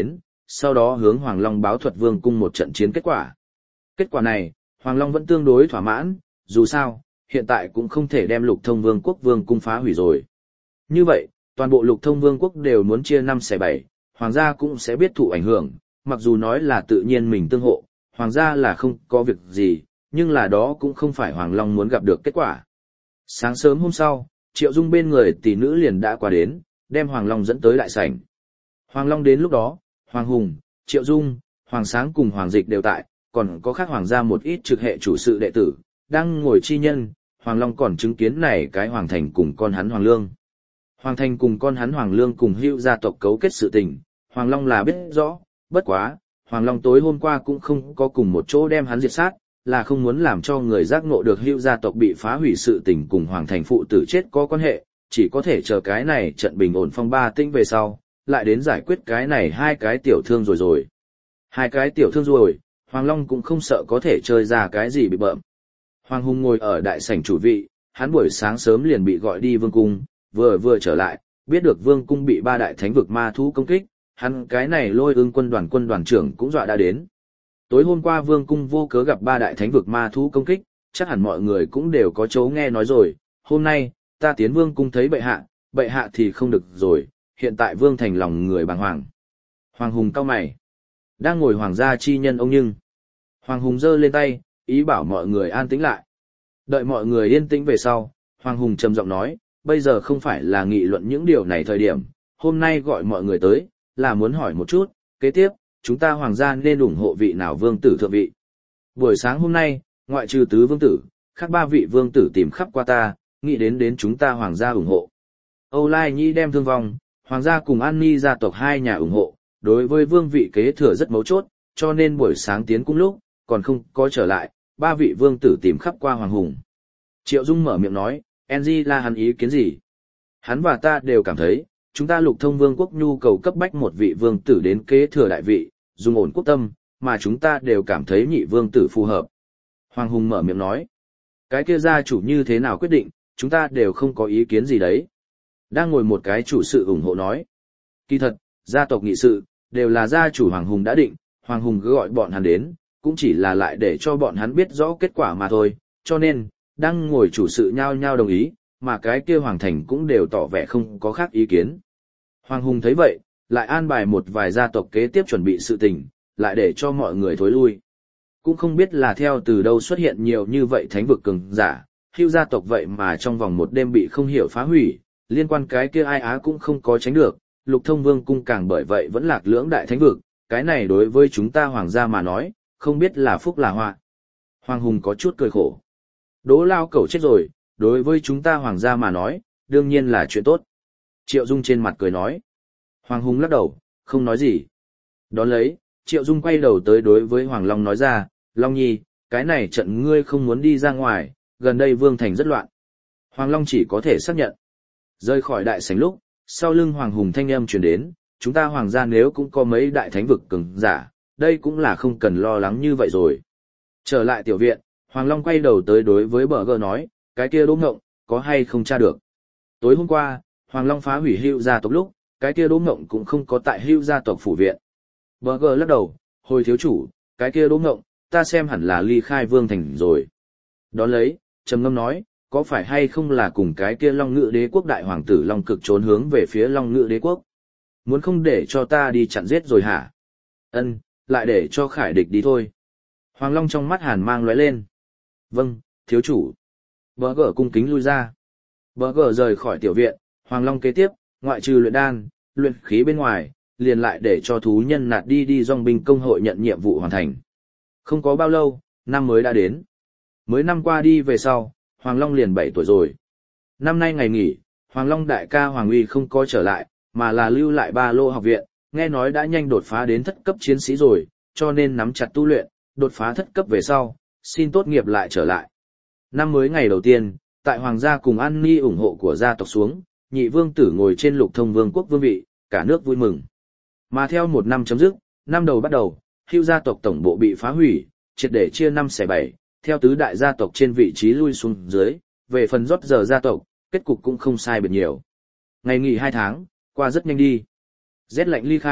sau đó hướng Hoàng Long báo thuật vương cung một trận chiến kết quả. Kết quả này, Hoàng Long vẫn tương đối thỏa mãn, dù sao, hiện tại cũng không thể đem lục thông vương quốc vương cung phá hủy rồi. Như vậy, toàn bộ lục thông vương quốc đều muốn chia năm xẻ bảy, hoàng gia cũng sẽ biết thụ ảnh hưởng, mặc dù nói là tự nhiên mình tương hộ, hoàng gia là không có việc gì, nhưng là đó cũng không phải Hoàng Long muốn gặp được kết quả. Sáng sớm hôm sau, Triệu Dung bên người tỷ nữ liền đã qua đến, đem Hoàng Long dẫn tới đại sảnh. Hoàng Long đến lúc đó, Hoàng Hùng, Triệu Dung, Hoàng Sáng cùng Hoàng Dịch đều tại, còn có khác hoàng gia một ít trực hệ chủ sự đệ tử, đang ngồi chi nhân, Hoàng Long còn chứng kiến này cái Hoàng Thành cùng con hắn Hoàng Lương. Hoàng Thành cùng con hắn Hoàng Lương cùng Hưu gia tộc cấu kết sự tình, Hoàng Long là biết rõ, bất quá, Hoàng Long tối hôm qua cũng không có cùng một chỗ đem hắn diệt sát, là không muốn làm cho người giác ngộ được Hưu gia tộc bị phá hủy sự tình cùng Hoàng Thành phụ tử chết có quan hệ, chỉ có thể chờ cái này trận bình ổn phong ba tinh về sau, lại đến giải quyết cái này hai cái tiểu thương rồi rồi. Hai cái tiểu thương rồi, Hoàng Long cũng không sợ có thể chơi ra cái gì bị bợm. Hoàng Hùng ngồi ở đại sảnh chủ vị, hắn buổi sáng sớm liền bị gọi đi vương cung, vừa vừa trở lại, biết được vương cung bị ba đại thánh vực ma thú công kích, hắn cái này lôi ương quân đoàn quân đoàn trưởng cũng dọa đã đến. Tối hôm qua vương cung vô cớ gặp ba đại thánh vực ma thú công kích, chắc hẳn mọi người cũng đều có chỗ nghe nói rồi, hôm nay, ta tiến vương cung thấy bệ hạ, bệ hạ thì không được rồi, hiện tại vương thành lòng người bàng hoàng. Hoàng Hùng cau mày, đang ngồi hoàng gia chi nhân ông nhưng. Hoàng Hùng giơ lên tay, ý bảo mọi người an tĩnh lại. Đợi mọi người yên tĩnh về sau, Hoàng Hùng trầm giọng nói, bây giờ không phải là nghị luận những điều này thời điểm, hôm nay gọi mọi người tới, là muốn hỏi một chút, kế tiếp, chúng ta hoàng gia nên ủng hộ vị nào vương tử thượng vị. Buổi sáng hôm nay, ngoại trừ tứ vương tử, khác ba vị vương tử tìm khắp qua ta, nghĩ đến đến chúng ta hoàng gia ủng hộ. Âu Lai Nhi đem thương vong, hoàng gia cùng An Ni gia tộc hai nhà ủng hộ, đối với vương vị kế thừa rất mấu chốt, cho nên buổi sáng tiến cung lúc, còn không có trở lại, ba vị vương tử tìm khắp qua Hoàng Hùng. Triệu Dung mở miệng nói, Enji là hắn ý kiến gì? Hắn và ta đều cảm thấy, chúng ta lục thông vương quốc nhu cầu cấp bách một vị vương tử đến kế thừa đại vị, dùng ổn quốc tâm, mà chúng ta đều cảm thấy nhị vương tử phù hợp. Hoàng Hùng mở miệng nói, cái kia gia chủ như thế nào quyết định, chúng ta đều không có ý kiến gì đấy. Đang ngồi một cái chủ sự ủng hộ nói, kỳ thật, gia tộc nghị sự, đều là gia chủ Hoàng Hùng đã định, Hoàng Hùng cứ gọi bọn hắn đến, cũng chỉ là lại để cho bọn hắn biết rõ kết quả mà thôi, cho nên, đang ngồi chủ sự nhao nhao đồng ý, mà cái kia Hoàng Thành cũng đều tỏ vẻ không có khác ý kiến. Hoàng Hùng thấy vậy, lại an bài một vài gia tộc kế tiếp chuẩn bị sự tình, lại để cho mọi người thối lui. Cũng không biết là theo từ đâu xuất hiện nhiều như vậy thánh vực cường giả, Hưu gia tộc vậy mà trong vòng một đêm bị không hiểu phá hủy, liên quan cái kia ai á cũng không có tránh được, lục thông vương cung càng bởi vậy vẫn lạc lưỡng đại thánh vực, cái này đối với chúng ta hoàng gia mà nói, không biết là phúc là họa. Hoàng Hùng có chút cười khổ. Đỗ lao cẩu chết rồi, đối với chúng ta hoàng gia mà nói, đương nhiên là chuyện tốt. Triệu Dung trên mặt cười nói. Hoàng Hùng lắc đầu, không nói gì. Đón lấy, Triệu Dung quay đầu tới đối với Hoàng Long nói ra, Long Nhi, cái này trận ngươi không muốn đi ra ngoài, gần đây vương thành rất loạn. Hoàng Long chỉ có thể xác nhận. Rơi khỏi đại sảnh lúc, sau lưng Hoàng Hùng thanh âm truyền đến, chúng ta hoàng gia nếu cũng có mấy đại thánh vực cường giả, đây cũng là không cần lo lắng như vậy rồi. Trở lại tiểu viện, Hoàng Long quay đầu tới đối với bờ gờ nói, cái kia Đỗ Ngộng, có hay không tra được. Tối hôm qua, Hoàng Long phá hủy Hưu gia tộc lúc, cái kia Đỗ Ngộng cũng không có tại Hưu gia tộc phủ viện. Bờ gờ lắc đầu, hồi thiếu chủ, cái kia Đỗ Ngộng, ta xem hẳn là ly khai vương thành rồi. Đón lấy, trầm ngâm nói, có phải hay không là cùng cái kia Long Ngự Đế quốc đại hoàng tử Long Cực trốn hướng về phía Long Ngự Đế quốc. Muốn không để cho ta đi chặn giết rồi hả? Ân, lại để cho Khải Địch đi thôi. Hoàng Long trong mắt hàn mang lóe lên. Vâng, thiếu chủ. Bờ gờ cung kính lui ra. Bờ gờ rời khỏi tiểu viện, Hoàng Long kế tiếp, ngoại trừ luyện đan, luyện khí bên ngoài, liền lại để cho thú nhân nạt đi đi dòng binh công hội nhận nhiệm vụ hoàn thành. Không có bao lâu, năm mới đã đến. Mới năm qua đi về sau, Hoàng Long liền bảy tuổi rồi. Năm nay ngày nghỉ, Hoàng Long đại ca Hoàng Uy không có trở lại, mà là lưu lại ba lô học viện, nghe nói đã nhanh đột phá đến thất cấp chiến sĩ rồi, cho nên nắm chặt tu luyện, đột phá thất cấp về sau, xin tốt nghiệp lại trở lại. Năm mới ngày đầu tiên, tại Hoàng gia cùng An Ni ủng hộ của gia tộc xuống, nhị vương tử ngồi trên lục thông vương quốc vương vị, cả nước vui mừng. Mà theo một năm chấm dứt, năm đầu bắt đầu, Hưu gia tộc tổng bộ bị phá hủy, triệt để chia năm xẻ bảy, theo tứ đại gia tộc trên vị trí lui xuống dưới, về phần rót giờ gia tộc, kết cục cũng không sai biệt nhiều. Ngày nghỉ hai tháng, qua rất nhanh đi. Rét lạnh ly khai,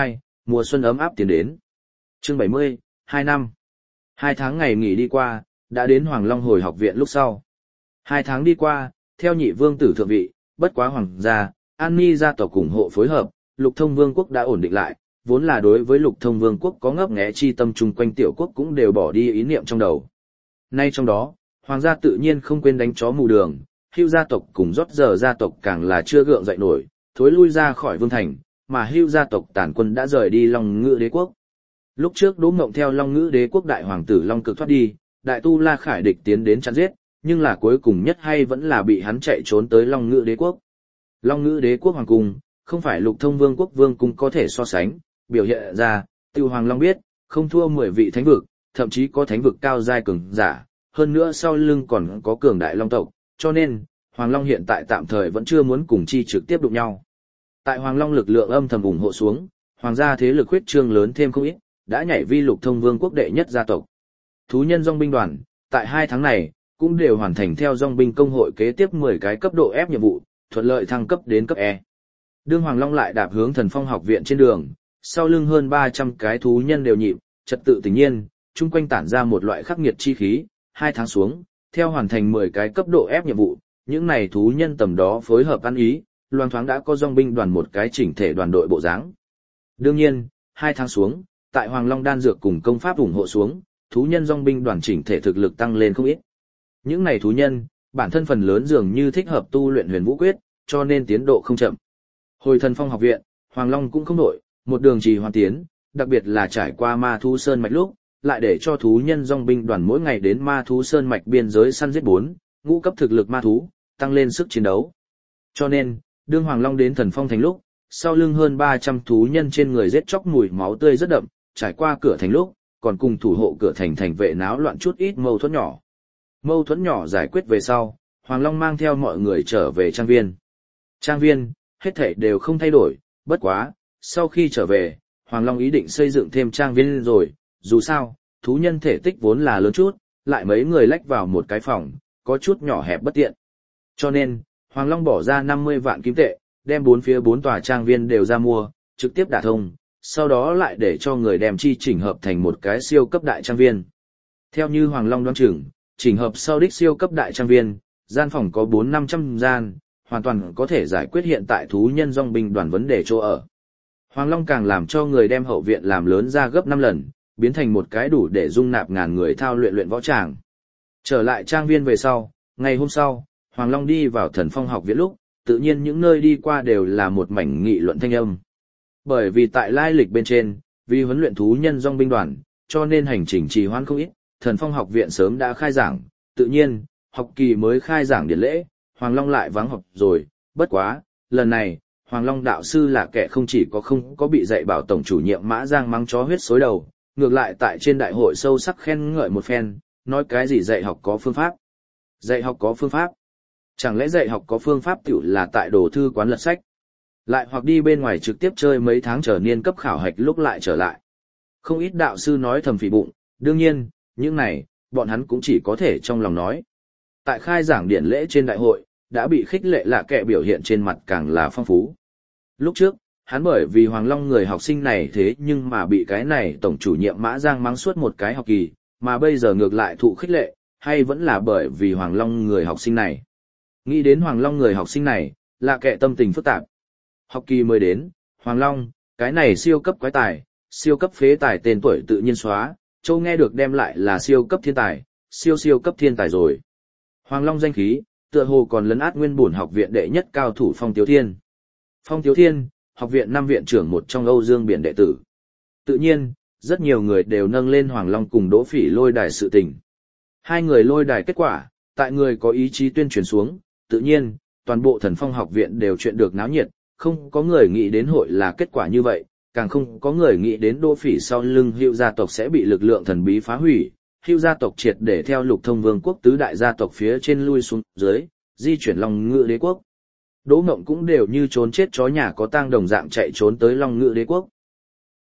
mùa xuân ấm áp tiến đến. Chương bảy mươi, hai năm. Hai tháng ngày nghỉ đi qua, đã đến Hoàng Long hồi học viện lúc sau. Hai tháng đi qua, theo nhị vương tử thượng vị, bất quá hoàng gia, An Ni gia tộc ủng hộ phối hợp, Lục Thông Vương quốc đã ổn định lại, vốn là đối với Lục Thông Vương quốc có ngấp nghé chi tâm chung quanh tiểu quốc cũng đều bỏ đi ý niệm trong đầu. Nay trong đó, hoàng gia tự nhiên không quên đánh chó mù đường, Hưu gia tộc cùng rót giờ gia tộc càng là chưa gượng dậy nổi, thối lui ra khỏi vương thành, mà Hưu gia tộc tản quân đã rời đi Long Ngữ đế quốc. Lúc trước Đỗ Mộng theo Long Ngữ đế quốc đại hoàng tử Long Cực thoát đi, đại tu La Khải địch tiến đến chặn giết, nhưng là cuối cùng nhất hay vẫn là bị hắn chạy trốn tới Long Ngữ đế quốc. Long Ngữ đế quốc hoàng cung, không phải Lục Thông Vương quốc vương cung có thể so sánh, biểu hiện ra, Tiêu Hoàng Long biết, không thua mười vị thánh vực, thậm chí có thánh vực cao giai cường giả, hơn nữa sau lưng còn có cường đại long tộc, cho nên, Hoàng Long hiện tại tạm thời vẫn chưa muốn cùng chi trực tiếp đụng nhau. Tại Hoàng Long lực lượng âm thầm ủng hộ xuống, hoàng gia thế lực huyết trương lớn thêm không ít, đã nhảy vi Lục Thông Vương quốc đệ nhất gia tộc. Thú nhân dòng binh đoàn, tại hai tháng này, cũng đều hoàn thành theo dòng binh công hội kế tiếp mười cái cấp độ ép nhiệm vụ, thuận lợi thăng cấp đến cấp E. Đương Hoàng Long lại đạp hướng Thần Phong học viện trên đường, sau lưng hơn ba trăm cái thú nhân đều nhịp, trật tự tự nhiên, chung quanh tản ra một loại khắc nghiệt chi khí, hai tháng xuống, theo hoàn thành mười cái cấp độ ép nhiệm vụ, những này thú nhân tầm đó phối hợp ăn ý, loang thoáng đã có dòng binh đoàn một cái chỉnh thể đoàn đội bộ dáng. Đương nhiên, hai tháng xuống, tại Hoàng Long đan dược cùng công pháp ủng hộ xuống, thú nhân dòng binh đoàn chỉnh thể thực lực tăng lên không ít. Những này thú nhân, bản thân phần lớn dường như thích hợp tu luyện huyền vũ quyết, cho nên tiến độ không chậm. Hồi Thần Phong học viện, Hoàng Long cũng không nổi, một đường trì hoãn tiến, đặc biệt là trải qua ma thú sơn mạch lúc, lại để cho thú nhân dòng binh đoàn mỗi ngày đến ma thú sơn mạch biên giới săn giết bốn, ngũ cấp thực lực ma thú, tăng lên sức chiến đấu. Cho nên, đương Hoàng Long đến Thần Phong thành lúc, sau lưng hơn ba trăm thú nhân trên người giết chóc mùi máu tươi rất đậm, trải qua cửa thành lúc, còn cùng thủ hộ cửa thành thành vệ náo loạn chút ít mâu thuẫn nhỏ. Mâu thuẫn nhỏ giải quyết về sau, Hoàng Long mang theo mọi người trở về trang viên. Trang viên, hết thảy đều không thay đổi, bất quá, sau khi trở về, Hoàng Long ý định xây dựng thêm trang viên rồi, dù sao, thú nhân thể tích vốn là lớn chút, lại mấy người lách vào một cái phòng, có chút nhỏ hẹp bất tiện. Cho nên, Hoàng Long bỏ ra năm mươi vạn kim tệ, đem bốn phía bốn tòa trang viên đều ra mua, trực tiếp đả thông, sau đó lại để cho người đem chi chỉnh hợp thành một cái siêu cấp đại trang viên. Theo như Hoàng Long đoán chừng, chỉnh hợp sau đích siêu cấp đại trang viên, gian phòng có bốn năm trăm gian, hoàn toàn có thể giải quyết hiện tại thú nhân dòng binh đoàn vấn đề chỗ ở. Hoàng Long càng làm cho người đem hậu viện làm lớn ra gấp năm lần, biến thành một cái đủ để dung nạp ngàn người thao luyện luyện võ tràng. Trở lại trang viên về sau, ngày hôm sau, Hoàng Long đi vào Thần Phong học viện lúc, tự nhiên những nơi đi qua đều là một mảnh nghị luận thanh âm. Bởi vì tại lai lịch bên trên, vì huấn luyện thú nhân dòng binh đoàn, cho nên hành trình trì hoãn không ít, Thần Phong học viện sớm đã khai giảng, tự nhiên, học kỳ mới khai giảng điển lễ, Hoàng Long lại vắng học rồi, bất quá, lần này, Hoàng Long đạo sư là kẻ không chỉ có không có bị dạy bảo tổng chủ nhiệm Mã Giang mắng chó huyết xối đầu, ngược lại tại trên đại hội sâu sắc khen ngợi một phen, nói cái gì dạy học có phương pháp. Dạy học có phương pháp. Chẳng lẽ dạy học có phương pháp tiểu là tại đồ thư quán lật sách, lại hoặc đi bên ngoài trực tiếp chơi mấy tháng trở niên cấp khảo hạch lúc lại trở lại. Không ít đạo sư nói thầm phỉ bụng, đương nhiên, những này, bọn hắn cũng chỉ có thể trong lòng nói. Tại khai giảng điển lễ trên đại hội, đã bị khích lệ lạ kệ biểu hiện trên mặt càng là phong phú. Lúc trước, hắn bởi vì Hoàng Long người học sinh này thế nhưng mà bị cái này tổng chủ nhiệm Mã Giang mắng suốt một cái học kỳ, mà bây giờ ngược lại thụ khích lệ, hay vẫn là bởi vì Hoàng Long người học sinh này. Nghĩ đến Hoàng Long người học sinh này, lạ kệ tâm tình phức tạp. Học kỳ mới đến, Hoàng Long, cái này siêu cấp quái tài, siêu cấp phế tài tên tuổi tự nhiên xóa, châu nghe được đem lại là siêu cấp thiên tài, siêu siêu cấp thiên tài rồi. Hoàng Long danh khí, tựa hồ còn lấn át nguyên bổn học viện đệ nhất cao thủ Phong Tiếu Thiên. Phong Tiếu Thiên, học viện năm viện trưởng một trong Âu Dương Biển đệ tử. Tự nhiên, rất nhiều người đều nâng lên Hoàng Long cùng Đỗ Phỉ lôi đài sự tình. Hai người lôi đài kết quả, tại người có ý chí tuyên truyền xuống, tự nhiên, toàn bộ Thần Phong học viện đều chuyện được náo nhiệt, không có người nghĩ đến hội là kết quả như vậy, càng không có người nghĩ đến Đỗ Phỉ sau lưng Hưu gia tộc sẽ bị lực lượng thần bí phá hủy. Hưu gia tộc triệt để theo Lục Thông Vương quốc tứ đại gia tộc phía trên lui xuống dưới, di chuyển Long Ngữ đế quốc. Đỗ Mộng cũng đều như trốn chết chó nhà có tang đồng dạng chạy trốn tới Long Ngữ đế quốc.